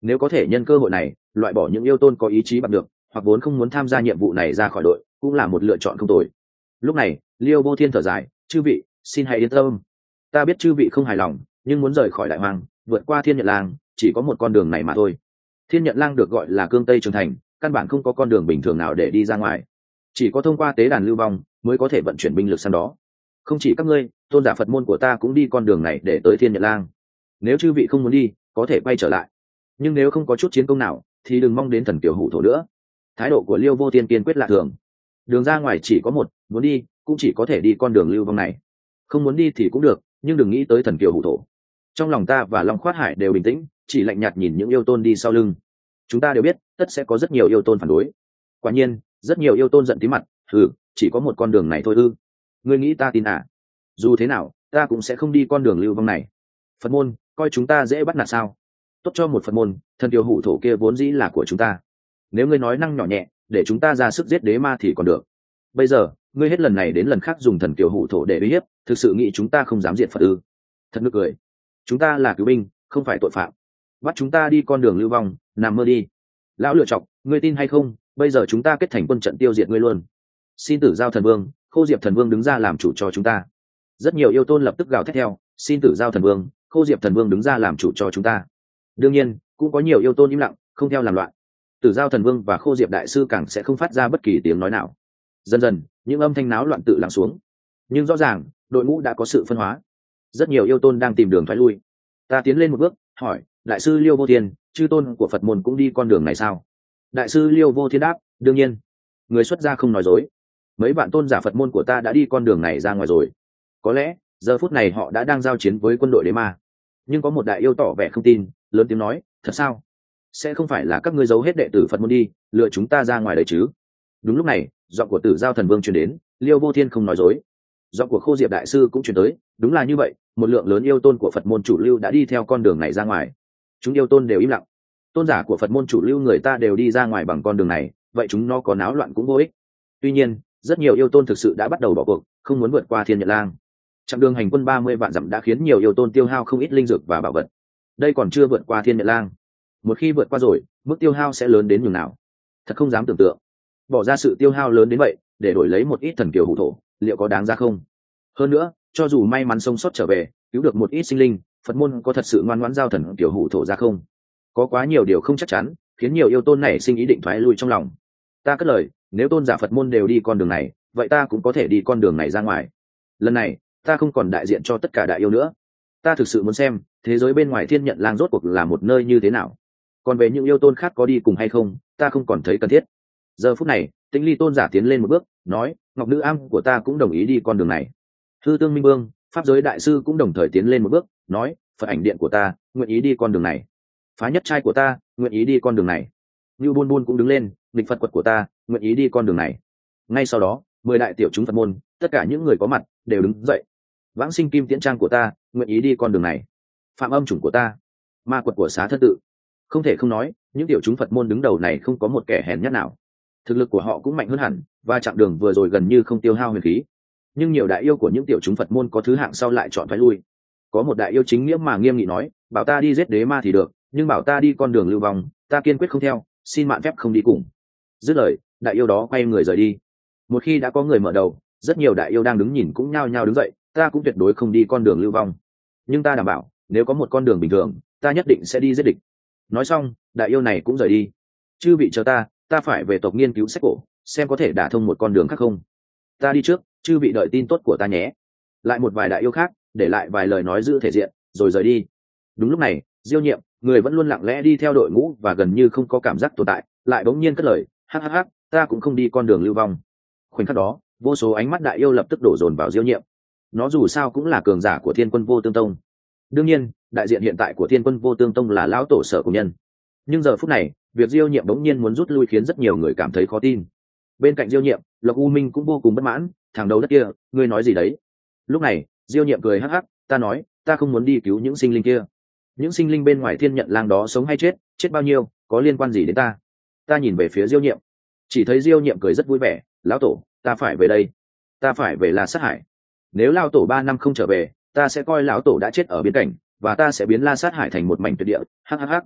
nếu có thể nhân cơ hội này loại bỏ những yêu tôn có ý chí bằng được hoặc vốn không muốn tham gia nhiệm vụ này ra khỏi đội cũng là một lựa chọn không tồi. Lúc này Liêu Vô Thiên thở dài, chư vị xin hãy yên tâm, ta biết chư vị không hài lòng nhưng muốn rời khỏi đại hoàng vượt qua Thiên Nhận Lang chỉ có một con đường này mà thôi. Thiên Nhận Lang được gọi là cương Tây Trường Thành, căn bản không có con đường bình thường nào để đi ra ngoài, chỉ có thông qua tế đàn lưu vong mới có thể vận chuyển binh lực sang đó. Không chỉ các ngươi, tôn giả Phật môn của ta cũng đi con đường này để tới Thiên Nhận Lang. Nếu chư vị không muốn đi có thể quay trở lại, nhưng nếu không có chút chiến công nào thì đừng mong đến thần kiều hủ thổ nữa. Thái độ của Liêu Vô Thiên kiên quyết lạ thường. Đường ra ngoài chỉ có một, muốn đi cũng chỉ có thể đi con đường lưu vong này, không muốn đi thì cũng được nhưng đừng nghĩ tới thần kiều hủ thổ. Trong lòng ta và Long Khoát Hải đều bình tĩnh, chỉ lạnh nhạt nhìn những yêu tôn đi sau lưng. Chúng ta đều biết tất sẽ có rất nhiều yêu tôn phản đối. Quả nhiên rất nhiều yêu tôn giận tí mặt, ừ chỉ có một con đường này thôi ư? Ngươi nghĩ ta tin à? Dù thế nào ta cũng sẽ không đi con đường lưu vong này. Phật môn coi chúng ta dễ bắt nạt sao? Tốt cho một Phật môn, thần kiều hủ thổ kia vốn dĩ là của chúng ta. Nếu ngươi nói năng nhỏ nhẹ để chúng ta ra sức giết đế ma thì còn được, bây giờ ngươi hết lần này đến lần khác dùng thần kiều hủ thổ để uy hiếp, thực sự nghĩ chúng ta không dám diệt Phật ư? Thật nực cười. Chúng ta là cứu binh không phải tội phạm, bắt chúng ta đi con đường lưu vong nằm mơ đi. Lão lựa chọc, ngươi tin hay không bây giờ chúng ta kết thành quân trận tiêu diệt ngươi luôn. Xin Tử Giao thần vương, Khô Diệp thần vương đứng ra làm chủ cho chúng ta. Rất nhiều yêu tôn lập tức gào thét theo, xin Tử Giao thần vương, Khô Diệp thần vương đứng ra làm chủ cho chúng ta. Đương nhiên cũng có nhiều yêu tôn im lặng không theo làm loạn. Tử Giao thần vương và Khô Diệp đại sư càng sẽ không phát ra bất kỳ tiếng nói nào. Dần dần những âm thanh náo loạn tự lắng xuống, nhưng rõ ràng đội ngũ đã có sự phân hóa. Rất nhiều yêu tôn đang tìm đường thoái lui. Ta tiến lên một bước hỏi, đại sư Liêu Vô Thiên, chư tôn của Phật môn cũng đi con đường này sao? Đại sư Liêu Vô Thiên đáp, đương nhiên. Người xuất gia không nói dối, mấy bạn tôn giả Phật môn của ta đã đi con đường này ra ngoài rồi. Có lẽ giờ phút này họ đã đang giao chiến với quân đội đế ma. Nhưng có một đại yêu tỏ vẻ không tin, lớn tiếng nói, thật sao? Sẽ không phải là các ngươi giấu hết đệ tử Phật môn đi lựa chúng ta ra ngoài đấy chứ? Đúng lúc này giọng của Tử Giao thần vương truyền đến, Liêu Vô Thiên không nói dối. Giọng của Khô Diệp đại sư cũng truyền tới, đúng là như vậy, một lượng lớn yêu tôn của Phật môn chủ lưu đã đi theo con đường này ra ngoài. Chúng yêu tôn đều im lặng. Tôn giả của Phật môn chủ lưu người ta đều đi ra ngoài bằng con đường này, vậy chúng nó có náo loạn cũng vô ích. Tuy nhiên rất nhiều yêu tôn thực sự đã bắt đầu bỏ cuộc, không muốn vượt qua Thiên Nhận Lang. Chặng đường hành quân ba mươi vạn dặm đã khiến nhiều yêu tôn tiêu hao không ít linh dược và bảo vật. Đây còn chưa vượt qua Thiên Nhận Lang, một khi vượt qua rồi mức tiêu hao sẽ lớn đến nhường nào, thật không dám tưởng tượng. Bỏ ra sự tiêu hao lớn đến vậy để đổi lấy một ít thần kiều hủ thổ, liệu có đáng ra không? Hơn nữa cho dù may mắn sống sót trở về cứu được một ít sinh linh, Phật môn có thật sự ngoan ngoãn giao thần kiều hủ thổ ra không? Có quá nhiều điều không chắc chắn khiến nhiều yêu tôn này sinh ý định thoái lui trong lòng. Ta cất lời, nếu tôn giả Phật môn đều đi con đường này, vậy ta cũng có thể đi con đường này ra ngoài. Lần này ta không còn đại diện cho tất cả đại yêu nữa, ta thực sự muốn xem thế giới bên ngoài Thiên Nhận Lang rốt cuộc là một nơi như thế nào. Còn về những yêu tôn khác có đi cùng hay không, ta không còn thấy cần thiết. Giờ phút này Tĩnh Ly tôn giả tiến lên một bước nói, ngọc nữ am của ta cũng đồng ý đi con đường này. Hư Tương Minh Vương, pháp giới đại sư cũng đồng thời tiến lên một bước nói, Phật ảnh điện của ta nguyện ý đi con đường này. Phá nhất trai của ta nguyện ý đi con đường này. Như Bôn Bôn cũng đứng lên, nghịch Phật quật của ta nguyện ý đi con đường này. Ngay sau đó mười đại tiểu chúng Phật môn, tất cả những người có mặt đều đứng dậy. Vãng sinh kim tiễn trang của ta nguyện ý đi con đường này. Phạm âm chủng của ta, ma quật của xá thân tự. Không thể không nói những tiểu chúng Phật môn đứng đầu này không có một kẻ hèn nhát nào, thực lực của họ cũng mạnh hơn hẳn, và chặng đường vừa rồi gần như không tiêu hao huyền khí. Nhưng nhiều đại yêu của những tiểu chúng Phật môn có thứ hạng sau lại chọn thoái lui. Có một đại yêu chính nghĩa mà nghiêm nghị nói, bảo ta đi giết đế ma thì được, nhưng bảo ta đi con đường lưu vong, ta kiên quyết không theo, xin mạn phép không đi cùng. Dứt lời đại yêu đó quay người rời đi. Một khi đã có người mở đầu, rất nhiều đại yêu đang đứng nhìn cũng nhao nhao đứng dậy, ta cũng tuyệt đối không đi con đường lưu vong, nhưng ta đảm bảo nếu có một con đường bình thường ta nhất định sẽ đi giết địch. Nói xong đại yêu này cũng rời đi. Chư vị chờ ta, ta phải về tộc nghiên cứu sách cổ xem có thể đả thông một con đường khác không. Ta đi trước, chư vị đợi tin tốt của ta nhé. Lại một vài đại yêu khác để lại vài lời nói giữ thể diện rồi rời đi. Đúng lúc này Diêu Nhiệm, người vẫn luôn lặng lẽ đi theo đội ngũ và gần như không có cảm giác tồn tại, lại bỗng nhiên cất lời, hắc hắc hắc, ta cũng không đi con đường lưu vong. Khoảnh khắc đó vô số ánh mắt đại yêu lập tức đổ dồn vào Diêu Nhiệm. Nó dù sao cũng là cường giả của Thiên Quân Vô Tương Tông. Đương nhiên đại diện hiện tại của Thiên Quân Vô Tương Tông là lão tổ Sở Cùng Nhân. Nhưng giờ phút này việc Diêu Nhiệm bỗng nhiên muốn rút lui khiến rất nhiều người cảm thấy khó tin. Bên cạnh Diêu Nhiệm, Lộc U Minh cũng vô cùng bất mãn, thằng đầu đất kia, ngươi nói gì đấy? Lúc này Diêu Nhiệm cười hắc hắc, ta nói ta không muốn đi cứu những sinh linh kia. Những sinh linh bên ngoài Thiên Nhận Lang đó sống hay chết, chết bao nhiêu có liên quan gì đến ta? Ta nhìn về phía Diêu Nhiệm, chỉ thấy Diêu Nhiệm cười rất vui vẻ, lão tổ, ta phải về đây, ta phải về La Sát Hải. Nếu lão tổ ba năm không trở về, ta sẽ coi lão tổ đã chết ở biên cảnh, và ta sẽ biến La Sát Hải thành một mảnh tuyệt địa. Hắc hắc hắc.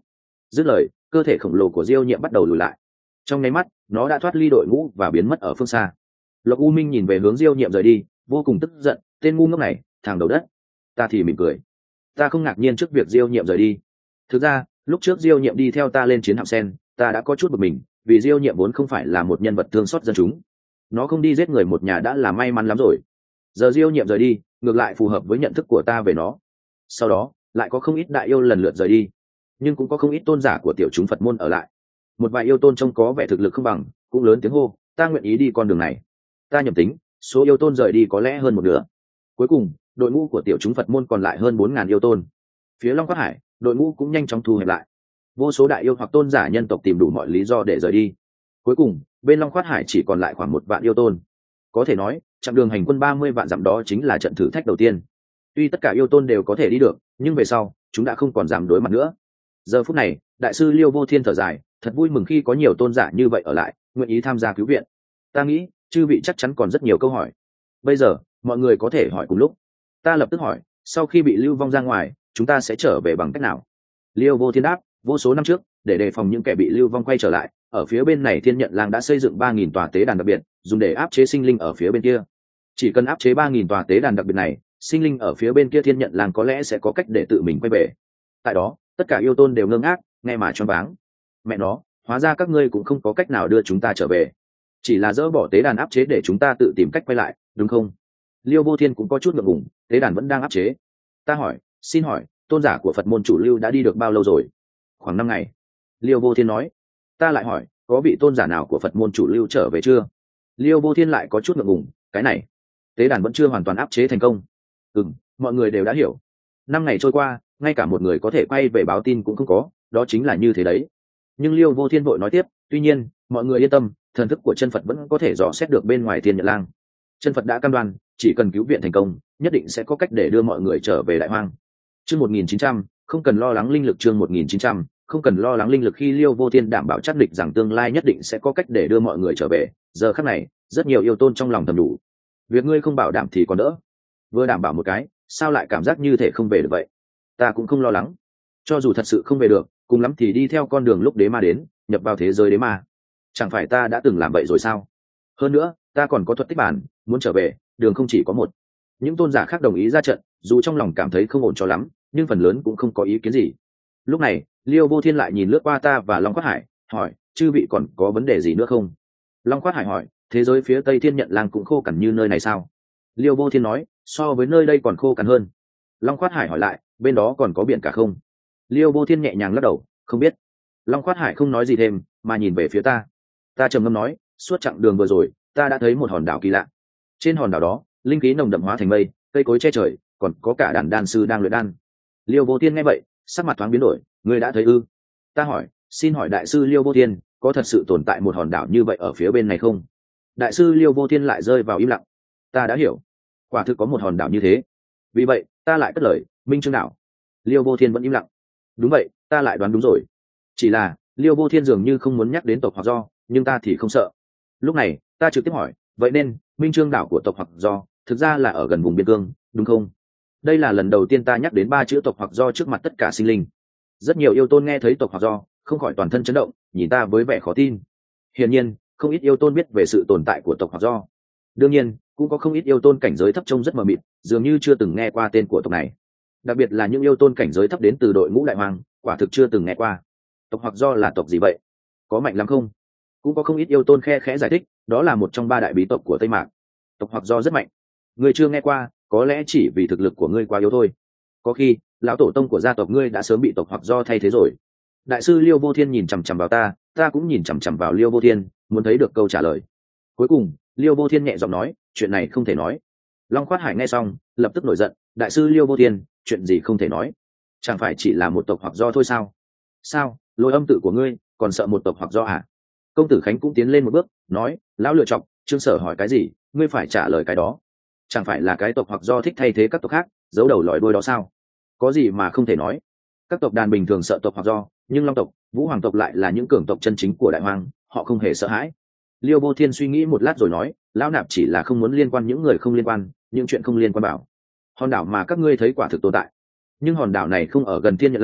Dứt lời, cơ thể khổng lồ của diêu nhiệm bắt đầu lùi lại. Trong nháy mắt, nó đã thoát ly đội ngũ và biến mất ở phương xa. Lộc U Minh nhìn về hướng diêu nhiệm rời đi, vô cùng tức giận. Tên ngu ngốc này, thằng đầu đất. Ta thì mỉm cười. Ta không ngạc nhiên trước việc diêu nhiệm rời đi. Thực ra, lúc trước diêu nhiệm đi theo ta lên chiến hạm sen, ta đã có chút bực mình, vì diêu nhiệm vốn không phải là một nhân vật thương xót dân chúng. Nó không đi giết người một nhà đã là may mắn lắm rồi. Giờ diêu nhiệm rời đi, ngược lại phù hợp với nhận thức của ta về nó. Sau đó, lại có không ít đại yêu lần lượt rời đi, nhưng cũng có không ít tôn giả của tiểu chúng Phật môn ở lại. Một vài yêu tôn trông có vẻ thực lực không bằng, cũng lớn tiếng hô, ta nguyện ý đi con đường này. Ta nhầm tính, số yêu tôn rời đi có lẽ hơn một nửa. Cuối cùng, đội ngũ của tiểu chúng Phật môn còn lại hơn bốn ngàn yêu tôn. Phía Long Quát Hải, đội ngũ cũng nhanh chóng thu hẹp lại. Vô số đại yêu hoặc tôn giả nhân tộc tìm đủ mọi lý do để rời đi. Cuối cùng, bên Long Quát Hải chỉ còn lại khoảng một vạn yêu tôn. Có thể nói, chặng đường hành quân ba mươi vạn dặm đó chính là trận thử thách đầu tiên. Tuy tất cả yêu tôn đều có thể đi được, nhưng về sau, chúng đã không còn dám đối mặt nữa. Giờ phút này, đại sư Liêu Vô Thiên thở dài, thật vui mừng khi có nhiều tôn giả như vậy ở lại, nguyện ý tham gia cứu viện. Ta nghĩ, chư vị chắc chắn còn rất nhiều câu hỏi. Bây giờ, mọi người có thể hỏi cùng lúc. Ta lập tức hỏi, sau khi bị lưu vong ra ngoài, chúng ta sẽ trở về bằng cách nào? Liêu Vô Thiên đáp, vô số năm trước, để đề phòng những kẻ bị lưu vong quay trở lại, ở phía bên này Thiên Nhận Lang đã xây dựng ba nghìn tòa tế đàn đặc biệt, dùng để áp chế sinh linh ở phía bên kia. Chỉ cần áp chế ba nghìn tòa tế đàn đặc biệt này, sinh linh ở phía bên kia Thiên Nhận Lang có lẽ sẽ có cách để tự mình quay về. Tại đó, tất cả yêu tôn đều ngơ ngác, nghe mà choáng váng. Mẹ nó, hóa ra các ngươi cũng không có cách nào đưa chúng ta trở về, chỉ là dỡ bỏ tế đàn áp chế để chúng ta tự tìm cách quay lại, đúng không? Liêu Vô Thiên cũng có chút ngượng ngùng, tế đàn vẫn đang áp chế. Ta hỏi, xin hỏi, tôn giả của Phật môn chủ lưu đã đi được bao lâu rồi? Khoảng năm ngày. Liêu Vô Thiên nói. Ta lại hỏi, có vị tôn giả nào của Phật môn chủ lưu trở về chưa? Liêu Vô Thiên lại có chút ngượng ngùng, cái này, tế đàn vẫn chưa hoàn toàn áp chế thành công. Ừm, mọi người đều đã hiểu. Năm ngày trôi qua, ngay cả một người có thể quay về báo tin cũng không có, đó chính là như thế đấy. Nhưng Liêu Vô Thiên vội nói tiếp, tuy nhiên, mọi người yên tâm, thần thức của chân Phật vẫn có thể dò xét được bên ngoài Thiên Nhận Lang. Chân Phật đã cam đoan, chỉ cần cứu viện thành công, nhất định sẽ có cách để đưa mọi người trở về Đại Hoang. Chương một nghìn chín trăm, không cần lo lắng linh lực. Chương một nghìn chín trăm, không cần lo lắng linh lực. Khi Liêu Vô Thiên đảm bảo chắc định rằng tương lai nhất định sẽ có cách để đưa mọi người trở về, giờ khắc này, rất nhiều yêu tôn trong lòng thầm đủ. Việc ngươi không bảo đảm thì còn đỡ, vừa đảm bảo một cái, sao lại cảm giác như thể không về được vậy? Ta cũng không lo lắng, cho dù thật sự không về được, cùng lắm thì đi theo con đường lúc đế ma đến, nhập vào thế giới đế ma. Chẳng phải ta đã từng làm vậy rồi sao? Hơn nữa, ta còn có thuật tích bản, muốn trở về, đường không chỉ có một. Những tôn giả khác đồng ý ra trận, dù trong lòng cảm thấy không ổn cho lắm, nhưng phần lớn cũng không có ý kiến gì. Lúc này, Liêu Vô Thiên lại nhìn lướt qua ta và Long Quát Hải, hỏi, chư vị còn có vấn đề gì nữa không? Long Quát Hải hỏi, thế giới phía Tây Thiên Nhận Lang cũng khô cằn như nơi này sao? Liêu Vô Thiên nói, so với nơi đây còn khô cằn hơn. Long Quát Hải hỏi lại, bên đó còn có biển cả không? Liêu Vô Thiên nhẹ nhàng lắc đầu, không biết. Long Quát Hải không nói gì thêm, mà nhìn về phía ta. Ta trầm ngâm nói, suốt chặng đường vừa rồi, ta đã thấy một hòn đảo kỳ lạ. Trên hòn đảo đó, linh khí nồng đậm hóa thành mây, cây cối che trời, còn có cả đàn đan sư đang luyện đan. Liêu Vô Thiên nghe vậy, sắc mặt thoáng biến đổi, ngươi đã thấy ư? Ta hỏi, xin hỏi đại sư Liêu Vô Thiên, có thật sự tồn tại một hòn đảo như vậy ở phía bên này không? Đại sư Liêu Vô Thiên lại rơi vào im lặng. Ta đã hiểu, quả thực có một hòn đảo như thế. Vì vậy, ta lại cất lời, Minh Chương đảo. Liêu Vô Thiên vẫn im lặng. Đúng vậy, ta lại đoán đúng rồi. Chỉ là, Liêu Vô Thiên dường như không muốn nhắc đến tộc Hoặc Do, nhưng ta thì không sợ. Lúc này, ta trực tiếp hỏi, vậy nên, Minh Chương đảo của tộc Hoặc Do, thực ra là ở gần vùng biên cương, đúng không? Đây là lần đầu tiên ta nhắc đến ba chữ tộc Hoặc Do trước mặt tất cả sinh linh. Rất nhiều yêu tôn nghe thấy tộc Hoặc Do, không khỏi toàn thân chấn động, nhìn ta với vẻ khó tin. Hiển nhiên, không ít yêu tôn biết về sự tồn tại của tộc Hoặc Do. Đương nhiên, cũng có không ít yêu tôn cảnh giới thấp trông rất mờ mịt, dường như chưa từng nghe qua tên của tộc này. Đặc biệt là những yêu tôn cảnh giới thấp đến từ đội ngũ Đại Hoang, quả thực chưa từng nghe qua. Tộc Hoặc Do là tộc gì vậy? Có mạnh lắm không? Cũng có không ít yêu tôn khe khẽ giải thích, đó là một trong ba đại bí tộc của Tây Mạc. Tộc Hoặc Do rất mạnh. Ngươi chưa nghe qua, có lẽ chỉ vì thực lực của ngươi quá yếu thôi. Có khi, lão tổ tông của gia tộc ngươi đã sớm bị tộc Hoặc Do thay thế rồi. Đại sư Liêu Vô Thiên nhìn chằm chằm vào ta, ta cũng nhìn chằm chằm vào Liêu Vô Thiên, muốn thấy được câu trả lời. Cuối cùng, Liêu Vô Thiên nhẹ giọng nói, chuyện này không thể nói. Long Quát Hải nghe xong, lập tức nổi giận, đại sư Liêu Vô Thiên, chuyện gì không thể nói? Chẳng phải chỉ là một tộc Hoặc Do thôi sao? Sao, lôi âm tự của ngươi, còn sợ một tộc Hoặc Do à? Công tử Khánh cũng tiến lên một bước, nói, lão lựa chọc, Trương Sở hỏi cái gì, ngươi phải trả lời cái đó. Chẳng phải là cái tộc Hoặc Do thích thay thế các tộc khác, giấu đầu lòi đuôi đó sao? Có gì mà không thể nói? Các tộc đàn bình thường sợ tộc Hoặc Do, nhưng Long tộc, Vũ Hoàng tộc lại là những cường tộc chân chính của Đại Hoang, họ không hề sợ hãi. Liêu Vô Thiên suy nghĩ một lát rồi nói, lão nạp chỉ là không muốn liên quan những người không liên quan, những chuyện không liên quan bảo. Hòn đảo mà các ngươi thấy quả thực tồn tại, nhưng hòn đảo này không ở gần Thiên Nhận Lang,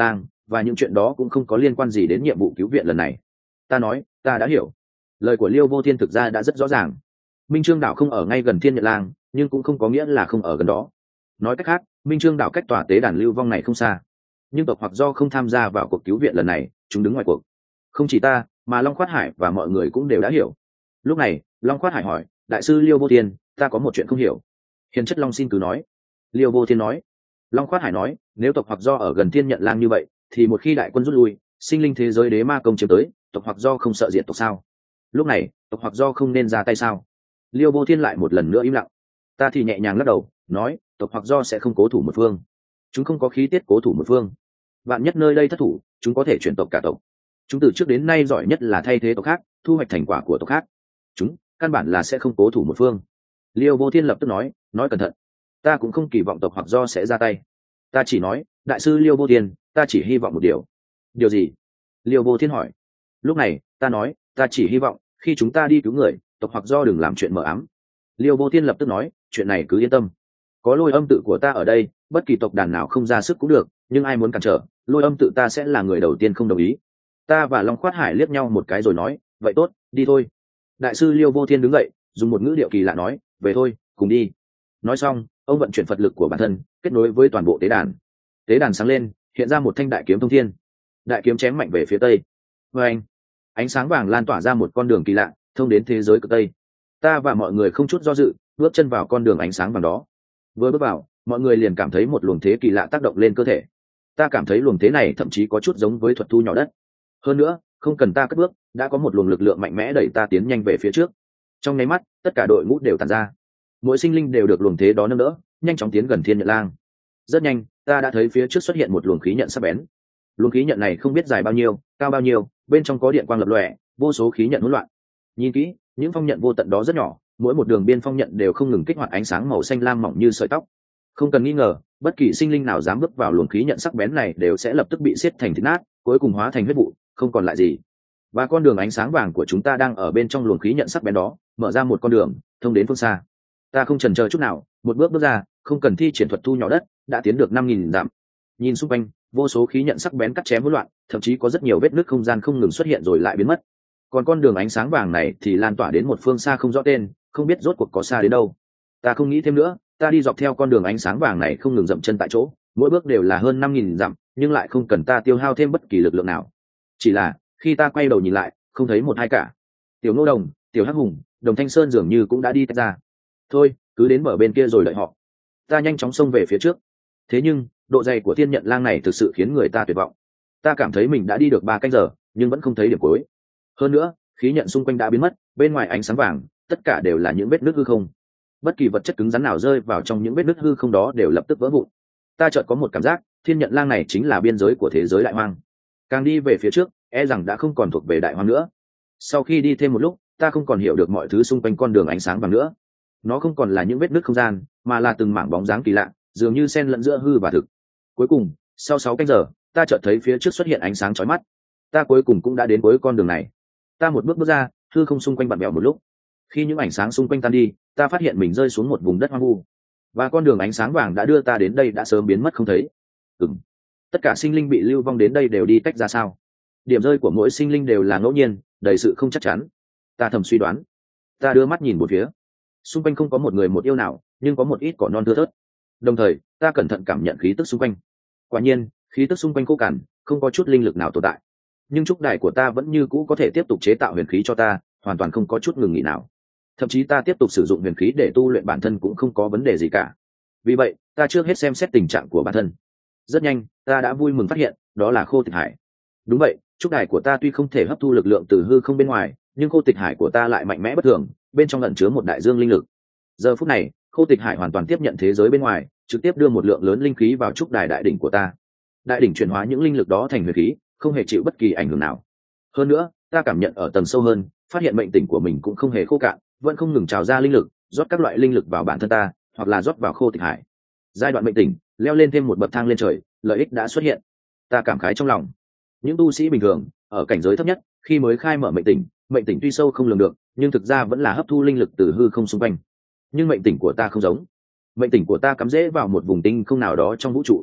và những chuyện đó cũng không có liên quan gì đến nhiệm vụ cứu viện lần này. Ta nói, ta đã hiểu. Lời của Liêu Vô Thiên thực ra đã rất rõ ràng. Minh Trương đảo không ở ngay gần Thiên Nhận Lang, nhưng cũng không có nghĩa là không ở gần đó. Nói cách khác, Minh Trương đảo cách tòa tế đàn lưu vong này không xa. Nhưng tộc Hoặc Do không tham gia vào cuộc cứu viện lần này, chúng đứng ngoài cuộc. Không chỉ ta, mà Long Khoát Hải và mọi người cũng đều đã hiểu. Lúc này, Long Khoát Hải hỏi, đại sư Liêu Vô Thiên, ta có một chuyện không hiểu. Hiền chất Long xin cứ nói. Liêu Vô Thiên nói. Long Khoát Hải nói, nếu tộc Hoặc Do ở gần Thiên Nhận Lang như vậy, thì một khi đại quân rút lui, sinh linh thế giới đế ma công chiếm tới, tộc Hoặc Do không sợ diệt tộc sao? Lúc này, tộc Hoặc Do không nên ra tay sao? Liêu Vô Thiên lại một lần nữa im lặng. Ta thì nhẹ nhàng lắc đầu, nói, tộc Hoặc Do sẽ không cố thủ một phương. Chúng không có khí tiết cố thủ một phương. Vạn nhất nơi đây thất thủ, chúng có thể chuyển tộc cả tộc. Chúng từ trước đến nay giỏi nhất là thay thế tộc khác, thu hoạch thành quả của tộc khác. Chúng căn bản là sẽ không cố thủ một phương. Liêu Vô Thiên lập tức nói, nói cẩn thận. Ta cũng không kỳ vọng tộc Hoặc Do sẽ ra tay. Ta chỉ nói, đại sư Liêu Vô Thiên, ta chỉ hy vọng một điều. Điều gì? Liêu Vô Thiên hỏi. Lúc này, ta nói, ta chỉ hy vọng khi chúng ta đi cứu người, tộc Hoặc Do đừng làm chuyện mờ ám. Liêu Vô Thiên lập tức nói, chuyện này cứ yên tâm. Có Lôi Âm tự của ta ở đây, bất kỳ tộc đàn nào không ra sức cũng được, nhưng ai muốn cản trở, Lôi Âm tự ta sẽ là người đầu tiên không đồng ý. Ta và Long Khoát Hải liếc nhau một cái rồi nói, vậy tốt, đi thôi. Đại sư Liêu Vô Thiên đứng dậy, dùng một ngữ điệu kỳ lạ nói, về thôi, cùng đi. Nói xong, ông vận chuyển Phật lực của bản thân, kết nối với toàn bộ tế đàn. Tế đàn sáng lên, hiện ra một thanh đại kiếm thông thiên. Đại kiếm chém mạnh về phía tây. Và anh, ánh sáng vàng lan tỏa ra một con đường kỳ lạ, thông đến thế giới cực tây. Ta và mọi người không chút do dự, bước chân vào con đường ánh sáng vàng đó. Vừa bước vào, mọi người liền cảm thấy một luồng thế kỳ lạ tác động lên cơ thể. Ta cảm thấy luồng thế này thậm chí có chút giống với thuật thu nhỏ đất. Hơn nữa, không cần ta cất bước, đã có một luồng lực lượng mạnh mẽ đẩy ta tiến nhanh về phía trước. Trong nháy mắt, tất cả đội ngũ đều tàn ra. Mỗi sinh linh đều được luồng thế đó nâng đỡ, nhanh chóng tiến gần Thiên Nhận Lang. Rất nhanh, ta đã thấy phía trước xuất hiện một luồng khí nhận sắc bén. Luồng khí nhận này không biết dài bao nhiêu, cao bao nhiêu, bên trong có điện quang lập lòe, vô số khí nhận hỗn loạn. Nhìn kỹ, những phong nhận vô tận đó rất nhỏ, mỗi một đường biên phong nhận đều không ngừng kích hoạt ánh sáng màu xanh lam mỏng như sợi tóc. Không cần nghi ngờ, bất kỳ sinh linh nào dám bước vào luồng khí nhận sắc bén này đều sẽ lập tức bị xiết thành thịt nát, cuối cùng hóa thành huyết vụ, không còn lại gì. Và con đường ánh sáng vàng của chúng ta đang ở bên trong luồng khí nhận sắc bén đó, mở ra một con đường thông đến phương xa. Ta không chần chờ chút nào, một bước bước ra, không cần thi triển thuật thu nhỏ đất, đã tiến được năm nghìn dặm. Nhìn xung quanh, vô số khí nhận sắc bén cắt chém hỗn loạn, thậm chí có rất nhiều vết nứt không gian không ngừng xuất hiện rồi lại biến mất. Còn con đường ánh sáng vàng này thì lan tỏa đến một phương xa không rõ tên, không biết rốt cuộc có xa đến đâu. Ta không nghĩ thêm nữa, ta đi dọc theo con đường ánh sáng vàng này không ngừng dậm chân tại chỗ, mỗi bước đều là hơn năm nghìn dặm, nhưng lại không cần ta tiêu hao thêm bất kỳ lực lượng nào. Chỉ là, khi ta quay đầu nhìn lại, không thấy một hai cả. Tiểu Ngô Đồng, Tiểu Hắc Hùng, Đồng Thanh Sơn dường như cũng đã đi tách ra. Thôi, cứ đến bờ bên kia rồi đợi họ. Ta nhanh chóng xông về phía trước. Thế nhưng, độ dày của Thiên Nhận Lang này thực sự khiến người ta tuyệt vọng. Ta cảm thấy mình đã đi được ba canh giờ, nhưng vẫn không thấy điểm cuối. Hơn nữa, khí nhận xung quanh đã biến mất, bên ngoài ánh sáng vàng, tất cả đều là những vết nứt hư không. Bất kỳ vật chất cứng rắn nào rơi vào trong những vết nứt hư không đó đều lập tức vỡ vụn. Ta chợt có một cảm giác, Thiên Nhận Lang này chính là biên giới của thế giới đại hoang. Càng đi về phía trước, e rằng đã không còn thuộc về đại hoang nữa. Sau khi đi thêm một lúc, ta không còn hiểu được mọi thứ xung quanh con đường ánh sáng vàng nữa. Nó không còn là những vết nứt không gian, mà là từng mảng bóng dáng kỳ lạ, dường như xen lẫn giữa hư và thực. Cuối cùng, sau sáu canh giờ, ta chợt thấy phía trước xuất hiện ánh sáng chói mắt. Ta cuối cùng cũng đã đến cuối con đường này. Ta một bước bước ra, hư không xung quanh vặn vẹo một lúc. Khi những ánh sáng xung quanh tan đi, ta phát hiện mình rơi xuống một vùng đất hoang vu, và con đường ánh sáng vàng đã đưa ta đến đây đã sớm biến mất không thấy. Ừm, tất cả sinh linh bị lưu vong đến đây đều đi tách ra sao? Điểm rơi của mỗi sinh linh đều là ngẫu nhiên, đầy sự không chắc chắn. Ta thầm suy đoán. Ta đưa mắt nhìn một phía, xung quanh không có một người một yêu nào, nhưng có một ít cỏ non thưa thớt. Đồng thời, ta cẩn thận cảm nhận khí tức xung quanh. Quả nhiên, khí tức xung quanh khô cằn, không có chút linh lực nào tồn tại. Nhưng trúc đài của ta vẫn như cũ có thể tiếp tục chế tạo huyền khí cho ta, hoàn toàn không có chút ngừng nghỉ nào. Thậm chí ta tiếp tục sử dụng huyền khí để tu luyện bản thân cũng không có vấn đề gì cả. Vì vậy, ta trước hết xem xét tình trạng của bản thân. Rất nhanh, ta đã vui mừng phát hiện, đó là Khô Tịch Hải. Đúng vậy, trúc đài của ta tuy không thể hấp thu lực lượng từ hư không bên ngoài, nhưng Khô Tịch Hải của ta lại mạnh mẽ bất thường, bên trong ẩn chứa một đại dương linh lực. Giờ phút này, Khô Tịch Hải hoàn toàn tiếp nhận thế giới bên ngoài, trực tiếp đưa một lượng lớn linh khí vào trúc đài đại đỉnh của ta. Đại đỉnh chuyển hóa những linh lực đó thành huyền khí, không hề chịu bất kỳ ảnh hưởng nào. Hơn nữa, ta cảm nhận ở tầng sâu hơn, phát hiện mệnh tỉnh của mình cũng không hề khô cạn, vẫn không ngừng trào ra linh lực, rót các loại linh lực vào bản thân ta, hoặc là rót vào Khô Tịch Hải. Giai đoạn mệnh tỉnh, leo lên thêm một bậc thang lên trời, lợi ích đã xuất hiện. Ta cảm khái trong lòng. Những tu sĩ bình thường, ở cảnh giới thấp nhất, khi mới khai mở mệnh tỉnh, mệnh tỉnh tuy sâu không lường được, nhưng thực ra vẫn là hấp thu linh lực từ hư không xung quanh. Nhưng mệnh tỉnh của ta không giống. Mệnh tỉnh của ta cắm rễ vào một vùng tinh không nào đó trong vũ trụ.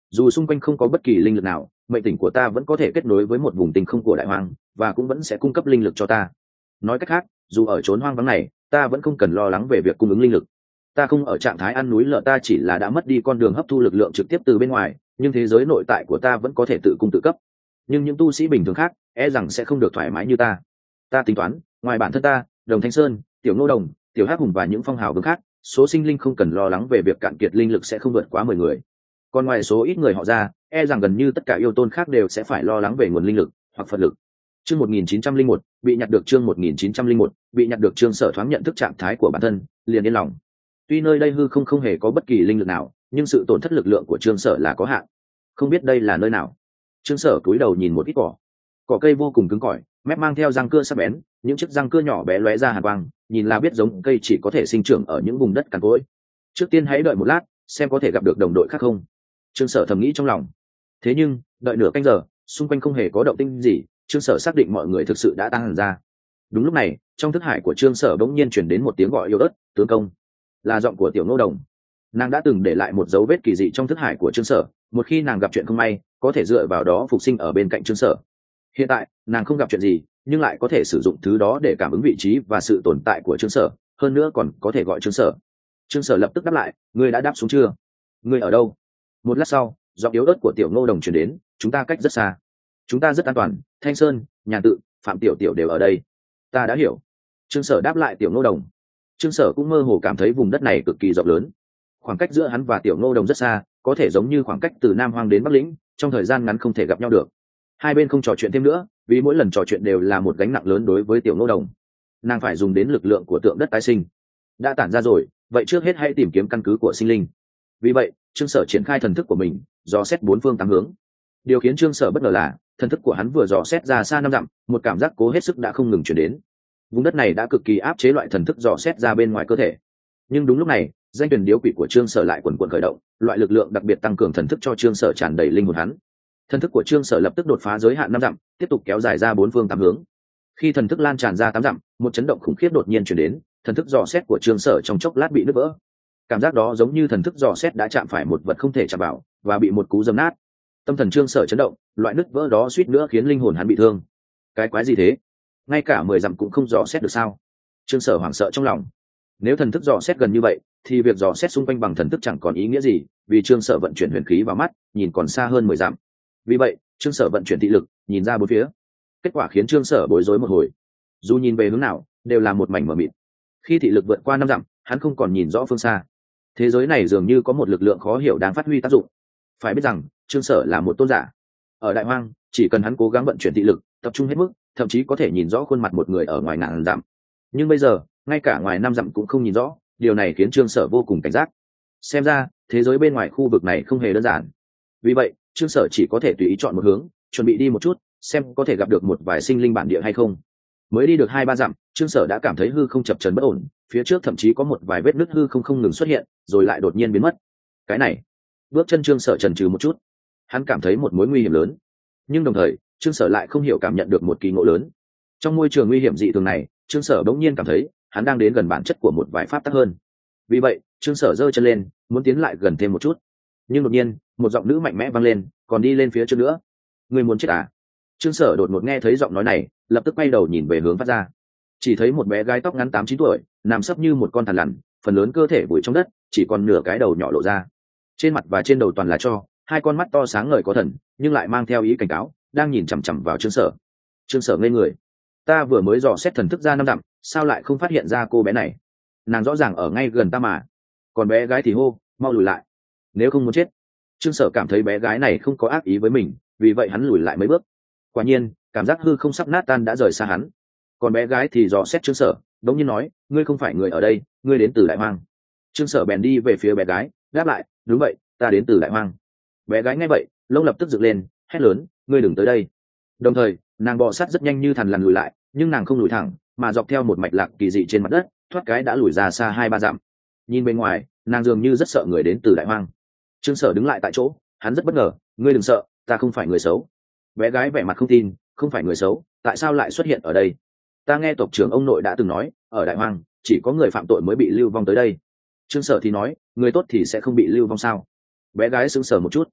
dù xung quanh không có bất kỳ linh lực nào, mệnh tỉnh của ta vẫn có thể kết nối với một vùng tinh không của đại hoang, và cũng vẫn sẽ cung cấp linh lực cho ta. Nói cách khác, dù ở chốn hoang vắng này, ta vẫn không cần lo lắng về việc cung ứng linh lực. Ta không ở trạng thái ăn núi lợ, ta chỉ là đã mất đi con đường hấp thu lực lượng trực tiếp từ bên ngoài, nhưng thế giới nội tại của ta vẫn có thể tự cung tự cấp. Nhưng những tu sĩ bình thường khác e rằng sẽ không được thoải mái như ta. Ta tính toán, ngoài bản thân ta, Đồng Thanh Sơn, Tiểu Ngô Đồng, Tiểu Hắc Hùng và những phong hào vương khác, số sinh linh không cần lo lắng về việc cạn kiệt linh lực sẽ không vượt quá mười người. Còn ngoài số ít người họ ra, e rằng gần như tất cả yêu tôn khác đều sẽ phải lo lắng về nguồn linh lực hoặc Phật lực. Chương một nghìn chín trăm lẻ một, bị nhặt được chương một nghìn chín trăm lẻ một, bị nhặt được Trương Sở thoáng nhận thức trạng thái của bản thân, liền yên lòng. Tuy nơi đây hư không không hề có bất kỳ linh lực nào, nhưng sự tổn thất lực lượng của Trương Sở là có hạn. Không biết đây là nơi nào. Trương Sở cúi đầu nhìn một ít cỏ. Cỏ cây vô cùng cứng cỏi, mép mang theo răng cưa sắc bén, những chiếc răng cưa nhỏ bé lóe ra hàn quang, nhìn là biết giống cây chỉ có thể sinh trưởng ở những vùng đất cằn cỗi. Trước tiên hãy đợi một lát, xem có thể gặp được đồng đội khác không. Trương Sở thầm nghĩ trong lòng. Thế nhưng, đợi nửa canh giờ, xung quanh không hề có động tĩnh gì, Trương Sở xác định mọi người thực sự đã tan hẳn ra. Đúng lúc này, trong thức hải của Trương Sở bỗng nhiên truyền đến một tiếng gọi yếu ớt, "Tướng công." Là giọng của Tiểu Ngô Đồng. Nàng đã từng để lại một dấu vết kỳ dị trong thức hải của Trương Sở, một khi nàng gặp chuyện không may, có thể dựa vào đó phục sinh ở bên cạnh Trương Sở. Hiện tại, nàng không gặp chuyện gì, nhưng lại có thể sử dụng thứ đó để cảm ứng vị trí và sự tồn tại của Trương Sở, hơn nữa còn có thể gọi Trương Sở. Trương Sở lập tức đáp lại, "Ngươi đã đáp xuống chưa? Ngươi ở đâu?" Một lát sau, giọng yếu ớt của Tiểu Ngô Đồng truyền đến, "Chúng ta cách rất xa. Chúng ta rất an toàn, Thanh Sơn, Nhàn Tự, Phạm Tiểu Tiểu đều ở đây." "Ta đã hiểu." Trương Sở đáp lại Tiểu Ngô Đồng. Trương Sở cũng mơ hồ cảm thấy vùng đất này cực kỳ rộng lớn. Khoảng cách giữa hắn và Tiểu Ngô Đồng rất xa, có thể giống như khoảng cách từ Nam Hoang đến Bắc Lĩnh, trong thời gian ngắn không thể gặp nhau được. Hai bên không trò chuyện thêm nữa, vì mỗi lần trò chuyện đều là một gánh nặng lớn đối với Tiểu Ngô Đồng. Nàng phải dùng đến lực lượng của tượng đất tái sinh. Đã tản ra rồi, vậy trước hết hãy tìm kiếm căn cứ của sinh linh. Vì vậy, Trương Sở triển khai thần thức của mình, dò xét bốn phương tám hướng. Điều khiến Trương Sở bất ngờ là, thần thức của hắn vừa dò xét ra xa năm dặm, một cảm giác cố hết sức đã không ngừng chuyển đến. Vùng đất này đã cực kỳ áp chế loại thần thức dò xét ra bên ngoài cơ thể. Nhưng đúng lúc này, danh tuyển điếu quỷ của Trương Sở lại quần quần khởi động, loại lực lượng đặc biệt tăng cường thần thức cho Trương Sở tràn đầy linh hồn hắn. Thần thức của Trương Sở lập tức đột phá giới hạn năm dặm, tiếp tục kéo dài ra bốn phương tám hướng. Khi thần thức lan tràn ra tám dặm, một chấn động khủng khiếp đột nhiên truyền đến, thần thức dò xét của Trương Sở trong chốc lát bị nứt vỡ. Cảm giác đó giống như thần thức dò xét đã chạm phải một vật không thể chạm vào, và bị một cú dâm nát. Tâm thần Trương Sở chấn động, loại nứt vỡ đó suýt nữa khiến linh hồn hắn bị thương. Cái quái gì thế? Ngay cả mười dặm cũng không dò xét được sao? Trương Sở hoảng sợ trong lòng. Nếu thần thức dò xét gần như vậy, thì việc dò xét xung quanh bằng thần thức chẳng còn ý nghĩa gì, vì Trương Sở vận chuyển huyền khí vào mắt, nhìn còn xa hơn mười dặm. Vì vậy, Trương Sở vận chuyển thị lực, nhìn ra bốn phía. Kết quả khiến Trương Sở bối rối một hồi. Dù nhìn về hướng nào, đều là một mảnh mờ mịt. Khi thị lực vượt qua năm dặm, hắn không còn nhìn rõ phương xa. Thế giới này dường như có một lực lượng khó hiểu đang phát huy tác dụng. Phải biết rằng, Trương Sở là một tôn giả. Ở Đại Hoang, chỉ cần hắn cố gắng vận chuyển thị lực, tập trung hết mức, thậm chí có thể nhìn rõ khuôn mặt một người ở ngoài ngàn dặm. Nhưng bây giờ, ngay cả ngoài năm dặm cũng không nhìn rõ, điều này khiến Trương Sở vô cùng cảnh giác. Xem ra, thế giới bên ngoài khu vực này không hề đơn giản. Vì vậy, Trương Sở chỉ có thể tùy ý chọn một hướng, chuẩn bị đi một chút, xem có thể gặp được một vài sinh linh bản địa hay không. Mới đi được hai ba dặm, Trương Sở đã cảm thấy hư không chập chờn bất ổn, phía trước thậm chí có một vài vết nứt hư không không ngừng xuất hiện, rồi lại đột nhiên biến mất. Cái này, bước chân Trương Sở chần chừ một chút, hắn cảm thấy một mối nguy hiểm lớn. Nhưng đồng thời, Trương Sở lại không hiểu cảm nhận được một kỳ ngộ lớn. Trong môi trường nguy hiểm dị thường này, Trương Sở bỗng nhiên cảm thấy, hắn đang đến gần bản chất của một vài pháp tắc hơn. Vì vậy, Trương Sở giơ chân lên, muốn tiến lại gần thêm một chút. Nhưng đột nhiên, một giọng nữ mạnh mẽ vang lên, còn đi lên phía trước nữa. Người muốn chết à? Trương Sở đột ngột nghe thấy giọng nói này, lập tức quay đầu nhìn về hướng phát ra. Chỉ thấy một bé gái tóc ngắn tám chín tuổi, nằm sấp như một con thằn lằn, phần lớn cơ thể vùi trong đất, chỉ còn nửa cái đầu nhỏ lộ ra. Trên mặt và trên đầu toàn là tro, hai con mắt to sáng ngời có thần, nhưng lại mang theo ý cảnh cáo, đang nhìn chằm chằm vào Trương Sở. Trương Sở ngây người. Ta vừa mới dò xét thần thức ra năm dặm, sao lại không phát hiện ra cô bé này? Nàng rõ ràng ở ngay gần ta mà. Còn bé gái thì hô, mau lùi lại. Nếu không muốn chết. Trương Sở cảm thấy bé gái này không có ác ý với mình, vì vậy hắn lùi lại mấy bước. Quả nhiên, cảm giác hư không sắp nát tan đã rời xa hắn. Còn bé gái thì dò xét Trương Sở, đống nhiên nói, ngươi không phải người ở đây, ngươi đến từ Đại Hoang. Trương Sở bèn đi về phía bé gái, đáp lại, đúng vậy, ta đến từ Đại Hoang. Bé gái nghe vậy, lông lập tức dựng lên, hét lớn, ngươi đừng tới đây. Đồng thời, nàng bò sát rất nhanh như thằn lằn lùi lại, nhưng nàng không lùi thẳng, mà dọc theo một mạch lạc kỳ dị trên mặt đất, thoát cái đã lùi ra xa hai ba dặm. Nhìn bên ngoài, nàng dường như rất sợ người đến từ Đại Hoang. Trương Sở đứng lại tại chỗ, hắn rất bất ngờ, ngươi đừng sợ, ta không phải người xấu. Bé gái vẻ mặt không tin, không phải người xấu, tại sao lại xuất hiện ở đây? Ta nghe tộc trưởng ông nội đã từng nói, ở Đại Hoang chỉ có người phạm tội mới bị lưu vong tới đây. Trương Sở thì nói, người tốt thì sẽ không bị lưu vong sao? Bé gái sững sờ một chút.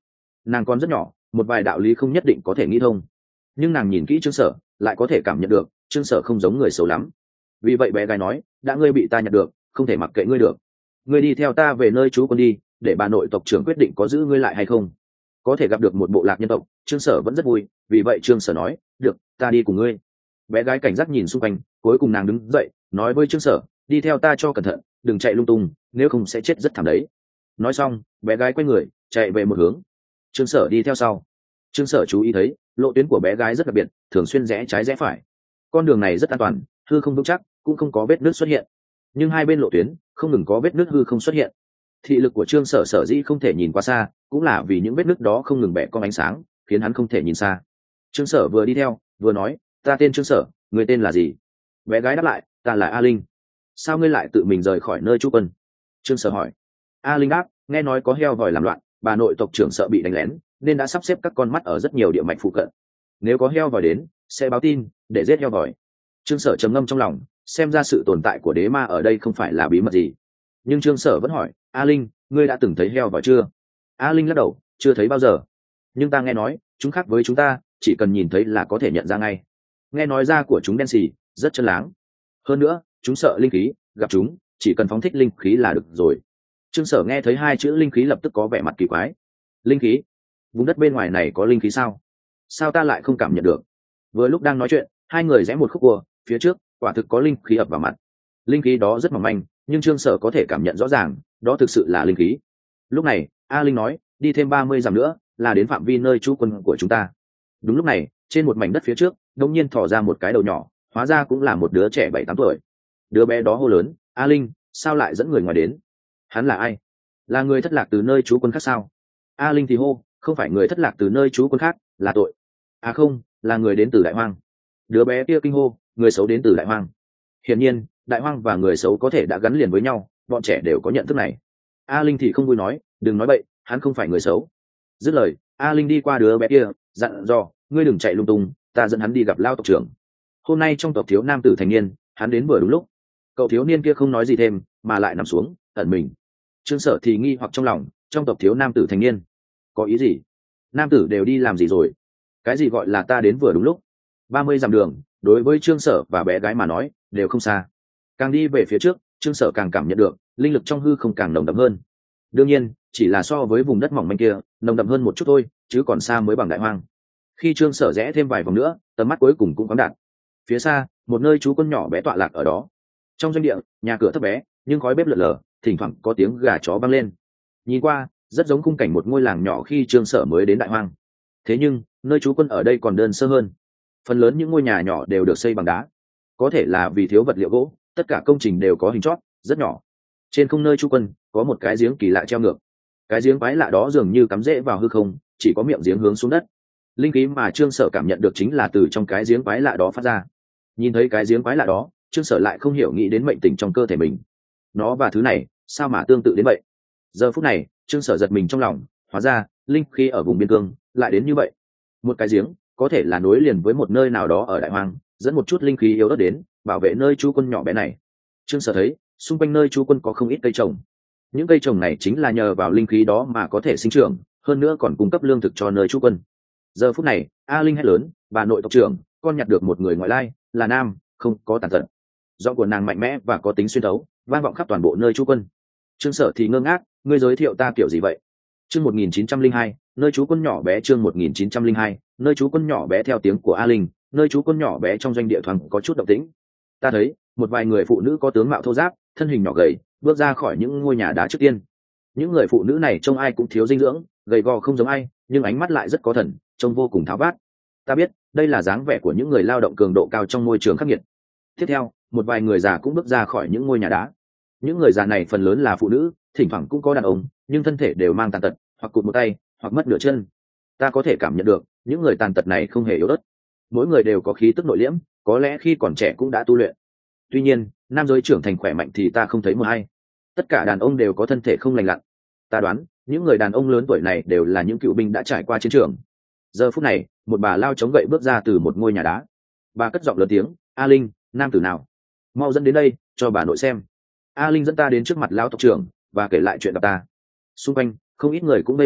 nàng còn rất nhỏ, một vài đạo lý không nhất định có thể nghĩ thông, nhưng nàng nhìn kỹ Trương Sở lại có thể cảm nhận được Trương Sở không giống người xấu lắm. Vì vậy bé gái nói, đã ngươi bị ta nhặt được, không thể mặc kệ ngươi được, ngươi đi theo ta về nơi chú quân đi, để bà nội tộc trưởng quyết định có giữ ngươi lại hay không. Có thể gặp được một bộ lạc nhân tộc, Trương Sở vẫn rất vui, vì vậy Trương Sở nói, được, ta đi cùng ngươi. Bé gái cảnh giác nhìn xung quanh, cuối cùng nàng đứng dậy nói với Trương Sở, đi theo ta cho cẩn thận, đừng chạy lung tung, nếu không sẽ chết rất thảm đấy. Nói xong bé gái quay người chạy về một hướng, Trương Sở đi theo sau. Trương Sở chú ý thấy lộ tuyến của bé gái rất đặc biệt, thường xuyên rẽ trái rẽ phải, con đường này rất an toàn, hư không vững chắc, cũng không có vết nứt xuất hiện, nhưng hai bên lộ tuyến không ngừng có vết nứt hư không xuất hiện. Thị lực của Trương Sở sở dĩ không thể nhìn qua xa, cũng là vì những vết nứt đó không ngừng bẻ cong ánh sáng, khiến hắn không thể nhìn xa. Trương Sở vừa đi theo vừa nói, ta tên Trương Sở, người tên là gì? Bé gái đáp lại, ta là A Linh. Sao ngươi lại tự mình rời khỏi nơi trú quân? Trương Sở hỏi. A Linh đáp, nghe nói có heo vòi làm loạn, bà nội tộc trưởng sợ bị đánh lén, nên đã sắp xếp các con mắt ở rất nhiều địa mạch phụ cận, nếu có heo vòi đến sẽ báo tin để giết heo vòi. Trương Sở trầm ngâm trong lòng, xem ra sự tồn tại của đế ma ở đây không phải là bí mật gì. Nhưng Trương Sở vẫn hỏi, A Linh, ngươi đã từng thấy heo vòi chưa? A Linh lắc đầu, chưa thấy bao giờ, nhưng ta nghe nói chúng khác với chúng ta, chỉ cần nhìn thấy là có thể nhận ra ngay. Nghe nói da của chúng đen xì, rất chân láng, hơn nữa chúng sợ linh khí, gặp chúng chỉ cần phóng thích linh khí là được rồi. Trương Sở nghe thấy hai chữ linh khí lập tức có vẻ mặt kỳ quái. Linh khí? Vùng đất bên ngoài này có linh khí sao? Sao ta lại không cảm nhận được? Vừa lúc đang nói chuyện, hai người rẽ một khúc cua, phía trước quả thực có linh khí ập vào mặt. Linh khí đó rất mỏng manh, nhưng Trương Sở có thể cảm nhận rõ ràng, đó thực sự là linh khí. Lúc này A Linh nói, đi thêm ba mươi dặm nữa là đến phạm vi nơi trú quân của chúng ta. Đúng lúc này trên một mảnh đất phía trước đột nhiên thò ra một cái đầu nhỏ, hóa ra cũng là một đứa trẻ bảy tám tuổi. Đứa bé đó hô lớn, A Linh, sao lại dẫn người ngoài đến? Hắn là ai? Là người thất lạc từ nơi trú quân khác sao? A Linh thì hô, không phải người thất lạc từ nơi trú quân khác, là tội. À không, là người đến từ Đại Hoang. Đứa bé kia kinh hô, người xấu đến từ Đại Hoang. Hiển nhiên Đại Hoang và người xấu có thể đã gắn liền với nhau, bọn trẻ đều có nhận thức này. A Linh thì không vui nói, đừng nói bậy, hắn không phải người xấu. Dứt lời A Linh đi qua đứa bé kia, dặn dò, ngươi đừng chạy lung tung, ta dẫn hắn đi gặp Lao tộc trưởng. Hôm nay trong tộc thiếu nam tử thành niên, hắn đến vừa đúng lúc. Cậu thiếu niên kia không nói gì thêm, mà lại nằm xuống ẩn mình. Trương Sở thì nghi hoặc trong lòng, trong tộc thiếu nam tử thành niên có ý gì? Nam tử đều đi làm gì rồi? Cái gì gọi là ta đến vừa đúng lúc? Ba mươi dặm đường đối với Trương Sở và bé gái mà nói đều không xa. Càng đi về phía trước, Trương Sở càng cảm nhận được linh lực trong hư không càng nồng đậm hơn. Đương nhiên chỉ là so với vùng đất mỏng manh kia nồng đậm hơn một chút thôi, chứ còn xa mới bằng Đại Hoang. Khi Trương Sở rẽ thêm vài vòng nữa, tầm mắt cuối cùng cũng khoáng đạt. Phía xa một nơi trú quân nhỏ bé tọa lạc ở đó. Trong doanh địa, nhà cửa thấp bé nhưng khói bếp lượn lờ, thỉnh thoảng có tiếng gà chó vang lên. Nhìn qua rất giống khung cảnh một ngôi làng nhỏ khi Trương Sở mới đến Đại Hoang. Thế nhưng nơi trú quân ở đây còn đơn sơ hơn. Phần lớn những ngôi nhà nhỏ đều được xây bằng đá, có thể là vì thiếu vật liệu gỗ, tất cả công trình đều có hình chót rất nhỏ. Trên không nơi trú quân có một cái giếng kỳ lạ treo ngược, cái giếng quái lạ đó dường như cắm rễ vào hư không, chỉ có miệng giếng hướng xuống đất. Linh khí mà Trương Sở cảm nhận được chính là từ trong cái giếng quái lạ đó phát ra. Nhìn thấy cái giếng quái lạ đó, Trương Sở lại không hiểu nghĩ đến mệnh tình trong cơ thể mình, nó và thứ này sao mà tương tự đến vậy. Giờ phút này Trương Sở giật mình trong lòng, hóa ra linh khí ở vùng biên cương lại đến như vậy. Một cái giếng có thể là nối liền với một nơi nào đó ở Đại Hoang, dẫn một chút linh khí yếu ớt đến bảo vệ nơi trú quân nhỏ bé này. Trương Sở thấy xung quanh nơi trú quân có không ít cây trồng, những cây trồng này chính là nhờ vào linh khí đó mà có thể sinh trưởng, hơn nữa còn cung cấp lương thực cho nơi trú quân. Giờ phút này A Linh hét lớn, bà nội tộc trưởng, con nhặt được một người ngoại lai, là nam, không có tàn tật. Giọng của nàng mạnh mẽ và có tính xuyên thấu, vang vọng khắp toàn bộ nơi trú quân. Trương Sở thì ngơ ngác, ngươi giới thiệu ta kiểu gì vậy? Chương một nghìn chín trăm linh hai, nơi trú quân nhỏ bé. Chương một nghìn chín trăm linh hai, nơi trú quân nhỏ bé. Theo tiếng của A Linh, nơi trú quân nhỏ bé trong doanh địa thoáng có chút động tĩnh. Ta thấy một vài người phụ nữ có tướng mạo thô ráp, thân hình nhỏ gầy, bước ra khỏi những ngôi nhà đá trước tiên. Những người phụ nữ này trông ai cũng thiếu dinh dưỡng, gầy gò không giống ai, nhưng ánh mắt lại rất có thần, trông vô cùng tháo vát. Ta biết đây là dáng vẻ của những người lao động cường độ cao trong môi trường khắc nghiệt. Tiếp theo một vài người già cũng bước ra khỏi những ngôi nhà đá. Những người già này phần lớn là phụ nữ, thỉnh thoảng cũng có đàn ông, nhưng thân thể đều mang tàn tật, hoặc cụt một tay, hoặc mất nửa chân. Ta có thể cảm nhận được những người tàn tật này không hề yếu ớt, mỗi người đều có khí tức nội liễm, có lẽ khi còn trẻ cũng đã tu luyện. Tuy nhiên nam giới trưởng thành khỏe mạnh thì ta không thấy một ai. Tất cả đàn ông đều có thân thể không lành lặn. Ta đoán những người đàn ông lớn tuổi này đều là những cựu binh đã trải qua chiến trường. Giờ phút này một bà lao chống gậy bước ra từ một ngôi nhà đá. Bà cất giọng lớn tiếng, A Linh, nam tử nào, mau dẫn đến đây cho bà nội xem. A Linh dẫn ta đến trước mặt lão tộc trưởng và kể lại chuyện gặp ta. Xung quanh không ít người cũng vây lại, tò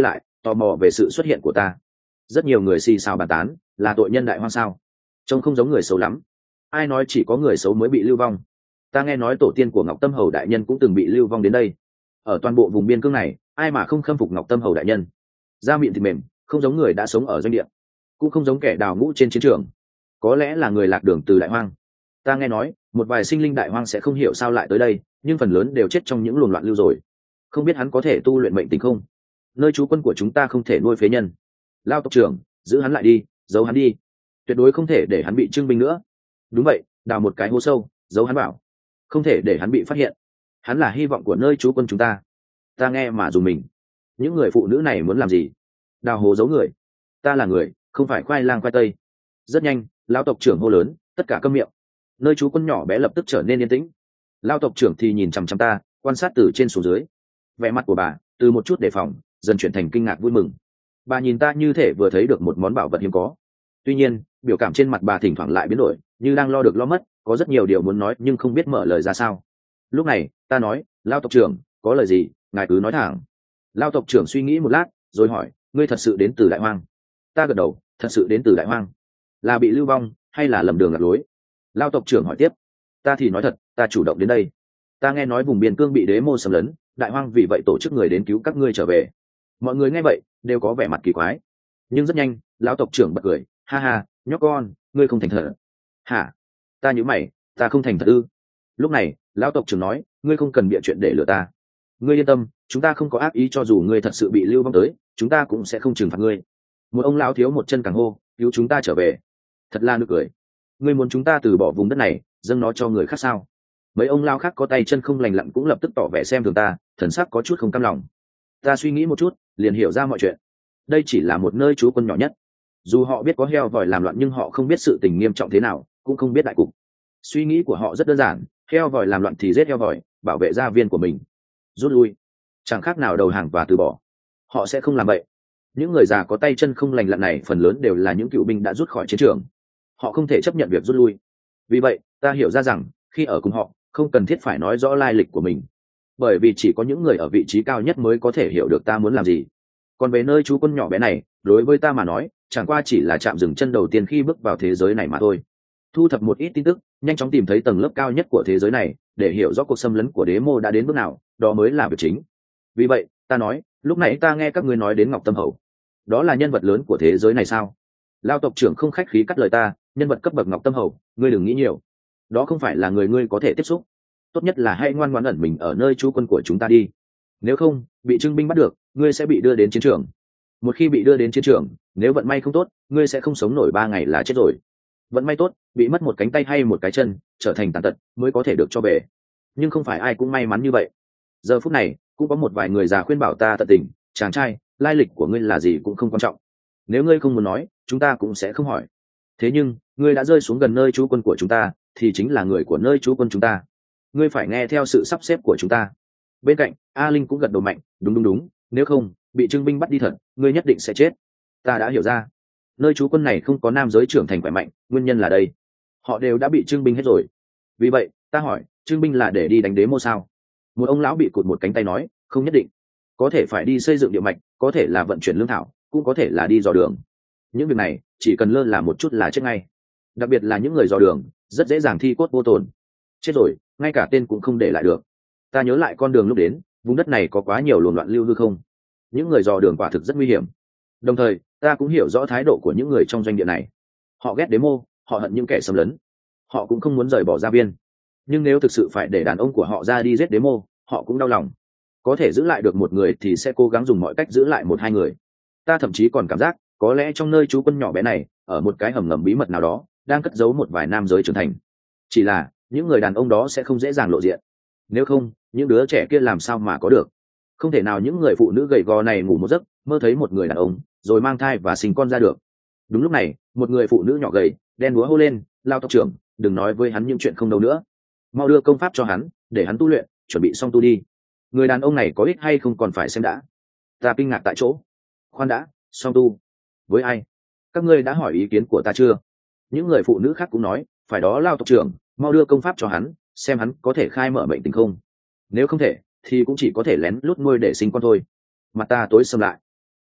tò mò về sự xuất hiện của ta. Rất nhiều người xì xào bàn tán, là tội nhân đại hoang sao? Trông không giống người xấu lắm. Ai nói chỉ có người xấu mới bị lưu vong? Ta nghe nói tổ tiên của Ngọc Tâm Hầu đại nhân cũng từng bị lưu vong đến đây. Ở toàn bộ vùng biên cương này, ai mà không khâm phục Ngọc Tâm Hầu đại nhân? Da miệng thịt mềm, không giống người đã sống ở doanh địa, cũng không giống kẻ đào ngũ trên chiến trường. Có lẽ là người lạc đường từ đại hoang. Ta nghe nói một vài sinh linh đại hoang sẽ không hiểu sao lại tới đây, nhưng phần lớn đều chết trong những luồng loạn lưu rồi. Không biết hắn có thể tu luyện mệnh tình không? Nơi trú quân của chúng ta không thể nuôi phế nhân. Lao tộc trưởng, giữ hắn lại đi, giấu hắn đi, tuyệt đối không thể để hắn bị trưng binh nữa. Đúng vậy, đào một cái hố sâu, giấu hắn vào, không thể để hắn bị phát hiện. Hắn là hy vọng của nơi trú quân chúng ta. Ta nghe mà dùng mình. Những người phụ nữ này muốn làm gì? Đào hố giấu người? Ta là người, không phải khoai lang khoai tây. Rất nhanh, lão tộc trưởng hô lớn, tất cả câm miệng. Nơi trú quân nhỏ bé lập tức trở nên yên tĩnh. Lão tộc trưởng thì nhìn chằm chằm ta, quan sát từ trên xuống dưới. Vẻ mặt của bà từ một chút đề phòng dần chuyển thành kinh ngạc vui mừng. Bà nhìn ta như thể vừa thấy được một món bảo vật hiếm có. Tuy nhiên, biểu cảm trên mặt bà thỉnh thoảng lại biến đổi, như đang lo được lo mất, có rất nhiều điều muốn nói nhưng không biết mở lời ra sao. Lúc này, ta nói, lão tộc trưởng, có lời gì, ngài cứ nói thẳng. Lão tộc trưởng suy nghĩ một lát, rồi hỏi, ngươi thật sự đến từ đại hoang? Ta gật đầu, thật sự đến từ đại hoang. Là bị lưu vong hay là lầm đường lạc lối? Lão tộc trưởng hỏi tiếp. Ta thì nói thật, ta chủ động đến đây. Ta nghe nói vùng biên cương bị đế mô xâm lấn, đại hoang vì vậy tổ chức người đến cứu các ngươi trở về. Mọi người nghe vậy đều có vẻ mặt kỳ quái, nhưng rất nhanh lão tộc trưởng bật cười, ha ha, nhóc con, ngươi không thành thật hả? Ta nhíu mày, ta không thành thật ư? Lúc này lão tộc trưởng nói, ngươi không cần bịa chuyện để lừa ta. Ngươi yên tâm, chúng ta không có ác ý, cho dù ngươi thật sự bị lưu vong tới, chúng ta cũng sẽ không trừng phạt ngươi. Một ông lão thiếu một chân càng hô, cứu chúng ta trở về. Thật là nực cười. Ngươi muốn chúng ta từ bỏ vùng đất này, dâng nó cho người khác sao? Mấy ông lão khác có tay chân không lành lặn cũng lập tức tỏ vẻ xem thường ta, thần sắc có chút không cam lòng. Ta suy nghĩ một chút, liền hiểu ra mọi chuyện. Đây chỉ là một nơi trú quân nhỏ nhất. Dù họ biết có heo vòi làm loạn nhưng họ không biết sự tình nghiêm trọng thế nào, cũng không biết đại cục. Suy nghĩ của họ rất đơn giản, heo vòi làm loạn thì giết heo vòi, bảo vệ gia viên của mình. Rút lui, chẳng khác nào đầu hàng và từ bỏ. Họ sẽ không làm vậy. Những người già có tay chân không lành lặn này phần lớn đều là những cựu binh đã rút khỏi chiến trường. Họ không thể chấp nhận việc rút lui. Vì vậy, ta hiểu ra rằng, khi ở cùng họ, không cần thiết phải nói rõ lai lịch của mình. Bởi vì chỉ có những người ở vị trí cao nhất mới có thể hiểu được ta muốn làm gì. Còn về nơi trú quân nhỏ bé này, đối với ta mà nói, chẳng qua chỉ là chạm dừng chân đầu tiên khi bước vào thế giới này mà thôi. Thu thập một ít tin tức, nhanh chóng tìm thấy tầng lớp cao nhất của thế giới này, để hiểu rõ cuộc xâm lấn của đế mô đã đến bước nào, đó mới là việc chính. Vì vậy, ta nói, lúc nãy ta nghe các ngươi nói đến Ngọc Tâm Hầu. Đó là nhân vật lớn của thế giới này sao? Lao tộc trưởng không khách khí cắt lời ta, nhân vật cấp bậc Ngọc Tâm Hầu, ngươi đừng nghĩ nhiều. Đó không phải là người ngươi có thể tiếp xúc. Tốt nhất là hãy ngoan ngoãn ẩn mình ở nơi trú quân của chúng ta đi. Nếu không, bị trưng binh bắt được, ngươi sẽ bị đưa đến chiến trường. Một khi bị đưa đến chiến trường, nếu vận may không tốt, ngươi sẽ không sống nổi ba ngày là chết rồi. Vận may tốt, bị mất một cánh tay hay một cái chân, trở thành tàn tật, mới có thể được cho về. Nhưng không phải ai cũng may mắn như vậy. Giờ phút này, cũng có một vài người già khuyên bảo ta tận tình, chàng trai, lai lịch của ngươi là gì cũng không quan trọng. Nếu ngươi không muốn nói, chúng ta cũng sẽ không hỏi. Thế nhưng, ngươi đã rơi xuống gần nơi trú quân của chúng ta, thì chính là người của nơi trú quân chúng ta. Ngươi phải nghe theo sự sắp xếp của chúng ta. Bên cạnh, A Linh cũng gật đầu mạnh, đúng đúng đúng, nếu không, bị trưng binh bắt đi thật, ngươi nhất định sẽ chết. Ta đã hiểu ra. Nơi trú quân này không có nam giới trưởng thành khỏe mạnh, nguyên nhân là đây. Họ đều đã bị trưng binh hết rồi. Vì vậy, ta hỏi, trưng binh là để đi đánh đế mô sao? Một ông lão bị cụt một cánh tay nói, không nhất định. Có thể phải đi xây dựng địa mạch, có thể là vận chuyển lương thảo, cũng có thể là đi dò đường. Những việc này, chỉ cần lơ là một chút là chết ngay. Đặc biệt là những người dò đường, rất dễ dàng thi cốt vô tồn. Chết rồi, ngay cả tên cũng không để lại được. Ta nhớ lại con đường lúc đến, vùng đất này có quá nhiều luồng loạn lưu hư không. Những người dò đường quả thực rất nguy hiểm. Đồng thời, ta cũng hiểu rõ thái độ của những người trong doanh địa này. Họ ghét đế mô, họ hận những kẻ xâm lấn. Họ cũng không muốn rời bỏ gia viên. Nhưng nếu thực sự phải để đàn ông của họ ra đi giết đế mô, họ cũng đau lòng. Có thể giữ lại được một người thì sẽ cố gắng dùng mọi cách giữ lại một hai người. Ta thậm chí còn cảm giác, có lẽ trong nơi trú quân nhỏ bé này, ở một cái hầm ngầm bí mật nào đó, đang cất giấu một vài nam giới trưởng thành. Chỉ là, những người đàn ông đó sẽ không dễ dàng lộ diện. Nếu không, những đứa trẻ kia làm sao mà có được? Không thể nào những người phụ nữ gầy gò này ngủ một giấc, mơ thấy một người đàn ông, rồi mang thai và sinh con ra được. Đúng lúc này, một người phụ nữ nhỏ gầy, đen đúa hô lên, Lao tộc trưởng, đừng nói với hắn những chuyện không đâu nữa. Mau đưa công pháp cho hắn, để hắn tu luyện, chuẩn bị xong tu đi. Người đàn ông này có ích hay không còn phải xem đã. Ta kinh ngạc tại chỗ. Khoan đã, xong tu. Với ai? Các ngươi đã hỏi ý kiến của ta chưa? Những người phụ nữ khác cũng nói, phải đó Lao tộc trưởng, mau đưa công pháp cho hắn, xem hắn có thể khai mở bệnh tình không. Nếu không thể, thì cũng chỉ có thể lén lút nuôi để sinh con thôi. Mặt ta tối sầm lại.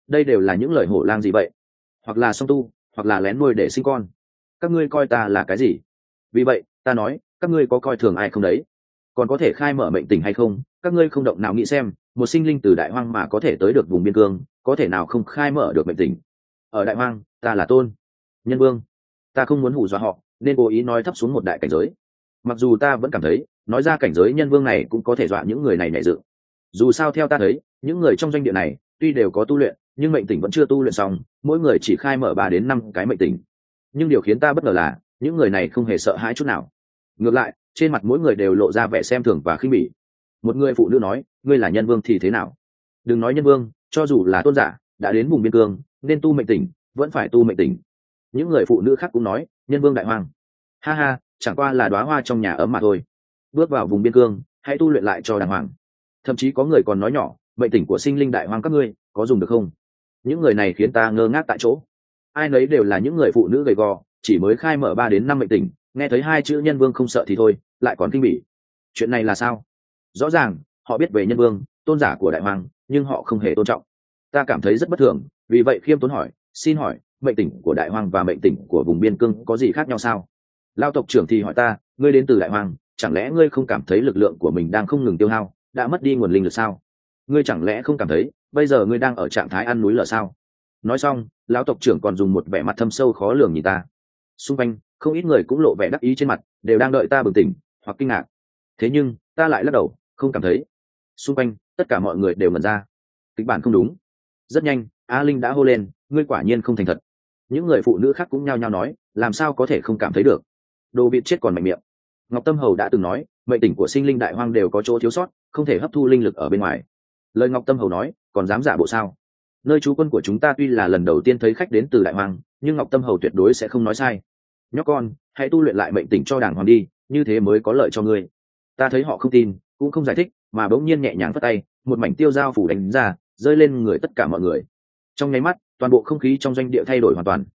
đây đều là những lời hổ lang gì vậy? Hoặc là song tu, hoặc là lén nuôi để sinh con. Các ngươi coi ta là cái gì? Vì vậy ta nói, các ngươi có coi thường ai không đấy? Còn có thể khai mở mệnh tình hay không? Các ngươi không động nào nghĩ xem, một sinh linh từ đại hoang mà có thể tới được vùng biên cương, có thể nào không khai mở được mệnh tình? Ở đại hoang, ta là tôn nhân vương, ta không muốn hù dọa họ, nên cố ý nói thấp xuống một đại cảnh giới. Mặc dù ta vẫn cảm thấy nói ra cảnh giới nhân vương này cũng có thể dọa những người này nhảy dựng. Dù sao theo ta thấy, những người trong doanh địa này tuy đều có tu luyện, nhưng mệnh tỉnh vẫn chưa tu luyện xong, mỗi người chỉ khai mở ba đến năm cái mệnh tỉnh. Nhưng điều khiến ta bất ngờ là những người này không hề sợ hãi chút nào, ngược lại trên mặt mỗi người đều lộ ra vẻ xem thường và khinh bỉ. Một người phụ nữ nói, ngươi là nhân vương thì thế nào? Đừng nói nhân vương, cho dù là tôn giả đã đến vùng biên cương nên tu mệnh tỉnh vẫn phải tu mệnh tỉnh. Những người phụ nữ khác cũng nói, nhân vương đại hoang, ha ha, chẳng qua là đóa hoa trong nhà ấm mà thôi. Bước vào vùng biên cương hãy tu luyện lại cho đàng hoàng. Thậm chí có người còn nói nhỏ, mệnh tỉnh của sinh linh đại hoang các ngươi có dùng được không? Những người này khiến ta ngơ ngác tại chỗ. Ai nấy đều là những người phụ nữ gầy gò, chỉ mới khai mở ba đến năm mệnh tỉnh, nghe thấy hai chữ nhân vương không sợ thì thôi, lại còn kinh bỉ. Chuyện này là sao? Rõ ràng họ biết về nhân vương tôn giả của đại hoàng, nhưng họ không hề tôn trọng. Ta cảm thấy rất bất thường, vì vậy khiêm tốn hỏi, xin hỏi mệnh tỉnh của đại hoàng và mệnh tỉnh của vùng biên cương có gì khác nhau sao? Lao tộc trưởng thì hỏi ta, ngươi đến từ đại hoàng, chẳng lẽ ngươi không cảm thấy lực lượng của mình đang không ngừng tiêu hao, đã mất đi nguồn linh lực sao? Ngươi chẳng lẽ không cảm thấy bây giờ ngươi đang ở trạng thái ăn núi lở sao? Nói xong, lão tộc trưởng còn dùng một vẻ mặt thâm sâu khó lường nhìn ta. Xung quanh không ít người cũng lộ vẻ đắc ý trên mặt, đều đang đợi ta bừng tỉnh hoặc kinh ngạc. Thế nhưng ta lại lắc đầu, không cảm thấy. Xung quanh tất cả mọi người đều ngẩn ra. Kịch bản không đúng. Rất nhanh A Linh đã hô lên, ngươi quả nhiên không thành thật. Những người phụ nữ khác cũng nhao nhao nói, làm sao có thể không cảm thấy được? Đồ vịt chết còn mạnh miệng. Ngọc Tâm Hầu đã từng nói, mệnh tỉnh của sinh linh đại hoang đều có chỗ thiếu sót, không thể hấp thu linh lực ở bên ngoài. Lời Ngọc Tâm Hầu nói, còn dám giả bộ sao? Nơi trú quân của chúng ta tuy là lần đầu tiên thấy khách đến từ đại hoang, nhưng Ngọc Tâm Hầu tuyệt đối sẽ không nói sai. Nhóc con, hãy tu luyện lại mệnh tỉnh cho đàng hoàng đi, như thế mới có lợi cho ngươi. Ta thấy họ không tin, cũng không giải thích, mà bỗng nhiên nhẹ nhàng phất tay, một mảnh tiêu dao phủ đánh ra, rơi lên người tất cả mọi người. Trong nháy mắt, toàn bộ không khí trong doanh địa thay đổi hoàn toàn.